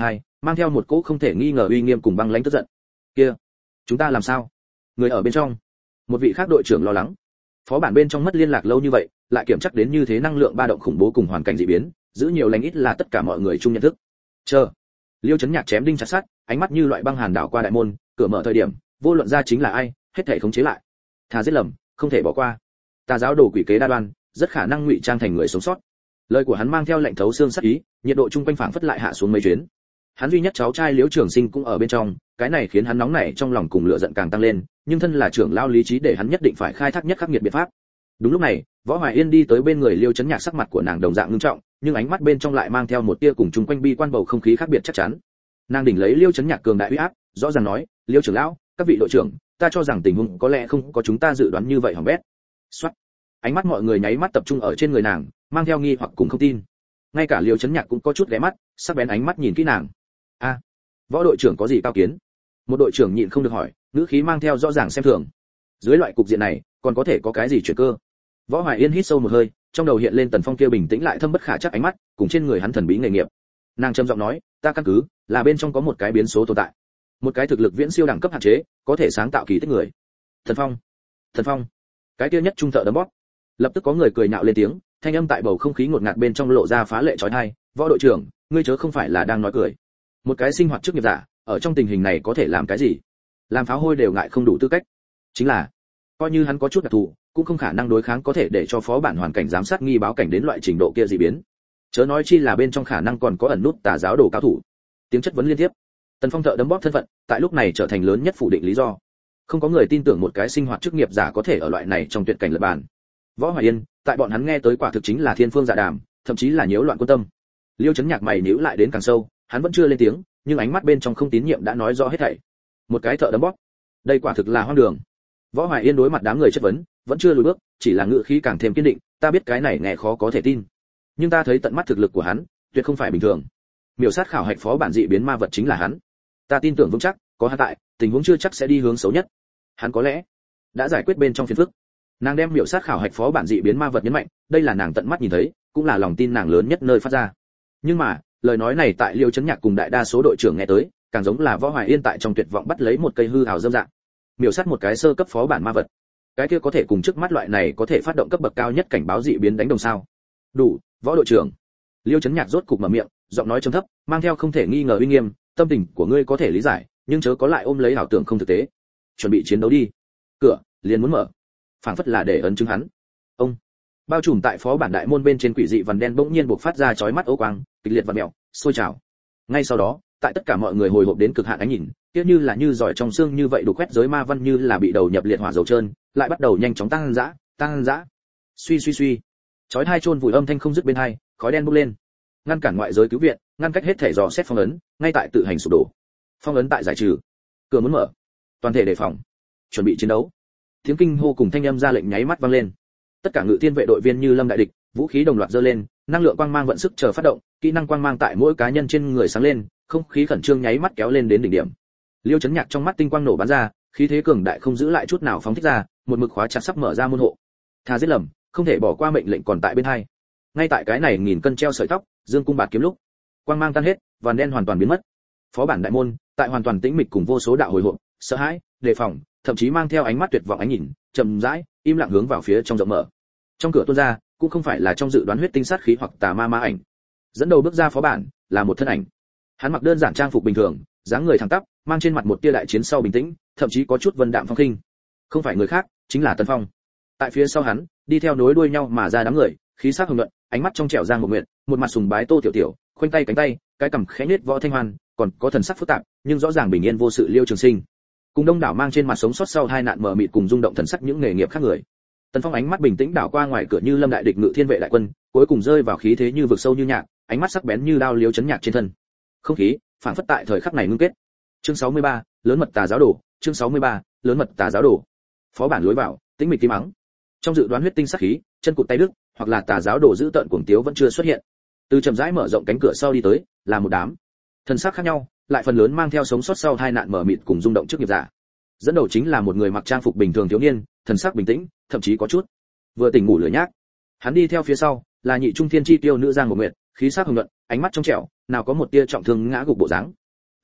Speaker 1: mang theo một cỗ không thể nghi ngờ uy nghiêm cùng băng lãnh tức giận. Kia, chúng ta làm sao? Người ở bên trong, một vị khác đội trưởng lo lắng. Phó bản bên trong mất liên lạc lâu như vậy, lại kiểm chắc đến như thế năng lượng ba động khủng bố cùng hoàn cảnh dị biến, giữ nhiều lành ít là tất cả mọi người chung nhận thức. Chờ. Liêu Chấn Nhạc chém đinh chặt sắt, ánh mắt như loại băng hàn đảo qua đại môn, cửa mở thời điểm, vô luận ra chính là ai, hết thảy khống chế lại. Thà giết lầm, không thể bỏ qua. Tà giáo đồ quỷ kế đa đoan, rất khả năng ngụy trang thành người sống sót. Lời của hắn mang theo lệnh thấu xương sắc ý, nhiệt độ trung quanh phảng phất lại hạ xuống mấy chuyến. Hắn duy nhất cháu trai Liễu Trường Sinh cũng ở bên trong, cái này khiến hắn nóng nảy trong lòng cùng lửa giận càng tăng lên, nhưng thân là trưởng lao lý trí để hắn nhất định phải khai thác nhất khắc nghiệt biện pháp. Đúng lúc này, Võ Hoài Yên đi tới bên người Liêu Chấn Nhạc, sắc mặt của nàng đồng dạng nghiêm trọng, nhưng ánh mắt bên trong lại mang theo một tia cùng chung quanh bi quan bầu không khí khác biệt chắc chắn. Nàng đỉnh lấy Liêu Chấn Nhạc cường đại uy áp, rõ ràng nói, "Liêu trưởng lão, các vị đội trưởng, ta cho rằng tình huống có lẽ không có chúng ta dự đoán như vậy hỏng bét." Soát. Ánh mắt mọi người nháy mắt tập trung ở trên người nàng, mang theo nghi hoặc cùng không tin. Ngay cả Liêu Chấn Nhạc cũng có chút ghé mắt, sắc bén ánh mắt nhìn kỹ nàng. "A, Võ đội trưởng có gì cao kiến?" Một đội trưởng nhịn không được hỏi, ngữ khí mang theo rõ ràng xem thường. Dưới loại cục diện này, còn có thể có cái gì chuyển cơ? Võ Hoài Yên hít sâu một hơi, trong đầu hiện lên Tần Phong kia bình tĩnh lại thâm bất khả chắc ánh mắt, cùng trên người hắn thần bí nghề nghiệp. Nàng trầm giọng nói, "Ta căn cứ là bên trong có một cái biến số tồn tại, một cái thực lực viễn siêu đẳng cấp hạn chế, có thể sáng tạo kỳ tích người." Thần Phong, Thần Phong, cái kia nhất trung thợ đấm bóp. Lập tức có người cười nhạo lên tiếng, thanh âm tại bầu không khí ngột ngạt bên trong lộ ra phá lệ chói tai. "Võ đội trưởng, ngươi chớ không phải là đang nói cười? Một cái sinh hoạt chức nghiệp giả, ở trong tình hình này có thể làm cái gì? Làm pháo hôi đều ngại không đủ tư cách. Chính là, coi như hắn có chút đặc thù, cũng không khả năng đối kháng có thể để cho phó bản hoàn cảnh giám sát nghi báo cảnh đến loại trình độ kia dị biến. Chớ nói chi là bên trong khả năng còn có ẩn nút tà giáo đồ cao thủ." Tiếng chất vấn liên tiếp. Tần Phong thợ đấm bóp thân phận, tại lúc này trở thành lớn nhất phủ định lý do. Không có người tin tưởng một cái sinh hoạt chức nghiệp giả có thể ở loại này trong tuyệt cảnh lật bàn. Võ Hoài Yên, tại bọn hắn nghe tới quả thực chính là thiên phương dạ đàm, thậm chí là nhiễu loạn quân tâm. Liêu Chấn Nhạc mày nhíu lại đến càng sâu, hắn vẫn chưa lên tiếng, nhưng ánh mắt bên trong không tín nhiệm đã nói rõ hết thảy. Một cái thợ đấm bóp, đây quả thực là hoang đường. Võ Hoài Yên đối mặt đám người chất vấn, vẫn chưa lùi bước, chỉ là ngữ khí càng thêm kiên định, "Ta biết cái này nghe khó có thể tin, nhưng ta thấy tận mắt thực lực của hắn, tuyệt không phải bình thường. Miểu sát khảo hạch phó bản dị biến ma vật chính là hắn. Ta tin tưởng vững chắc, có hắn tại, tình huống chưa chắc sẽ đi hướng xấu nhất. Hắn có lẽ đã giải quyết bên trong phiền phức." Nàng đem miểu sát khảo hạch phó bản dị biến ma vật nhấn mạnh, đây là nàng tận mắt nhìn thấy, cũng là lòng tin nàng lớn nhất nơi phát ra. Nhưng mà, lời nói này tại Liêu Chấn Nhạc cùng đại đa số đội trưởng nghe tới, càng giống là Võ Hoài Yên tại trong tuyệt vọng bắt lấy một cây hư hào dâm dạng. Miểu sát một cái sơ cấp phó bản ma vật, cái kia có thể cùng trước mắt loại này có thể phát động cấp bậc cao nhất cảnh báo dị biến đánh đồng sao? Đủ, Võ đội trưởng. Liêu Chấn Nhạc rốt cục mở miệng, giọng nói trầm thấp, mang theo không thể nghi ngờ uy nghiêm, "Tâm tình của ngươi có thể lý giải, nhưng chớ có lại ôm lấy ảo tưởng không thực tế. Chuẩn bị chiến đấu đi." Cửa liền muốn mở, phảng phất là để ấn chứng hắn. Ông, bao trùm tại phó bản đại môn bên trên quỷ dị vằn đen bỗng nhiên bộc phát ra chói mắt ấu quang, kịch liệt vặn mèo, sôi trào. Ngay sau đó, tại tất cả mọi người hồi hộp đến cực hạn ánh nhìn, kia như là như giỏi trong xương như vậy đủ quét giới ma văn như là bị đầu nhập liệt hỏa dầu trơn, lại bắt đầu nhanh chóng tăng dã, tăng dã. Suy suy suy. Chói tai chôn vùi âm thanh không dứt bên hai, khói đen bốc lên. Ngăn cản ngoại giới cứu viện, ngăn cách hết thể dò xét phong ấn, ngay tại tự hành sụp đổ. Phong ấn tại giải trừ. Cửa muốn mở. Toàn thể đề phòng. Chuẩn bị chiến đấu. Tiếng kinh hô cùng thanh âm ra lệnh nháy mắt vang lên. Tất cả ngự thiên vệ đội viên như lâm đại địch, vũ khí đồng loạt giơ lên, năng lượng quang mang vận sức chờ phát động, kỹ năng quang mang tại mỗi cá nhân trên người sáng lên, không khí khẩn trương nháy mắt kéo lên đến đỉnh điểm. Liêu Chấn Nhạc trong mắt tinh quang nổ bắn ra, khí thế cường đại không giữ lại chút nào phóng thích ra, một mực khóa chặt sắp mở ra môn hộ. Thà giết lầm, không thể bỏ qua mệnh lệnh còn tại bên hai. Ngay tại cái này nghìn cân treo sợi tóc, dương cung bạt kiếm lúc, quang mang tan hết, vằn đen hoàn toàn biến mất. Phó bản đại môn, tại hoàn toàn tĩnh mịch cùng vô số đạo hồi hộp, sợ hãi, đề phòng, thậm chí mang theo ánh mắt tuyệt vọng ánh nhìn, chậm rãi, im lặng hướng vào phía trong rộng mở. Trong cửa tuôn ra, cũng không phải là trong dự đoán huyết tinh sát khí hoặc tà ma ma ảnh. Dẫn đầu bước ra phó bản, là một thân ảnh. Hắn mặc đơn giản trang phục bình thường, dáng người thẳng tắp, mang trên mặt một tia đại chiến sau bình tĩnh, thậm chí có chút vân đạm phong khinh. Không phải người khác, chính là Tần Phong. Tại phía sau hắn, đi theo nối đuôi nhau mà ra đám người, khí sắc hùng luận, ánh mắt trong trẻo giang một nguyện, một mặt sùng bái Tô Tiểu Tiểu, khoanh tay cánh tay, cái cằm khẽ nhếch Võ Thanh Hoan, còn có thần sắc phức tạp, nhưng rõ ràng bình yên vô sự Liêu Trường Sinh. Cùng đông đảo mang trên mặt sống sót sau hai nạn mờ mịt cùng rung động thần sắc những nghề nghiệp khác người. Tần Phong ánh mắt bình tĩnh đảo qua ngoài cửa như lâm đại địch ngự thiên vệ đại quân, cuối cùng rơi vào khí thế như vực sâu như nhạc, ánh mắt sắc bén như đao Liêu Chấn Nhạc trên thân. Không khí phảng phất tại thời khắc này ngưng kết. Chương sáu mươi ba, lớn mật tà giáo đồ, chương sáu mươi ba, lớn mật tà giáo đồ. Phó bản lối vào, tĩnh mịch tím ắng. Trong dự đoán huyết tinh sắc khí, chân cụt tay đứt, hoặc là tà giáo đồ giữ tợn cuồng tiếu vẫn chưa xuất hiện. Từ chậm rãi mở rộng cánh cửa sau đi tới, là một đám thân sắc khác nhau, lại phần lớn mang theo sống sót sau hai nạn mở mịt cùng rung động trước nghiệp giả. Dẫn đầu chính là một người mặc trang phục bình thường thiếu niên, thần sắc bình tĩnh, thậm chí có chút vừa tỉnh ngủ lười nhác. Hắn đi theo phía sau, là nhị trung thiên chi tiêu nữ Giang Một Nguyệt, khí sắc hùng luận, ánh mắt trong trẻo, nào có một tia trọng thương ngã gục bộ dáng.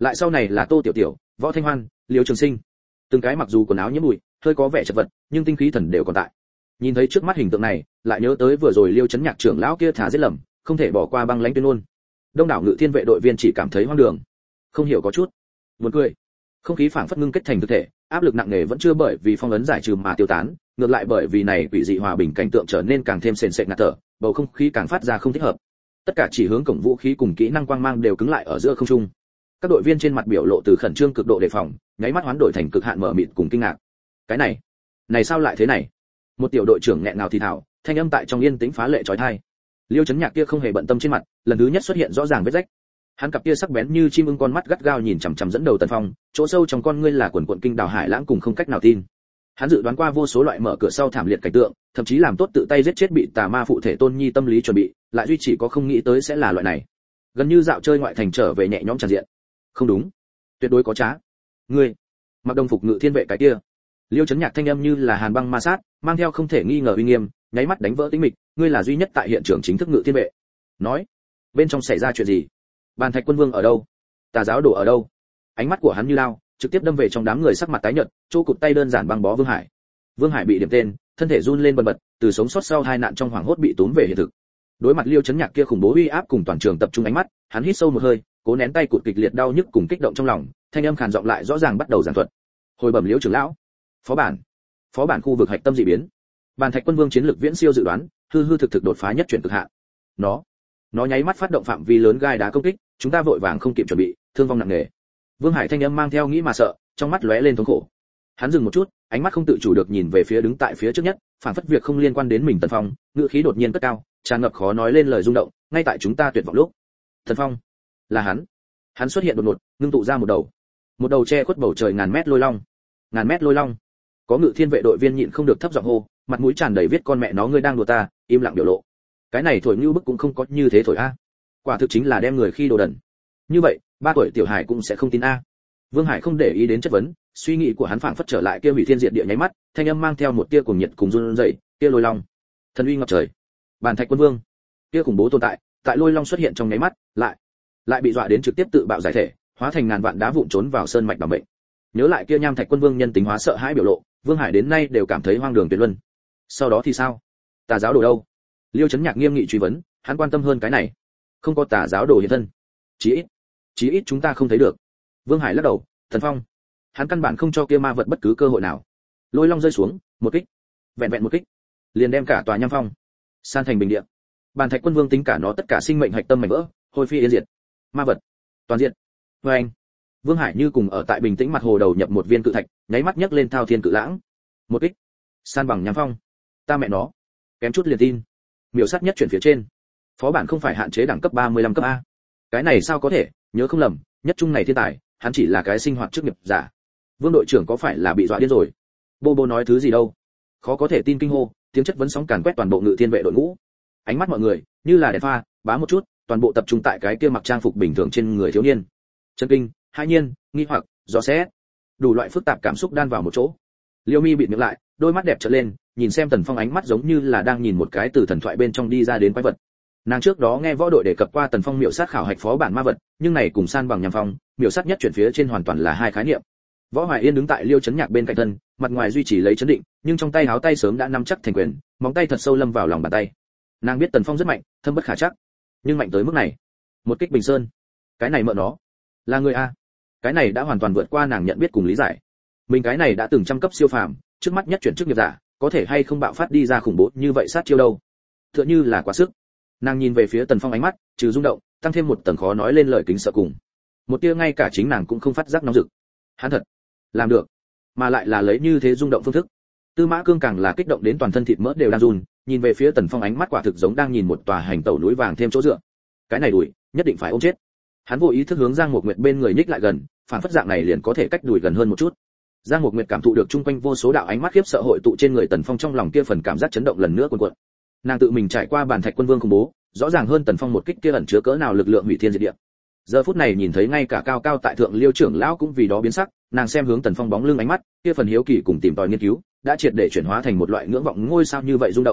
Speaker 1: lại sau này là Tô Tiểu Tiểu, Võ Thanh Hoan, Liêu Trường Sinh. Từng cái mặc dù quần áo nhiễm bụi, hơi có vẻ chật vật, nhưng tinh khí thần đều còn tại. Nhìn thấy trước mắt hình tượng này, lại nhớ tới vừa rồi Liêu Chấn Nhạc trưởng lão kia thả giết lầm, không thể bỏ qua băng lãnh tuyên ngôn. Đông đảo Ngự Thiên vệ đội viên chỉ cảm thấy hoang đường, không hiểu có chút buồn cười. Không khí phảng phất ngưng kết thành thực thể, áp lực nặng nề vẫn chưa bởi vì phong ấn giải trừ mà tiêu tán, ngược lại bởi vì này quỷ dị hòa bình cảnh tượng trở nên càng thêm sền sệt ngạt thở, bầu không khí càng phát ra không thích hợp. Tất cả chỉ hướng cổng vũ khí cùng kỹ năng quang mang đều cứng lại ở giữa không trung. Các đội viên trên mặt biểu lộ từ khẩn trương cực độ đề phòng, nháy mắt hoán đổi thành cực hạn mở mịt cùng kinh ngạc. Cái này, này sao lại thế này? Một tiểu đội trưởng nghẹn ngào thì thào, thanh âm tại trong yên tĩnh phá lệ chói tai. Liêu Chấn Nhạc kia không hề bận tâm trên mặt, lần thứ nhất xuất hiện rõ ràng vết rách. Hắn cặp kia sắc bén như chim ưng con mắt gắt gao nhìn chằm chằm dẫn đầu Tần Phong, chỗ sâu trong con ngươi là quần quần kinh đào hải lãng cùng không cách nào tin. Hắn dự đoán qua vô số loại mở cửa sau thảm liệt cảnh tượng, thậm chí làm tốt tự tay giết chết bị tà ma phụ thể Tôn Nhi tâm lý chuẩn bị, lại duy chỉ có không nghĩ tới sẽ là loại này. Gần như dạo chơi ngoại thành trở về nhẹ nhõm tràn diện. Không đúng, tuyệt đối có trá. Ngươi, mặc đồng phục Ngự Thiên vệ cái kia. Liêu Chấn Nhạc thanh âm như là hàn băng ma sát, mang theo không thể nghi ngờ uy nghiêm, nháy mắt đánh vỡ tĩnh mịch, ngươi là duy nhất tại hiện trường chính thức Ngự Thiên vệ. Nói, bên trong xảy ra chuyện gì? Bàn Thạch Quân Vương ở đâu? Tà giáo đồ ở đâu? Ánh mắt của hắn như lao, trực tiếp đâm về trong đám người sắc mặt tái nhợt, chô cụt tay đơn giản băng bó Vương Hải. Vương Hải bị điểm tên, thân thể run lên bần bật, từ sống sót sau hai nạn trong hoảng hốt bị tốn về hiện thực. Đối mặt Liêu Chấn Nhạc kia khủng bố uy áp cùng toàn trường tập trung ánh mắt, hắn hít sâu một hơi, cố nén tay cụt kịch liệt đau nhức cùng kích động trong lòng, thanh âm khàn giọng lại rõ ràng bắt đầu giảng thuật. Hồi bẩm Liêu trưởng lão, phó bản, phó bản khu vực hạch tâm dị biến. Bàn Thạch Quân Vương chiến lược viễn siêu dự đoán, hư hư thực thực đột phá nhất chuyển cực hạn. Nó, nó nháy mắt phát động phạm vi lớn gai đá công kích, chúng ta vội vàng không kịp chuẩn bị, thương vong nặng nề. Vương Hải thanh âm mang theo nghĩ mà sợ, trong mắt lóe lên thống khổ. Hắn dừng một chút, ánh mắt không tự chủ được nhìn về phía đứng tại phía trước nhất, phản phất việc không liên quan đến mình Tần Phong, ngữ khí đột nhiên cất cao, tràn ngập khó nói lên lời rung động, ngay tại chúng ta tuyệt vọng lúc. Tần Phong, là hắn. Hắn xuất hiện đột ngột, ngưng tụ ra một đầu, một đầu che khuất bầu trời ngàn mét lôi long. Ngàn mét lôi long. Có Ngự Thiên vệ đội viên nhịn không được thấp giọng hô, mặt mũi tràn đầy viết con mẹ nó ngươi đang đùa ta, im lặng biểu lộ. Cái này thổi như bức cũng không có như thế thổi a. Quả thực chính là đem người khi đồ đần. Như vậy, ba tuổi tiểu hải cũng sẽ không tin a. Vương Hải không để ý đến chất vấn, suy nghĩ của hắn phảng phất trở lại kia hủy thiên diệt địa nháy mắt, thanh âm mang theo một tia cuồng nhiệt cùng run rẩy, kia lôi long, thần uy ngập trời. Bàn Thạch Quân Vương, kia khủng bố tồn tại, tại lôi long xuất hiện trong nháy mắt, lại lại bị dọa đến trực tiếp tự bạo giải thể, hóa thành ngàn vạn đá vụn trốn vào sơn mạch bảo mệnh. Nhớ lại kia Nham Thạch Quân Vương nhân tính hóa sợ hãi biểu lộ, Vương Hải đến nay đều cảm thấy hoang đường tuyệt luân. Sau đó thì sao? Tà giáo đồ đâu? Liêu Chấn Nhạc nghiêm nghị truy vấn, hắn quan tâm hơn cái này. Không có tà giáo đồ hiện thân. Chí ít, chí ít chúng ta không thấy được. Vương Hải lắc đầu, Thần Phong, hắn căn bản không cho kia ma vật bất cứ cơ hội nào. Lôi long rơi xuống, một kích, vẹn vẹn một kích, liền đem cả tòa Nham Phong san thành bình địa. Bàn Thạch Quân Vương tính cả nó tất cả sinh mệnh hạch tâm mảnh vỡ, hôi phi yên diệt. Ma vật, toàn diện. Và anh, Vương Hải như cùng ở tại bình tĩnh mặt hồ đầu nhập một viên cự thạch, nháy mắt nhấc lên thao thiên cự lãng. Một kích, san bằng Nham Phong. Ta mẹ nó, kém chút liền tin. Miểu sát nhất chuyển phía trên. Phó bản không phải hạn chế đẳng cấp ba mươi lăm cấp a. Cái này sao có thể, nhớ không lầm, nhất trung này thiên tài, hắn chỉ là cái sinh hoạt chức nghiệp giả. Vương đội trưởng có phải là bị dọa điên rồi? Bô Bô nói thứ gì đâu? Khó có thể tin kinh hô, tiếng chất vấn sóng càn quét toàn bộ Ngự Thiên vệ đội ngũ. Ánh mắt mọi người như là đèn pha, bá một chút, toàn bộ tập trung tại cái kia mặc trang phục bình thường trên người thiếu niên. Chân kinh, hai nhiên, nghi hoặc, gió xét, đủ loại phức tạp cảm xúc đan vào một chỗ. Liêu Mi bịt miệng lại, đôi mắt đẹp trợn lên, nhìn xem Tần Phong ánh mắt giống như là đang nhìn một cái từ thần thoại bên trong đi ra đến quái vật. Nàng trước đó nghe võ đội đề cập qua Tần Phong miểu sát khảo hạch phó bản ma vật, nhưng này cùng san bằng Nham Phong, miểu sát nhất chuyển phía trên hoàn toàn là hai khái niệm. Võ Hoài Yên đứng tại Liêu Chấn Nhạc bên cạnh thân, mặt ngoài duy trì lấy chấn định, nhưng trong tay háo tay sớm đã nắm chắc thành quyền, móng tay thật sâu lâm vào lòng bàn tay. Nàng biết Tần Phong rất mạnh, thâm bất khả trắc, nhưng mạnh tới mức này, một kích bình sơn, cái này mợ nó là người a. Cái này đã hoàn toàn vượt qua nàng nhận biết cùng lý giải. Mình cái này đã từng trăm cấp siêu phàm, trước mắt nhất chuyển chức nghiệp giả, có thể hay không bạo phát đi ra khủng bố như vậy sát chiêu đâu? Tựa như là quá sức. Nàng nhìn về phía Tần Phong ánh mắt, trừ rung động, tăng thêm một tầng khó nói lên lời kính sợ cùng. Một tia ngay cả chính nàng cũng không phát giác nóng rực. Hắn thật làm được, mà lại là lấy như thế rung động phương thức. Tư Mã Cương càng là kích động đến toàn thân thịt mỡ đều đang run, nhìn về phía Tần Phong ánh mắt quả thực giống đang nhìn một tòa hành tẩu núi vàng thêm chỗ dựa. Cái này đuổi, nhất định phải ôm chết. Hắn vô ý thức hướng Giang Mục Nguyệt bên người nhích lại gần, phản phất dạng này liền có thể cách đuổi gần hơn một chút. Giang Mục Nguyệt cảm thụ được chung quanh vô số đạo ánh mắt khiếp sợ hội tụ trên người Tần Phong, trong lòng kia phần cảm giác chấn động lần nữa cuồn cuộn. Nàng tự mình trải qua Bàn Thạch Quân Vương khủng bố, rõ ràng hơn Tần Phong một kích kia ẩn chứa cỡ nào lực lượng hủy thiên diệt địa. Giờ phút này nhìn thấy ngay cả cao cao tại thượng Liêu trưởng lão cũng vì đó biến sắc, nàng xem hướng Tần Phong bóng lưng ánh mắt, kia phần hiếu kỳ cùng tìm tòi nghiên cứu, đã triệt để chuyển hóa thành một loại ngưỡng vọng ngôi sao như vậy rung động.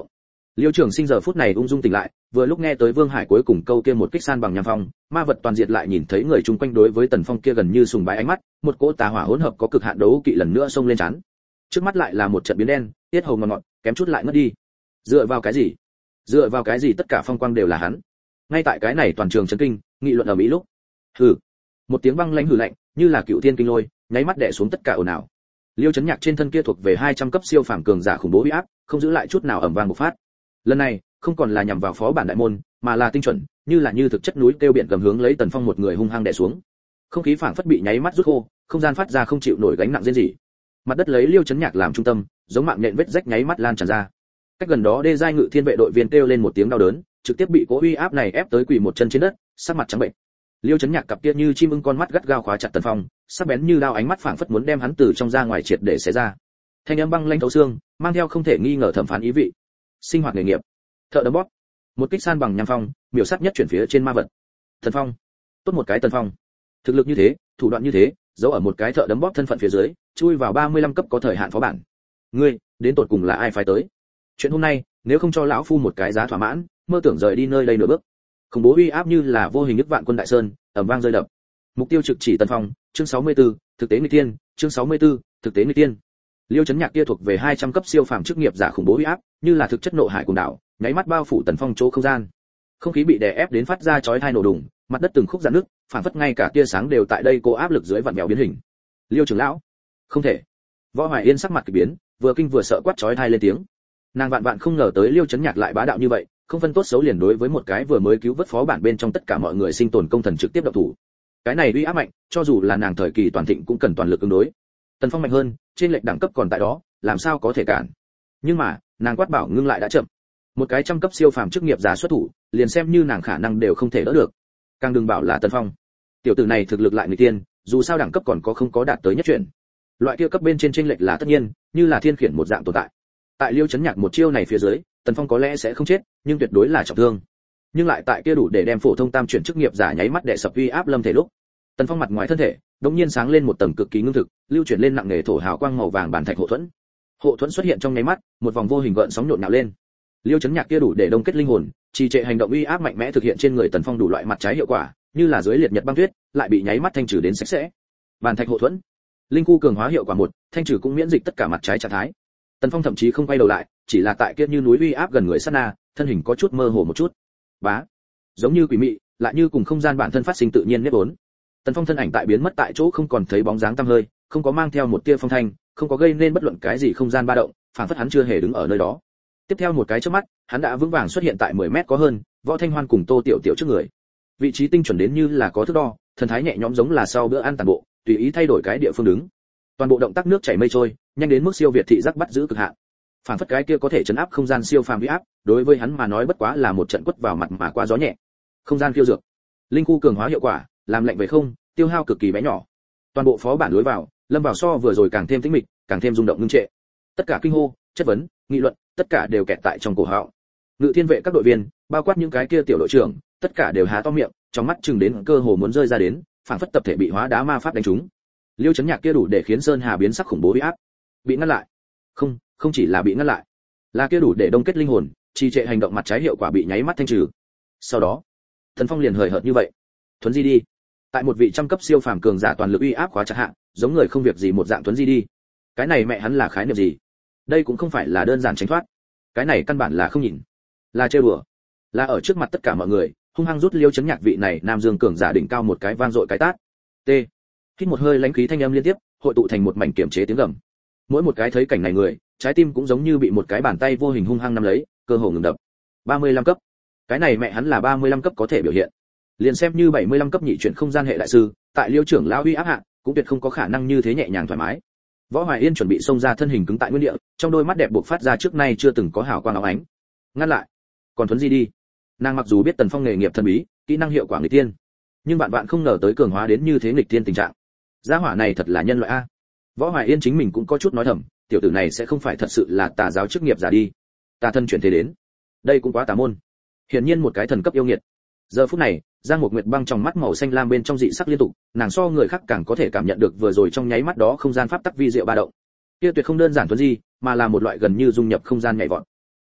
Speaker 1: Liêu Trường Sinh giờ phút này ung dung tỉnh lại, vừa lúc nghe tới Vương Hải cuối cùng câu kia một kích san bằng nham phong, ma vật toàn diệt lại nhìn thấy người chung quanh đối với Tần Phong kia gần như sùng bái ánh mắt, một cỗ tà hỏa hỗn hợp có cực hạn đấu kỵ lần nữa xông lên trán. Trước mắt lại là một trận biến đen, tiết hầu ngọt ngọt, kém chút lại ngất đi. Dựa vào cái gì? Dựa vào cái gì tất cả phong quang đều là hắn? Ngay tại cái này toàn trường chấn kinh, nghị luận ở mỹ lúc. Hừ. Một tiếng băng lãnh hừ lạnh, như là cựu thiên kinh lôi, nháy mắt đè xuống tất cả ồn ào. Liêu Chấn Nhạc trên thân kia thuộc về hai trăm cấp siêu phàm cường giả khủng bố uy áp, không giữ lại chút nào ầm vang bộc phát. Lần này, không còn là nhằm vào phó bản đại môn, mà là tinh chuẩn, như là như thực chất núi kêu biển gầm hướng lấy Tần Phong một người hung hăng đè xuống. Không khí phảng phất bị nháy mắt rút khô, không gian phát ra không chịu nổi gánh nặng rên rỉ. Mặt đất lấy Liêu Chấn Nhạc làm trung tâm, giống mạng nhện vết rách nháy mắt lan tràn ra. Cách gần đó đê giai ngự thiên vệ đội viên kêu lên một tiếng đau đớn, trực tiếp bị cố uy áp này ép tới quỳ một chân trên đất, sắc mặt trắng bệnh. Liêu Chấn Nhạc cặp kia như chim ưng con mắt gắt gao khóa chặt Tần Phong, sắc bén như đao ánh mắt phảng phất muốn đem hắn từ trong ra ngoài triệt để xé ra. Thanh âm băng lãnh thấu xương, mang theo không thể nghi ngờ thẩm phán ý vị. Sinh hoạt nghề nghiệp, thợ đấm bóp. Một kích san bằng nham phong, miểu sát nhất chuyển phía trên ma vật. Tần Phong, tốt một cái Tần Phong. Thực lực như thế, thủ đoạn như thế, giấu ở một cái thợ đấm bóp thân phận phía dưới, chui vào ba mươi lăm cấp có thời hạn phó bản. Ngươi, đến tột cùng là ai phái tới? Chuyện hôm nay, nếu không cho lão phu một cái giá thỏa mãn, mơ tưởng rời đi nơi đây nửa bước. Khủng bố uy áp như là vô hình nước vạn quân đại sơn, ầm vang rơi đập. Mục tiêu trực chỉ Tần Phong, chương sáu mươi tư, thực tế nghịch tiên, chương sáu mươi tư, thực tế nghịch tiên. Liêu Chấn Nhạc kia thuộc về hai trăm cấp siêu phàm chức nghiệp giả khủng bố uy áp, như là thực chất nộ hải cuồng đảo, nháy mắt bao phủ Tần Phong chỗ không gian. Không khí bị đè ép đến phát ra chói tai nổ đùng, mặt đất từng khúc rạn nứt, phản phất ngay cả tia sáng đều tại đây cô áp lực dưới vặn vẹo biến hình. Liêu trưởng lão, không thể. Võ Hoài Yên sắc mặt kỳ biến, vừa kinh vừa sợ quát chói tai lên tiếng. Nàng vạn vạn không ngờ tới Liêu Chấn Nhạc lại bá đạo như vậy, không phân tốt xấu liền đối với một cái vừa mới cứu vớt phó bản bên trong tất cả mọi người sinh tồn công thần trực tiếp động thủ. Cái này uy áp mạnh, cho dù là nàng thời kỳ toàn thịnh cũng cần toàn lực ứng đối. Tần Phong mạnh hơn, trên lệch đẳng cấp còn tại đó, làm sao có thể cản. Nhưng mà, nàng quát bảo ngưng lại đã chậm. Một cái trăm cấp siêu phàm chức nghiệp giả xuất thủ, liền xem như nàng khả năng đều không thể đỡ được. Càng đừng bảo là Tần Phong. Tiểu tử này thực lực lại người tiên, dù sao đẳng cấp còn có không có đạt tới nhất chuyển. Loại kia cấp bên trên chênh lệch là tất nhiên, như là thiên khiển một dạng tồn tại. Tại Liêu Chấn Nhạc một chiêu này phía dưới, Tần Phong có lẽ sẽ không chết, nhưng tuyệt đối là trọng thương. Nhưng lại tại kia đủ để đem phổ thông tam chuyển chức nghiệp giả nháy mắt đè sập uy áp lâm thể lúc, Tần Phong mặt ngoài thân thể, đột nhiên sáng lên một tầng cực kỳ ngưng thực, lưu chuyển lên nặng nề thổ hào quang màu vàng bản thạch hộ thuẫn. Hộ thuẫn xuất hiện trong nháy mắt, một vòng vô hình gợn sóng nhộn nhạo lên. Liêu Chấn Nhạc kia đủ để đông kết linh hồn, trì trệ hành động uy áp mạnh mẽ thực hiện trên người Tần Phong đủ loại mặt trái hiệu quả, như là dưới liệt nhật băng tuyết, lại bị nháy mắt thanh trừ đến sạch sẽ. Bản thạch hộ thuẫn, linh khu cường hóa hiệu quả một, thanh trừ cũng miễn dịch tất cả mặt trái trạng thái. Tần Phong thậm chí không quay đầu lại, chỉ là tại kia như núi uy áp gần người sát na, thân hình có chút mơ hồ một chút. Bá, giống như quỷ mị, lại như cùng không gian bản thân phát sinh tự nhiên nếp vốn. Tần Phong thân ảnh tại biến mất tại chỗ không còn thấy bóng dáng tăm hơi, không có mang theo một tia phong thanh, không có gây nên bất luận cái gì không gian ba động, phản phất hắn chưa hề đứng ở nơi đó. Tiếp theo một cái chớp mắt, hắn đã vững vàng xuất hiện tại mười mét có hơn, Võ Thanh Hoan cùng Tô Tiểu Tiểu trước người. Vị trí tinh chuẩn đến như là có thước đo, thần thái nhẹ nhõm giống là sau bữa ăn tàn bộ, tùy ý thay đổi cái địa phương đứng. Toàn bộ động tác nước chảy mây trôi, nhanh đến mức siêu việt thị giác bắt giữ cực hạn. Phản phất cái kia có thể chấn áp không gian siêu phàm uy áp, đối với hắn mà nói bất quá là một trận quất vào mặt mà qua gió nhẹ. Không gian phiêu dược, linh khu cường hóa hiệu quả, làm lạnh về không, tiêu hao cực kỳ bé nhỏ. Toàn bộ phó bản lối vào, lâm vào so vừa rồi càng thêm tĩnh mịch, càng thêm rung động ngưng trệ. Tất cả kinh hô, chất vấn, nghị luận, tất cả đều kẹt tại trong cổ họng. Ngự thiên vệ các đội viên, bao quát những cái kia tiểu đội trưởng, tất cả đều há to miệng, trong mắt chừng đến cơ hồ muốn rơi ra đến, phảng phất tập thể bị hóa đá ma pháp đánh trúng. Liêu Chấn Nhạc kia đủ để khiến sơn hà biến sắc khủng bố uy áp, bị ngăn lại. Không, không chỉ là bị ngăn lại, là kia đủ để đông kết linh hồn, trì trệ hành động mặt trái hiệu quả bị nháy mắt thanh trừ. Sau đó, Tần Phong liền hời hợt như vậy, thuấn di đi. Tại một vị trăm cấp siêu phàm cường giả toàn lực uy áp khóa chặt hạ, giống người không việc gì một dạng thuấn di đi. Cái này mẹ hắn là khái niệm gì? Đây cũng không phải là đơn giản tránh thoát, cái này căn bản là không nhìn, là chơi bừa, là ở trước mặt tất cả mọi người hung hăng rút Liêu Chấn Nhạc vị này nam dương cường giả đỉnh cao một cái vang dội cái tát. T. Hít một hơi lãnh khí thanh âm liên tiếp, hội tụ thành một mảnh kiểm chế tiếng gầm. Mỗi một cái thấy cảnh này người, trái tim cũng giống như bị một cái bàn tay vô hình hung hăng nắm lấy, cơ hồ ngừng đập. ba mươi lăm cấp. Cái này mẹ hắn là ba mươi lăm cấp có thể biểu hiện. Liền xem như bảy mươi lăm cấp nhị chuyển không gian hệ đại sư, tại Liêu trưởng lão uy áp hạ, cũng tuyệt không có khả năng như thế nhẹ nhàng thoải mái. Võ Hoài Yên chuẩn bị xông ra thân hình cứng tại nguyên địa, trong đôi mắt đẹp buộc phát ra trước nay chưa từng có hào quang óng ánh. Ngăn lại, còn thuấn di đi. Nàng mặc dù biết Tần Phong nghề nghiệp thần bí, kỹ năng hiệu quả nghịch tiên, nhưng bạn bạn không ngờ tới cường hóa đến như thế nghịch tiên tình trạng. Gia hỏa này thật là nhân loại a. Võ Hoài Yên chính mình cũng có chút nói thầm, tiểu tử này sẽ không phải thật sự là tà giáo chức nghiệp giả đi. Tà thân chuyển thế đến, đây cũng quá tà môn. Hiển nhiên một cái thần cấp yêu nghiệt. Giờ phút này, Giang Mục Nguyệt băng trong mắt màu xanh lam bên trong dị sắc liên tục, nàng so người khác càng có thể cảm nhận được vừa rồi trong nháy mắt đó không gian pháp tắc vi diệu ba động. Kia tuyệt không đơn giản thuần di, mà là một loại gần như dung nhập không gian nhảy vọt.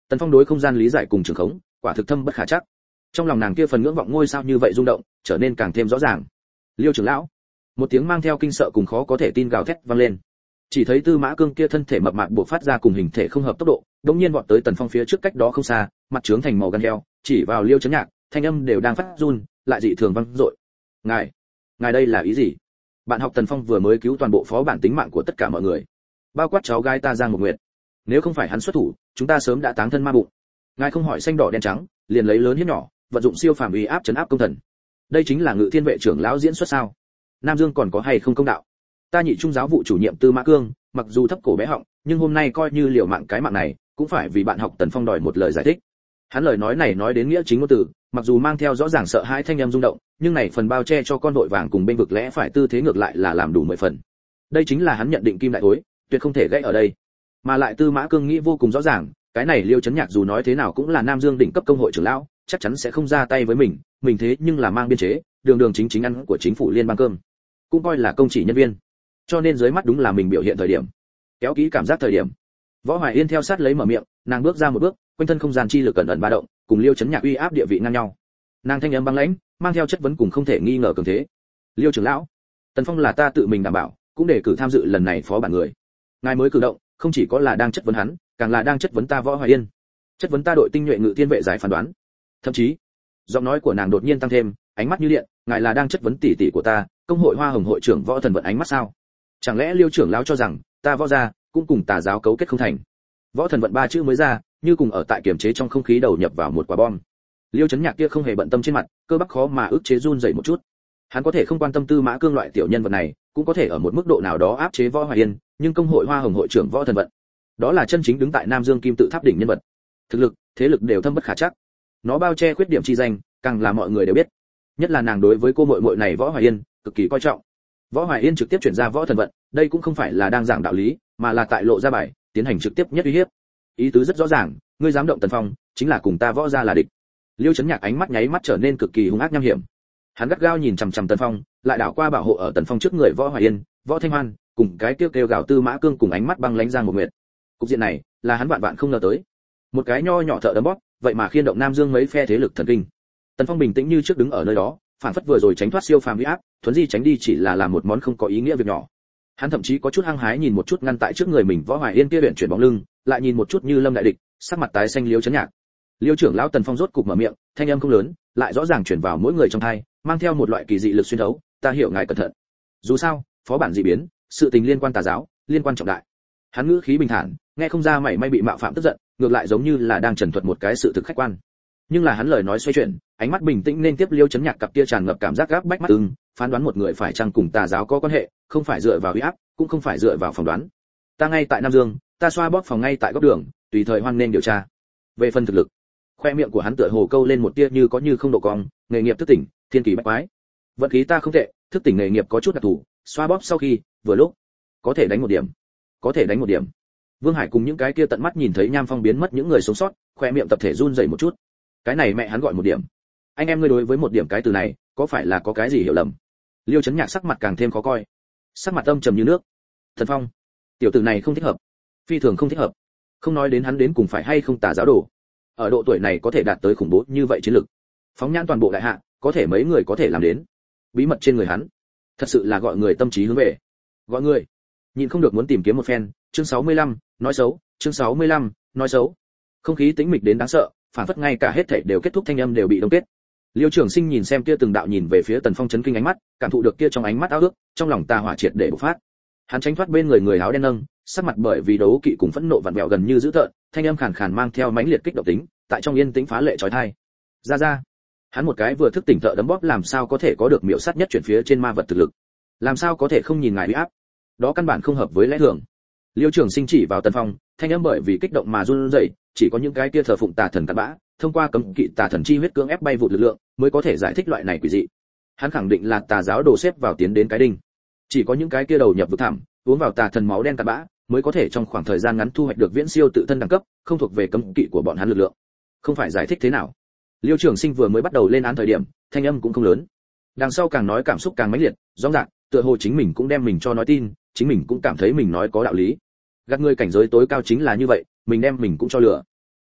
Speaker 1: Tần Phong đối không gian lý giải cùng trường khống, quả thực thâm bất khả trắc. Trong lòng nàng kia phần ngưỡng vọng ngôi sao như vậy rung động, trở nên càng thêm rõ ràng. Liêu trưởng lão, một tiếng mang theo kinh sợ cùng khó có thể tin gào thét vang lên. Chỉ thấy Tư Mã Cương kia thân thể mập mạp buộc phát ra cùng hình thể không hợp tốc độ, đột nhiên vọt tới Tần Phong phía trước cách đó không xa, mặt trướng thành màu gan heo, chỉ vào Liêu Chấn Nhạc, thanh âm đều đang phát run, lại dị thường vang dội. "Ngài, ngài đây là ý gì?" Bạn học Tần Phong vừa mới cứu toàn bộ phó bản tính mạng của tất cả mọi người, bao quát cháu gái ta Giang Một Nguyệt. Nếu không phải hắn xuất thủ, chúng ta sớm đã táng thân ma bụng. Ngài không hỏi xanh đỏ đen trắng, liền lấy lớn hiếp nhỏ, vận dụng siêu phàm uy áp trấn áp công thần. Đây chính là Ngự Thiên vệ trưởng lão diễn xuất sao? Nam Dương còn có hay không công đạo? Ta nhị trung giáo vụ chủ nhiệm Tư Mã Cương, mặc dù thấp cổ bé họng, nhưng hôm nay coi như liều mạng cái mạng này, cũng phải vì bạn học Tần Phong đòi một lời giải thích. Hắn lời nói này nói đến nghĩa chính ngôn từ, mặc dù mang theo rõ ràng sợ hãi thanh âm rung động, nhưng này phần bao che cho con đội vàng cùng bên vực lẽ phải tư thế ngược lại là làm đủ mười phần. Đây chính là hắn nhận định kim đại thối, tuyệt không thể gãy ở đây. Mà lại Tư Mã Cương nghĩ vô cùng rõ ràng, cái này Liêu Chấn Nhạc dù nói thế nào cũng là Nam Dương đỉnh cấp công hội trưởng lão, chắc chắn sẽ không ra tay với mình, mình thế nhưng là mang biên chế, đường đường chính chính ăn của chính phủ liên bang cơm, cũng coi là công chỉ nhân viên. Cho nên dưới mắt đúng là mình biểu hiện thời điểm, kéo kỹ cảm giác thời điểm. Võ Hoài Yên theo sát lấy mở miệng, nàng bước ra một bước, quanh thân không gian chi lực ẩn ẩn ba động, cùng Liêu Chấn Nhạc uy áp địa vị ngang nhau. Nàng thanh âm băng lãnh, mang theo chất vấn cùng không thể nghi ngờ cường thế. Liêu trưởng lão, Tần Phong là ta tự mình đảm bảo, cũng để cử tham dự lần này phó bản người. Ngài mới cử động, không chỉ có là đang chất vấn hắn, càng là đang chất vấn ta Võ Hoài Yên, chất vấn ta đội tinh nhuệ Ngự Thiên vệ giải phán đoán. Thậm chí, giọng nói của nàng đột nhiên tăng thêm, ánh mắt như điện, ngài là đang chất vấn tỷ tỷ của ta, công hội Hoa Hồng hội trưởng Võ Thần Vận ánh mắt sao? Chẳng lẽ Liêu trưởng lão cho rằng ta Võ gia cũng cùng tà giáo cấu kết không thành? Võ Thần Vận ba chữ mới ra, như cùng ở tại kiềm chế trong không khí đầu nhập vào một quả bom. Liêu Chấn Nhạc kia không hề bận tâm trên mặt, cơ bắp khó mà ức chế run rẩy một chút. Hắn có thể không quan tâm Tư Mã Cương loại tiểu nhân vật này, cũng có thể ở một mức độ nào đó áp chế Võ Hoài Yên, nhưng công hội Hoa Hồng hội trưởng Võ Thần Vận, đó là chân chính đứng tại Nam Dương Kim tự tháp đỉnh nhân vật. Thực lực, thế lực đều thâm bất khả trắc. Nó bao che khuyết điểm chi danh, càng là mọi người đều biết. Nhất là nàng đối với cô muội muội này Võ Hoài Yên, cực kỳ coi trọng. Võ Hoài Yên trực tiếp chuyển ra Võ Thần Vận, đây cũng không phải là đang giảng đạo lý, mà là tại lộ ra bài, tiến hành trực tiếp nhất uy hiếp. Ý tứ rất rõ ràng, ngươi dám động Tần Phong, chính là cùng ta Võ gia là địch. Liêu Chấn Nhạc ánh mắt nháy mắt trở nên cực kỳ hung ác nham hiểm. Hắn gắt gao nhìn chằm chằm Tần Phong, lại đảo qua bảo hộ ở Tần Phong trước người Võ Hoài Yên, Võ Thanh Hoan, cùng cái kêu kêu gào Tư Mã Cương cùng ánh mắt băng lãnh Giang Một Nguyệt. Cục diện này, là hắn vạn vạn không ngờ tới. Một cái nho nhỏ thợ đấm bóp, vậy mà khiên động Nam Dương mấy phe thế lực thần kinh. Tần Phong bình tĩnh như trước đứng ở nơi đó, phản phất vừa rồi tránh thoát siêu phàm uy áp, thuấn di tránh đi chỉ là làm một món không có ý nghĩa việc nhỏ. Hắn thậm chí có chút hăng hái nhìn một chút ngăn tại trước người mình Võ Hoài Yên kia luyện chuyển bóng lưng, lại nhìn một chút Như Lâm đại địch, sắc mặt tái xanh Liêu Chấn Nhạc. Liêu trưởng lão Tần Phong rốt cục mở miệng, thanh âm không lớn, lại rõ ràng truyền vào mỗi người trong tai, mang theo một loại kỳ dị lực xuyên thấu, ta hiểu ngài cẩn thận. Dù sao, phó bản dị biến, sự tình liên quan tà giáo, liên quan trọng đại. Hắn ngữ khí bình thản, nghe không ra mảy may bị mạo phạm tức giận, ngược lại giống như là đang trần thuật một cái sự thực khách quan. Nhưng là hắn lời nói xoay chuyển, ánh mắt bình tĩnh nên tiếp Liêu Chấn Nhạc cặp kia tràn ngập cảm giác gáp bách mắt ưng, phán đoán một người phải chăng cùng tà giáo có quan hệ, không phải dựa vào uy áp, cũng không phải dựa vào phỏng đoán. Ta ngay tại Nam Dương, ta xoa bóp phòng ngay tại góc đường, tùy thời hoan nên điều tra. Về phần thực lực, khoe miệng của hắn tựa hồ câu lên một tia như có như không độ cong, nghề nghiệp thức tỉnh, thiên kỳ bách quái. Vận khí ta không tệ, thức tỉnh nghề nghiệp có chút đặc thù, xoa bóp sau khi, vừa lúc có thể đánh một điểm, có thể đánh một điểm. Vương Hải cùng những cái kia tận mắt nhìn thấy Nham Phong biến mất những người sống sót, khoe miệng tập thể run rẩy một chút. Cái này mẹ hắn gọi một điểm. Anh em ngươi đối với một điểm cái từ này, có phải là có cái gì hiểu lầm? Liêu Chấn Nhạc sắc mặt càng thêm khó coi, sắc mặt âm trầm như nước. Thần Phong, tiểu tử này không thích hợp, phi thường không thích hợp. Không nói đến hắn đến cùng phải hay không tà giáo đồ, ở độ tuổi này có thể đạt tới khủng bố như vậy chiến lực, phóng nhãn toàn bộ đại hạ, có thể mấy người có thể làm đến. Bí mật trên người hắn, thật sự là gọi người tâm trí hướng về. Gọi người nhìn không được muốn tìm kiếm một phen. Chương sáu mươi lăm, nói xấu. Chương sáu mươi lăm, nói xấu. Không khí tĩnh mịch đến đáng sợ, phản phất ngay cả hết thảy đều kết thúc, thanh âm đều bị đông kết. Liêu Trường Sinh nhìn xem kia từng đạo nhìn về phía Tần Phong chấn kinh ánh mắt, cảm thụ được kia trong ánh mắt ao ước, trong lòng tà hỏa triệt để bộc phát. Hắn tránh thoát bên người người áo đen nâng, sắc mặt bởi vì đấu kỵ cùng phẫn nộ vặn vẹo gần như dữ tợn, thanh âm khàn khàn mang theo mãnh liệt kích động tính, tại trong yên tĩnh phá lệ chói tai. Ra ra, hắn một cái vừa thức tỉnh thợ đấm bóp làm sao có thể có được miểu sát nhất chuyển phía trên ma vật thực lực, làm sao có thể không nhìn ngài uy áp, đó căn bản không hợp với lẽ thường. Liêu Trường Sinh chỉ vào Tần Phong, thanh âm bởi vì kích động mà run rẩy, chỉ có những cái kia thờ phụng tà thần cặn bã, thông qua cấm kỵ tà thần chi huyết cưỡng ép bay vụt lực lượng, mới có thể giải thích loại này quỷ dị. Hắn khẳng định là tà giáo đồ xếp vào tiến đến cái đinh. Chỉ có những cái kia đầu nhập vực thẳm, uống vào tà thần máu đen cặn bã, mới có thể trong khoảng thời gian ngắn thu hoạch được viễn siêu tự thân đẳng cấp, không thuộc về cấm kỵ của bọn hắn lực lượng. Không phải giải thích thế nào? Liêu Trường Sinh vừa mới bắt đầu lên án thời điểm, thanh âm cũng không lớn. Đằng sau càng nói cảm xúc càng mãnh liệt, rõ ràng, tựa hồ chính mình cũng đem mình cho nói tin, chính mình cũng cảm thấy mình nói có đạo lý. Gạt người cảnh giới tối cao chính là như vậy, mình đem mình cũng cho lừa.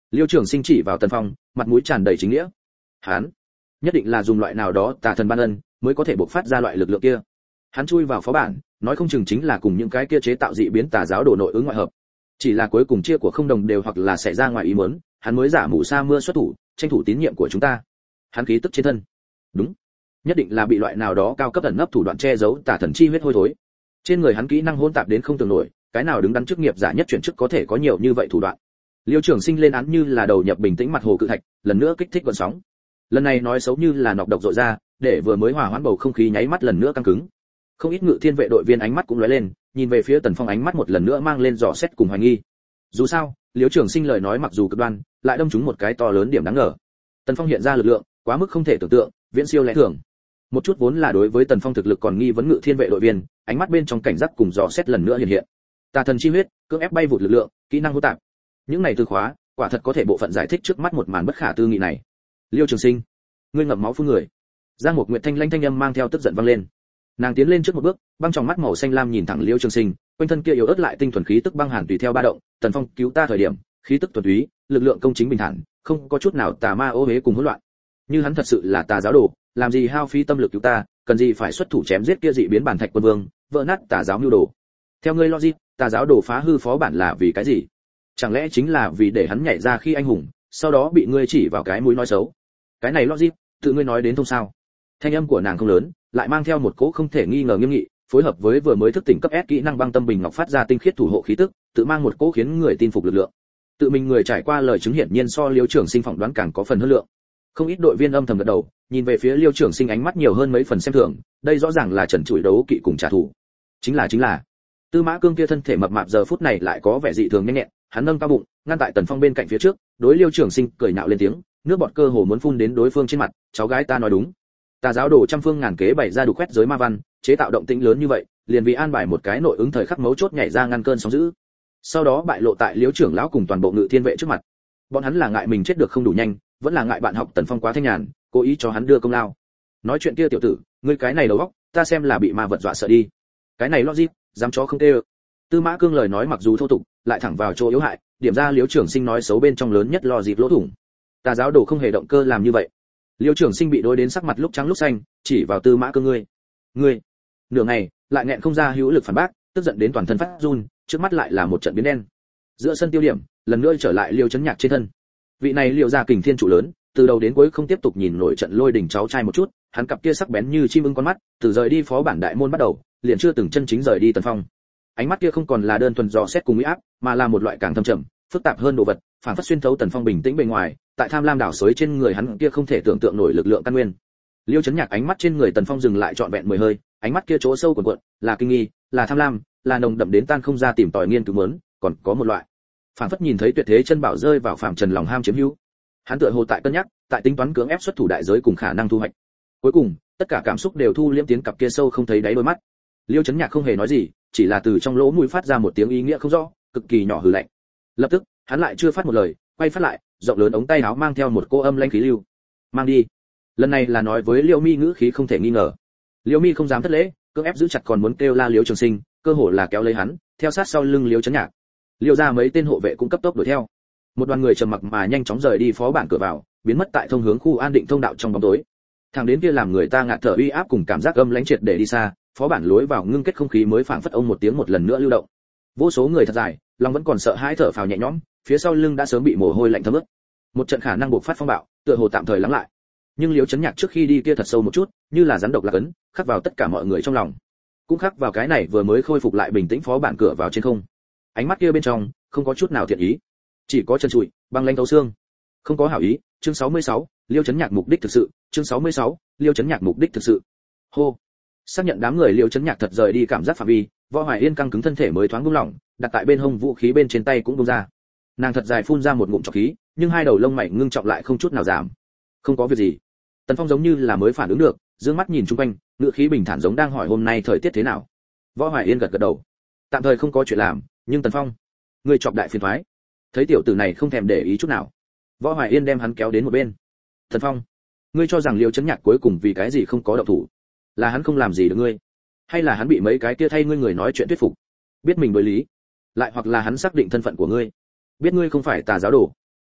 Speaker 1: Liêu Trường Sinh chỉ vào Tần Phong, mặt mũi tràn đầy chính nghĩa. Hắn nhất định là dùng loại nào đó tà thần ban ân, mới có thể bộc phát ra loại lực lượng kia. Hắn chui vào phó bản, nói không chừng chính là cùng những cái kia chế tạo dị biến tà giáo đồ nội ứng ngoại hợp. Chỉ là cuối cùng chia của không đồng đều hoặc là xảy ra ngoài ý muốn, hắn mới giả mù sa mưa xuất thủ, tranh thủ tín nhiệm của chúng ta. Hắn khí tức trên thân, đúng, nhất định là bị loại nào đó cao cấp ẩn nấp thủ đoạn che giấu tà thần chi huyết hôi thối. Trên người hắn kỹ năng hỗn tạp đến không tưởng nổi, cái nào đứng đắn chức nghiệp giả nhất chuyển chức có thể có nhiều như vậy thủ đoạn. Liêu Trường Sinh lên án như là đầu nhập bình tĩnh mặt hồ cự thạch, lần nữa kích thích gợn sóng. Lần này nói xấu như là nọc độc dội ra, để vừa mới hòa hoãn bầu không khí nháy mắt lần nữa căng cứng. Không ít Ngự Thiên vệ đội viên ánh mắt cũng lóe lên, nhìn về phía Tần Phong ánh mắt một lần nữa mang lên dò xét cùng hoài nghi. Dù sao, Liêu Trường Sinh lời nói mặc dù cực đoan, lại đâm trúng một cái to lớn điểm đáng ngờ. Tần Phong hiện ra lực lượng, quá mức không thể tưởng tượng, viễn siêu lẽ thường. Một chút vốn là đối với Tần Phong thực lực còn nghi vấn Ngự Thiên vệ đội viên, ánh mắt bên trong cảnh giác cùng dò xét lần nữa hiện hiện. Tà thần chi huyết, cưỡng ép bay vụt lực lượng, kỹ năng hỗn tạp. Những này từ khóa, quả thật có thể bộ phận giải thích trước mắt một màn bất khả tư nghị này. Liêu Trường Sinh, ngươi ngậm máu phun người. Giang Mục Nguyệt thanh lãnh thanh âm mang theo tức giận vang lên. Nàng tiến lên trước một bước, băng trong mắt màu xanh lam nhìn thẳng Liêu Trường Sinh, quanh thân kia yếu ớt lại tinh thuần khí tức băng hàn tùy theo ba động. Tần Phong cứu ta thời điểm, khí tức thuần túy, lực lượng công chính bình thản, không có chút nào tà ma ô hế cùng hỗn loạn. Như hắn thật sự là tà giáo đồ, làm gì hao phí tâm lực cứu ta, cần gì phải xuất thủ chém giết kia dị biến bản thạch quân vương, vỡ nát tà giáo nhu đồ. Theo ngươi logic, tà giáo đồ phá hư phó bản là vì cái gì? Chẳng lẽ chính là vì để hắn nhảy ra khi anh hùng, sau đó bị ngươi chỉ vào cái mũi nói xấu? Cái này logic, tự ngươi nói đến thông sao? Thanh âm của nàng không lớn, lại mang theo một cỗ không thể nghi ngờ nghiêm nghị, phối hợp với vừa mới thức tỉnh cấp S kỹ năng băng tâm bình ngọc phát ra tinh khiết thủ hộ khí tức, tự mang một cỗ khiến người tin phục lực lượng. Tự mình người trải qua lời chứng hiển nhiên so Liêu Trường Sinh phỏng đoán càng có phần hơn lượng. Không ít đội viên âm thầm gật đầu, nhìn về phía Liêu Trường Sinh ánh mắt nhiều hơn mấy phần xem thường, đây rõ ràng là trần trụi đấu kỵ cùng trả thù. Chính là chính là. Tư Mã Cương kia thân thể mập mạp giờ phút này lại có vẻ dị thường nhanh nhẹn, hắn nâng cao bụng, ngăn tại Tần Phong bên cạnh phía trước, đối Liêu Trường Sinh cười nhạo lên tiếng, nước bọt cơ hồ muốn phun đến đối phương trên mặt, cháu gái ta nói đúng. Tà giáo đồ trăm phương ngàn kế bày ra đủ quét giới ma văn, chế tạo động tĩnh lớn như vậy, liền vì an bài một cái nội ứng thời khắc mấu chốt nhảy ra ngăn cơn sóng dữ. Sau đó bại lộ tại Liêu trưởng lão cùng toàn bộ Ngự Thiên vệ trước mặt. Bọn hắn là ngại mình chết được không đủ nhanh, vẫn là ngại bạn học Tần Phong quá thanh nhàn, cố ý cho hắn đưa công lao. Nói chuyện kia tiểu tử, ngươi cái này đầu óc, ta xem là bị ma vật dọa sợ đi. Cái này logic, dám chó không tê. Tư Mã Cương lời nói mặc dù thô tục, lại thẳng vào chỗ yếu hại, điểm ra Liêu Trường Sinh nói xấu bên trong lớn nhất logic lỗ thủng. Tà giáo đồ không hề động cơ làm như vậy. Liêu Trường Sinh bị đối đến sắc mặt lúc trắng lúc xanh, chỉ vào Tư Mã Cương ngươi. Ngươi. Nửa ngày, lại nghẹn không ra hữu lực phản bác, tức giận đến toàn thân phát run, trước mắt lại là một trận biến đen. Giữa sân tiêu điểm, lần nữa trở lại Liêu Chấn Nhạc trên thân. Vị này Liêu gia kình thiên chủ lớn, từ đầu đến cuối không tiếp tục nhìn nổi trận lôi đình cháu trai một chút, hắn cặp kia sắc bén như chim ưng con mắt, từ rời đi phó bản đại môn bắt đầu, liền chưa từng chân chính rời đi Tần Phong. Ánh mắt kia không còn là đơn thuần dò xét cùng uy áp, mà là một loại càng thâm trầm, phức tạp hơn đồ vật, phản phất xuyên thấu Tần Phong bình tĩnh bên ngoài, tại tham lam đảo xới trên người hắn kia không thể tưởng tượng nổi lực lượng căn nguyên. Liêu Chấn Nhạc ánh mắt trên người Tần Phong dừng lại trọn vẹn mười hơi, ánh mắt kia chỗ sâu cuộn cuộn, là kinh nghi, là tham lam, là nồng đậm đến tan không ra tìm tòi nghiên cứu muốn, còn có một loại phản phất nhìn thấy tuyệt thế chân bảo rơi vào phàm trần lòng ham chiếm hữu. Hắn tựa hồ tại cân nhắc, tại tính toán cưỡng ép xuất thủ đại giới cùng khả năng thu hoạch. Cuối cùng, tất cả cảm xúc đều thu liễm tiến cặp kia sâu không thấy đáy đôi mắt. Liêu Chấn Nhạc không hề nói gì, chỉ là từ trong lỗ mũi phát ra một tiếng ý nghĩa không rõ, cực kỳ nhỏ hừ lạnh. Lập tức, hắn lại chưa phát một lời, quay phát lại, rộng lớn ống tay áo mang theo một cô âm lãnh khí lưu. Mang đi. Lần này là nói với Liêu Mi ngữ khí không thể nghi ngờ. Liêu Mi không dám thất lễ, cưỡng ép giữ chặt còn muốn kêu la Liêu Trường Sinh, cơ hồ là kéo lấy hắn, theo sát sau lưng Liêu Chấn Nhạc. Liêu ra mấy tên hộ vệ cũng cấp tốc đuổi theo. Một đoàn người trầm mặc mà nhanh chóng rời đi phó bản cửa vào, biến mất tại thông hướng khu an định thông đạo trong bóng tối. Thằng đến kia làm người ta ngạt thở uy áp cùng cảm giác âm lãnh triệt để đi xa, phó bản lối vào ngưng kết không khí mới phảng phất ông một tiếng một lần nữa lưu động. Vô số người thật dài, lòng vẫn còn sợ hãi thở phào nhẹ nhõm, phía sau lưng đã sớm bị mồ hôi lạnh thấm ướt. Một trận khả năng bộc phát phong bạo, tựa hồ tạm thời lắng lại. Nhưng Liêu Chấn Nhạc trước khi đi kia thật sâu một chút, như là rắn độc lạc ấn, khắc vào tất cả mọi người trong lòng. Cũng khắc vào cái này vừa mới khôi phục lại bình tĩnh phó bản cửa vào trên không. Ánh mắt kia bên trong không có chút nào thiện ý, chỉ có chân trụi, băng lãnh thấu xương. Không có hảo ý. Chương sáu mươi sáu, Liêu Chấn Nhạc mục đích thực sự. Chương sáu mươi sáu, Liêu Chấn Nhạc mục đích thực sự. Hô. Xác nhận đám người Liêu Chấn Nhạc thật rời đi cảm giác phạm vi, Võ Hoài Yên căng cứng thân thể mới thoáng buông lỏng, đặt tại bên hông vũ khí bên trên tay cũng buông ra. Nàng thật dài phun ra một ngụm trọc khí, nhưng hai đầu lông mày ngưng trọng lại không chút nào giảm. Không có việc gì. Tần Phong giống như là mới phản ứng được, dương mắt nhìn chung quanh, ngựa khí bình thản giống đang hỏi hôm nay thời tiết thế nào. Võ Hoài Yên gật gật đầu. Tạm thời không có chuyện làm, nhưng Tần Phong, ngươi chọc đại phiền toái. Thấy tiểu tử này không thèm để ý chút nào, Võ Hoài Yên đem hắn kéo đến một bên. Tần Phong, ngươi cho rằng Liêu Chấn Nhạc cuối cùng vì cái gì không có động thủ? Là hắn không làm gì được ngươi, hay là hắn bị mấy cái kia thay ngươi người nói chuyện thuyết phục, biết mình đối lý, lại hoặc là hắn xác định thân phận của ngươi, biết ngươi không phải tà giáo đồ.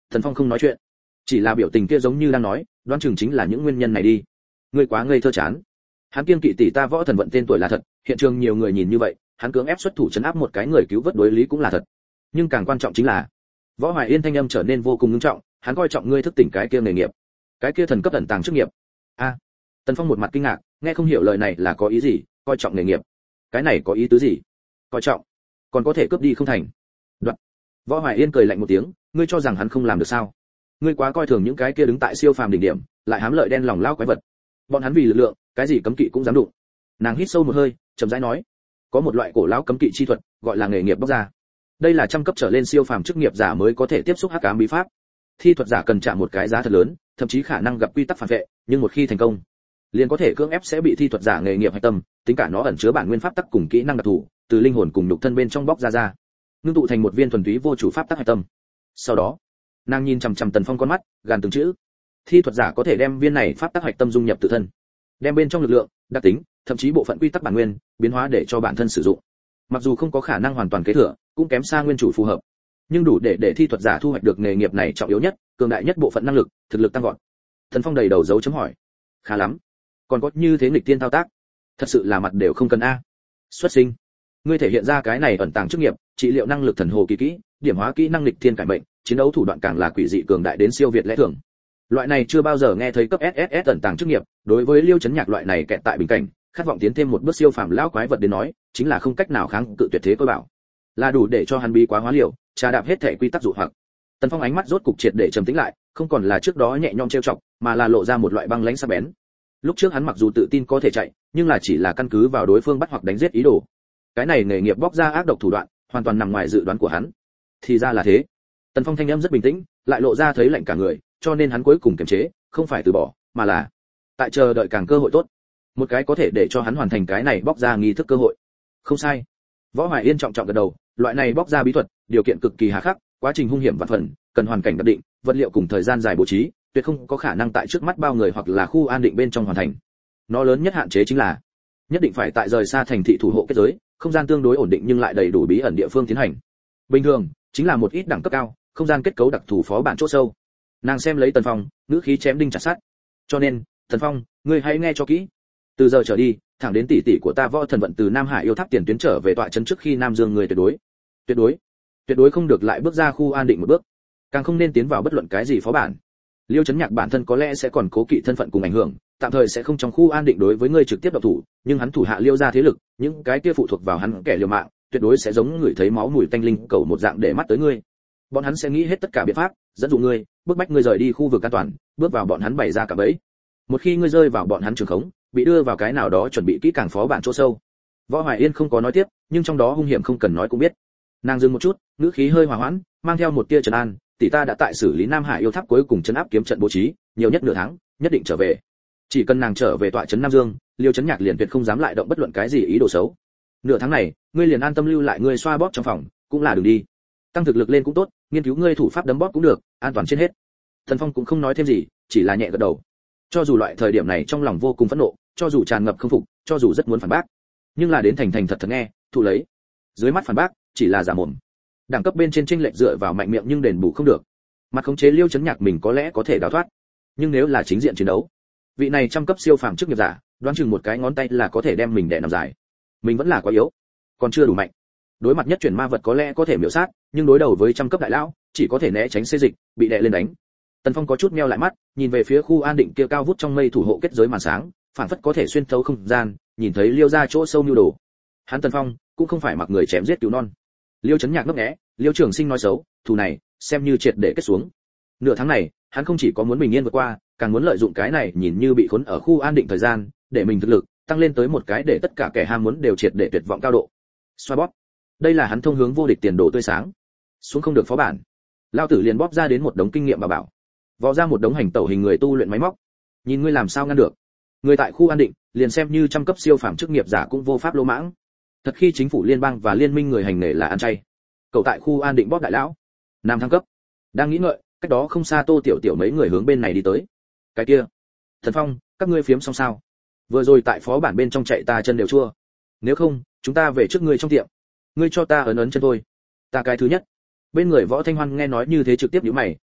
Speaker 1: Thần Phong không nói chuyện, chỉ là biểu tình kia giống như đang nói, đoán chừng chính là những nguyên nhân này đi. Ngươi quá ngây thơ chán. Hắn kiêng kỵ tỷ ta võ thần vận tên tuổi là thật, hiện trường nhiều người nhìn như vậy, hắn cưỡng ép xuất thủ trấn áp một cái người cứu vớt đối lý cũng là thật. Nhưng càng quan trọng chính là, Võ Hoài Yên thanh âm trở nên vô cùng nghiêm trọng, hắn coi trọng ngươi thức tỉnh cái kia nghề nghiệp, cái kia thần cấp ẩn tàng chức nghiệp. A. Tần Phong một mặt kinh ngạc, nghe không hiểu lời này là có ý gì, coi trọng nghề nghiệp. Cái này có ý tứ gì? Coi trọng, còn có thể cướp đi không thành? Đoạn. Võ Hoài Yên cười lạnh một tiếng, ngươi cho rằng hắn không làm được sao? Ngươi quá coi thường những cái kia đứng tại siêu phàm đỉnh điểm, lại hám lợi đen lòng lao quái vật. Bọn hắn vì lực lượng, cái gì cấm kỵ cũng dám đụng. Nàng hít sâu một hơi, chậm rãi nói, có một loại cổ lão cấm kỵ chi thuật, gọi là nghề nghiệp bóc ra. Đây là trăm cấp trở lên siêu phàm chức nghiệp giả mới có thể tiếp xúc hắc ám bí pháp. Thi thuật giả cần trả một cái giá thật lớn, thậm chí khả năng gặp quy tắc phản vệ, nhưng một khi thành công, liền có thể cưỡng ép sẽ bị thi thuật giả nghề nghiệp hạch tâm, tính cả nó ẩn chứa bản nguyên pháp tắc cùng kỹ năng đặc thù, từ linh hồn cùng nhục thân bên trong bóc ra ra, ngưng tụ thành một viên thuần túy vô chủ pháp tắc hạch tâm. Sau đó, nàng nhìn chằm chằm Tần Phong con mắt, gàn từng chữ. Thi thuật giả có thể đem viên này pháp tắc hạch tâm dung nhập tự thân, đem bên trong lực lượng, đặc tính, thậm chí bộ phận quy tắc bản nguyên, biến hóa để cho bản thân sử dụng. Mặc dù không có khả năng hoàn toàn kế thừa, cũng kém xa nguyên chủ phù hợp, nhưng đủ để để thi thuật giả thu hoạch được nghề nghiệp này trọng yếu nhất, cường đại nhất bộ phận năng lực, thực lực tăng vọt. Tần Phong đầy đầu dấu chấm hỏi. Khá lắm, còn có như thế nghịch tiên thao tác, thật sự là mặt đều không cần a. Xuất sinh, ngươi thể hiện ra cái này ẩn tàng chức nghiệp, trị liệu năng lực thần hồ kỳ kỹ, điểm hóa kỹ năng nghịch thiên cải mệnh, chiến đấu thủ đoạn càng là quỷ dị cường đại đến siêu việt lẽ thường. Loại này chưa bao giờ nghe thấy cấp ét ét ét ẩn tàng chức nghiệp, đối với Liêu Chấn Nhạc loại này kẹt tại bình cảnh, khát vọng tiến thêm một bước siêu phàm lão quái vật đến nói, chính là không cách nào kháng cự tuyệt thế tôi bảo. Là đủ để cho hắn bí quá hóa liều, trà đạp hết thể quy tắc dụ hoặc. Tần Phong ánh mắt rốt cục triệt để trầm tĩnh lại, không còn là trước đó nhẹ nhõm trêu chọc, mà là lộ ra một loại băng lãnh sắc bén. Lúc trước hắn mặc dù tự tin có thể chạy, nhưng là chỉ là căn cứ vào đối phương bắt hoặc đánh giết ý đồ. Cái này nghề nghiệp bóc ra ác độc thủ đoạn, hoàn toàn nằm ngoài dự đoán của hắn. Thì ra là thế. Tần Phong thanh âm rất bình tĩnh, lại lộ ra thấy lạnh cả người, cho nên hắn cuối cùng kiềm chế, không phải từ bỏ, mà là tại chờ đợi càng cơ hội tốt. Một cái có thể để cho hắn hoàn thành cái này bóc ra nghi thức cơ hội. Không sai. Võ Hoài Yên trọng trọng gật đầu, loại này bóc ra bí thuật, điều kiện cực kỳ hà khắc, quá trình hung hiểm vạn phần, cần hoàn cảnh đặc định, vật liệu cùng thời gian dài bố trí, tuyệt không có khả năng tại trước mắt bao người hoặc là khu an định bên trong hoàn thành. Nó lớn nhất hạn chế chính là nhất định phải tại rời xa thành thị thủ hộ kết giới, không gian tương đối ổn định nhưng lại đầy đủ bí ẩn địa phương tiến hành. Bình thường, chính là một ít đẳng cấp cao, không gian kết cấu đặc thù phó bản chỗ sâu. Nàng xem lấy Tần Phong, ngữ khí chém đinh chặt sắt. Cho nên, Tần Phong, ngươi hãy nghe cho kỹ. Từ giờ trở đi, thẳng đến tỷ tỷ của ta Võ Thần vận từ Nam Hải yêu tháp tiền tuyến trở về tọa trấn trước khi Nam Dương người tuyệt đối, tuyệt đối, tuyệt đối không được lại bước ra khu an định một bước, càng không nên tiến vào bất luận cái gì phó bản. Liêu Chấn Nhạc bản thân có lẽ sẽ còn cố kỵ thân phận cùng ảnh hưởng, tạm thời sẽ không trong khu an định đối với ngươi trực tiếp độc thủ, nhưng hắn thủ hạ Liêu gia thế lực, những cái kia phụ thuộc vào hắn kẻ liều mạng, tuyệt đối sẽ giống người thấy máu mùi tanh linh cầu một dạng để mắt tới ngươi. Bọn hắn sẽ nghĩ hết tất cả biện pháp, dẫn dụ ngươi, bức bách ngươi rời đi khu vực an toàn, bước vào bọn hắn bày ra cả bẫy. Một khi ngươi rơi vào bọn hắn trường khống, bị đưa vào cái nào đó chuẩn bị kỹ càng phó bản chỗ sâu. Võ Hoài Yên không có nói tiếp, nhưng trong đó hung hiểm không cần nói cũng biết. Nàng dừng một chút, ngữ khí hơi hòa hoãn, mang theo một tia trấn an, tỷ ta đã tại xử lý Nam Hải yêu tháp cuối cùng trấn áp kiếm trận bố trí, nhiều nhất nửa tháng, nhất định trở về. Chỉ cần nàng trở về tọa trấn Nam Dương, Liêu Chấn Nhạc liền tuyệt không dám lại động bất luận cái gì ý đồ xấu. Nửa tháng này, ngươi liền an tâm lưu lại ngươi xoa bóp trong phòng, cũng là đường đi. Tăng thực lực lên cũng tốt, nghiên cứu ngươi thủ pháp đấm bóp cũng được, an toàn trên hết. Thần Phong cũng không nói thêm gì, chỉ là nhẹ gật đầu. Cho dù loại thời điểm này trong lòng vô cùng phẫn nộ, cho dù tràn ngập không phục, cho dù rất muốn phản bác, nhưng là đến thành thành thật thật nghe, thụ lấy. Dưới mắt phản bác, chỉ là giả mồm. Đẳng cấp bên trên chênh lệch dựa vào mạnh miệng nhưng đền bù không được. Mặt khống chế Liêu Chấn Nhạc mình có lẽ có thể đào thoát, nhưng nếu là chính diện chiến đấu, vị này trăm cấp siêu phàm chức nghiệp giả, đoán chừng một cái ngón tay là có thể đem mình đè nằm dài. Mình vẫn là quá yếu, còn chưa đủ mạnh. Đối mặt nhất chuyển ma vật có lẽ có thể miểu sát, nhưng đối đầu với trăm cấp đại lão, chỉ có thể né tránh xê dịch, bị đè lên đánh. Tần Phong có chút meo lại mắt, nhìn về phía khu an định kia cao vút trong mây thủ hộ kết giới màn sáng, phản phất có thể xuyên thấu không gian, nhìn thấy Liêu gia chỗ sâu nhu đồ. Hắn Tần Phong cũng không phải mặc người chém giết cứu non. Liêu Chấn Nhạc ngấp nghé, Liêu Trường Sinh nói xấu, thù này xem như triệt để kết xuống. Nửa tháng này, hắn không chỉ có muốn bình yên vượt qua, càng muốn lợi dụng cái này nhìn như bị khốn ở khu an định thời gian, để mình thực lực tăng lên tới một cái để tất cả kẻ ham muốn đều triệt để tuyệt vọng cao độ. Xoa bóp, đây là hắn thông hướng vô địch tiền đồ tươi sáng. Xuống không được phó bản, lao tử liền bóp ra đến một đống kinh nghiệm bà bảo, vò ra một đống hành tẩu hình người tu luyện máy móc. Nhìn ngươi làm sao ngăn được? Người tại khu an định, liền xem như trăm cấp siêu phàm chức nghiệp giả cũng vô pháp lỗ mãng. Thật khi chính phủ liên bang và liên minh người hành nghề là ăn chay. Cậu tại khu an định bóp đại lão, nam thăng cấp. Đang nghĩ ngợi, cách đó không xa Tô Tiểu Tiểu mấy người hướng bên này đi tới. Cái kia, Thần Phong, các ngươi phiếm xong sao? Vừa rồi tại phó bản bên trong chạy ta chân đều chua. Nếu không, chúng ta về trước ngươi trong tiệm. Ngươi cho ta ấn ấn chân thôi. Ta cái thứ nhất. Bên người Võ Thanh Hoan nghe nói như thế trực tiếp nhíu mày,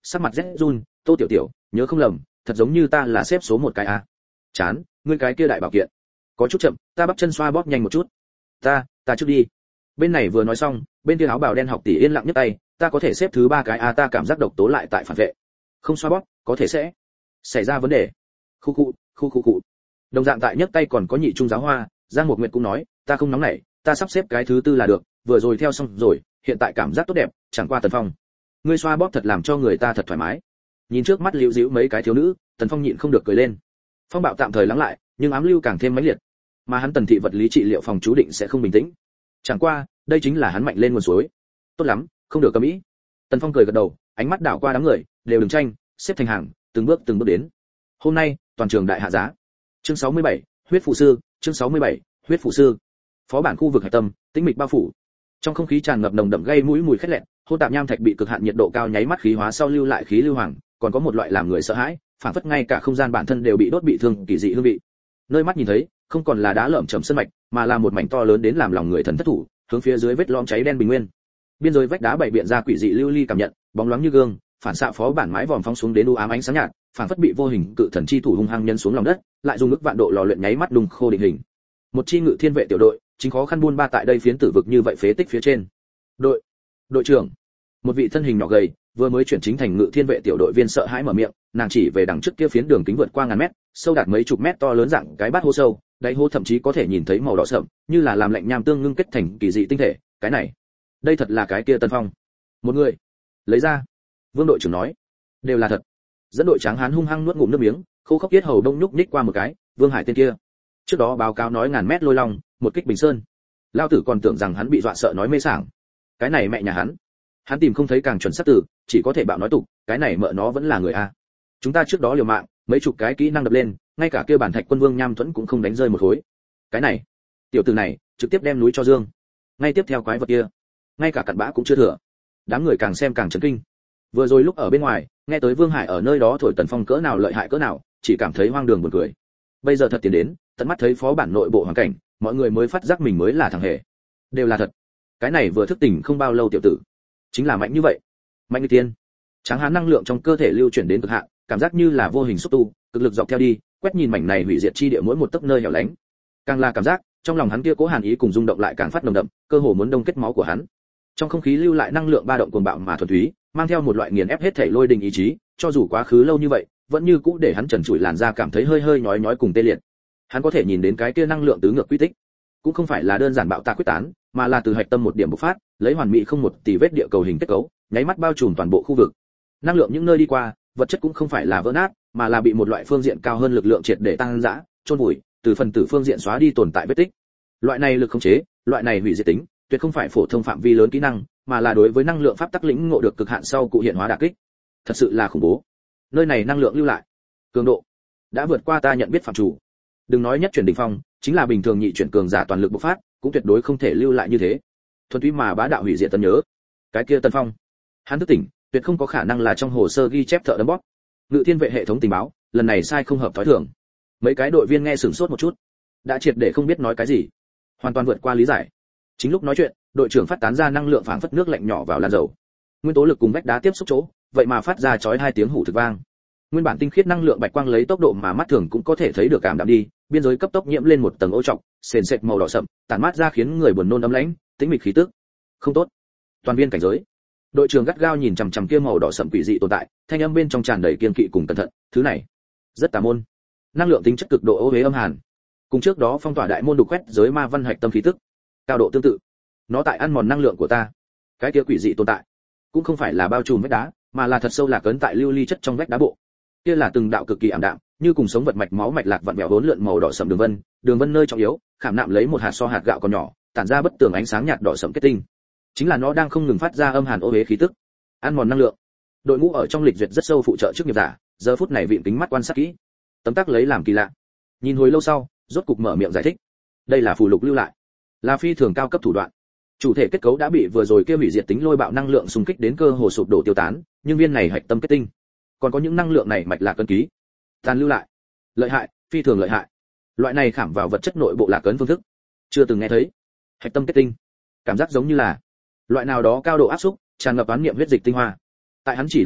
Speaker 1: sắc mặt rét run, Tô tiểu tiểu, nhớ không lầm, thật giống như ta là xếp số một cái a. Chán, ngươi cái kia đại bảo kiện. Có chút chậm, ta bắp chân xoa bóp nhanh một chút. Ta, ta trước đi. Bên này vừa nói xong, bên kia áo bào đen học tỷ yên lặng nhấc tay, ta có thể xếp thứ ba cái a, ta cảm giác độc tố lại tại phản vệ. Không xoa bóp, có thể sẽ xảy ra vấn đề. Khu khu, khu khu khu. Đồng dạng tại nhấc tay còn có nhị trung giáo hoa, Giang Mục Nguyệt cũng nói, ta không nóng nảy, ta sắp xếp cái thứ tư là được, vừa rồi theo xong rồi, hiện tại cảm giác tốt đẹp, chẳng qua Tần Phong. Ngươi xoa bóp thật làm cho người ta thật thoải mái. Nhìn trước mắt liễu díu mấy cái thiếu nữ, Tần Phong nhịn không được cười lên. Phong bạo tạm thời lắng lại, nhưng ám lưu càng thêm mãnh liệt. Mà hắn Tần thị vật lý trị liệu phòng chú định sẽ không bình tĩnh. Chẳng qua, đây chính là hắn mạnh lên nguồn suối. Tốt lắm, không được cầm ý. Tần Phong cười gật đầu, ánh mắt đảo qua đám người, đều đừng tranh, xếp thành hàng, từng bước từng bước đến. Hôm nay, toàn trường đại hạ giá. Chương sáu mươi bảy, huyết phụ sư, chương sáu mươi bảy, huyết phụ sư. Phó bản khu vực hải tâm, tĩnh mịch bao phủ. Trong không khí tràn ngập nồng đậm gây mũi mùi khét lẹt, hôn tạp nham thạch bị cực hạn nhiệt độ cao nháy mắt khí hóa sau lưu lại khí lưu hoàng, còn có một loại làm người sợ hãi, phản phất ngay cả không gian bản thân đều bị đốt bị thương kỳ dị hương vị. Nơi mắt nhìn thấy, không còn là đá lởm chởm sơn mạch, mà là một mảnh to lớn đến làm lòng người thần thất thủ, hướng phía dưới vết lõm cháy đen bình nguyên. Biên giới vách đá bảy biện ra quỷ dị lưu ly cảm nhận, bóng loáng như gương, phản xạ phó bản mái vòm phóng xuống đến u ám ánh sáng nhạt, phản phất bị vô hình cự thần chi thủ hung hăng nhân xuống lòng đất, lại dùng nước vạn độ lò luyện nháy mắt đùng khô định hình. Một chi ngự thiên vệ tiểu đội, chính khó khăn buôn ba tại đây phiến tử vực như vậy phế tích phía trên. Đội, đội trưởng, một vị thân hình nhỏ gầy, vừa mới chuyển chính thành ngự thiên vệ tiểu đội viên sợ hãi mở miệng, nàng chỉ về đằng trước kia phiến đường kính vượt qua ngàn mét, sâu đạt mấy chục mét to lớn dạng cái bát hố sâu, đáy hố thậm chí có thể nhìn thấy màu đỏ sậm, như là làm lạnh nham tương ngưng kết thành kỳ dị tinh thể, cái này, đây thật là cái kia Tần Phong. Một người, lấy ra. Vương đội trưởng nói, đều là thật. Dẫn đội tráng hán hung hăng nuốt ngụm nước miếng, khô khốc yết hầu đông nhúc nhích qua một cái, Vương Hải tên kia. Trước đó báo cáo nói ngàn mét lôi long, một kích bình sơn. Lao tử còn tưởng rằng hắn bị dọa sợ nói mê sảng. Cái này mẹ nhà hắn. Hắn tìm không thấy càng chuẩn xác từ, chỉ có thể bạo nói tục, cái này mợ nó vẫn là người a. Chúng ta trước đó liều mạng, mấy chục cái kỹ năng đập lên, ngay cả kia bản thạch quân vương nham thuẫn cũng không đánh rơi một khối. Cái này, tiểu tử này, trực tiếp đem núi cho dương. Ngay tiếp theo quái vật kia, ngay cả cặn bã cũng chưa thừa. Đám người càng xem càng chấn kinh. Vừa rồi lúc ở bên ngoài, nghe tới Vương Hải ở nơi đó thổi Tần Phong cỡ nào lợi hại cỡ nào, chỉ cảm thấy hoang đường buồn cười. Bây giờ thật tiến đến, tận mắt thấy phó bản nội bộ hoàn cảnh, mọi người mới phát giác mình mới là thằng hề. Đều là thật. Cái này vừa thức tỉnh không bao lâu tiểu tử, chính là mạnh như vậy. Mạnh như tiên. Tráng hán năng lượng trong cơ thể lưu chuyển đến cực hạn, cảm giác như là vô hình xúc tu, cực lực dọc theo đi, quét nhìn mảnh này hủy diệt chi địa mỗi một tấc nơi hẻo lánh. Càng là cảm giác, trong lòng hắn kia cố hàn ý cùng rung động lại càng phát nồng đậm, cơ hồ muốn đông kết máu của hắn. Trong không khí lưu lại năng lượng ba động cuồng bạo mà thuần túy, mang theo một loại nghiền ép hết thể lôi đình ý chí, cho dù quá khứ lâu như vậy, vẫn như cũ để hắn trần trụi làn da cảm thấy hơi hơi nhói nhói cùng tê liệt. Hắn có thể nhìn đến cái kia năng lượng tứ ngược quy tích, cũng không phải là đơn giản bạo tạc quyết tán, mà là từ hạch tâm một điểm bộc phát, lấy hoàn mỹ không một tì vết địa cầu hình kết cấu, nháy mắt bao trùm toàn bộ khu vực. Năng lượng những nơi đi qua, vật chất cũng không phải là vỡ nát, mà là bị một loại phương diện cao hơn lực lượng triệt để tăng dã, chôn vùi, từ phần tử phương diện xóa đi tồn tại vết tích. Loại này lực khống chế, loại này hủy diệt tính, tuyệt không phải phổ thông phạm vi lớn kỹ năng, mà là đối với năng lượng pháp tắc lĩnh ngộ được cực hạn sau cụ hiện hóa đả kích. Thật sự là khủng bố. Nơi này năng lượng lưu lại, cường độ đã vượt qua ta nhận biết phạm chủ. Đừng nói nhất chuyển đỉnh phong, chính là bình thường nhị chuyển cường giả toàn lực bộc phát, cũng tuyệt đối không thể lưu lại như thế. Thuần túy mà bá đạo hủy diệt tân nhớ. Cái kia Tần Phong, hắn thức tỉnh, tuyệt không có khả năng là trong hồ sơ ghi chép thợ đấm bóp. Ngự thiên vệ hệ thống tình báo, lần này sai không hợp thói thường. Mấy cái đội viên nghe sửng sốt một chút, đã triệt để không biết nói cái gì, hoàn toàn vượt qua lý giải. Chính lúc nói chuyện, đội trưởng phát tán ra năng lượng phảng phất nước lạnh nhỏ vào lan dầu. Nguyên tố lực cùng vách đá tiếp xúc chỗ, vậy mà phát ra chói hai tiếng hủ thực vang. Nguyên bản tinh khiết năng lượng bạch quang lấy tốc độ mà mắt thường cũng có thể thấy được cảm đạm đi, biên giới cấp tốc nhiễm lên một tầng ô trọc, sền sệt màu đỏ sậm, tản mát ra khiến người buồn nôn ấm lãnh, tĩnh mịch khí tức. Không tốt. Toàn viên cảnh giới. Đội trưởng gắt gao nhìn chằm chằm kia màu đỏ sậm quỷ dị tồn tại, thanh âm bên trong tràn đầy kiên kỵ cùng cẩn thận, thứ này rất tà môn. Năng lượng tính chất cực độ ô uế âm hàn. Cùng trước đó phong tỏa đại môn đục quét giới ma văn hạch tâm khí tức, cao độ tương tự. Nó tại ăn mòn năng lượng của ta. Cái kia quỷ dị tồn tại, cũng không phải là bao trùm vách đá, mà là thật sâu lạc ấn tại lưu ly chất trong vách đá bộ. Kia là từng đạo cực kỳ ảm đạm, như cùng sống vật mạch máu mạch lạc vặn vẹo hỗn lượn màu đỏ sẫm đường vân, đường vân nơi trọng yếu, khảm nạm lấy một hạt so hạt gạo còn nhỏ, tản ra bất tường ánh sáng nhạt đỏ sẫm kết tinh. Chính là nó đang không ngừng phát ra âm hàn ô uế khí tức, ăn mòn năng lượng. Đội ngũ ở trong lịch duyệt rất sâu phụ trợ chức nghiệp giả, giờ phút này vịn kính mắt quan sát kỹ, tấm tắc lấy làm kỳ lạ. Nhìn hồi lâu sau, rốt cục mở miệng giải thích. Đây là phù lục lưu lại, là phi thường cao cấp thủ đoạn. Chủ thể kết cấu đã bị vừa rồi kia hủy diệt tính lôi bạo năng lượng xung kích đến cơ hồ sụp đổ tiêu tán, nhưng viên này hạch tâm kết tinh, còn có những năng lượng này mạch lạc cân ký, tàn lưu lại. Lợi hại, phi thường lợi hại. Loại này khảm vào vật chất nội bộ lạc cấn phương thức, chưa từng nghe thấy. Hạch tâm kết tinh, cảm giác giống như là loại nào đó cao độ áp xúc, tràn ngập oán niệm huyết dịch tinh hoa. Tại hắn chỉ đạo hạ,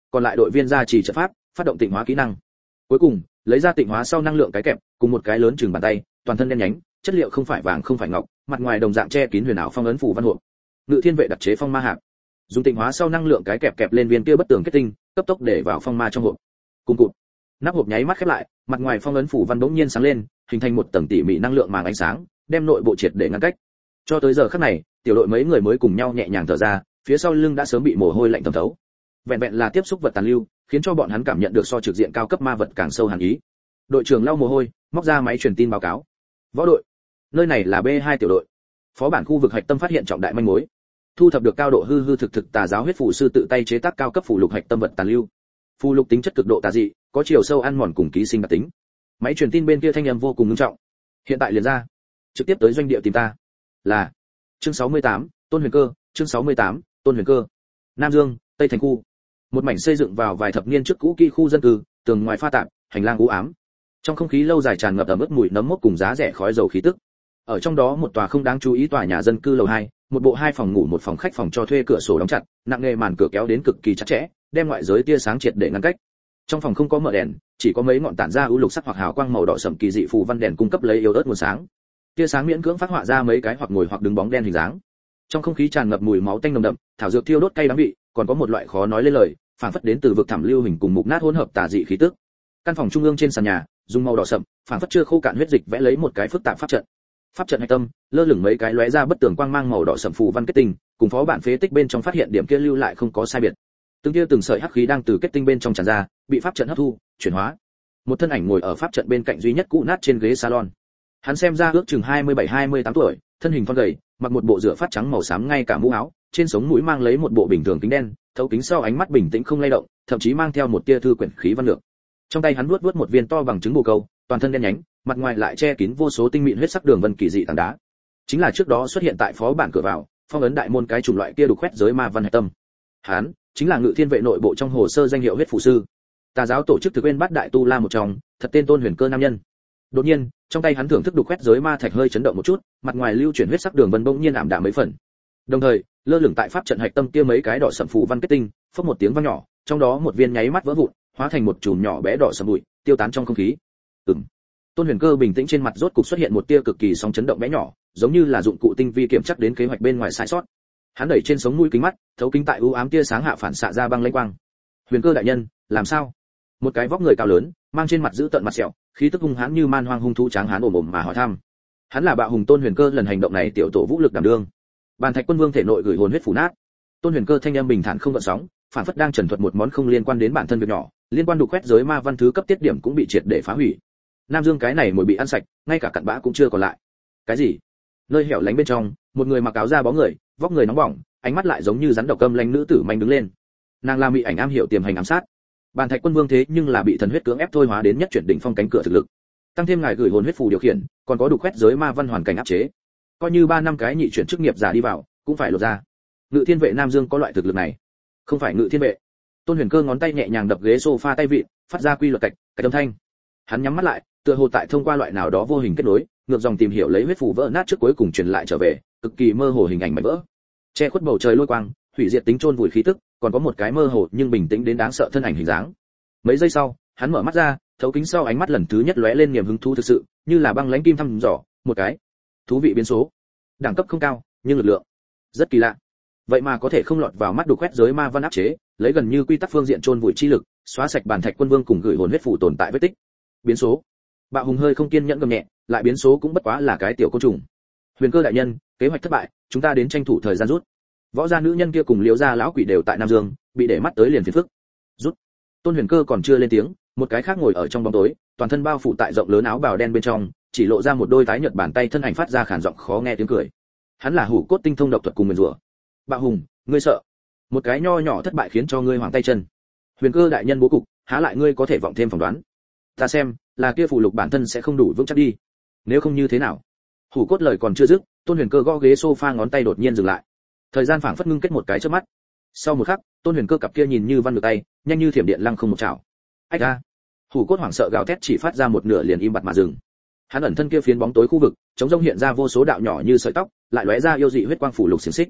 Speaker 1: còn lại đội viên ra chỉ trận pháp, phát động tịnh hóa kỹ năng. Cuối cùng, lấy ra tịnh hóa sau năng lượng cái kẹp, cùng một cái lớn chừng bàn tay, toàn thân đen nhánh, chất liệu không phải vàng không phải ngọc, mặt ngoài đồng dạng che kín huyền ảo phong ấn phù văn hộp. Ngự thiên vệ đặc chế phong ma hạp. Dùng tịnh hóa sau năng lượng cái kẹp kẹp lên viên kia bất tường kết tinh, cấp tốc để vào phong ma trong hộp. Cùng cụt. Nắp hộp nháy mắt khép lại, mặt ngoài phong ấn phù văn bỗng nhiên sáng lên, hình thành một tầng tỉ mỉ năng lượng màng ánh sáng, đem nội bộ triệt để ngăn cách. Cho tới giờ khắc này, tiểu đội mấy người mới cùng nhau nhẹ nhàng thở ra, phía sau lưng đã sớm bị mồ hôi lạnh thấm thấu. Vẹn vẹn là tiếp xúc vật tàn lưu, khiến cho bọn hắn cảm nhận được so trực diện cao cấp ma vật càng sâu hàn ý. Đội trưởng lau mồ hôi, móc ra máy truyền tin báo cáo. Võ đội, nơi này là B hai tiểu đội. Phó bản khu vực hạch tâm phát hiện trọng đại manh mối. Thu thập được cao độ hư hư thực thực tà giáo huyết phù sư tự tay chế tác cao cấp phù lục hạch tâm vật tàn lưu. Phù lục tính chất cực độ tà dị, có chiều sâu ăn mòn cùng ký sinh đặc tính. Máy truyền tin bên kia thanh âm vô cùng nghiêm trọng. Hiện tại liền ra, trực tiếp tới doanh địa tìm ta. Là. Chương sáu mươi tám, Tôn Huyền Cơ, chương sáu mươi tám, Tôn Huyền Cơ. Nam Dương, Tây Thành khu. Một mảnh xây dựng vào vài thập niên trước cũ kỹ khu dân cư, tường ngoài pha tạp, hành lang u ám. Trong không khí lâu dài tràn ngập ẩm ướt mùi nấm mốc cùng giá rẻ khói dầu khí tức. Ở trong đó một tòa không đáng chú ý tòa nhà dân cư lầu hai, một bộ hai phòng ngủ một phòng khách phòng cho thuê cửa sổ đóng chặt, nặng nề màn cửa kéo đến cực kỳ chặt chẽ, đem ngoại giới tia sáng triệt để ngăn cách. Trong phòng không có mở đèn, chỉ có mấy ngọn tản ra ưu lục sắc hoặc hào quang màu đỏ sẫm kỳ dị phù văn đèn cung cấp lấy yếu ớt nguồn sáng. Tia sáng miễn cưỡng phát họa ra mấy cái hoặc ngồi hoặc đứng bóng đen hình dáng. Trong không khí tràn ngập mùi máu tanh nồng đậm, thảo dược thiêu đốt cay đắng vị, còn có một loại khó nói lên lời, phảng phất đến từ vực thẳm lưu hình cùng mục nát hỗn hợp tà dị khí tức. Căn phòng trung ương trên sàn nhà, dùng màu đỏ sậm, phảng phất chưa khô cạn huyết dịch vẽ lấy một cái phức tạp pháp trận. Pháp trận hạch tâm, lơ lửng mấy cái lóe ra bất tường quang mang màu đỏ sậm phù văn kết tinh, cùng phó bản phế tích bên trong phát hiện điểm kia lưu lại không có sai biệt. Từng kia từng sợi hắc khí đang từ kết tinh bên trong tràn ra, bị pháp trận hấp thu, chuyển hóa. Một thân ảnh ngồi ở pháp trận bên cạnh duy nhất cũ nát trên ghế salon. Hắn xem ra ước chừng hai mươi bảy hai mươi tám tuổi, thân hình thon gầy, mặc một bộ rửa phát trắng màu xám ngay cả mũ áo, trên sống mũi mang lấy một bộ bình thường kính đen, thấu kính sau ánh mắt bình tĩnh không lay động, thậm chí mang theo một tia thư quyển khí văn lược. Trong tay hắn vuốt vuốt một viên to bằng trứng bồ câu, toàn thân đen nhánh, mặt ngoài lại che kín vô số tinh mịn huyết sắc đường vân kỳ dị tảng đá. Chính là trước đó xuất hiện tại phó bản cửa vào, phong ấn đại môn cái chủng loại kia đục khoét giới ma văn hạch tâm. Hắn chính là Ngự Thiên vệ nội bộ trong hồ sơ danh hiệu huyết phù sư. Tà giáo tổ chức thực quên bắt đại tu la một trong, thật tên Tôn Huyền Cơ nam nhân. Đột nhiên, trong tay hắn thưởng thức đục khoét giới ma thạch hơi chấn động một chút, mặt ngoài lưu chuyển huyết sắc đường vân bỗng nhiên ảm đạm mấy phần. Đồng thời, lơ lửng tại pháp trận hạch tâm kia mấy cái đỏ sẫm phù văn kết tinh, phốc một tiếng vang nhỏ, trong đó một viên nháy mắt vỡ vụn, hóa thành một chùm nhỏ bé đỏ sẫm bụi, tiêu tán trong không khí. Ừm. Tôn Huyền Cơ bình tĩnh trên mặt rốt cục xuất hiện một tia cực kỳ sóng chấn động bé nhỏ, giống như là dụng cụ tinh vi kiểm chắc đến kế hoạch bên ngoài sai sót. Hắn đẩy trên sống mũi kính mắt, thấu kính tại u ám tia sáng hạ phản xạ ra băng lãnh quang. Huyền Cơ đại nhân, làm sao? Một cái vóc người cao lớn, mang trên mặt giữ tận mặt sẹo, khí tức hung hãn như man hoang hung thú tráng hán ồm ồm mà hỏi thăm. Hắn là Bạo Hùng Tôn Huyền Cơ, lần hành động này tiểu tổ vũ lực đảm đương. Bàn Thạch Quân Vương thể nội gửi hồn huyết phủ nát. Tôn Huyền Cơ thanh âm bình thản không gợn sóng, phản phất đang trần thuật một món không liên quan đến bản thân việc nhỏ, liên quan đục quét giới ma văn thứ cấp tiết điểm cũng bị triệt để phá hủy. Nam Dương cái này mồi bị ăn sạch, ngay cả cặn bã cũng chưa còn lại. Cái gì? Nơi hẻo lánh bên trong, một người mặc áo da bó người, vóc người nóng bỏng, ánh mắt lại giống như rắn độc câm lanh nữ tử manh đứng lên. Nàng là mỹ ảnh am hiểu tiềm hành ám sát. Bàn Thạch Quân Vương thế nhưng là bị thần huyết cưỡng ép thôi hóa đến nhất chuyển đỉnh phong cánh cửa thực lực. Tăng thêm ngài gửi hồn huyết phù điều khiển, còn có đục quét giới ma văn hoàn cảnh áp chế. Coi như ba năm cái nhị chuyển chức nghiệp giả đi vào, cũng phải lột ra. Ngự Thiên vệ Nam Dương có loại thực lực này. Không phải Ngự Thiên vệ. Tôn Huyền Cơ ngón tay nhẹ nhàng đập ghế sofa tay vịn, phát ra quy luật cạch, cạch âm thanh. Hắn nhắm mắt lại, tựa hồ tại thông qua loại nào đó vô hình kết nối, ngược dòng tìm hiểu lấy huyết phù vỡ nát trước cuối cùng truyền lại trở về, cực kỳ mơ hồ hình ảnh mảnh vỡ. Che khuất bầu trời lôi quang, hủy diệt tính chôn vùi khí tức, còn có một cái mơ hồ nhưng bình tĩnh đến đáng sợ thân ảnh hình dáng. Mấy giây sau, hắn mở mắt ra, thấu kính sau ánh mắt lần thứ nhất lóe lên niềm hứng thú thực sự, như là băng lãnh kim thăm dò, một cái thú vị biến số. Đẳng cấp không cao, nhưng lực lượng rất kỳ lạ. Vậy mà có thể không lọt vào mắt đục quét giới ma văn áp chế, lấy gần như quy tắc phương diện chôn vùi chi lực, xóa sạch Bàn Thạch Quân Vương cùng gửi hồn huyết phù tồn tại vết tích. Biến số. Bạo Hùng hơi không kiên nhẫn gầm nhẹ, lại biến số cũng bất quá là cái tiểu côn trùng. Huyền Cơ đại nhân, kế hoạch thất bại, chúng ta đến tranh thủ thời gian rút. Võ gia nữ nhân kia cùng Liễu gia lão quỷ đều tại Nam Dương, bị để mắt tới liền phiền phức. Rút. Tôn Huyền Cơ còn chưa lên tiếng, một cái khác ngồi ở trong bóng tối, toàn thân bao phủ tại rộng lớn áo bào đen bên trong, chỉ lộ ra một đôi tái nhợt bàn tay thân ảnh phát ra khản giọng khó nghe tiếng cười. Hắn là Hủ Cốt tinh thông độc thuật cùng nguyên rủa. Bạo Hùng, ngươi sợ? Một cái nho nhỏ thất bại khiến cho ngươi hoảng tay chân. Huyền Cơ đại nhân bố cục, há lại ngươi có thể vọng thêm phỏng đoán. Ta xem, là kia phù lục bản thân sẽ không đủ vững chắc đi. Nếu không như thế nào? Hủ Cốt lời còn chưa dứt, Tôn Huyền Cơ gõ ghế sofa ngón tay đột nhiên dừng lại. Thời gian phảng phất ngưng kết một cái chớp mắt. Sau một khắc, Tôn Huyền Cơ cặp kia nhìn như văn ngược tay, nhanh như thiểm điện lăng không một chảo. Ách a! Hủ Cốt hoảng sợ gào thét chỉ phát ra một nửa liền im bặt mà dừng. Hắn ẩn thân kia phiến bóng tối khu vực, chống rông hiện ra vô số đạo nhỏ như sợi tóc, lại lóe ra yêu dị huyết quang phủ lục xiển xích.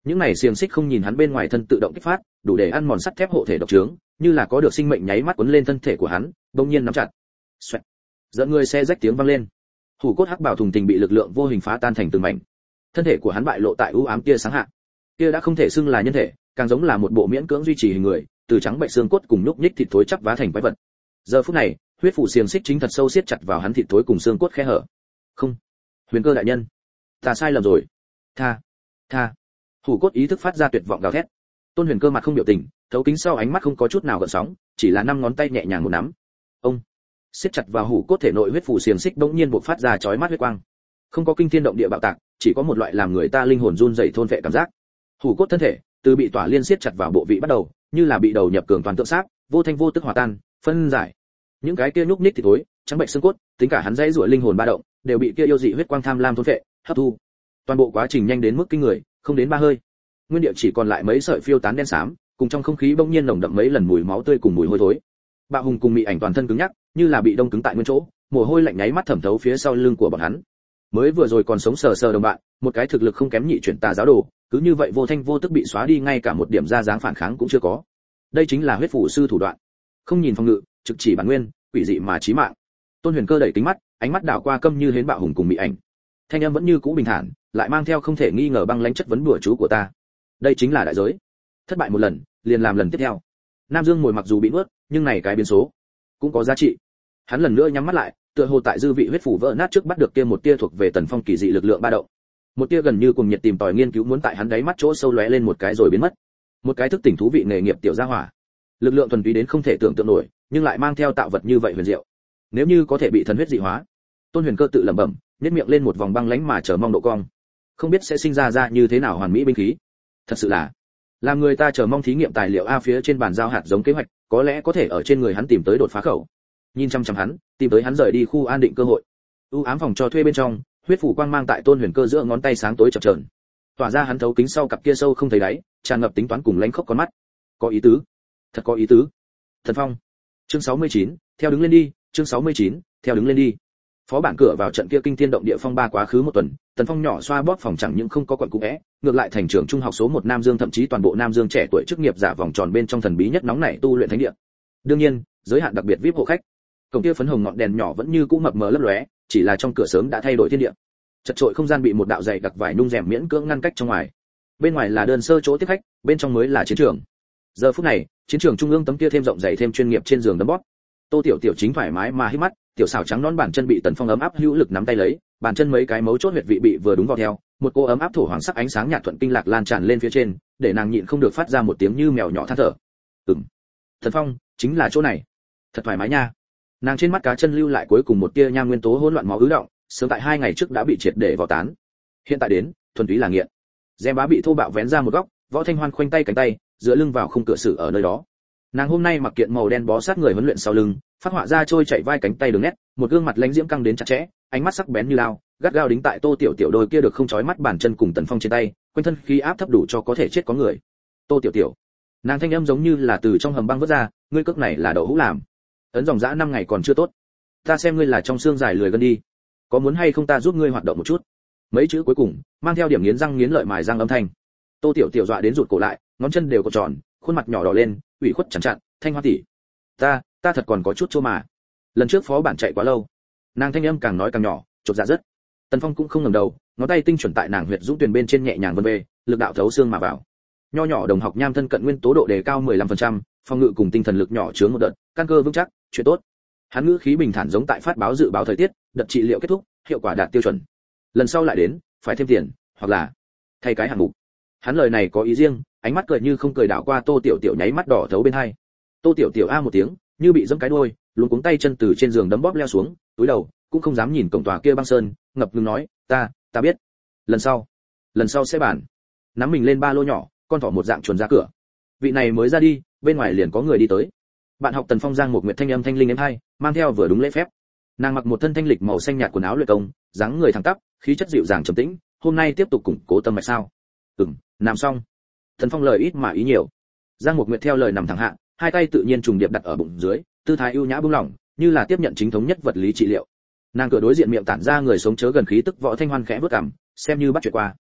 Speaker 1: Những này xiềng xích không nhìn hắn bên ngoài thân tự động kích phát, đủ để ăn mòn sắt thép hộ thể độc trướng, như là có được sinh mệnh nháy mắt cuốn lên thân thể của hắn, bỗng nhiên nắm chặt. Xoẹt. Dẫn người xe rách tiếng vang lên. Hủ cốt hắc bảo thùng tình bị lực lượng vô hình phá tan thành từng mảnh. Thân thể của hắn bại lộ tại u ám kia sáng hạ. Kia đã không thể xưng là nhân thể, càng giống là một bộ miễn cưỡng duy trì hình người, từ trắng bệnh xương cốt cùng nhúc nhích thịt thối chắp vá thành quái vật. Giờ phút này, huyết phủ xiềng xích chính thật sâu siết chặt vào hắn thịt thối cùng xương cốt khe hở. Không, Huyền Cơ đại nhân, ta sai lầm rồi. Tha, tha. Hủ cốt ý thức phát ra tuyệt vọng gào thét. Tôn Huyền Cơ mặt không biểu tình, thấu kính sau ánh mắt không có chút nào gợn sóng, chỉ là năm ngón tay nhẹ nhàng một nắm. Ông siết chặt vào hủ cốt thể nội huyết phủ xiềng xích bỗng nhiên bộc phát ra chói mắt huyết quang. Không có kinh thiên động địa bạo tạc, chỉ có một loại làm người ta linh hồn run rẩy thôn vệ cảm giác. Hủ cốt thân thể, từ bị tỏa liên siết chặt vào bộ vị bắt đầu, như là bị đầu nhập cường toàn tượng sáp, vô thanh vô tức hòa tan, phân giải. Những cái kia nhúc nhích thì tối, trắng bệnh xương cốt, tính cả hắn dãy rủa linh hồn ba động, đều bị kia yêu dị huyết quang tham lam thôn vệ, hấp thu. Toàn bộ quá trình nhanh đến mức kinh người, không đến ba hơi. Nguyên địa chỉ còn lại mấy sợi phiêu tán đen xám, cùng trong không khí bỗng nhiên nồng đậm mấy lần mùi máu tươi cùng mùi hôi thối. Bạo Hùng cùng Mị Ảnh toàn thân cứng nhắc, như là bị đông cứng tại nguyên chỗ, mồ hôi lạnh nháy mắt thẩm thấu phía sau lưng của bọn hắn. Mới vừa rồi còn sống sờ sờ đồng bạn, một cái thực lực không kém nhị chuyển tà giáo đồ, cứ như vậy vô thanh vô tức bị xóa đi, ngay cả một điểm ra dáng phản kháng cũng chưa có. Đây chính là huyết phủ sư thủ đoạn, không nhìn phòng ngự, trực chỉ bản nguyên, quỷ dị mà chí mạng. Tôn Huyền Cơ đẩy kính mắt, ánh mắt đảo qua câm như hến Bạo Hùng cùng Mị Ảnh. Thanh âm vẫn như cũ bình thản, lại mang theo không thể nghi ngờ băng lãnh chất vấn đùa chú của ta. Đây chính là đại giới. Thất bại một lần, liền làm lần tiếp theo. Nam Dương Mồi mặc dù bị nuốt, nhưng này cái biến số cũng có giá trị. Hắn lần nữa nhắm mắt lại, tựa hồ tại dư vị huyết phủ vỡ nát trước bắt được kia một tia thuộc về Tần Phong kỳ dị lực lượng ba động. Một tia gần như cùng nhiệt tìm tòi nghiên cứu muốn tại hắn đáy mắt chỗ sâu lóe lên một cái rồi biến mất. Một cái thức tỉnh thú vị nghề nghiệp tiểu gia hỏa. Lực lượng thuần túy đến không thể tưởng tượng nổi, nhưng lại mang theo tạo vật như vậy huyền diệu. Nếu như có thể bị thần huyết dị hóa. Tôn Huyền Cơ tự lẩm bẩm, nhếch miệng lên một vòng băng lãnh mà chờ mong độ cong. Không biết sẽ sinh ra ra như thế nào hoàn mỹ binh khí. Thật sự là làm người ta chờ mong thí nghiệm tài liệu a phía trên bàn giao hạt giống kế hoạch, có lẽ có thể ở trên người hắn tìm tới đột phá khẩu. Nhìn chăm chăm hắn, tìm tới hắn rời đi khu an định cơ hội. U ám phòng cho thuê bên trong, huyết phủ quang mang tại Tôn Huyền Cơ giữa ngón tay sáng tối chập chờn, tỏa ra hắn thấu kính sau cặp kia sâu không thấy đáy, tràn ngập tính toán cùng lãnh khốc con mắt. Có ý tứ, thật có ý tứ. Thần Phong. Chương sáu mươi chín, theo đứng lên đi, chương sáu mươi chín, theo đứng lên đi. Phó bản cửa vào trận kia kinh thiên động địa phong ba quá khứ một tuần, Tần Phong nhỏ xoa bóp phòng chẳng những không có quận cũ é, ngược lại thành trưởng trung học số một Nam Dương, thậm chí toàn bộ Nam Dương trẻ tuổi chức nghiệp giả vòng tròn bên trong thần bí nhất nóng nảy tu luyện thánh địa. Đương nhiên, giới hạn đặc biệt vi ai pi hộ khách. Cổng kia phấn hồng ngọn đèn nhỏ vẫn như cũ mập mờ lấp lóe, chỉ là trong cửa sớm đã thay đổi thiên địa. Chật trội không gian bị một đạo dày đặc vải nung rèm miễn cưỡng ngăn cách trong ngoài. Bên ngoài là đơn sơ chỗ tiếp khách, bên trong mới là chiến trường. Giờ phút này, chiến trường trung ương tấm kia thêm rộng dày thêm chuyên nghiệp trên giường đấm bóp. Tô Tiểu Tiểu chính thoải mái mà hít mắt, tiểu xảo trắng nón bàn chân bị Tần Phong ấm áp hữu lực nắm tay lấy, bàn chân mấy cái mấu chốt huyệt vị bị vừa đúng vào theo, một cô ấm áp thổ hoàng sắc ánh sáng nhạt thuận kinh lạc lan tràn lên phía trên, để nàng nhịn không được phát ra một tiếng như mèo nhỏ than thở. Ừm, Tần Phong, chính là chỗ này. Thật thoải mái nha. Nàng trên mắt cá chân lưu lại cuối cùng một tia nhang nguyên tố hỗn loạn máu ứ động, sớm tại hai ngày trước đã bị triệt để vào tán. Hiện tại đến, thuần túy là nghiện. Dèm bá bị thô bạo vén ra một góc, Võ Thanh Hoan khoanh tay cánh tay, dựa lưng vào khung cửa sổ ở nơi đó. Nàng hôm nay mặc kiện màu đen bó sát người huấn luyện sau lưng, phát họa ra trôi chạy vai cánh tay đường nét, một gương mặt lãnh diễm căng đến chặt chẽ, ánh mắt sắc bén như lao, gắt gao đính tại Tô Tiểu Tiểu đôi kia được không chói mắt bàn chân cùng Tần Phong trên tay, quanh thân khí áp thấp đủ cho có thể chết có người. Tô Tiểu Tiểu, nàng thanh âm giống như là từ trong hầm băng vớt ra, ngươi cước này là đậu hũ làm, ấn dòng dã năm ngày còn chưa tốt, ta xem ngươi là trong xương dài lười gân đi, có muốn hay không ta giúp ngươi hoạt động một chút. Mấy chữ cuối cùng mang theo điểm nghiến răng nghiến lợi mài răng âm thanh. Tô Tiểu Tiểu dọa đến rụt cổ lại, ngón chân đều cột tròn, khuôn mặt nhỏ đỏ lên, ủy khuất chẳng chặn, Thanh Hoa tỷ, ta ta thật còn có chút chua mà. Lần trước phó bản chạy quá lâu, nàng thanh âm càng nói càng nhỏ, chột dạ rất. Tần Phong cũng không ngẩng đầu, ngón tay tinh chuẩn tại nàng huyệt dũng tuyền bên trên nhẹ nhàng vân về, lực đạo thấu xương mà vào. Nho nhỏ đồng học nham thân cận nguyên tố độ đề cao mười lăm phần trăm, phòng ngự cùng tinh thần lực nhỏ chướng một đợt, căn cơ vững chắc, chuyện tốt. Hắn ngữ khí bình thản giống tại phát báo dự báo thời tiết, đợt trị liệu kết thúc, hiệu quả đạt tiêu chuẩn. Lần sau lại đến, phải thêm tiền, hoặc là thay cái hạng mục. Hắn lời này có ý riêng, ánh mắt cười như không cười đảo qua Tô Tiểu Tiểu nháy mắt đỏ thấu bên hai. Tô Tiểu Tiểu a một tiếng, như bị giẫm cái đuôi, luống cuống tay chân từ trên giường đấm bóp leo xuống, túi đầu, cũng không dám nhìn cổng tòa kia băng sơn, ngập ngừng nói, "Ta, ta biết. Lần sau, lần sau sẽ bàn." Nắm mình lên ba lô nhỏ, con thỏ một dạng chuồn ra cửa. Vị này mới ra đi, bên ngoài liền có người đi tới. Bạn học Tần Phong giang một nguyệt thanh âm thanh linh êm hai, mang theo vừa đúng lễ phép. Nàng mặc một thân thanh lịch màu xanh nhạt quần áo luyện công, dáng người thẳng tắp, khí chất dịu dàng trầm tĩnh, hôm nay tiếp tục củng cố tâm mạch sao? Ừm, làm xong. Tần Phong lời ít mà ý nhiều. Giang một nguyệt theo lời nằm thẳng hạ, hai tay tự nhiên trùng điệp đặt ở bụng dưới, tư thái ưu nhã buông lỏng, như là tiếp nhận chính thống nhất vật lý trị liệu. Nàng cửa đối diện miệng tản ra người sống chớ gần khí tức Võ Thanh Hoan khẽ bước cằm, xem như bắt chuyện qua.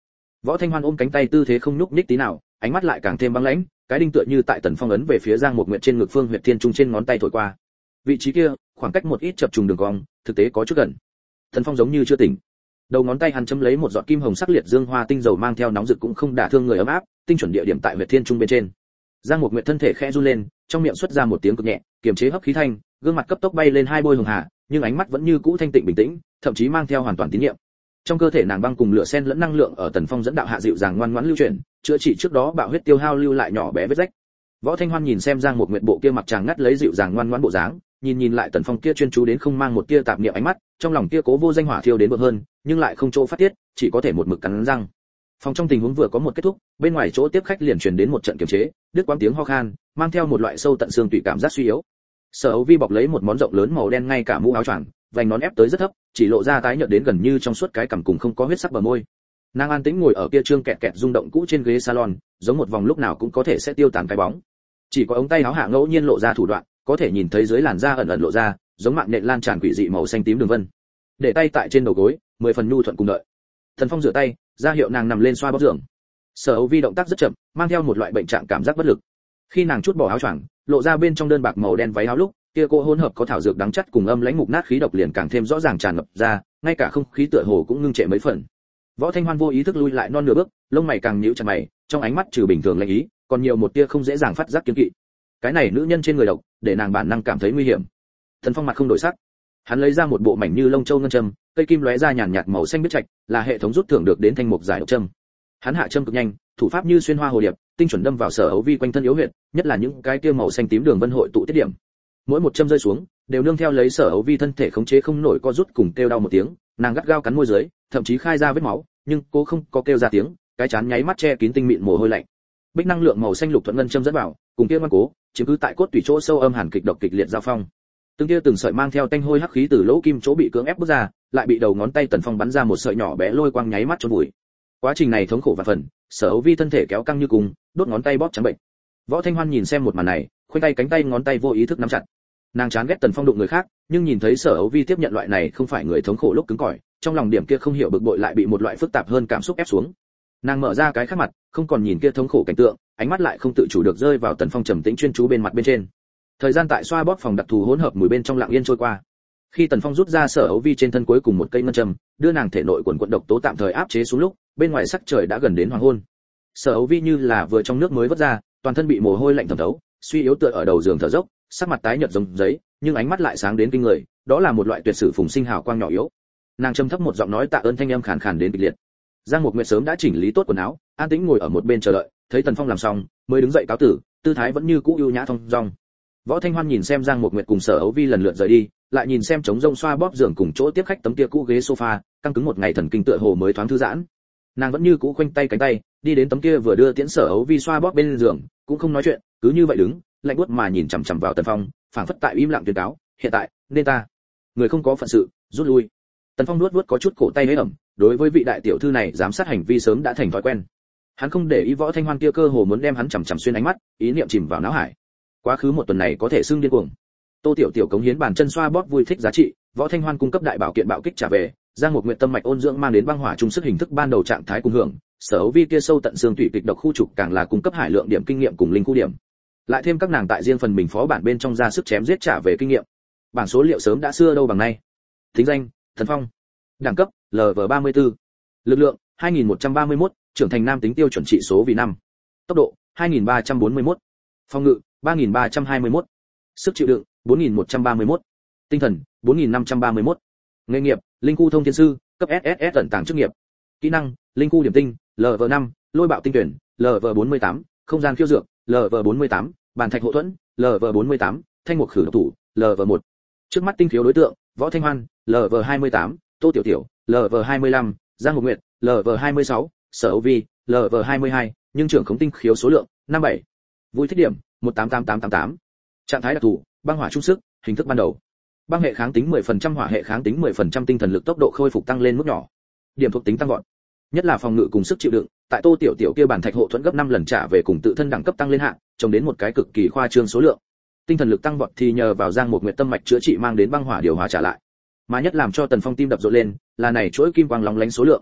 Speaker 1: Võ Thanh Hoan ôm cánh tay tư thế không nhúc nhích tí nào, ánh mắt lại càng thêm băng lãnh, cái đinh tựa như tại Tần Phong ấn về phía Giang Mục Nguyệt trên ngực phương huyệt thiên trung trên ngón tay thổi qua. Vị trí kia, khoảng cách một ít chập trùng đường cong, thực tế có chút gần. Tần Phong giống như chưa tỉnh. Đầu ngón tay hắn chấm lấy một giọt kim hồng sắc liệt dương hoa tinh dầu mang theo nóng rực cũng không đả thương người ấm áp, tinh chuẩn địa điểm tại huyệt thiên trung bên trên. Giang Mục Nguyệt thân thể khẽ run lên, trong miệng xuất ra một tiếng cực nhẹ, kiềm chế hấp khí thanh, gương mặt cấp tốc bay lên hai bôi hường hà, nhưng ánh mắt vẫn như cũ thanh tịnh bình tĩnh, thậm chí mang theo hoàn toàn tín nhiệm. Trong cơ thể nàng băng cùng lửa xen lẫn năng lượng ở Tần Phong dẫn đạo hạ dịu dàng ngoan ngoãn lưu chuyển, chữa trị trước đó bạo huyết tiêu hao lưu lại nhỏ bé vết rách. Võ Thanh Hoan nhìn xem Giang Mục Nguyệt bộ kia mặc chàng ngắt lấy dịu dàng ngoan ngoãn bộ dáng, nhìn nhìn lại Tần Phong kia chuyên chú đến không mang một tia tạp niệm ánh mắt, trong lòng kia cố vô danh hỏa thiêu đến bực hơn, nhưng lại không chỗ phát tiết, chỉ có thể một mực cắn răng. Phòng trong tình huống vừa có một kết thúc, bên ngoài chỗ tiếp khách liền truyền đến một trận kiềm chế, đứt quãng tiếng ho khan, mang theo một loại sâu tận xương tủy cảm giác suy yếu. Sở Âu Vi bọc lấy một món rộng lớn màu đen ngay cả mũ áo choàng, vành nón ép tới rất thấp, chỉ lộ ra tái nhợt đến gần như trong suốt cái cằm cùng không có huyết sắc bờ môi. Nàng an tĩnh ngồi ở kia trương kẹt kẹt rung động cũ trên ghế salon, giống một vòng lúc nào cũng có thể sẽ tiêu tàn cái bóng. Chỉ có ống tay áo hạ ngẫu nhiên lộ ra thủ đoạn, có thể nhìn thấy dưới làn da ẩn ẩn lộ ra, giống mạng nhện lan tràn quỷ dị màu xanh tím đường vân. Để tay tại trên đầu gối, mười phần nhu thuận cùng đợi. Thần Phong rửa tay, ra hiệu nàng nằm lên xoa bóp giường. Sở Âu Vi động tác rất chậm, mang theo một loại bệnh trạng cảm giác bất lực. Khi nàng chút bỏ áo choàng, lộ ra bên trong đơn bạc màu đen váy áo lúc, kia cô hỗn hợp có thảo dược đắng chắt cùng âm lãnh mục nát khí độc liền càng thêm rõ ràng tràn ngập ra, ngay cả không khí tựa hồ cũng ngưng trệ mấy phần. Võ Thanh Hoan vô ý thức lui lại non nửa bước, lông mày càng nhíu chặt mày, trong ánh mắt trừ bình thường lạnh ý, còn nhiều một tia không dễ dàng phát giác kiêng kỵ. Cái này nữ nhân trên người độc, để nàng bản năng cảm thấy nguy hiểm. Thần Phong mặt không đổi sắc, hắn lấy ra một bộ mảnh như lông châu ngân châm, cây kim lóe ra nhàn nhạt màu xanh biết trạch, là hệ thống rút thưởng được đến thanh mục giải độc châm. Hắn hạ châm cực nhanh, thủ pháp như xuyên hoa hồ điệp, tinh chuẩn đâm vào Sở Ấu Vi quanh thân yếu huyệt, nhất là những cái kia màu xanh tím đường vân hội tụ tiết điểm. Mỗi một châm rơi xuống, đều nương theo lấy Sở Ấu Vi thân thể khống chế không nổi co rút cùng kêu đau một tiếng, nàng gắt gao cắn môi dưới, thậm chí khai ra vết máu, nhưng cô không có kêu ra tiếng, cái chán nháy mắt che kín tinh mịn mồ hôi lạnh. Bích năng lượng màu xanh lục thuận ngân châm dẫn vào, cùng kia ngoan cố, chiếm cứ tại cốt tủy chỗ sâu âm hàn kịch độc kịch liệt giao phong. Từng kia từng sợi mang theo tanh hôi hắc khí từ lỗ kim chỗ bị cưỡng ép bước ra, lại bị đầu ngón tay Tần Phong bắn ra một sợi nhỏ bé lôi quang nháy mắt chôn vùi. Quá trình này thống khổ và phần, Sở Ấu Vi thân thể kéo căng như cùng, đốt ngón tay bóp trắng bệnh. Võ Thanh Hoan nhìn xem một màn này, khoanh tay cánh tay ngón tay vô ý thức nắm chặt. Nàng chán ghét Tần Phong đụng người khác, nhưng nhìn thấy Sở Ấu Vi tiếp nhận loại này không phải người thống khổ lúc cứng cỏi, trong lòng điểm kia không hiểu bực bội lại bị một loại phức tạp hơn cảm xúc ép xuống. Nàng mở ra cái khác mặt, không còn nhìn kia thống khổ cảnh tượng, ánh mắt lại không tự chủ được rơi vào Tần Phong trầm tĩnh chuyên chú bên mặt bên trên. Thời gian tại xoa bóp phòng đặc thù hỗn hợp mùi bên trong lặng yên trôi qua. Khi Tần Phong rút ra Sở Ấu Vi trên thân cuối cùng một cây ngân châm, đưa nàng thể nội quần quần độc tố tạm thời áp chế xuống lúc, bên ngoài sắc trời đã gần đến hoàng hôn. Sở Ấu Vi như là vừa trong nước mới vớt ra, toàn thân bị mồ hôi lạnh thấm thấu, suy yếu tựa ở đầu giường thở dốc, sắc mặt tái nhợt giống giấy, nhưng ánh mắt lại sáng đến kinh người, đó là một loại tuyệt sử phùng sinh hào quang nhỏ yếu. Nàng trầm thấp một giọng nói tạ ơn thanh âm khàn khàn đến kịch liệt. Giang Mục Nguyệt sớm đã chỉnh lý tốt quần áo, an tĩnh ngồi ở một bên chờ đợi, thấy Tần Phong làm xong, mới đứng dậy cáo tử, tư thái vẫn như cũ ưu nhã thong dong. Võ Thanh Hoan nhìn xem Giang Mục Nguyệt cùng Sở Ấu Vi lần lượt rời đi, lại nhìn xem trống rông xoa bóp giường cùng chỗ tiếp khách tấm kia cũ ghế sofa, căng cứng một ngày thần kinh tựa hồ mới thoáng thư giãn. Nàng vẫn như cũ khoanh tay cánh tay, đi đến tấm kia vừa đưa tiễn Sở Ấu Vi xoa bóp bên giường, cũng không nói chuyện, cứ như vậy đứng, lạnh buốt mà nhìn chằm chằm vào Tần Phong, phảng phất tại im lặng tuyên cáo, hiện tại, nên ta, người không có phận sự, rút lui. Tần Phong nuốt nuốt có chút cổ tay hế ẩm, đối với vị đại tiểu thư này giám sát hành vi sớm đã thành thói quen. Hắn không để ý Võ Thanh Hoan kia cơ hồ muốn đem hắn chằm chằm xuyên ánh mắt, ý niệm chìm vào não hải. Quá khứ một tuần này có thể xưng điên cuồng. Tô Tiểu Tiểu cống hiến bàn chân xoa bóp vui thích giá trị, Võ Thanh Hoan cung cấp đại bảo kiện bạo kích trả về, Giang Mục Nguyệt tâm mạch ôn dưỡng mang đến băng hỏa trung sức hình thức ban đầu trạng thái cùng hưởng, Sở Ấu Vi kia sâu tận xương tủy kịch độc khu trục càng là cung cấp hải lượng điểm kinh nghiệm cùng linh khu điểm. Lại thêm các nàng tại riêng phần mình phó bản bên trong ra sức chém giết trả về kinh nghiệm. Bảng số liệu sớm đã xưa đâu bằng nay. Thính danh: Thần Phong. Đẳng cấp: L V ba mươi tư. Lực lượng: hai nghìn một trăm ba mươi mốt, trưởng thành nam tính tiêu chuẩn trị số vì năm. Tốc độ: hai nghìn ba trăm bốn mươi mốt. Phòng ngự: ba nghìn ba trăm hai mươi mốt. Sức chịu đựng: bốn nghìn một trăm ba mươi mốt. Tinh thần: bốn nghìn năm trăm ba mươi mốt. Nghề nghiệp: linh khu thông thiên sư, cấp S S S tận tàng chức nghiệp. Kỹ năng: linh khu điểm tinh, L V năm, lôi bạo tinh tuyển, L V bốn mươi tám, không gian khiêu dược, L V bốn mươi tám, bàn thạch hộ thuẫn, L V bốn mươi tám, thanh mục khử độc thủ, L V một. Trước mắt tinh khiếu đối tượng: Võ Thanh Hoan, L V hai mươi tám, Tô Tiểu Tiểu, L V hai mươi lăm, Giang Mục Nguyệt, L V hai mươi sáu, Sở Ấu Vi, L V hai mươi hai, nhưng trưởng khống tinh khiếu số lượng năm bảy. Vui thích điểm một tám tám tám tám tám. Trạng thái đặc thù: băng hỏa trung sức, hình thức ban đầu. Băng hệ kháng tính mười phần trăm, hỏa hệ kháng tính mười phần trăm, tinh thần lực tốc độ khôi phục tăng lên mức nhỏ. Điểm thuộc tính tăng vọt. Nhất là phòng ngự cùng sức chịu đựng, tại Tô Tiểu Tiểu kia bản thạch hộ thuẫn gấp năm lần trả về cùng tự thân đẳng cấp tăng lên hạng, trông đến một cái cực kỳ khoa trương số lượng. Tinh thần lực tăng vọt thì nhờ vào Giang Mục Nguyệt tâm mạch chữa trị mang đến băng hỏa điều hóa trả lại. Mà nhất làm cho Tần Phong tim đập rộn lên, là này chuỗi kim quang lóng lánh số lượng.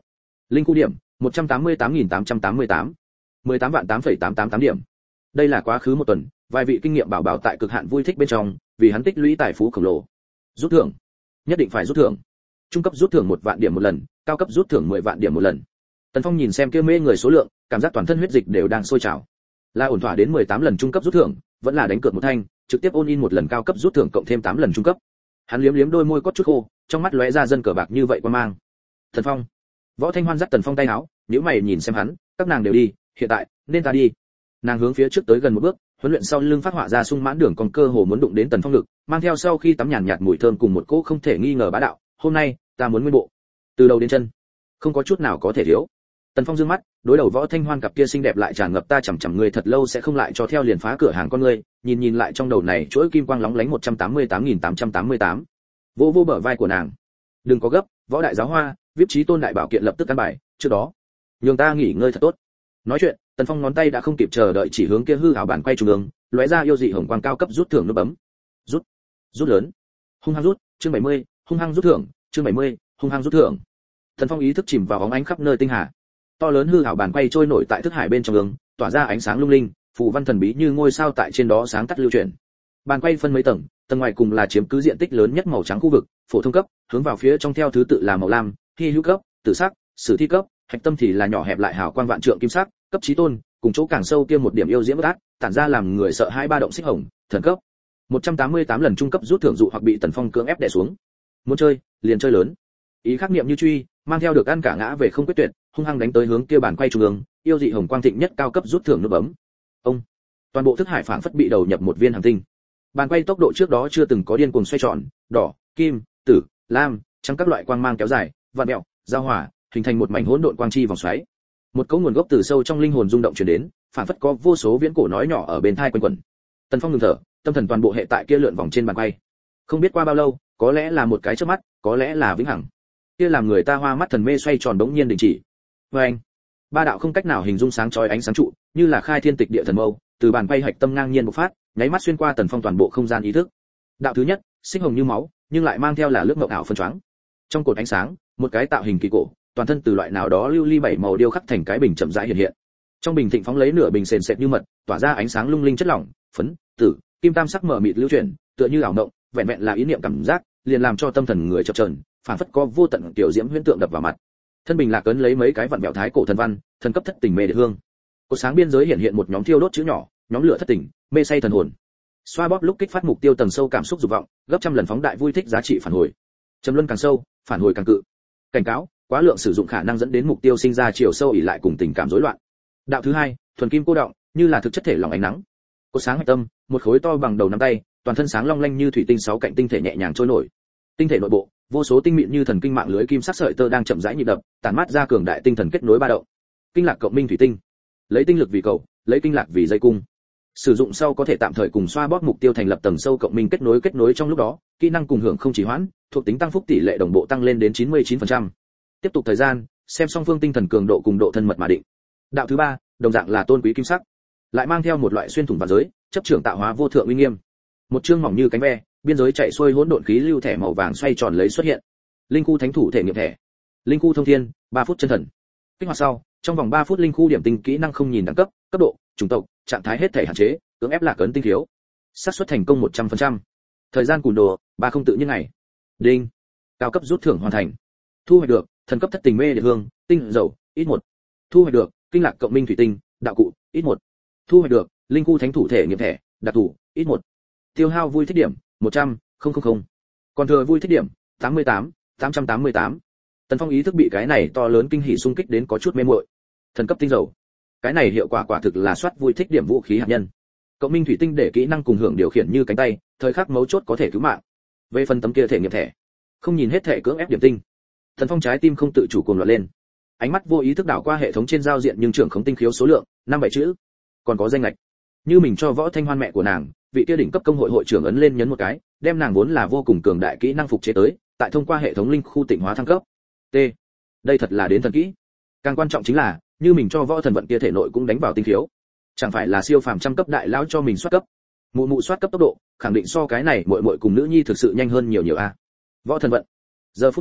Speaker 1: Linh khu điểm một trăm tám mươi tám nghìn tám trăm tám mươi tám, mười tám vạn tám phẩy tám tám tám điểm. Đây là quá khứ một tuần, vài vị kinh nghiệm bảo bảo tại cực hạn vui thích bên trong, vì hắn tích lũy tài phú khổng lồ. Rút thưởng, nhất định phải rút thưởng. Trung cấp rút thưởng một vạn điểm một lần, cao cấp rút thưởng mười vạn điểm một lần. Tần Phong nhìn xem kia mê người số lượng, cảm giác toàn thân huyết dịch đều đang sôi trào. Là ổn thỏa đến mười tám lần trung cấp rút thưởng, vẫn là đánh cược một thanh, trực tiếp ôn in một lần cao cấp rút thưởng cộng thêm tám lần trung cấp. Hắn liếm liếm đôi môi cốt chút khô, trong mắt lóe ra dân cờ bạc như vậy quan mang. Tần Phong, Võ Thanh Hoan dắt Tần Phong tay áo, nhíu mày nhìn xem hắn, các nàng đều đi, hiện tại nên ta đi. Nàng hướng phía trước tới gần một bước, huấn luyện sau lưng phát họa ra sung mãn đường còn cơ hồ muốn đụng đến Tần Phong lực, mang theo sau khi tắm nhàn nhạt mùi thơm cùng một cỗ không thể nghi ngờ bá đạo. Hôm nay ta muốn nguyên bộ, từ đầu đến chân, không có chút nào có thể thiếu. Tần Phong dương mắt, đối đầu Võ Thanh Hoan cặp kia xinh đẹp lại tràn ngập ta chằm chằm người thật lâu sẽ không lại cho theo liền phá cửa hàng con người, nhìn nhìn lại trong đầu này chuỗi kim quang lóng lánh một trăm tám mươi tám nghìn tám trăm tám mươi tám. Vô vô bờ vai của nàng. Đừng có gấp, Võ đại giáo hoa, viết chí tôn đại bảo kiện lập tức căn bài, trước đó, nhường ta nghỉ ngơi thật tốt. Nói chuyện, Tần Phong ngón tay đã không kịp chờ đợi chỉ hướng kia hư ảo bản quay trung ương, lóe ra yêu dị hồng quang cao cấp rút thưởng nút bấm. Rút, rút lớn, hung hăng rút, chương bảy mươi, hung hăng rút thưởng, chương bảy mươi, hung hăng rút thưởng. Tần Phong ý thức chìm vào bóng ánh khắp nơi tinh hà. To lớn hư ảo bản quay trôi nổi tại thức hải bên trong ương, tỏa ra ánh sáng lung linh, phù văn thần bí như ngôi sao tại trên đó sáng tắt lưu chuyển. Bản quay phân mấy tầng, tầng ngoài cùng là chiếm cứ diện tích lớn nhất màu trắng khu vực, phổ thông cấp, hướng vào phía trong theo thứ tự là màu lam, hy hữu cấp, tử sắc, sử thi cấp, hạch tâm thì là nhỏ hẹp lại hào quang vạn trượng kim sắc, cấp chí tôn, cùng chỗ càng sâu kia một điểm yêu diễm bất ác, tản ra làm người sợ hãi ba động xích hồng, thần cấp. một trăm tám mươi tám lần trung cấp rút thưởng dụ hoặc bị Tần Phong cưỡng ép đè xuống. Muốn chơi, liền chơi lớn. Ý khắc niệm như truy, mang theo được ăn cả ngã về không quyết tuyệt, hung hăng đánh tới hướng kia bàn quay trung ương, yêu dị hồng quang thịnh nhất cao cấp rút thưởng nút bấm. Ông, toàn bộ thức hải phảng phất bị đầu nhập một viên hành tinh. Bàn quay tốc độ trước đó chưa từng có điên cuồng xoay tròn, đỏ, kim, tử, lam, trắng các loại quang mang kéo dài, vạn mèo, giao hỏa, hình thành một mảnh hỗn độn quang chi vòng xoáy. Một cấu nguồn gốc từ sâu trong linh hồn rung động truyền đến, phảng phất có vô số viễn cổ nói nhỏ ở bên tai quanh quẩn. Tần Phong ngừng thở, tâm thần toàn bộ hệ tại kia lượn vòng trên bàn quay. Không biết qua bao lâu, có lẽ là một cái chớp mắt, có lẽ là vĩnh hằng. Kia làm người ta hoa mắt thần mê xoay tròn bỗng nhiên đình chỉ. Và anh, ba đạo không cách nào hình dung sáng chói ánh sáng trụ, như là khai thiên tịch địa thần mâu, từ bàn quay hạch tâm ngang nhiên bộc phát, nháy mắt xuyên qua Tần Phong toàn bộ không gian ý thức. Đạo thứ nhất, xích hồng như máu, nhưng lại mang theo là lớp mộng ảo phân choáng. Trong cột ánh sáng, một cái tạo hình kỳ cổ, toàn thân từ loại nào đó lưu ly bảy màu điêu khắc thành cái bình chậm rãi hiện hiện. Trong bình thịnh phóng lấy nửa bình sền sệt như mật, tỏa ra ánh sáng lung linh chất lỏng, phấn, tử, kim tam sắc mở mịt lưu chuyển, tựa như ảo mộng, vẹn vẹn là ý niệm cảm giác, liền làm cho tâm thần người chập chờn, phảng phất có vô tận tiểu diễm huyễn tượng đập vào mặt. Thân bình lạc ấn lấy mấy cái vặn vẹo thái cổ thần văn, thần cấp thất tình mê địa hương. Cột sáng biên giới hiện hiện một nhóm thiêu đốt chữ nhỏ, nhóm lửa thất tình, mê say thần hồn. Xoa bóp lúc kích phát mục tiêu tầng sâu cảm xúc dục vọng, gấp trăm lần phóng đại vui thích giá trị phản hồi. Trầm luân càng sâu, phản hồi càng cự. Cảnh cáo, quá lượng sử dụng khả năng dẫn đến mục tiêu sinh ra chiều sâu ỉ lại cùng tình cảm rối loạn. Đạo thứ hai, thuần kim cô động, như là thực chất thể lỏng ánh nắng. Cột sáng hạch tâm, một khối to bằng đầu nắm tay, toàn thân sáng long lanh như thủy tinh sáu cạnh tinh thể nhẹ nhàng trôi nổi. Tinh thể nội bộ, vô số tinh mịn như thần kinh mạng lưới kim sắc sợi tơ đang chậm rãi nhịp đập, tản mát ra cường đại tinh thần kết nối ba động. Kinh lạc cộng minh thủy tinh, lấy tinh lực vì cầu, lấy kinh lạc vì dây cung. Sử dụng sau có thể tạm thời cùng xoa bóp mục tiêu thành lập tầng sâu cộng minh kết nối kết nối trong lúc đó, kỹ năng cùng hưởng không chỉ hoãn, thuộc tính tăng phúc tỷ lệ đồng bộ tăng lên đến chín mươi chín phần trăm. Tiếp tục thời gian, xem song phương tinh thần cường độ cùng độ thân mật mà định. Đạo thứ ba, đồng dạng là tôn quý kim sắc, lại mang theo một loại xuyên thủng vào giới, chấp trưởng tạo hóa vô thượng uy nghiêm. Một chương mỏng như cánh ve, biên giới chạy xuôi hỗn độn khí lưu thẻ màu vàng xoay tròn lấy xuất hiện. Linh khu thánh thủ thể nghiệm thẻ. Linh khu thông thiên, ba phút chân thần. Kích hoạt sau, trong vòng ba phút linh khu điểm tinh kỹ năng không nhìn đẳng cấp, cấp độ, chủng tộc, trạng thái hết thể hạn chế, cưỡng ép lạc ấn tinh thiếu. Xác suất thành công một trăm phần trăm. Thời gian cùn đồ, ba không tự nhiên ngày. Đinh. Cao cấp rút thưởng hoàn thành. Thu hoạch được, thần cấp thất tình mê địa hương, tinh dầu, ít một. Thu hoạch được, kinh lạc cộng minh thủy tinh, đạo cụ, ít một. Thu hoạch được, linh khu thánh thủ thể nghiệm thẻ, đặc thù, ít một. Tiêu hao vui thích điểm, một trăm, không không không. Còn thừa vui thích điểm, tám mươi tám, tám trăm tám mươi tám. Tần Phong ý thức bị cái này to lớn kinh hỉ xung kích đến có chút mê muội. Thần cấp tinh dầu. Cái này hiệu quả quả thực là soát vui thích điểm vũ khí hạt nhân. Cộng minh thủy tinh để kỹ năng cùng hưởng điều khiển như cánh tay, thời khắc mấu chốt có thể cứu mạng. Về phần tấm kia thể nghiệm thẻ, không nhìn hết thẻ cưỡng ép điểm tinh. Tần Phong trái tim không tự chủ cuồng loạn lên. Ánh mắt vô ý thức đảo qua hệ thống trên giao diện nhưng trưởng không tinh khiếu số lượng, năm bảy chữ. Còn có danh lệch. Như mình cho Võ Thanh Hoan mẹ của nàng, vị kia đỉnh cấp công hội hội trưởng ấn lên nhấn một cái, đem nàng vốn là vô cùng cường đại kỹ năng phục chế tới, tại thông qua hệ thống linh khu tịnh hóa thăng cấp. T. Đây thật là đến thần kỹ. Càng quan trọng chính là, như mình cho Võ Thần vận kia thể nội cũng đánh vào tinh khiếu. Chẳng phải là siêu phàm trăm cấp đại lão cho mình soát cấp. Mụ mụ soát cấp tốc độ, khẳng định so cái này muội muội cùng nữ nhi thực sự nhanh hơn nhiều nhiều a. Võ Thần vận. Giờ phút này,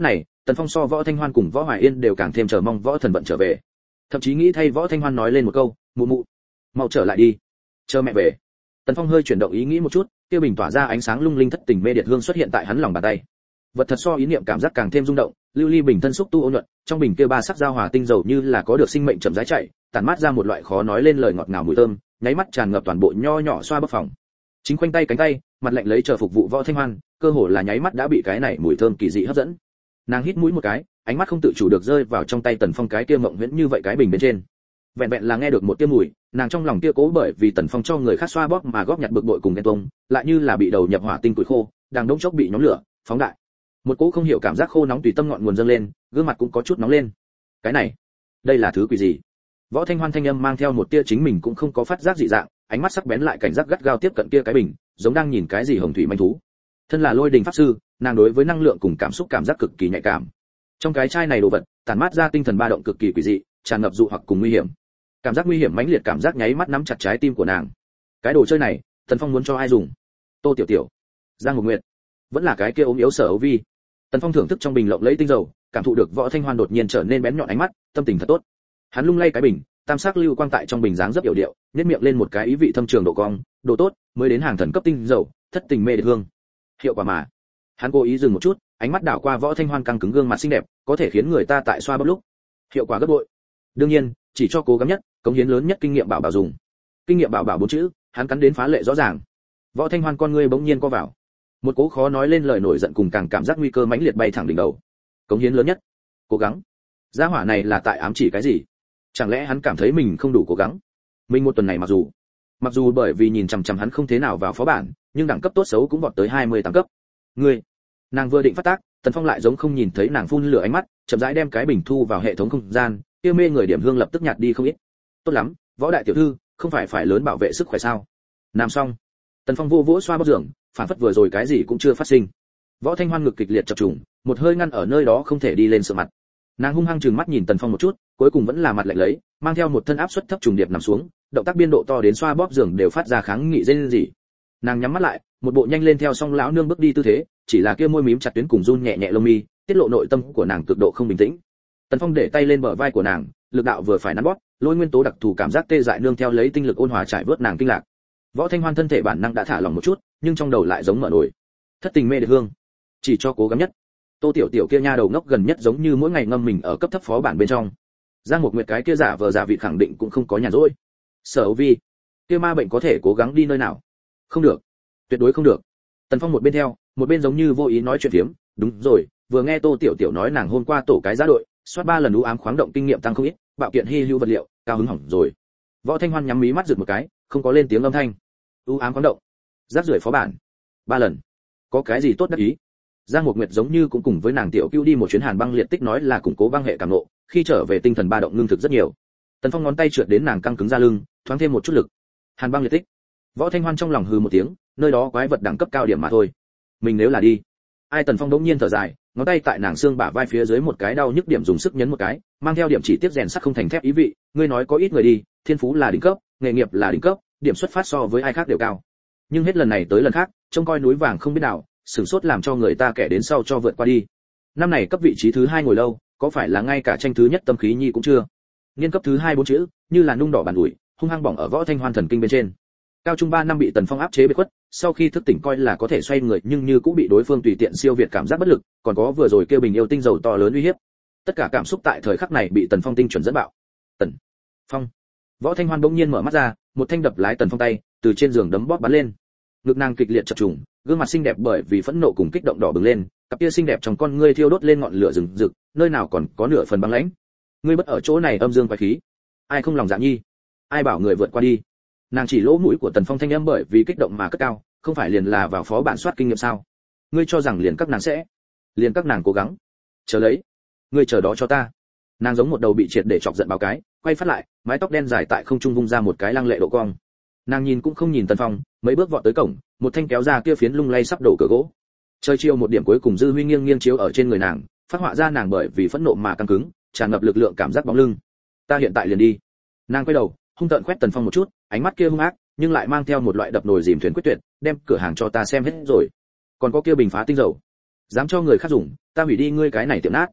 Speaker 1: Tần Phong so Võ Thanh Hoan cùng Võ Hoài Yên đều càng thêm chờ mong Võ Thần Vận trở về, thậm chí nghĩ thay Võ Thanh Hoan nói lên một câu, mụ mụ, mau trở lại đi, chờ mẹ về. Tần Phong hơi chuyển động ý nghĩ một chút, kia bình tỏa ra ánh sáng lung linh thất tình mê điệt hương xuất hiện tại hắn lòng bàn tay. Vật thật so ý niệm cảm giác càng thêm rung động, lưu ly bình thân xúc tu ôn nhuận, trong bình kia ba sắc giao hòa tinh dầu như là có được sinh mệnh chậm rãi chạy, tản mát ra một loại khó nói lên lời ngọt ngào mùi thơm, nháy mắt tràn ngập toàn bộ nho nhỏ xoa bắp phòng. Chính khoanh tay cánh tay, mặt lạnh lấy chờ phục vụ Võ Thanh Hoan, cơ hồ là nháy mắt đã bị cái này mùi thơm kỳ dị hấp dẫn. Nàng hít mũi một cái, ánh mắt không tự chủ được rơi vào trong tay Tần Phong cái kia mộng huyễn như vậy cái bình bên trên. Vẹn vẹn là nghe được một tia mùi, nàng trong lòng kia cố bởi vì Tần Phong cho người khác xoa bóp mà góp nhặt bực bội cùng ghen tuông, lại như là bị đầu nhập hỏa tinh củi khô, đang đống chốc bị nhóm lửa, phóng đại. Một cỗ không hiểu cảm giác khô nóng tùy tâm ngọn nguồn dâng lên, gương mặt cũng có chút nóng lên. Cái này, đây là thứ quỷ gì? Võ Thanh Hoan thanh âm mang theo một tia chính mình cũng không có phát giác dị dạng, ánh mắt sắc bén lại cảnh giác gắt gao tiếp cận kia cái bình, giống đang nhìn cái gì hồng thủy manh thú. Thân là Lôi Đình pháp sư, nàng đối với năng lượng cùng cảm xúc cảm giác cực kỳ nhạy cảm. Trong cái chai này đồ vật, tản mát ra tinh thần ba động cực kỳ quỷ dị, tràn ngập dụ hoặc cùng nguy hiểm. Cảm giác nguy hiểm mãnh liệt cảm giác nháy mắt nắm chặt trái tim của nàng. Cái đồ chơi này, Tần Phong muốn cho ai dùng? Tô Tiểu Tiểu, Giang Ngọc Nguyệt, vẫn là cái kia ốm yếu Sở Âu Vi. Tần Phong thưởng thức trong bình lộng lẫy tinh dầu, cảm thụ được Võ Thanh Hoan đột nhiên trở nên bén nhọn ánh mắt, tâm tình thật tốt. Hắn lung lay cái bình, tam sắc lưu quang tại trong bình dáng rất hiểu điệu, nhếch miệng lên một cái ý vị thâm trường độ cong, đồ tốt, mới đến hàng thần cấp tinh dầu, thất tình mê điệt hương. Hiệu quả mà. Hắn cố ý dừng một chút, ánh mắt đảo qua Võ Thanh Hoan căng cứng gương mặt xinh đẹp, có thể khiến người ta tại xoa bóp lúc. Hiệu quả gấp bội. Đương nhiên, chỉ cho cố gắng nhất, cống hiến lớn nhất kinh nghiệm bảo bảo dùng. Kinh nghiệm bảo bảo bốn chữ, hắn cắn đến phá lệ rõ ràng. Võ Thanh Hoan con ngươi bỗng nhiên co vào. Một cố khó nói lên lời nổi giận cùng càng cảm giác nguy cơ mãnh liệt bay thẳng đỉnh đầu. Cống hiến lớn nhất, cố gắng. Gia hỏa này là tại ám chỉ cái gì? Chẳng lẽ hắn cảm thấy mình không đủ cố gắng? Mình một tuần này mặc dù, mặc dù bởi vì nhìn chằm chằm hắn không thế nào vào phó bản, nhưng đẳng cấp tốt xấu cũng vọt tới hai mươi tám cấp. Ngươi, nàng vừa định phát tác, Tần Phong lại giống không nhìn thấy nàng phun lửa ánh mắt, chậm rãi đem cái bình thu vào hệ thống không gian, kia mê người điểm hương lập tức nhạt đi không ít. Tốt lắm, Võ đại tiểu thư, không phải phải lớn bảo vệ sức khỏe sao? Làm xong, Tần Phong vô vỗ xoa bóp giường, phản phất vừa rồi cái gì cũng chưa phát sinh. Võ Thanh Hoan ngực kịch liệt chập trùng, một hơi ngăn ở nơi đó không thể đi lên sợ mặt. Nàng hung hăng trừng mắt nhìn Tần Phong một chút, cuối cùng vẫn là mặt lạnh lấy, mang theo một thân áp suất thấp trùng điệp nằm xuống, động tác biên độ to đến xoa bóp giường đều phát ra kháng nghị rên rỉ. Nàng nhắm mắt lại, một bộ nhanh lên theo song lão nương bước đi tư thế, chỉ là kia môi mím chặt tuyến cùng run nhẹ nhẹ lông mi, tiết lộ nội tâm của nàng cực độ không bình tĩnh. Tần Phong để tay lên bờ vai của nàng, lực đạo vừa phải nắn bóp, lôi nguyên tố đặc thù cảm giác tê dại nương theo lấy tinh lực ôn hòa trải vớt nàng kinh lạc. Võ Thanh Hoan thân thể bản năng đã thả lỏng một chút, nhưng trong đầu lại giống mở nổi. Thất tình mê điệt hương, chỉ cho cố gắng nhất. Tô Tiểu Tiểu kia nha đầu ngốc gần nhất giống như mỗi ngày ngâm mình ở cấp thấp phó bản bên trong. Giang Mục Nguyệt cái kia giả vờ giả vị khẳng định cũng không có nhàn rỗi. Sở Âu Vi, kia ma bệnh có thể cố gắng đi nơi nào? Không được, tuyệt đối không được. Tần Phong một bên theo, một bên giống như vô ý nói chuyện phiếm, đúng rồi, vừa nghe Tô Tiểu Tiểu nói nàng hôm qua tổ cái giá đội, soát ba lần u ám khoáng động kinh nghiệm tăng không ít, bạo kiện hy hữu vật liệu, cao hứng hỏng rồi. Võ Thanh Hoan nhắm mí mắt giật một cái, không có lên tiếng âm thanh. U ám khoáng động, rác rưởi phó bản, ba lần, có cái gì tốt đắc ý? Giang Mục Nguyệt giống như cũng cùng với nàng tiểu Cưu đi một chuyến hàn băng liệt tích nói là củng cố băng hệ cảm ngộ, khi trở về tinh thần ba động ngưng thực rất nhiều. Tần Phong ngón tay trượt đến nàng căng cứng ra lưng, thoáng thêm một chút lực. Hàn băng liệt tích. Võ Thanh Hoan trong lòng hừ một tiếng, nơi đó quái vật đẳng cấp cao điểm mà thôi. Mình nếu là đi. Ai Tần Phong đống nhiên thở dài, ngón tay tại nàng xương bả vai phía dưới một cái đau nhức điểm dùng sức nhấn một cái, mang theo điểm chỉ tiếp rèn sắt không thành thép ý vị, ngươi nói có ít người đi, thiên phú là đỉnh cấp, nghề nghiệp là đỉnh cấp, điểm xuất phát so với ai khác đều cao. Nhưng hết lần này tới lần khác, trông coi núi vàng không biết nào, sửng sốt làm cho người ta kẻ đến sau cho vượt qua đi. Năm này cấp vị trí thứ hai ngồi lâu, có phải là ngay cả tranh thứ nhất tâm khí nhi cũng chưa. Niên cấp thứ hai bốn chữ, như là nung đỏ bàn ủi, hung hăng bỏng ở Võ Thanh Hoan thần kinh bên trên. Cao trung ba năm bị Tần Phong áp chế biệt khuất, sau khi thức tỉnh coi là có thể xoay người, nhưng như cũng bị đối phương tùy tiện siêu việt cảm giác bất lực, còn có vừa rồi kêu bình yêu tinh dầu to lớn uy hiếp. Tất cả cảm xúc tại thời khắc này bị Tần Phong tinh chuẩn dẫn bạo. Tần Phong. Võ Thanh Hoan bỗng nhiên mở mắt ra, một thanh đập lái Tần Phong tay, từ trên giường đấm bóp bắn lên. Ngực nàng kịch liệt chập trùng, gương mặt xinh đẹp bởi vì phẫn nộ cùng kích động đỏ bừng lên, cặp kia xinh đẹp trong con ngươi thiêu đốt lên ngọn lửa rừng rực, nơi nào còn có nửa phần băng lãnh. Ngươi bất ở chỗ này âm dương quái khí, ai không lòng dạ nhi, ai bảo người vượt qua đi. Nàng chỉ lỗ mũi của Tần Phong thanh âm bởi vì kích động mà cất cao, không phải liền là vào phó bản soát kinh nghiệm sao? Ngươi cho rằng liền các nàng sẽ, liền các nàng cố gắng, chờ lấy, ngươi chờ đó cho ta. Nàng giống một đầu bị triệt để chọc giận báo cái, quay phát lại, mái tóc đen dài tại không trung vung ra một cái lăng lệ độ cong. Nàng nhìn cũng không nhìn Tần Phong, mấy bước vọt tới cổng, một thanh kéo ra kia phiến lung lay sắp đổ cửa gỗ. Trời chiều một điểm cuối cùng dư huy nghiêng nghiêng chiếu ở trên người nàng, phát họa ra nàng bởi vì phẫn nộ mà căng cứng, tràn ngập lực lượng cảm giác bóng lưng. Ta hiện tại liền đi. Nàng quay đầu, hung tợn quét Tần Phong một chút, ánh mắt kia hung ác, nhưng lại mang theo một loại đập nồi dìm thuyền quyết tuyệt, đem cửa hàng cho ta xem hết rồi. Còn có kia bình phá tinh dầu, dám cho người khác dùng, ta hủy đi ngươi cái này tiệm nát.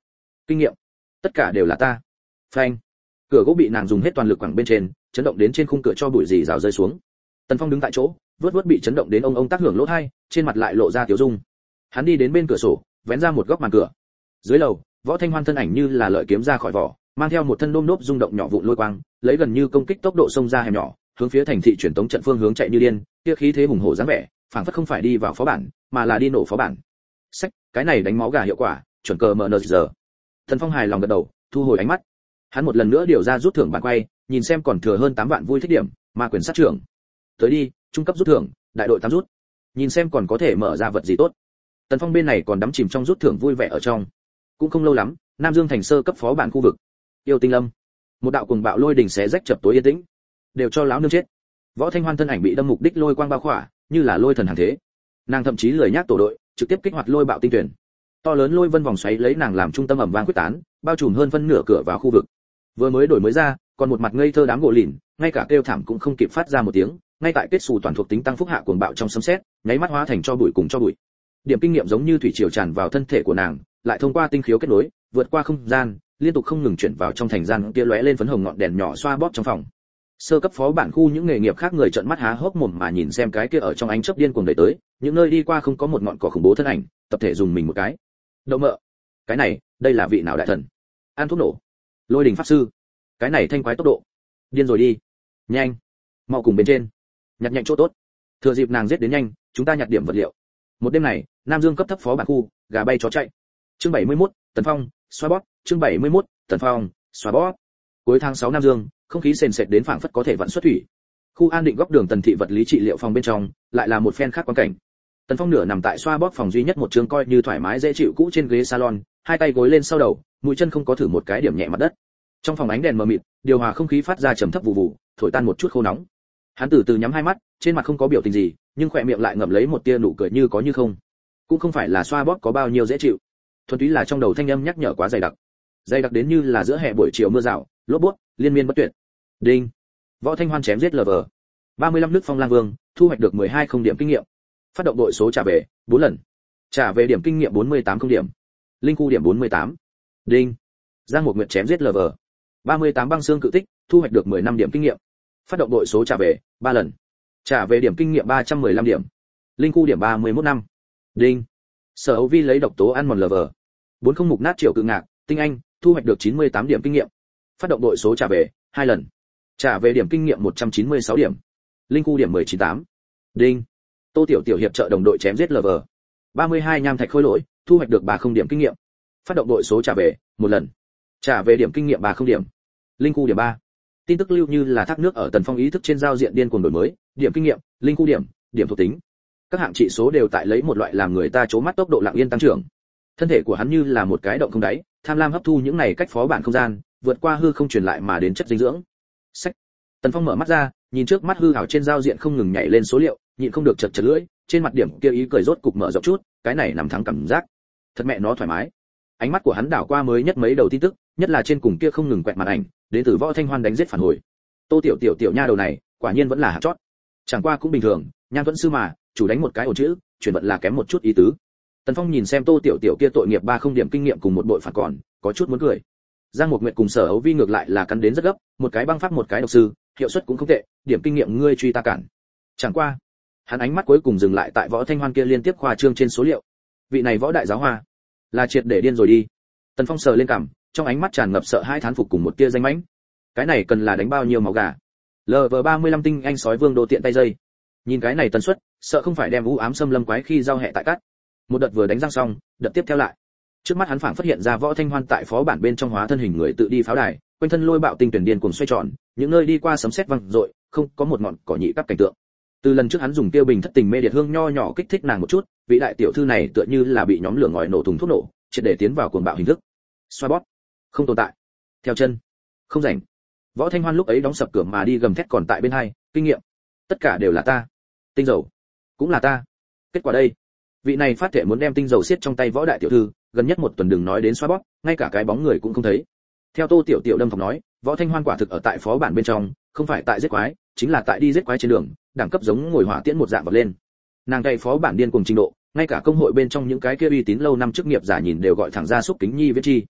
Speaker 1: kinh nghiệm, tất cả đều là ta. Phanh. Cửa gỗ bị nàng dùng hết toàn lực quẳng bên trên, chấn động đến trên khung cửa cho bụi rì rào rơi xuống. Tần Phong đứng tại chỗ, vớt vớt bị chấn động đến ông ông tác hưởng lỗ tai, trên mặt lại lộ ra tiểu dung. Hắn đi đến bên cửa sổ, vén ra một góc màn cửa. Dưới lầu, Võ Thanh Hoan thân ảnh như là lợi kiếm ra khỏi vỏ, mang theo một thân nôm nốp rung động nhỏ vụn lôi quang, lấy gần như công kích tốc độ xông ra hẻm nhỏ, hướng phía thành thị truyền tống trận phương hướng chạy như điên, kia khí thế hùng hổ dáng vẻ, phảng phất không phải đi vào phó bản, mà là đi nổ phó bản. Sách, cái này đánh máu gà hiệu quả, chuẩn cờ mờ nờ giờ. Tần Phong hài lòng gật đầu, thu hồi ánh mắt. Hắn một lần nữa điều ra rút thưởng bàn quay, nhìn xem còn thừa hơn tám vạn vui thích điểm, ma quyền sát trưởng. Tới đi, trung cấp rút thưởng, đại đội tám rút. Nhìn xem còn có thể mở ra vật gì tốt. Tần Phong bên này còn đắm chìm trong rút thưởng vui vẻ ở trong. Cũng không lâu lắm, Nam Dương thành sơ cấp phó bản khu vực. Yêu Tinh Lâm. Một đạo cuồng bạo lôi đỉnh xé rách chập tối yên tĩnh. Đều cho lão nương chết. Võ Thanh Hoan thân ảnh bị đâm mục đích lôi quang bao khỏa, như là lôi thần hàng thế. Nàng thậm chí lười nhác tổ đội, trực tiếp kích hoạt lôi bạo tinh tuyển. To lớn lôi vân vòng xoáy lấy nàng làm trung tâm ẩm vang quyết tán, bao trùm hơn phân nửa cửa vào khu vực. Vừa mới đổi mới ra, còn một mặt ngây thơ đám gỗ lìn, ngay cả kêu thảm cũng không kịp phát ra một tiếng, ngay tại kết xù toàn thuộc tính tăng phúc hạ cuồng bạo trong sấm sét, nháy mắt hóa thành cho bụi cùng cho bụi. Điểm kinh nghiệm giống như thủy triều tràn vào thân thể của nàng, lại thông qua tinh khiếu kết nối, vượt qua không gian, liên tục không ngừng chuyển vào trong thành gian kia lóe lên phấn hồng ngọn đèn nhỏ xoa bóp trong phòng. Sơ cấp phó bản khu những nghề nghiệp khác người trợn mắt há hốc mồm mà nhìn xem cái kia ở trong ánh chớp điên cuồng đẩy tới, những nơi đi qua không có một ngọn cỏ khủng bố thân ảnh, tập thể dùng mình một cái. Đậu mợ, cái này, đây là vị nào đại thần? An thuốc nổ. Lôi đình pháp sư. Cái này thanh quái tốc độ. Điên rồi đi. Nhanh, mau cùng bên trên. Nhặt nhạnh chỗ tốt. Thừa dịp nàng giết đến nhanh, chúng ta nhặt điểm vật liệu. Một đêm này, Nam Dương cấp thấp phó bản khu, gà bay chó chạy. Chương bảy mươi mốt, Tần Phong, xoa bóp, chương bảy mươi mốt, Tần Phong, xoa bóp. Cuối tháng sáu Nam Dương, không khí sền sệt đến phảng phất có thể vận xuất thủy. Khu an định góc đường Tần thị vật lý trị liệu phòng bên trong, lại là một phen khác quan cảnh. Tần Phong nửa nằm tại xoa bóp phòng duy nhất một trường coi như thoải mái dễ chịu cũ trên ghế salon, hai tay gối lên sau đầu, mũi chân không có thử một cái điểm nhẹ mặt đất. Trong phòng ánh đèn mờ mịt, điều hòa không khí phát ra trầm thấp vụ vụ, thổi tan một chút khô nóng. Hắn từ từ nhắm hai mắt, trên mặt không có biểu tình gì, nhưng khỏe miệng lại ngậm lấy một tia nụ cười như có như không. Cũng không phải là xoa bóp có bao nhiêu dễ chịu, thuần túy là trong đầu thanh âm nhắc nhở quá dày đặc. Dày đặc đến như là giữa hè buổi chiều mưa rào, lốp bút, liên miên bất tuyệt. Đinh. Võ Thanh Hoan chém giết lờ vờ. ba mươi lăm nước phong lang vương, thu hoạch được mười hai không điểm kinh nghiệm. Phát động đội số trả về, bốn lần. Trả về điểm kinh nghiệm bốn mươi tám không điểm. Linh khu điểm bốn mươi tám. Đinh. Giang Một Nguyệt chém giết lờ vờ. ba mươi tám băng xương cự tích, thu hoạch được mười lăm điểm kinh nghiệm. Phát động đội số trả về, ba lần. Trả về điểm kinh nghiệm ba trăm mười lăm điểm. Linh khu điểm ba mươi mốt năm. Đinh. Sở Âu Vi lấy độc tố ăn mòn lờ vờ. bốn không mục nát triệu cự ngạc, tinh anh, thu hoạch được chín mươi tám điểm kinh nghiệm. Phát động đội số trả về, hai lần. Trả về điểm kinh nghiệm một trăm chín mươi sáu điểm. Linh khu điểm mười chín tám. Đinh. Tô Tiểu Tiểu hiệp trợ đồng đội chém giết lờ vờ. ba mươi hai nham thạch khôi lỗi, thu hoạch được ba không điểm kinh nghiệm. Phát động đội số trả về, một lần. Trả về điểm kinh nghiệm ba không điểm. Linh khu điểm ba. Tin tức lưu như là thác nước ở Tần Phong ý thức trên giao diện điên cuồng đổi mới, điểm kinh nghiệm, linh khu điểm, điểm thuộc tính. Các hạng trị số đều tại lấy một loại làm người ta chố mắt tốc độ lặng yên tăng trưởng. Thân thể của hắn như là một cái động không đáy, tham lam hấp thu những này cách phó bản không gian, vượt qua hư không truyền lại mà đến chất dinh dưỡng. Sách. Tần Phong mở mắt ra, nhìn trước mắt hư ảo trên giao diện không ngừng nhảy lên số liệu, nhịn không được chật chật lưỡi, trên mặt điểm kia ý cười rốt cục mở rộng chút, cái này nằm thắng cảm giác. Thật mẹ nó thoải mái. Ánh mắt của hắn đảo qua mới nhất mấy đầu tin tức, nhất là trên cùng kia không ngừng quẹt màn ảnh, đến từ Võ Thanh Hoan đánh giết phản hồi. Tô Tiểu Tiểu tiểu nha đầu này, quả nhiên vẫn là hạt chót. Chẳng qua cũng bình thường, Nhan Tuấn sư mà, chủ đánh một cái ổn chữ, chuyển vận là kém một chút ý tứ. Tần Phong nhìn xem Tô Tiểu Tiểu kia tội nghiệp ba không điểm kinh nghiệm cùng một bội phản còn, có chút muốn cười. Giang Một Nguyệt cùng Sở Ấu Vi ngược lại là cắn đến rất gấp, một cái băng pháp một cái độc sư, hiệu suất cũng không tệ, điểm kinh nghiệm ngươi truy ta cản. Chẳng qua, hắn ánh mắt cuối cùng dừng lại tại Võ Thanh Hoan kia liên tiếp khoa trương trên số liệu. Vị này Võ đại giáo hoa, là triệt để điên rồi đi. Tần Phong sờ lên cằm, trong ánh mắt tràn ngập sợ hãi thán phục cùng một tia danh mãnh. Cái này cần là đánh bao nhiêu máu gà? lờ vờ ba mươi lăm tinh anh sói vương đô tiện tay dây. Nhìn cái này tần suất, sợ không phải đem u ám xâm lâm quái khi giao hệ tại cắt. Một đợt vừa đánh răng xong, đợt tiếp theo lại. Trước mắt hắn phảng phát hiện ra Võ Thanh Hoan tại phó bản bên trong hóa thân hình người tự đi pháo đài, quanh thân lôi bạo tinh tuyển điên cuồng xoay tròn, những nơi đi qua sấm sét vang rội, không có một ngọn cỏ nhị các cảnh tượng. Từ lần trước hắn dùng tiêu bình thất tình mê điệt hương nho nhỏ kích thích nàng một chút, vị đại tiểu thư này tựa như là bị nhóm lửa ngòi nổ thùng thuốc nổ, triệt để tiến vào cuồng bạo hình thức. Xoa bóp, không tồn tại. Theo chân, không rảnh. Võ Thanh Hoan lúc ấy đóng sập cửa mà đi gầm thét còn tại bên hai, kinh nghiệm, tất cả đều là ta. Tinh dầu, cũng là ta. Kết quả đây, vị này phát thể muốn đem tinh dầu xiết trong tay Võ đại tiểu thư, gần nhất một tuần đừng nói đến xoa bóp, ngay cả cái bóng người cũng không thấy. Theo Tô Tiểu Tiểu đâm thọc nói, Võ Thanh Hoan quả thực ở tại phó bản bên trong, không phải tại giết quái, chính là tại đi giết quái trên đường, đẳng cấp giống ngồi hỏa tiễn một dạng vọt lên. Nàng cày phó bản điên cùng trình độ, ngay cả công hội bên trong những cái kia uy tín lâu năm chức nghiệp giả nhìn đều gọi thẳng ra xúc kính nhi viết chi.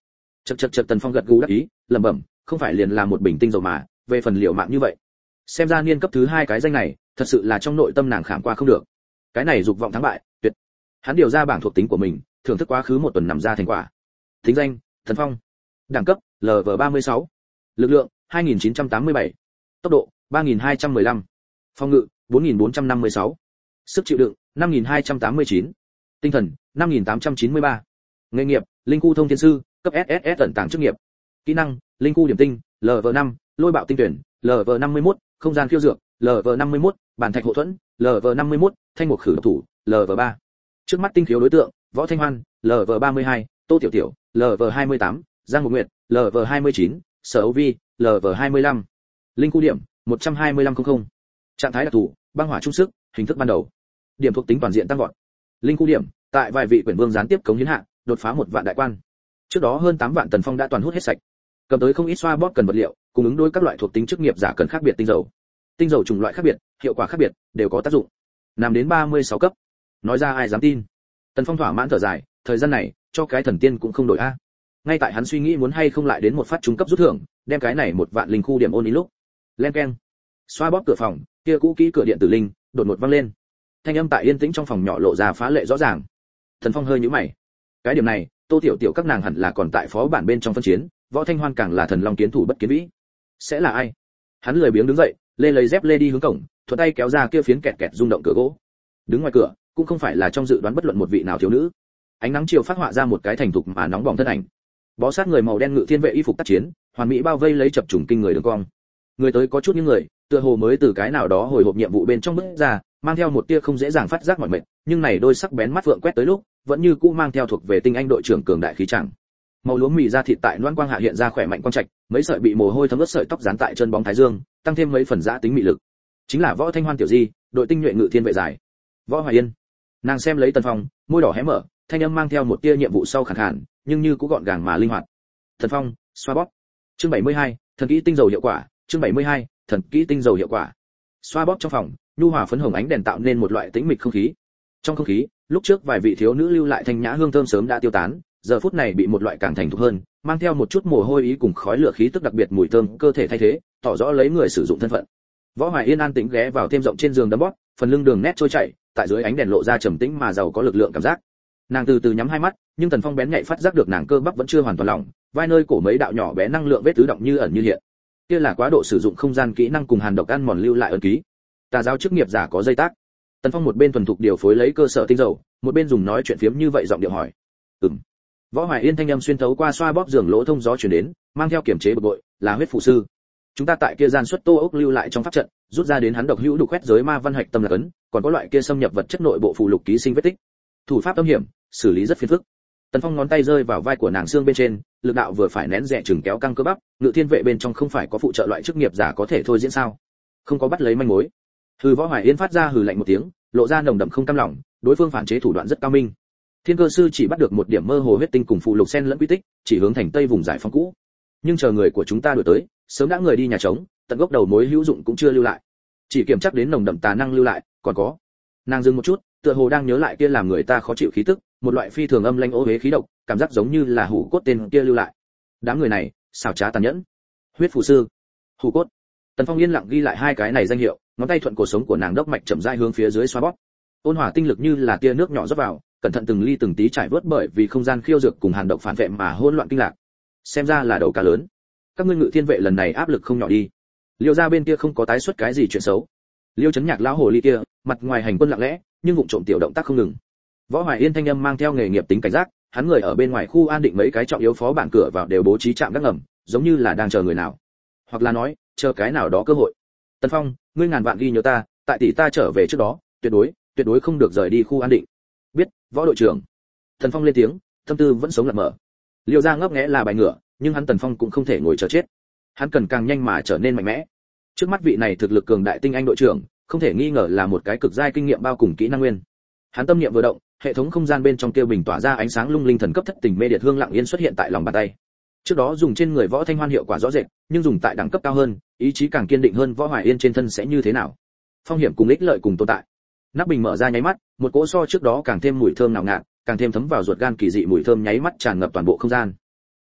Speaker 1: Chậc chậc chậc, Tần Phong gật gù đáp ý, lẩm bẩm, không phải liền là một bình tinh dầu mà, về phần liều mạng như vậy. Xem ra niên cấp thứ hai cái danh này, thật sự là trong nội tâm nàng khảm qua không được. Cái này dục vọng thắng bại, tuyệt. Hắn điều ra bảng thuộc tính của mình, thưởng thức quá khứ một tuần nằm ra thành quả. Tính danh: Tần Phong. Đẳng cấp: lờ vê ba mươi sáu. Lực lượng: hai nghìn chín trăm tám mươi bảy. Tốc độ: ba nghìn hai trăm mười lăm. Phòng ngự: bốn nghìn bốn trăm năm mươi sáu. Sức chịu đựng: năm nghìn hai trăm tám mươi chín. Tinh thần: năm nghìn tám trăm chín mươi ba. Nghề nghiệp: linh khu thông thiên sư, cấp ét ét ét tận tàng chức nghiệp. Kỹ năng: linh khu điểm tinh, lờ vê năm, lôi bạo tinh tuyển, lờ vê năm mươi mốt, không gian khiêu dược, lờ vê năm mươi mốt, bản thạch hộ thuẫn, lờ vê năm mươi mốt, thanh mục khử độc thủ, lờ vê ba. Trước mắt tinh khiếu đối tượng: Võ Thanh Hoan, lờ vê ba mươi hai, Tô Tiểu Tiểu, lờ vê hai mươi tám, Giang Mục Nguyệt, lờ vê hai mươi chín, Sở Âu Vi, lờ vê hai mươi lăm. Linh khu điểm: một trăm hai mươi lăm không không. Trạng thái đặc thù: băng hỏa trung sức, hình thức ban đầu. Điểm thuộc tính toàn diện tăng vọt. Linh khu điểm: tại vài vị quyển vương gián tiếp cống hiến hạ, đột phá một vạn đại quan. Trước đó hơn tám vạn Tần Phong đã toàn hút hết sạch. Cầm tới không ít xoa bóp cần vật liệu, cùng ứng đối các loại thuộc tính chức nghiệp giả cần khác biệt tinh dầu. Tinh dầu chủng loại khác biệt, hiệu quả khác biệt, đều có tác dụng. Nằm đến ba mươi sáu cấp. Nói ra ai dám tin. Tần Phong thỏa mãn thở dài, thời gian này, cho cái thần tiên cũng không đổi a. Ngay tại hắn suy nghĩ muốn hay không lại đến một phát trung cấp rút thưởng, đem cái này một vạn linh khu điểm ôn ý lúc. Len keng. Xoa bóp cửa phòng, kia cũ kỹ cửa điện tử linh, đột ngột vang lên. Thanh âm tại yên tĩnh trong phòng nhỏ lộ ra phá lệ rõ ràng. Tần Phong hơi nhíu mày. Cái điểm này, Tô Tiểu Tiểu các nàng hẳn là còn tại phó bản bên trong phân chiến, Võ Thanh Hoan càng là thần long kiến thủ bất kiến vĩ. Sẽ là ai? Hắn lười biếng đứng dậy, lê lấy dép lê đi hướng cổng, thuận tay kéo ra kia phiến kẹt kẹt rung động cửa gỗ. Đứng ngoài cửa, cũng không phải là trong dự đoán bất luận một vị nào thiếu nữ. Ánh nắng chiều phát họa ra một cái thành thục mà nóng bỏng thân ảnh. Bó sát người màu đen ngự thiên vệ y phục tác chiến, hoàn mỹ bao vây lấy chập trùng kinh người đường cong. Người tới có chút những người, tựa hồ mới từ cái nào đó hồi hộp nhiệm vụ bên trong bước ra, mang theo một tia không dễ dàng phát giác mỏi mệt, nhưng này đôi sắc bén mắt vượng quét tới lúc, vẫn như cũ mang theo thuộc về tinh anh đội trưởng cường đại khí chẳng. Màu lúa mì da thịt tại loan quang hạ hiện ra khỏe mạnh quang trạch, mấy sợi bị mồ hôi thấm ướt sợi tóc dán tại chân bóng thái dương, tăng thêm mấy phần dã tính mị lực. Chính là Võ Thanh Hoan tiểu di, đội tinh nhuệ ngự thiên vệ giải. Võ Hoài Yên. Nàng xem lấy Tần Phong, môi đỏ hé mở, thanh âm mang theo một tia nhiệm vụ sau khàn khàn, nhưng như cũng gọn gàng mà linh hoạt. Tần Phong, xoa bóp. Chương bảy mươi hai, thần kỹ tinh dầu hiệu quả, chương bảy mươi hai, thần kỹ tinh dầu hiệu quả. Xoa bóp trong phòng, nhu hòa phấn hồng ánh đèn tạo nên một loại tĩnh mịch không khí. Trong không khí, lúc trước vài vị thiếu nữ lưu lại thanh nhã hương thơm sớm đã tiêu tán, giờ phút này bị một loại càng thành thục hơn, mang theo một chút mồ hôi ý cùng khói lửa khí tức đặc biệt mùi thơm cơ thể thay thế, tỏ rõ lấy người sử dụng thân phận. Võ Hoài Yên an tĩnh ghé vào thêm rộng trên giường đấm bóp, phần lưng đường nét trôi chảy, tại dưới ánh đèn lộ ra trầm tĩnh mà giàu có lực lượng cảm giác. Nàng từ từ nhắm hai mắt, nhưng Tần Phong bén nhạy phát giác được nàng cơ bắp vẫn chưa hoàn toàn lỏng, vai nơi cổ mấy đạo nhỏ bé năng lượng vết tứ động như ẩn như hiện. Kia là quá độ sử dụng không gian kỹ năng cùng hàn độc ăn mòn lưu lại ấn ký. Tà giáo chức nghiệp giả có dây tác. Tần Phong một bên thuần thục điều phối lấy cơ sở tinh dầu, một bên dùng nói chuyện phiếm như vậy giọng điệu hỏi. Ừm. Võ Hoài Yên thanh âm xuyên thấu qua xoa bóp giường lỗ thông gió truyền đến, mang theo kiểm chế bực bội, là huyết phụ sư. Chúng ta tại kia gian xuất tô ốc lưu lại trong pháp trận, rút ra đến hắn độc hữu đục quét giới ma văn hạch tâm là cấn, còn có loại kia xâm nhập vật chất nội bộ phù lục ký sinh vết tích. Thủ pháp âm hiểm, xử lý rất phiền phức. Tần Phong ngón tay rơi vào vai của nàng xương bên trên, lực đạo vừa phải nén rẻ chừng kéo căng cơ bắp, ngự thiên vệ bên trong không phải có phụ trợ loại chức nghiệp giả có thể thôi diễn sao? Không có bắt lấy manh mối. Hừ, Võ Hoài Yên phát ra hừ lạnh một tiếng, lộ ra nồng đậm không cam lòng, đối phương phản chế thủ đoạn rất cao minh. Thiên cơ sư chỉ bắt được một điểm mơ hồ huyết tinh cùng phụ lục xen lẫn quy tích, chỉ hướng thành tây vùng giải phóng cũ. Nhưng chờ người của chúng ta đuổi tới, sớm đã người đi nhà trống, tận gốc đầu mối hữu dụng cũng chưa lưu lại. Chỉ kiểm chắc đến nồng đậm tà năng lưu lại, còn có. Nàng dừng một chút, tựa hồ đang nhớ lại kia làm người ta khó chịu khí tức, một loại phi thường âm lãnh ô uế khí độc, cảm giác giống như là hủ cốt tên kia lưu lại. Đám người này, xảo trá tàn nhẫn. Huyết phù sư, hủ cốt. Tần Phong yên lặng ghi lại hai cái này danh hiệu, ngón tay thuận cổ sống của nàng đốc mạch chậm rãi hướng phía dưới xoa bóp. Ôn hòa tinh lực như là tia nước nhỏ rót vào, cẩn thận từng ly từng tí trải vớt bởi vì không gian khiêu dược cùng hàn độc phản vệ mà hỗn loạn kinh lạc. Xem ra là đầu cá lớn. Các ngươi ngự thiên vệ lần này áp lực không nhỏ đi. Liêu gia bên kia không có tái xuất cái gì chuyện xấu. Liêu chấn nhạc lão hồ ly kia, mặt ngoài hành quân lặng lẽ, nhưng vụng trộm tiểu động tác không ngừng. Võ Hoài Yên thanh âm mang theo nghề nghiệp tính cảnh giác, hắn người ở bên ngoài khu an định mấy cái trọng yếu phó bản cửa vào đều bố trí trạm gác ngầm, giống như là đang chờ người nào, hoặc là nói, chờ cái nào đó cơ hội. Tần Phong, ngươi ngàn vạn ghi nhớ ta, tại tỷ ta trở về trước đó, tuyệt đối, tuyệt đối không được rời đi khu an định. Biết, Võ đội trưởng. Tần Phong lên tiếng, tâm tư vẫn sống lặng mở. Liêu gia ngấp nghé là bài ngựa, nhưng hắn Tần Phong cũng không thể ngồi chờ chết. Hắn cần càng nhanh mà trở nên mạnh mẽ. Trước mắt vị này thực lực cường đại tinh anh đội trưởng, không thể nghi ngờ là một cái cực giai kinh nghiệm bao cùng kỹ năng nguyên. Hắn tâm niệm vừa động, hệ thống không gian bên trong tiêu bình tỏa ra ánh sáng lung linh thần cấp thất tình mê điệt hương lặng yên xuất hiện tại lòng bàn tay. Trước đó dùng trên người Võ Thanh Hoan hiệu quả rõ rệt, nhưng dùng tại đẳng cấp cao hơn, ý chí càng kiên định hơn Võ Hoài Yên trên thân sẽ như thế nào? Phong hiểm cùng ích lợi cùng tồn tại. Nắp bình mở ra nháy mắt, một cỗ so trước đó càng thêm mùi thơm ngào ngạt, càng thêm thấm vào ruột gan kỳ dị mùi thơm nháy mắt tràn ngập toàn bộ không gian. Phấn,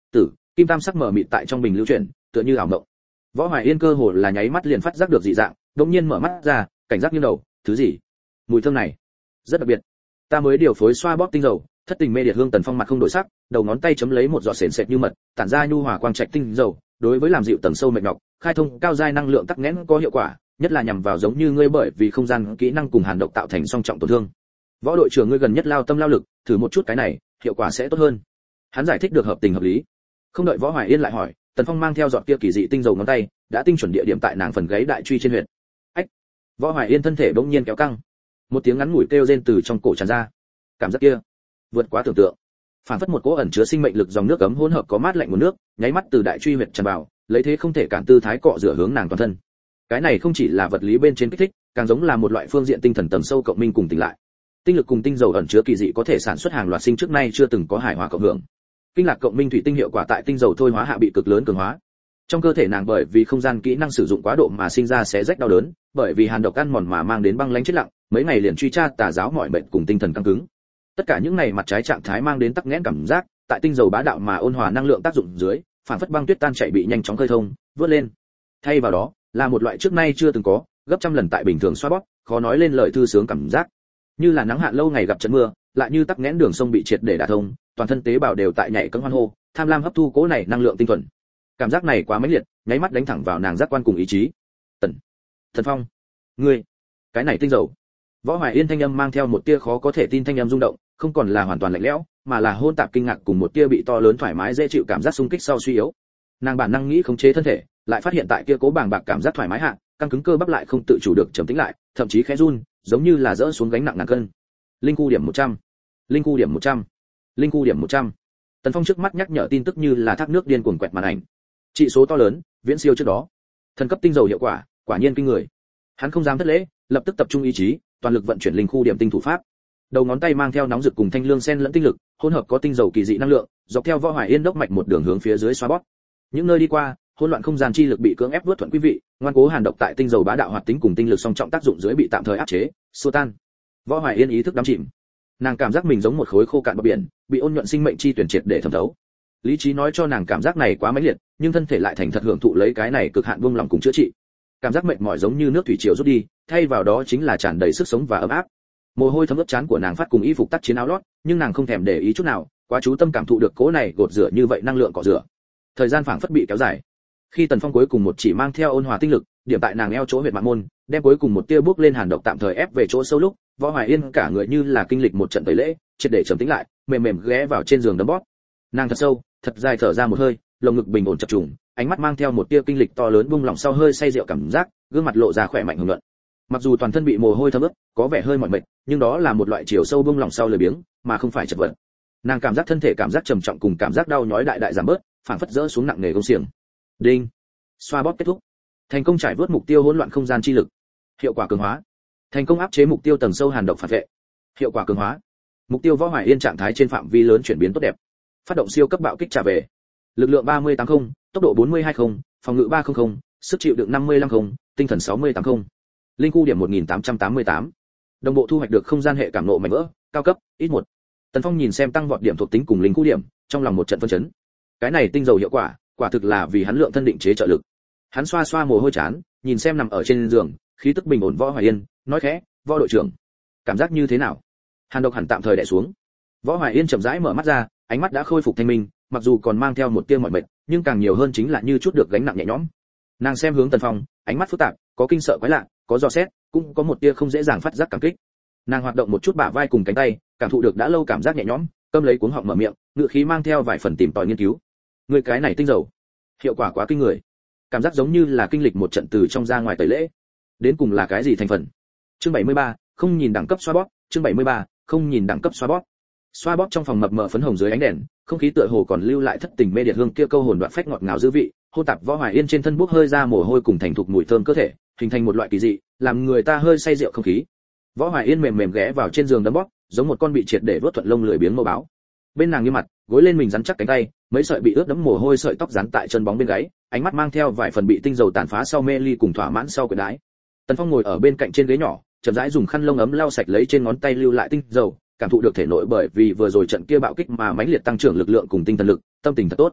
Speaker 1: tử, kim tam sắc mở mịt tại trong bình lưu chuyển, tựa như ảo mộng. Võ Hoài Yên cơ hồ là nháy mắt liền phát giác được dị dạng, đột nhiên mở mắt ra, cảnh giác nghiêng đầu, thứ gì? Mùi thơm này rất đặc biệt. Ta mới điều phối xoa bóp tinh dầu, thất tình mê điệt hương. Tần Phong mặt không đổi sắc, đầu ngón tay chấm lấy một giọt sền sệt như mật, tản ra nhu hòa quang trạch tinh dầu, đối với làm dịu tầng sâu mệt nhọc, khai thông cao giai năng lượng tắc nghẽn có hiệu quả, nhất là nhằm vào giống như ngươi bởi vì không gian kỹ năng cùng hàn độc tạo thành song trọng tổn thương. Võ đội trưởng ngươi gần nhất lao tâm lao lực, thử một chút cái này, hiệu quả sẽ tốt hơn. Hắn giải thích được hợp tình hợp lý. Không đợi Võ Hoài Yên lại hỏi, Tần Phong mang theo giọt kia kỳ dị tinh dầu ngón tay, đã tinh chuẩn địa điểm tại nàng phần gáy đại truy trên huyệt. Ách! Võ Hoài Yên thân thể bỗng nhiên kéo căng, một tiếng ngắn ngủi kêu rên từ trong cổ tràn ra. Cảm giác kia vượt quá tưởng tượng, phản phất một cỗ ẩn chứa sinh mệnh lực dòng nước ấm hỗn hợp có mát lạnh nguồn nước, nháy mắt từ đại truy huyệt tràn vào, lấy thế không thể cản tư thái cọ rửa hướng nàng toàn thân. Cái này không chỉ là vật lý bên trên kích thích, càng giống là một loại phương diện tinh thần tầng sâu cộng minh cùng tỉnh lại. Tinh lực cùng tinh dầu ẩn chứa kỳ dị có thể sản xuất hàng loạt sinh trước nay chưa từng có hài hòa cộng hưởng. Kinh lạc cộng minh thủy tinh hiệu quả tại tinh dầu thôi hóa hạ bị cực lớn cường hóa. Trong cơ thể nàng bởi vì không gian kỹ năng sử dụng quá độ mà sinh ra xé rách đau đớn, bởi vì hàn độc ăn mòn mà mang đến băng lãnh chết lặng, mấy ngày liền truy tra tà giáo mọi bệnh cùng tinh thần căng cứng. Tất cả những này mặt trái trạng thái mang đến tắc nghẽn cảm giác, tại tinh dầu bá đạo mà ôn hòa năng lượng tác dụng dưới, phản phất băng tuyết tan chảy bị nhanh chóng khơi thông, vớt lên. Thay vào đó, là một loại trước nay chưa từng có, gấp trăm lần tại bình thường xoa bóp, khó nói lên lời thư sướng cảm giác. Như là nắng hạn lâu ngày gặp trận mưa, lại như tắc nghẽn đường sông bị triệt để đả thông, toàn thân tế bào đều tại nhảy cẫng hoan hô, tham lam hấp thu cỗ này năng lượng tinh thuần. Cảm giác này quá mãnh liệt, nháy mắt đánh thẳng vào nàng giác quan cùng ý chí. Tần, Thần Phong, ngươi, cái này tinh dầu. Võ Hoài Yên thanh âm mang theo một tia khó có thể tin thanh âm rung động, không còn là hoàn toàn lạnh lẽo, mà là hôn tạp kinh ngạc cùng một tia bị to lớn thoải mái dễ chịu cảm giác xung kích sau suy yếu. Nàng bản năng nghĩ khống chế thân thể, lại phát hiện tại kia cố bàng bạc cảm giác thoải mái hạ, căng cứng cơ bắp lại không tự chủ được trầm tĩnh lại, thậm chí khẽ run, giống như là dỡ xuống gánh nặng ngàn cân. Linh khu điểm một trăm, linh khu điểm một trăm, linh khu điểm một trăm. Tần Phong trước mắt nhắc nhở tin tức như là thác nước điên cuồng quẹt màn ảnh. Trị số to lớn, viễn siêu trước đó. Thần cấp tinh dầu hiệu quả, quả nhiên kinh người. Hắn không dám thất lễ, lập tức tập trung ý chí, toàn lực vận chuyển linh khu điểm tinh thủ pháp. Đầu ngón tay mang theo nóng rực cùng thanh lương xen lẫn tinh lực, hỗn hợp có tinh dầu kỳ dị năng lượng, dọc theo Võ Hoài Yên đốc mạch một đường hướng phía dưới xoa bóp. Những nơi đi qua, hỗn loạn không gian chi lực bị cưỡng ép vượt thuận quý vị, ngoan cố hàn độc tại tinh dầu bá đạo hoạt tính cùng tinh lực song trọng tác dụng dưới bị tạm thời áp chế, xua tan. Võ Hoài Yên ý thức đắm chìm. Nàng cảm giác mình giống một khối khô cạn bờ biển, bị ôn nhuận sinh mệnh chi tuyển triệt để thẩm thấu. Lý trí nói cho nàng cảm giác này quá mãnh liệt, nhưng thân thể lại thành thật hưởng thụ lấy cái này cực hạn buông lòng cùng chữa trị. Cảm giác mệt mỏi giống như nước thủy triều rút đi, thay vào đó chính là tràn đầy sức sống và ấm áp. Mồ hôi thấm ướt trán của nàng phát cùng y phục tác chiến áo lót, nhưng nàng không thèm để ý chút nào, quá chú tâm cảm thụ được cỗ này gột rửa như vậy năng lượng cọ rửa. Thời gian phảng phất bị kéo dài. Khi Tần Phong cuối cùng một chỉ mang theo ôn hòa tinh lực, điểm tại nàng eo chỗ huyệt mạn môn, đem cuối cùng một tia bước lên hàn độc tạm thời ép về chỗ sâu lúc, Võ Hoài Yên cả người như là kinh lịch một trận tẩy lễ, triệt để trầm tĩnh lại, mềm mềm ghé vào trên giường đấm bóp. Nàng thật sâu, thật dài thở ra một hơi, lồng ngực bình ổn chập trùng, ánh mắt mang theo một tia kinh lịch to lớn buông lỏng sau hơi say rượu cảm giác, gương mặt lộ ra khỏe mạnh hùng luận. Mặc dù toàn thân bị mồ hôi thấm ướt, có vẻ hơi mỏi mệt, nhưng đó là một loại chiều sâu buông lỏng sau lười biếng, mà không phải chật vật. Nàng cảm giác thân thể cảm giác trầm trọng cùng cảm giác đau nhói đại đại giảm bớt, phảng phất dỡ xuống nặng nề công xiềng. Đinh. Xoa bóp kết thúc. Thành công trải vớt mục tiêu hỗn loạn không gian chi lực. Hiệu quả cường hóa. Thành công áp chế mục tiêu tầng sâu hàn độc phản vệ. Hiệu quả cường hóa. Mục tiêu Võ Hoài Yên trạng thái trên phạm vi lớn chuyển biến tốt đẹp. Phát động siêu cấp bạo kích trả về. Lực lượng ba mươi tám mươi, tốc độ bốn mươi hai mươi, phòng ngự ba trăm, sức chịu đựng năm mươi lăm mươi, tinh thần sáu mươi tám mươi. Linh khu điểm một nghìn tám trăm tám mươi tám. Đồng bộ thu hoạch được không gian hệ cảm nộ mạnh vỡ, cao cấp, ít một. Tần Phong nhìn xem tăng vọt điểm thuộc tính cùng linh khu điểm, trong lòng một trận phân chấn. Cái này tinh dầu hiệu quả, quả thực là vì hắn lượng thân định chế trợ lực. Hắn xoa xoa mồ hôi chán, nhìn xem nằm ở trên giường, khí tức bình ổn Võ Hoài Yên, nói khẽ, "Võ đội trưởng, cảm giác như thế nào?" Hàn độc hẳn tạm thời đè xuống. Võ Hoài Yên chậm rãi mở mắt ra, ánh mắt đã khôi phục thanh minh, mặc dù còn mang theo một tia mỏi mệt, nhưng càng nhiều hơn chính là như chút được gánh nặng nhẹ nhõm. Nàng xem hướng Tần Phong, ánh mắt phức tạp, có kinh sợ quái lạ, có dò xét, cũng có một tia không dễ dàng phát giác cảm kích. Nàng hoạt động một chút bả vai cùng cánh tay, cảm thụ được đã lâu cảm giác nhẹ nhõm, câm lấy cuống họng mở miệng, ngữ khí mang theo vài phần tìm tòi nghiên cứu. "Người cái này tinh dầu, hiệu quả quá kinh người." Cảm giác giống như là kinh lịch một trận từ trong ra ngoài tẩy lễ. Đến cùng là cái gì thành phần? Chương bảy mươi ba, không nhìn đẳng cấp xoa bóp, chương bảy mươi ba, không nhìn đẳng cấp xoa bóp. Xoa bóp trong phòng mập mờ phấn hồng dưới ánh đèn, không khí tựa hồ còn lưu lại thất tình mê điệt hương kia câu hồn đoạn phách ngọt ngào dư vị, hô tạp Võ Hoài Yên trên thân bốc hơi ra mồ hôi cùng thành thục mùi thơm cơ thể, hình thành một loại kỳ dị, làm người ta hơi say rượu không khí. Võ Hoài Yên mềm mềm ghé vào trên giường đấm bóp, giống một con bị triệt để vớt thuận lông lười biếng mâu báo. Bên nàng như mặt, gối lên mình rắn chắc cánh tay, mấy sợi bị ướt đẫm mồ hôi sợi tóc dán tại chân bóng bên gáy, ánh mắt mang theo vài phần bị tinh dầu tàn phá sau mê ly cùng thỏa mãn sau quyển đái. Tần Phong ngồi ở bên cạnh trên ghế nhỏ, chậm rãi dùng khăn lông ấm lau sạch lấy trên ngón tay lưu lại tinh dầu, cảm thụ được thể nội bởi vì vừa rồi trận kia bạo kích mà mãnh liệt tăng trưởng lực lượng cùng tinh thần lực, tâm tình thật tốt.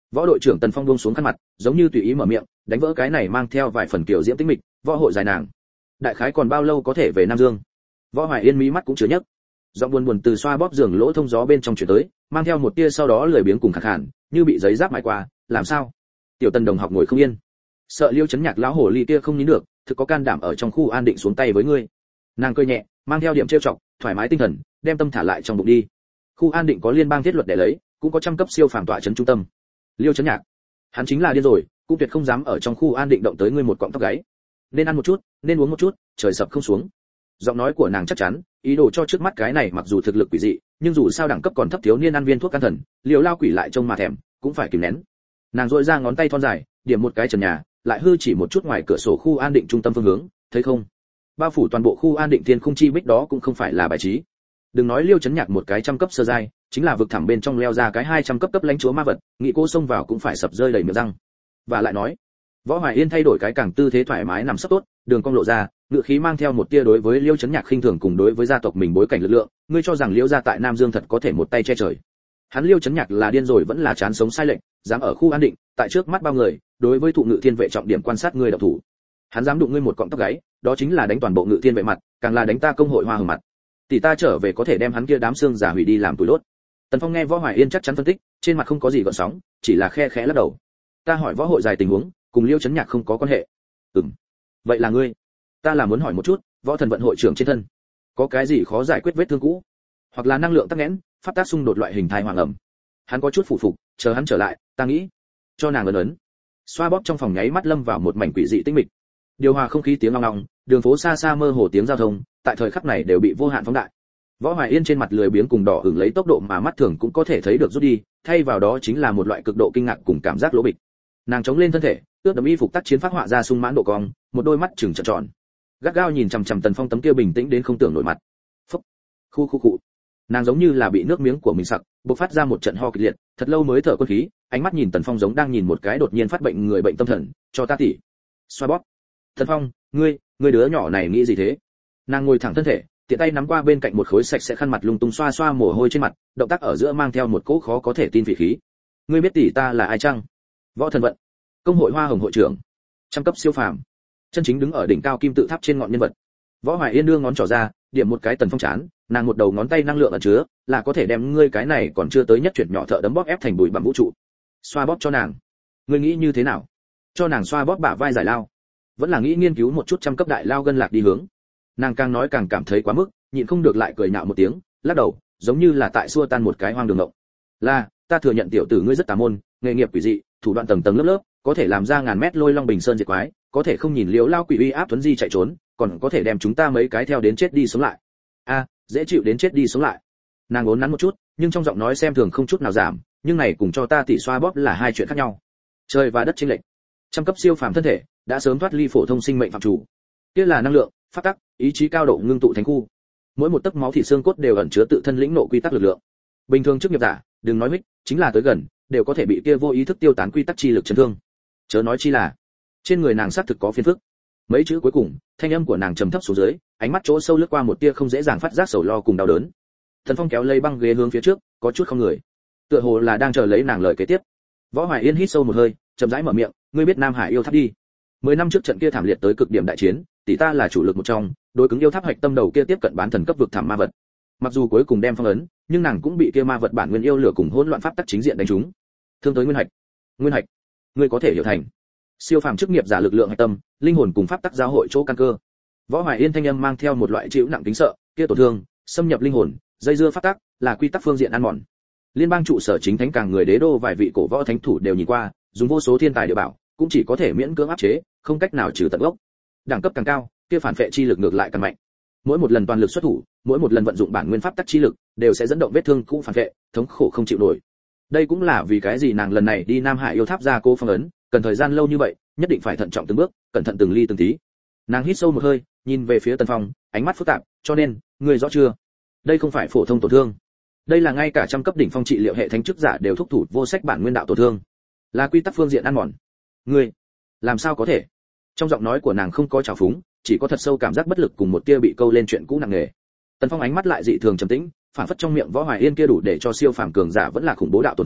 Speaker 1: Võ đội trưởng Tần Phong buông xuống khăn mặt, giống như tùy ý mở miệng, đánh vỡ cái này mang theo vài phần kiểu diễm tĩnh mịch. Võ hội dài nàng, đại khái còn bao lâu có thể về Nam Dương? Võ Hoài Yên mí mắt cũng chứa nhấc, giọng buồn buồn từ xoa bóp giường lỗ thông gió bên trong truyền tới, mang theo một tia sau đó lười biếng cùng khàn khàn, như bị giấy giáp mài qua. Làm sao? Tiểu Tần đồng học ngồi không yên, sợ Liêu Chấn Nhạc lão hồ ly kia không nín được, thực có can đảm ở trong khu an định xuống tay với ngươi. Nàng cười nhẹ, mang theo điểm trêu chọc, thoải mái tinh thần, đem tâm thả lại trong bụng đi. Khu an định có liên bang thiết luật để lấy, cũng có trăm cấp siêu phàm tọa trấn trung tâm. Liêu Chấn Nhạc, hắn chính là điên rồi, cũng tuyệt không dám ở trong khu an định động tới ngươi một cọng tóc gáy. Nên ăn một chút, nên uống một chút, trời sập không xuống. Giọng nói của nàng chắc chắn, ý đồ cho trước mắt cái này mặc dù thực lực quỷ dị, nhưng dù sao đẳng cấp còn thấp thiếu niên ăn viên thuốc can thần, liều lao quỷ lại trông mà thèm, cũng phải kìm nén. Nàng dội ra ngón tay thon dài, điểm một cái trần nhà, lại hư chỉ một chút ngoài cửa sổ khu an định trung tâm phương hướng, thấy không? Bao phủ toàn bộ khu an định thiên khung chi bích đó cũng không phải là bài trí. Đừng nói Liêu Chấn Nhạc một cái trăm cấp sơ giai, chính là vực thẳm bên trong leo ra cái hai trăm cấp cấp lãnh chúa ma vật, nghĩ cô xông vào cũng phải sập rơi đầy miệng răng. Và lại nói, Võ Hoài Yên thay đổi cái càng tư thế thoải mái nằm sấp tốt, đường cong lộ ra, ngựa khí mang theo một tia đối với Liêu Chấn Nhạc khinh thường cùng đối với gia tộc mình bối cảnh lực lượng, ngươi cho rằng Liêu gia tại Nam Dương thật có thể một tay che trời? Hắn Liêu Chấn Nhạc là điên rồi vẫn là chán sống sai lệch, dám ở khu an định, tại trước mắt bao người, đối với thụ ngự thiên vệ trọng điểm quan sát ngươi động thủ. Hắn dám đụng ngươi một cọng tóc gáy, đó chính là đánh toàn bộ ngự thiên vệ mặt, càng là đánh ta công hội hoa hồng mặt. Tỷ ta trở về có thể đem hắn kia đám xương giả hủy đi làm tủi lốt. Tần Phong nghe Võ Hoài Yên chắc chắn phân tích, trên mặt không có gì gợn sóng, chỉ là khe khẽ lắc đầu. Ta hỏi Võ hội dài tình huống, cùng Liêu Chấn Nhạc không có quan hệ. Ừm. Vậy là ngươi? Ta là muốn hỏi một chút, Võ Thần vận hội trưởng trên thân, có cái gì khó giải quyết vết thương cũ, hoặc là năng lượng tắc nghẽn, pháp tác xung đột loại hình thai hoàng ẩm. Hắn có chút phủ phục, chờ hắn trở lại, ta nghĩ cho nàng ấn ấn. Xoa bóp trong phòng nháy mắt lâm vào một mảnh quỷ dị tĩnh mịch. Điều hòa không khí tiếng ong ong, đường phố xa xa mơ hồ tiếng giao thông, tại thời khắc này đều bị vô hạn phóng đại. Võ Hoài Yên trên mặt lười biếng cùng đỏ ửng lấy tốc độ mà mắt thường cũng có thể thấy được rút đi, thay vào đó chính là một loại cực độ kinh ngạc cùng cảm giác lỗ bịch. Nàng chống lên thân thể, ướt đẫm y phục tác chiến phát họa ra sung mãn độ cong, một đôi mắt trừng trợn tròn, gắt gao nhìn chằm chằm Tần Phong tấm kia bình tĩnh đến không tưởng nổi mặt. Phốc, khu khu cụ. Nàng giống như là bị nước miếng của mình sặc, bộc phát ra một trận ho kịch liệt, thật lâu mới thở quân khí, ánh mắt nhìn Tần Phong giống đang nhìn một cái đột nhiên phát bệnh người bệnh tâm thần, cho ta tỉ. Xoa bóp. Tần Phong, ngươi, ngươi đứa nhỏ này nghĩ gì thế? Nàng ngồi thẳng thân thể, tiện tay nắm qua bên cạnh một khối sạch sẽ khăn mặt lung tung xoa xoa mồ hôi trên mặt, động tác ở giữa mang theo một cỗ khó có thể tin vị khí. Ngươi biết tỷ ta là ai chăng? Võ Thần Vận, công hội Hoa Hồng hội trưởng, trăm cấp siêu phàm, chân chính đứng ở đỉnh cao kim tự tháp trên ngọn nhân vật. Võ Hoài Yên đưa ngón trỏ ra, điểm một cái Tần Phong chán, nàng một đầu ngón tay năng lượng ẩn chứa, là có thể đem ngươi cái này còn chưa tới nhất chuyển nhỏ thợ đấm bóp ép thành bụi bặm vũ trụ. Xoa bóp cho nàng. Ngươi nghĩ như thế nào? Cho nàng xoa bóp bả vai giải lao, vẫn là nghĩ nghiên cứu một chút trăm cấp đại lao gân lạc đi hướng. Nàng càng nói càng cảm thấy quá mức, nhịn không được lại cười nhạo một tiếng, lắc đầu, giống như là tại xua tan một cái hoang đường ngộng. Là, ta thừa nhận tiểu tử ngươi rất tà môn, nghề nghiệp quỷ dị, thủ đoạn tầng tầng lớp lớp, có thể làm ra ngàn mét lôi long bình sơn diệt quái, có thể không nhìn liếu lao quỷ uy áp tuấn di chạy trốn, còn có thể đem chúng ta mấy cái theo đến chết đi sống lại. A, dễ chịu đến chết đi sống lại. Nàng uốn nắn một chút, nhưng trong giọng nói xem thường không chút nào giảm, nhưng này cùng cho ta tỉ xoa bóp là hai chuyện khác nhau. Trời và đất chênh lệch. Trăm cấp siêu phàm thân thể đã sớm thoát ly phổ thông sinh mệnh phạm chủ. Kia là năng lượng, pháp tắc, ý chí cao độ ngưng tụ thành khu. Mỗi một tấc máu thịt xương cốt đều ẩn chứa tự thân lĩnh nộ quy tắc lực lượng. Bình thường chức nghiệp giả, đừng nói huyết, chính là tới gần, đều có thể bị kia vô ý thức tiêu tán quy tắc chi lực chấn thương. Chớ nói chi là, trên người nàng xác thực có phiền phức. Mấy chữ cuối cùng, thanh âm của nàng trầm thấp xuống dưới, ánh mắt chỗ sâu lướt qua một tia không dễ dàng phát giác sầu lo cùng đau đớn. Thần Phong kéo lấy băng ghế hướng phía trước, có chút không người, tựa hồ là đang chờ lấy nàng lời kế tiếp. Võ Hoài Yên hít sâu một hơi, chậm rãi mở miệng, ngươi biết Nam Hải yêu tháp đi? Mười năm trước trận kia thảm liệt tới cực điểm đại chiến, tỷ ta là chủ lực một trong, đối cứng yêu tháp hạch tâm đầu kia tiếp cận bán thần cấp vực thảm ma vật. Mặc dù cuối cùng đem phong ấn, nhưng nàng cũng bị kia ma vật bản nguyên yêu lửa cùng hỗn loạn pháp tắc chính diện đánh trúng, thương tới nguyên hạch. Nguyên hạch, ngươi có thể hiểu thành siêu phàm chức nghiệp giả lực lượng hạch tâm, linh hồn cùng pháp tắc giao hội chỗ căn cơ. Võ Hoài Yên thanh âm mang theo một loại chịu nặng tính sợ, kia tổn thương, xâm nhập linh hồn, dây dưa pháp tắc, là quy tắc phương diện ăn mòn. Liên bang trụ sở chính thánh càng người đế đô vài vị cổ võ thánh thủ đều nhìn qua, dùng vô số thiên tài địa bảo, cũng chỉ có thể miễn cưỡng áp chế, không cách nào trừ tận gốc. Đẳng cấp càng cao, kia phản phệ chi lực ngược lại càng mạnh. Mỗi một lần toàn lực xuất thủ, mỗi một lần vận dụng bản nguyên pháp tắc chi lực, đều sẽ dẫn động vết thương cũ phản phệ, thống khổ không chịu nổi. Đây cũng là vì cái gì nàng lần này đi Nam Hải yêu tháp ra cô phong ấn, cần thời gian lâu như vậy, nhất định phải thận trọng từng bước, cẩn thận từng ly từng tí. Nàng hít sâu một hơi, nhìn về phía Tần Phong, ánh mắt phức tạp, cho nên, ngươi rõ chưa? Đây không phải phổ thông tổn thương, đây là ngay cả trăm cấp đỉnh phong trị liệu hệ thánh chức giả đều thúc thủ vô sách bản nguyên đạo tổn thương, là quy tắc phương diện ăn mòn. Ngươi, làm sao có thể? Trong giọng nói của nàng không có trào phúng, chỉ có thật sâu cảm giác bất lực cùng một tia bị câu lên chuyện cũ nặng nề. Tần Phong ánh mắt lại dị thường trầm tĩnh, phản phất trong miệng Võ Hoài Yên kia đủ để cho siêu phàm cường giả vẫn là khủng bố đạo tổn thương,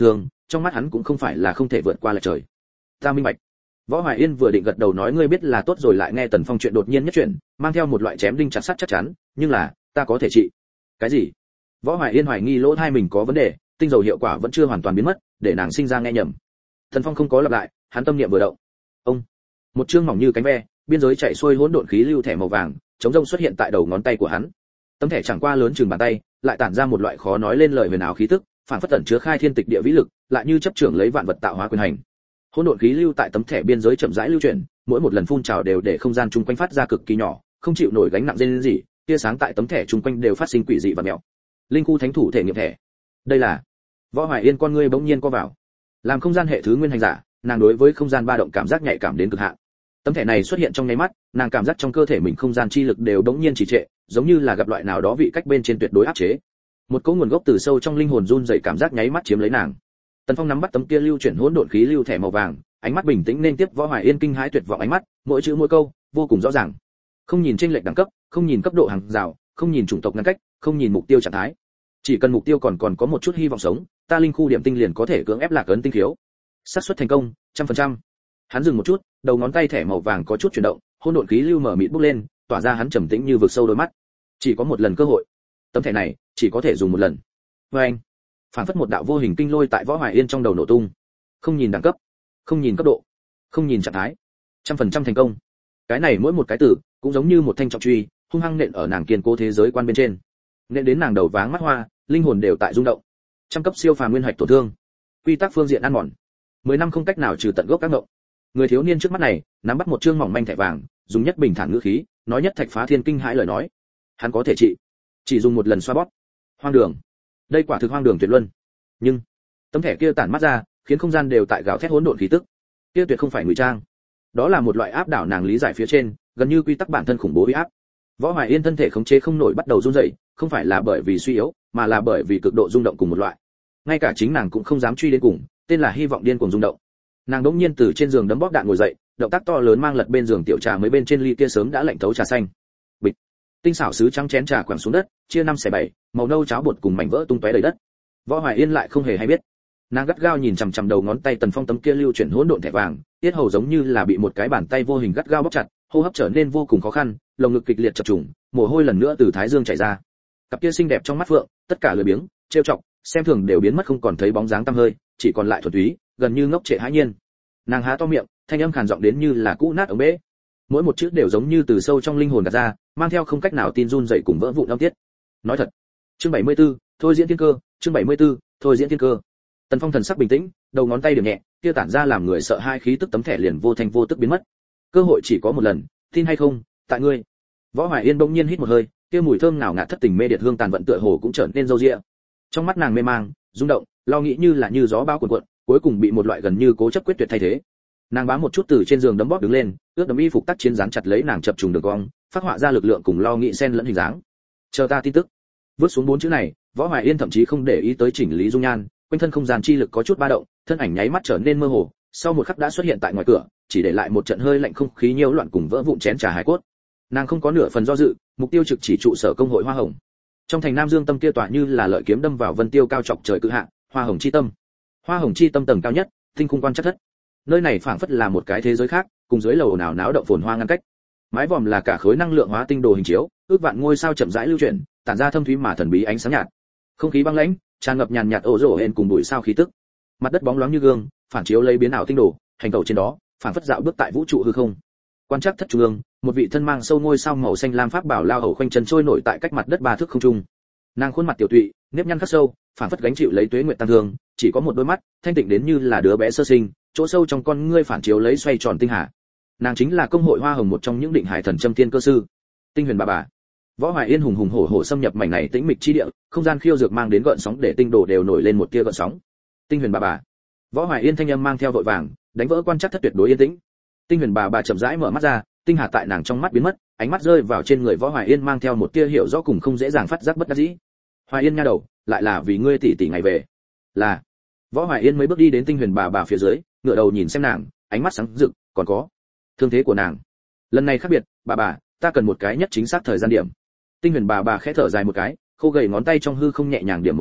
Speaker 1: trong mắt hắn cũng không phải là không thể vượt qua lệch trời. Ta minh bạch. Võ Hoài Yên vừa định gật đầu nói ngươi biết là tốt rồi, lại nghe Tần Phong chuyện đột nhiên nhất chuyển, mang theo một loại chém đinh chặt sắt chắc chắn, nhưng là ta có thể trị. Cái gì? Võ Hoài Yên hoài nghi lỗ tai mình có vấn đề, tinh dầu hiệu quả vẫn chưa hoàn toàn biến mất, để nàng sinh ra nghe nhầm. Tần Phong không có lặp lại, hắn tâm niệm vừa động. Ông, một chương mỏng như cánh ve, biên giới chạy xuôi hỗn độn khí lưu thẻ màu vàng, chống rông xuất hiện tại đầu ngón tay của hắn. Tấm thẻ chẳng qua lớn chừng bàn tay, lại tản ra một loại khó nói lên lời huyền ảo khí tức, phản phất tẩn chứa khai thiên tịch địa vĩ lực, lại như chấp trưởng lấy vạn vật tạo hóa quyền hành. Hỗn độn khí lưu tại tấm thẻ biên giới chậm rãi lưu chuyển, mỗi một lần phun trào đều để không gian chung quanh phát ra cực kỳ nhỏ, không chịu nổi gánh nặng rên rỉ, tia sáng tại tấm thẻ chung quanh đều phát sinh quỷ dị và mèo. Linh khu thánh thủ thể nghiệm thẻ. Đây là. Võ Hoài Yên con ngươi bỗng nhiên co vào. Làm không gian hệ thứ nguyên hành giả, nàng đối với không gian ba động cảm giác nhạy cảm đến cực hạn. Tấm thẻ này xuất hiện trong nháy mắt, nàng cảm giác trong cơ thể mình không gian chi lực đều bỗng nhiên trì trệ, giống như là gặp loại nào đó vị cách bên trên tuyệt đối áp chế. Một cỗ nguồn gốc từ sâu trong linh hồn run rẩy cảm giác nháy mắt chiếm lấy nàng. Tần Phong nắm bắt tấm kia lưu chuyển hỗn độn khí lưu thẻ màu vàng, ánh mắt bình tĩnh nên tiếp Võ Hoài Yên kinh hãi tuyệt vọng ánh mắt, mỗi chữ mỗi câu vô cùng rõ ràng. Không nhìn chênh lệch đẳng cấp, không nhìn cấp độ hàng rào, không nhìn chủng tộc ngăn cách, không nhìn mục tiêu trạng thái. Chỉ cần mục tiêu còn còn có một chút hy vọng sống, ta linh khu điểm tinh liền có thể cưỡng ép lạc ấn tinh khiếu. Xác suất thành công, trăm phần trăm. Hắn dừng một chút, đầu ngón tay thẻ màu vàng có chút chuyển động, hỗn độn khí lưu mở mịt bốc lên, tỏa ra hắn trầm tĩnh như vực sâu đôi mắt. Chỉ có một lần cơ hội. Tấm thẻ này chỉ có thể dùng một lần. Và anh, phản phất một đạo vô hình kinh lôi tại Võ Hoài Yên trong đầu nổ tung. Không nhìn đẳng cấp, không nhìn cấp độ, không nhìn trạng thái, trăm phần trăm thành công. Cái này mỗi một cái từ cũng giống như một thanh trọng truy, hung hăng nện ở nàng kiên cố thế giới quan bên trên, nện đến nàng đầu váng mắt hoa, linh hồn đều tại rung động. Trăm cấp siêu phàm nguyên hạch tổn thương, quy tắc phương diện ăn mòn, mười năm không cách nào trừ tận gốc các ngộng. Người thiếu niên trước mắt này nắm bắt một chương mỏng manh thẻ vàng, dùng nhất bình thản ngữ khí nói nhất thạch phá thiên kinh hãi lời nói. Hắn có thể trị, chỉ dùng một lần xoa bóp. Hoang đường, đây quả thực hoang đường tuyệt luân. Nhưng tấm thẻ kia tản mắt ra, khiến không gian đều tại gào thét hỗn độn khí tức. Kia tuyệt không phải ngụy trang, đó là một loại áp đảo nàng lý giải phía trên, gần như quy tắc bản thân khủng bố uy áp. Võ Hoài Yên thân thể khống chế không nổi bắt đầu run rẩy, không phải là bởi vì suy yếu, mà là bởi vì cực độ rung động cùng một loại. Ngay cả chính nàng cũng không dám truy đến cùng, tên là hy vọng điên cuồng rung động. Nàng đống nhiên từ trên giường đấm bóp đạn ngồi dậy, động tác to lớn mang lật bên giường tiểu trà mới bên trên ly kia sớm đã lạnh thấu trà xanh. Bịch. Tinh xảo sứ trắng chén trà quẳng xuống đất, chia năm xẻ bảy, màu nâu cháo bột cùng mảnh vỡ tung tóe đầy đất. Võ Hoài Yên lại không hề hay biết. Nàng gắt gao nhìn chằm chằm đầu ngón tay Tần Phong tấm kia lưu chuyển hỗn độn thẻ vàng, tiết hầu giống như là bị một cái bàn tay vô hình gắt gao bóp chặt, hô hấp trở nên vô cùng khó khăn, lồng ngực kịch liệt chập trùng, mồ hôi lần nữa từ thái dương chảy ra. Cặp kia xinh đẹp trong mắt phượng, tất cả lười biếng, trêu chọc, xem thường đều biến mất không còn thấy bóng dáng tăm hơi, chỉ còn lại thuần túy, gần như ngốc trệ hãi nhiên. Nàng há to miệng, thanh âm khàn giọng đến như là cũ nát ống bể, mỗi một chữ đều giống như từ sâu trong linh hồn gạt ra, mang theo không cách nào tin run dậy cùng vỡ vụn âm tiết. Nói thật. Chương bảy mươi tư, thôi diễn thiên cơ, chương bảy mươi tư, thôi diễn thiên cơ. Tần Phong thần sắc bình tĩnh, đầu ngón tay điểm nhẹ, kia tản ra làm người sợ hai khí tức tấm thẻ liền vô thanh vô tức biến mất. Cơ hội chỉ có một lần, tin hay không, tại ngươi. Võ Hoài Yên bỗng nhiên hít một hơi, kia mùi thơm ngào ngạt thất tình mê điệt hương tàn vận tựa hồ cũng trở nên râu ria. Trong mắt nàng mê mang, rung động, lo nghĩ như là như gió bão cuồn cuộn, cuối cùng bị một loại gần như cố chấp quyết tuyệt thay thế. Nàng bám một chút từ trên giường đấm bóp đứng lên, ướt đẫm y phục tác chiến dán chặt lấy nàng chập trùng đường cong, phát họa ra lực lượng cùng lo nghĩ xen lẫn hình dáng. Chờ ta tin tức. Vứt xuống bốn chữ này, Võ Hoài Yên thậm chí không để ý tới chỉnh lý dung nhan, quanh thân không gian chi lực có chút ba động, thân ảnh nháy mắt trở nên mơ hồ, sau một khắc đã xuất hiện tại ngoài cửa, chỉ để lại một trận hơi lạnh không khí nhiễu loạn cùng vỡ vụn chén trà hài cốt. Nàng không có nửa phần do dự, mục tiêu trực chỉ trụ sở công hội Hoa Hồng. Trong thành Nam Dương tâm kia tỏa như là lợi kiếm đâm vào vân tiêu cao chọc trời cự hạ, Hoa Hồng chi tâm. Hoa Hồng chi tâm tầng cao nhất, tinh khung quan chắc thất. Nơi này phảng phất là một cái thế giới khác, cùng dưới lầu ồn ào náo động phồn hoa ngăn cách. Mái vòm là cả khối năng lượng hóa tinh đồ hình chiếu, ước vạn ngôi sao chậm rãi lưu chuyển, tản ra thâm thúy mà thần bí ánh sáng nhạt. Không khí băng lãnh, tràn ngập nhàn nhạt ổ rổ hên cùng bụi sao khí tức. Mặt đất bóng loáng như gương, phản chiếu lấy biến ảo tinh đồ, hành tẩu trên đó, phảng phất dạo bước tại vũ trụ hư không. Quan trắc thất trung ương, một vị thân mang sâu ngôi sao màu xanh lam pháp bảo lao hầu khoanh chân trôi nổi tại cách mặt đất ba thước không trung. Nàng khuôn mặt tiểu tụy, nếp nhăn khắc sâu, phảng phất gánh chịu lấy tuế nguyệt tăng thương, chỉ có một đôi mắt, thanh tịnh đến như là đứa bé sơ sinh, chỗ sâu trong con ngươi phản chiếu lấy xoay tròn tinh hà. Nàng chính là công hội Hoa Hồng một trong những định hải thần châm tiên cơ sư, Tinh Huyền bà bà. Võ Hoài Yên hùng hùng hổ hổ xâm nhập mảnh này tĩnh mịch chi địa, không gian khiêu dược mang đến gợn sóng để tinh đồ đều nổi lên một tia gợn sóng. Tinh Huyền bà bà. Võ Hoài Yên thanh âm mang theo vội vàng, đánh vỡ quan trắc thất tuyệt đối yên tĩnh. Tinh Huyền bà bà chậm rãi mở mắt ra, tinh hà tại nàng trong mắt biến mất, ánh mắt rơi vào trên người Võ Hoài Yên mang theo một tia hiểu rõ cùng không dễ dàng phát giác bất đắc dĩ. Hoài Yên nha đầu, lại là vì ngươi tỷ tỷ ngày về. Là. Võ Hoài Yên mấy bước đi đến Tinh Huyền bà bà phía dưới, ngửa đầu nhìn xem nàng, ánh mắt sáng rực, còn có thương thế của nàng. Lần này khác biệt, bà bà, ta cần một cái nhất chính xác thời gian điểm. Tinh Huyền bà bà khẽ thở dài một cái, khô gầy ngón tay trong hư không nhẹ nhàng điểm một cái,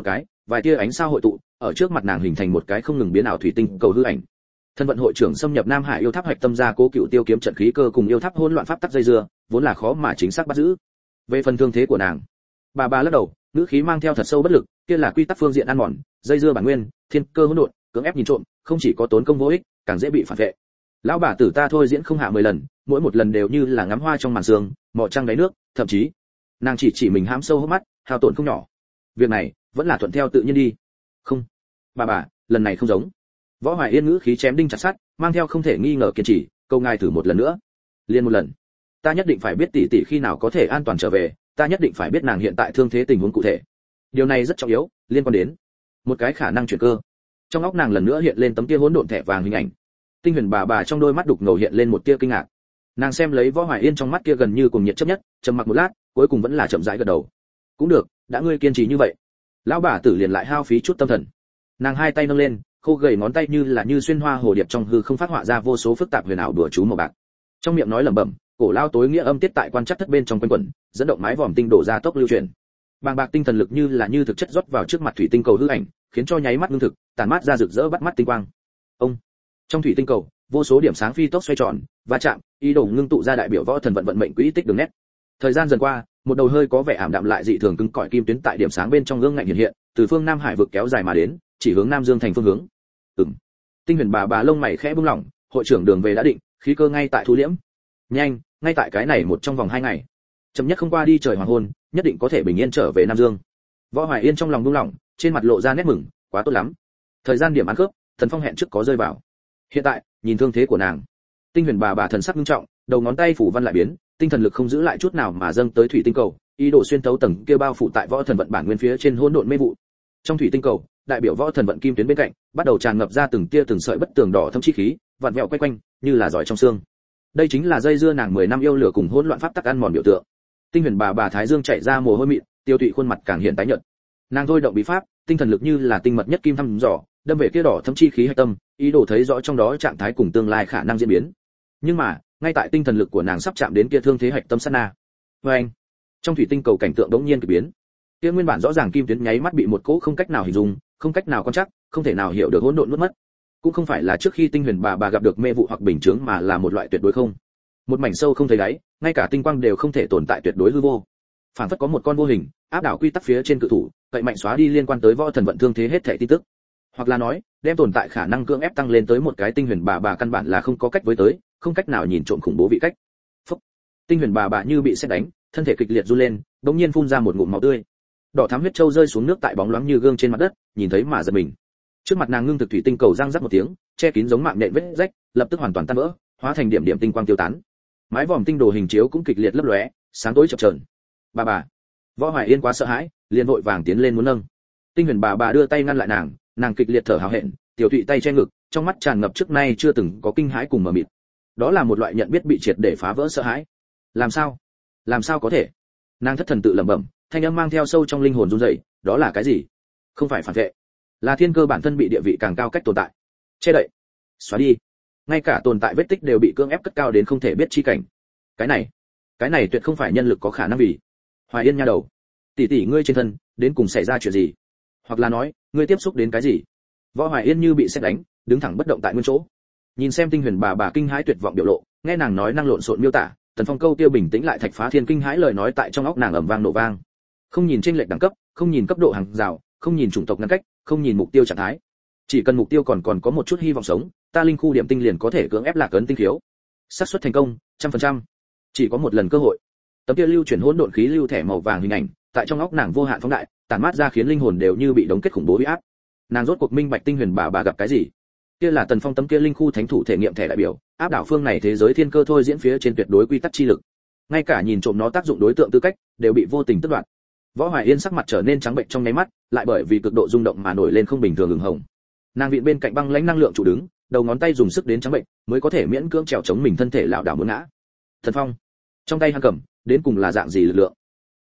Speaker 1: vài tia ánh sao hội tụ, ở trước mặt nàng hình thành một cái không ngừng biến ảo thủy tinh cầu hư ảnh. Thân vận hội trưởng xâm nhập Nam Hải yêu tháp hạch tâm gia cố cựu tiêu kiếm trận khí cơ cùng yêu tháp hỗn loạn pháp tắc dây dưa, vốn là khó mà chính xác bắt giữ. Về phần thương thế của nàng, bà bà lắc đầu, ngữ khí mang theo thật sâu bất lực, kia là quy tắc phương diện ăn mòn, dây dưa bản nguyên, thiên cơ hỗn độn, cưỡng ép nhìn trộm, không chỉ có tốn công vô ích, càng dễ bị phản vệ. Lão bà tử ta thôi diễn không hạ mười lần, mỗi một lần đều như là ngắm hoa trong màn sương, mò trăng đáy nước, thậm chí, nàng chỉ chỉ mình hãm sâu hốc mắt, hao tổn không nhỏ. Việc này, vẫn là thuận theo tự nhiên đi. Không, bà bà, lần này không giống. Võ Hoài Yên ngữ khí chém đinh chặt sắt, mang theo không thể nghi ngờ kiên trì, câu ngài thử một lần nữa. Liên một lần. Ta nhất định phải biết tỷ tỷ khi nào có thể an toàn trở về, ta nhất định phải biết nàng hiện tại thương thế tình huống cụ thể. Điều này rất trọng yếu, liên quan đến một cái khả năng chuyển cơ. Trong óc nàng lần nữa hiện lên tấm kia hỗn độn thẻ vàng hình ảnh. Tinh Huyền bà bà trong đôi mắt đục ngầu hiện lên một tia kinh ngạc. Nàng xem lấy Võ Hoài Yên trong mắt kia gần như cùng nhiệt chấp nhất, trầm mặc một lát, cuối cùng vẫn là chậm rãi gật đầu. Cũng được, đã ngươi kiên trì như vậy. Lão bà tử liền lại hao phí chút tâm thần. Nàng hai tay nâng lên, khô gầy ngón tay như là như xuyên hoa hồ điệp trong hư không phát họa ra vô số phức tạp huyền ảo đùa chú màu bạc. Trong miệng nói lẩm bẩm, cổ lao tối nghĩa âm tiết tại quan chắc thất bên trong quanh quẩn, dẫn động mái vòm tinh đổ ra tốc lưu truyền. Bàng bạc tinh thần lực như là như thực chất rót vào trước mặt thủy tinh cầu hư ảnh, khiến cho nháy mắt ngưng thực, tàn mát ra rực rỡ bắt mắt tinh quang. Ông, trong thủy tinh cầu, vô số điểm sáng phi tốc xoay tròn, va chạm, ý đồ ngưng tụ ra đại biểu võ thần vận vận mệnh quỹ tích đường nét. Thời gian dần qua, một đầu hơi có vẻ ảm đạm lại dị thường cứng cỏi kim tuyến tại điểm sáng bên trong gương ngạnh hiện hiện, từ phương Nam Hải vực kéo dài mà đến, chỉ hướng Nam Dương thành phương hướng. Ừm. Tinh Huyền bà bà lông mày khẽ buông lỏng, hội trưởng đường về đã định, khí cơ ngay tại thu liễm. Nhanh, ngay tại cái này một trong vòng hai ngày. Chậm nhất không qua đi trời hoàng hôn, nhất định có thể bình yên trở về Nam Dương. Võ Hoài Yên trong lòng buông lỏng, trên mặt lộ ra nét mừng, quá tốt lắm. Thời gian điểm ăn khớp, Thần Phong hẹn trước có rơi vào. Hiện tại, nhìn thương thế của nàng, Tinh Huyền bà bà thần sắc nghiêm trọng, đầu ngón tay phủ văn lại biến, tinh thần lực không giữ lại chút nào mà dâng tới thủy tinh cầu, ý đồ xuyên thấu tầng kia bao phủ tại võ thần vận bản nguyên phía trên hỗn độn mê vụ. Trong thủy tinh cầu, đại biểu võ thần vận kim tuyến bên cạnh, bắt đầu tràn ngập ra từng tia từng sợi bất tường đỏ thâm chi khí, vặn vẹo quay quanh, như là giỏi trong xương. Đây chính là dây dưa nàng mười năm yêu lửa cùng hỗn loạn pháp tắc ăn mòn biểu tượng. Tinh Huyền bà bà thái dương chảy ra mồ hôi mịn, tiêu tụy khuôn mặt càng hiện tái nhợt. Nàng thôi động bí pháp, tinh thần lực như là tinh mật nhất kim thăm dò, đâm về kia đỏ thâm chi khí hạch tâm, ý đồ thấy rõ trong đó trạng thái cùng tương lai khả năng diễn biến. Nhưng mà, ngay tại tinh thần lực của nàng sắp chạm đến kia thương thế hạch tâm sát na, với anh, trong thủy tinh cầu cảnh tượng đống nhiên kỳ biến. Kia nguyên bản rõ ràng kim tuyến nháy mắt bị một cỗ không cách nào hình dung, không cách nào quan trắc, không thể nào hiểu được hỗn độn nuốt mất. Cũng không phải là trước khi Tinh Huyền bà bà gặp được mê vụ hoặc bình chứng mà là một loại tuyệt đối không. Một mảnh sâu không thấy đáy, ngay cả tinh quang đều không thể tồn tại tuyệt đối hư vô. Phản phất có một con vô hình áp đảo quy tắc phía trên cự thủ, cậy mạnh xóa đi liên quan tới võ thần vận thương thế hết thảy tin tức. Hoặc là nói, đem tồn tại khả năng cưỡng ép tăng lên tới một cái Tinh Huyền bà bà căn bản là không có cách với tới, không cách nào nhìn trộm khủng bố vị cách. Phốc. Tinh Huyền bà bà như bị sét đánh, thân thể kịch liệt run lên, đột nhiên phun ra một ngụm máu tươi. Đỏ thắm huyết châu rơi xuống nước tại bóng loáng như gương trên mặt đất, nhìn thấy mà giật mình. Trước mặt nàng ngưng thực thủy tinh cầu răng rắc một tiếng, che kín giống mạng nhện vết rách, lập tức hoàn toàn tan vỡ, hóa thành điểm điểm tinh quang tiêu tán. Mái vòm tinh đồ hình chiếu cũng kịch liệt lấp lóe, sáng tối chập chờn. Bà bà. Võ Hoài Yên quá sợ hãi, liền vội vàng tiến lên muốn nâng. Tinh Huyền bà bà đưa tay ngăn lại nàng, nàng kịch liệt thở hào hẹn, tiểu tụy tay che ngực, trong mắt tràn ngập trước nay chưa từng có kinh hãi cùng mờ mịt. Đó là một loại nhận biết bị triệt để phá vỡ sợ hãi. Làm sao? Làm sao có thể? Nàng thất thần tự lẩm bẩm, thanh âm mang theo sâu trong linh hồn run rẩy, đó là cái gì? Không phải phản vệ, là thiên cơ bản thân bị địa vị càng cao cách tồn tại. Che đậy, xóa đi. Ngay cả tồn tại vết tích đều bị cưỡng ép cất cao đến không thể biết chi cảnh. Cái này, cái này tuyệt không phải nhân lực có khả năng vì. Hoài Yên nha đầu, tỷ tỷ ngươi trên thân, đến cùng xảy ra chuyện gì? Hoặc là nói, ngươi tiếp xúc đến cái gì? Võ Hoài Yên như bị sét đánh, đứng thẳng bất động tại nguyên chỗ. Nhìn xem Tinh Huyền bà bà kinh hãi tuyệt vọng biểu lộ, nghe nàng nói năng lộn xộn miêu tả, Tần Phong câu tiêu bình tĩnh lại thạch phá thiên kinh hãi lời nói tại trong óc nàng ầm vang nổ vang. Không nhìn chênh lệch đẳng cấp, không nhìn cấp độ hàng rào, không nhìn chủng tộc ngăn cách, không nhìn mục tiêu trạng thái. Chỉ cần mục tiêu còn còn có một chút hy vọng sống, ta linh khu điểm tinh liền có thể cưỡng ép lạc ấn tinh khiếu. Xác suất thành công, trăm phần trăm. Chỉ có một lần cơ hội. Tấm kia lưu chuyển hỗn độn khí lưu thẻ màu vàng hình ảnh, tại trong óc nàng vô hạn phóng đại, tản mát ra khiến linh hồn đều như bị đóng kết khủng bố uy áp. Nàng rốt cuộc minh bạch Tinh Huyền bà bà gặp cái gì. Kia là Tần Phong tấm kia linh khu thánh thủ thể nghiệm thẻ đại biểu, áp đảo phương này thế giới thiên cơ thôi diễn phía trên tuyệt đối quy tắc chi lực. Ngay cả nhìn trộm nó tác dụng đối tượng tư cách, đều bị vô tình tước đoạt. Võ Hoài Yên sắc mặt trở nên trắng bệnh trong nháy mắt, lại bởi vì cực độ rung động mà nổi lên không bình thường ửng hồng. Nàng viện bên cạnh băng lãnh năng lượng chủ đứng, đầu ngón tay dùng sức đến trắng bệnh, mới có thể miễn cưỡng trèo chống mình thân thể lảo đảo muốn ngã. Thần Phong, trong tay hắn cầm, đến cùng là dạng gì lực lượng?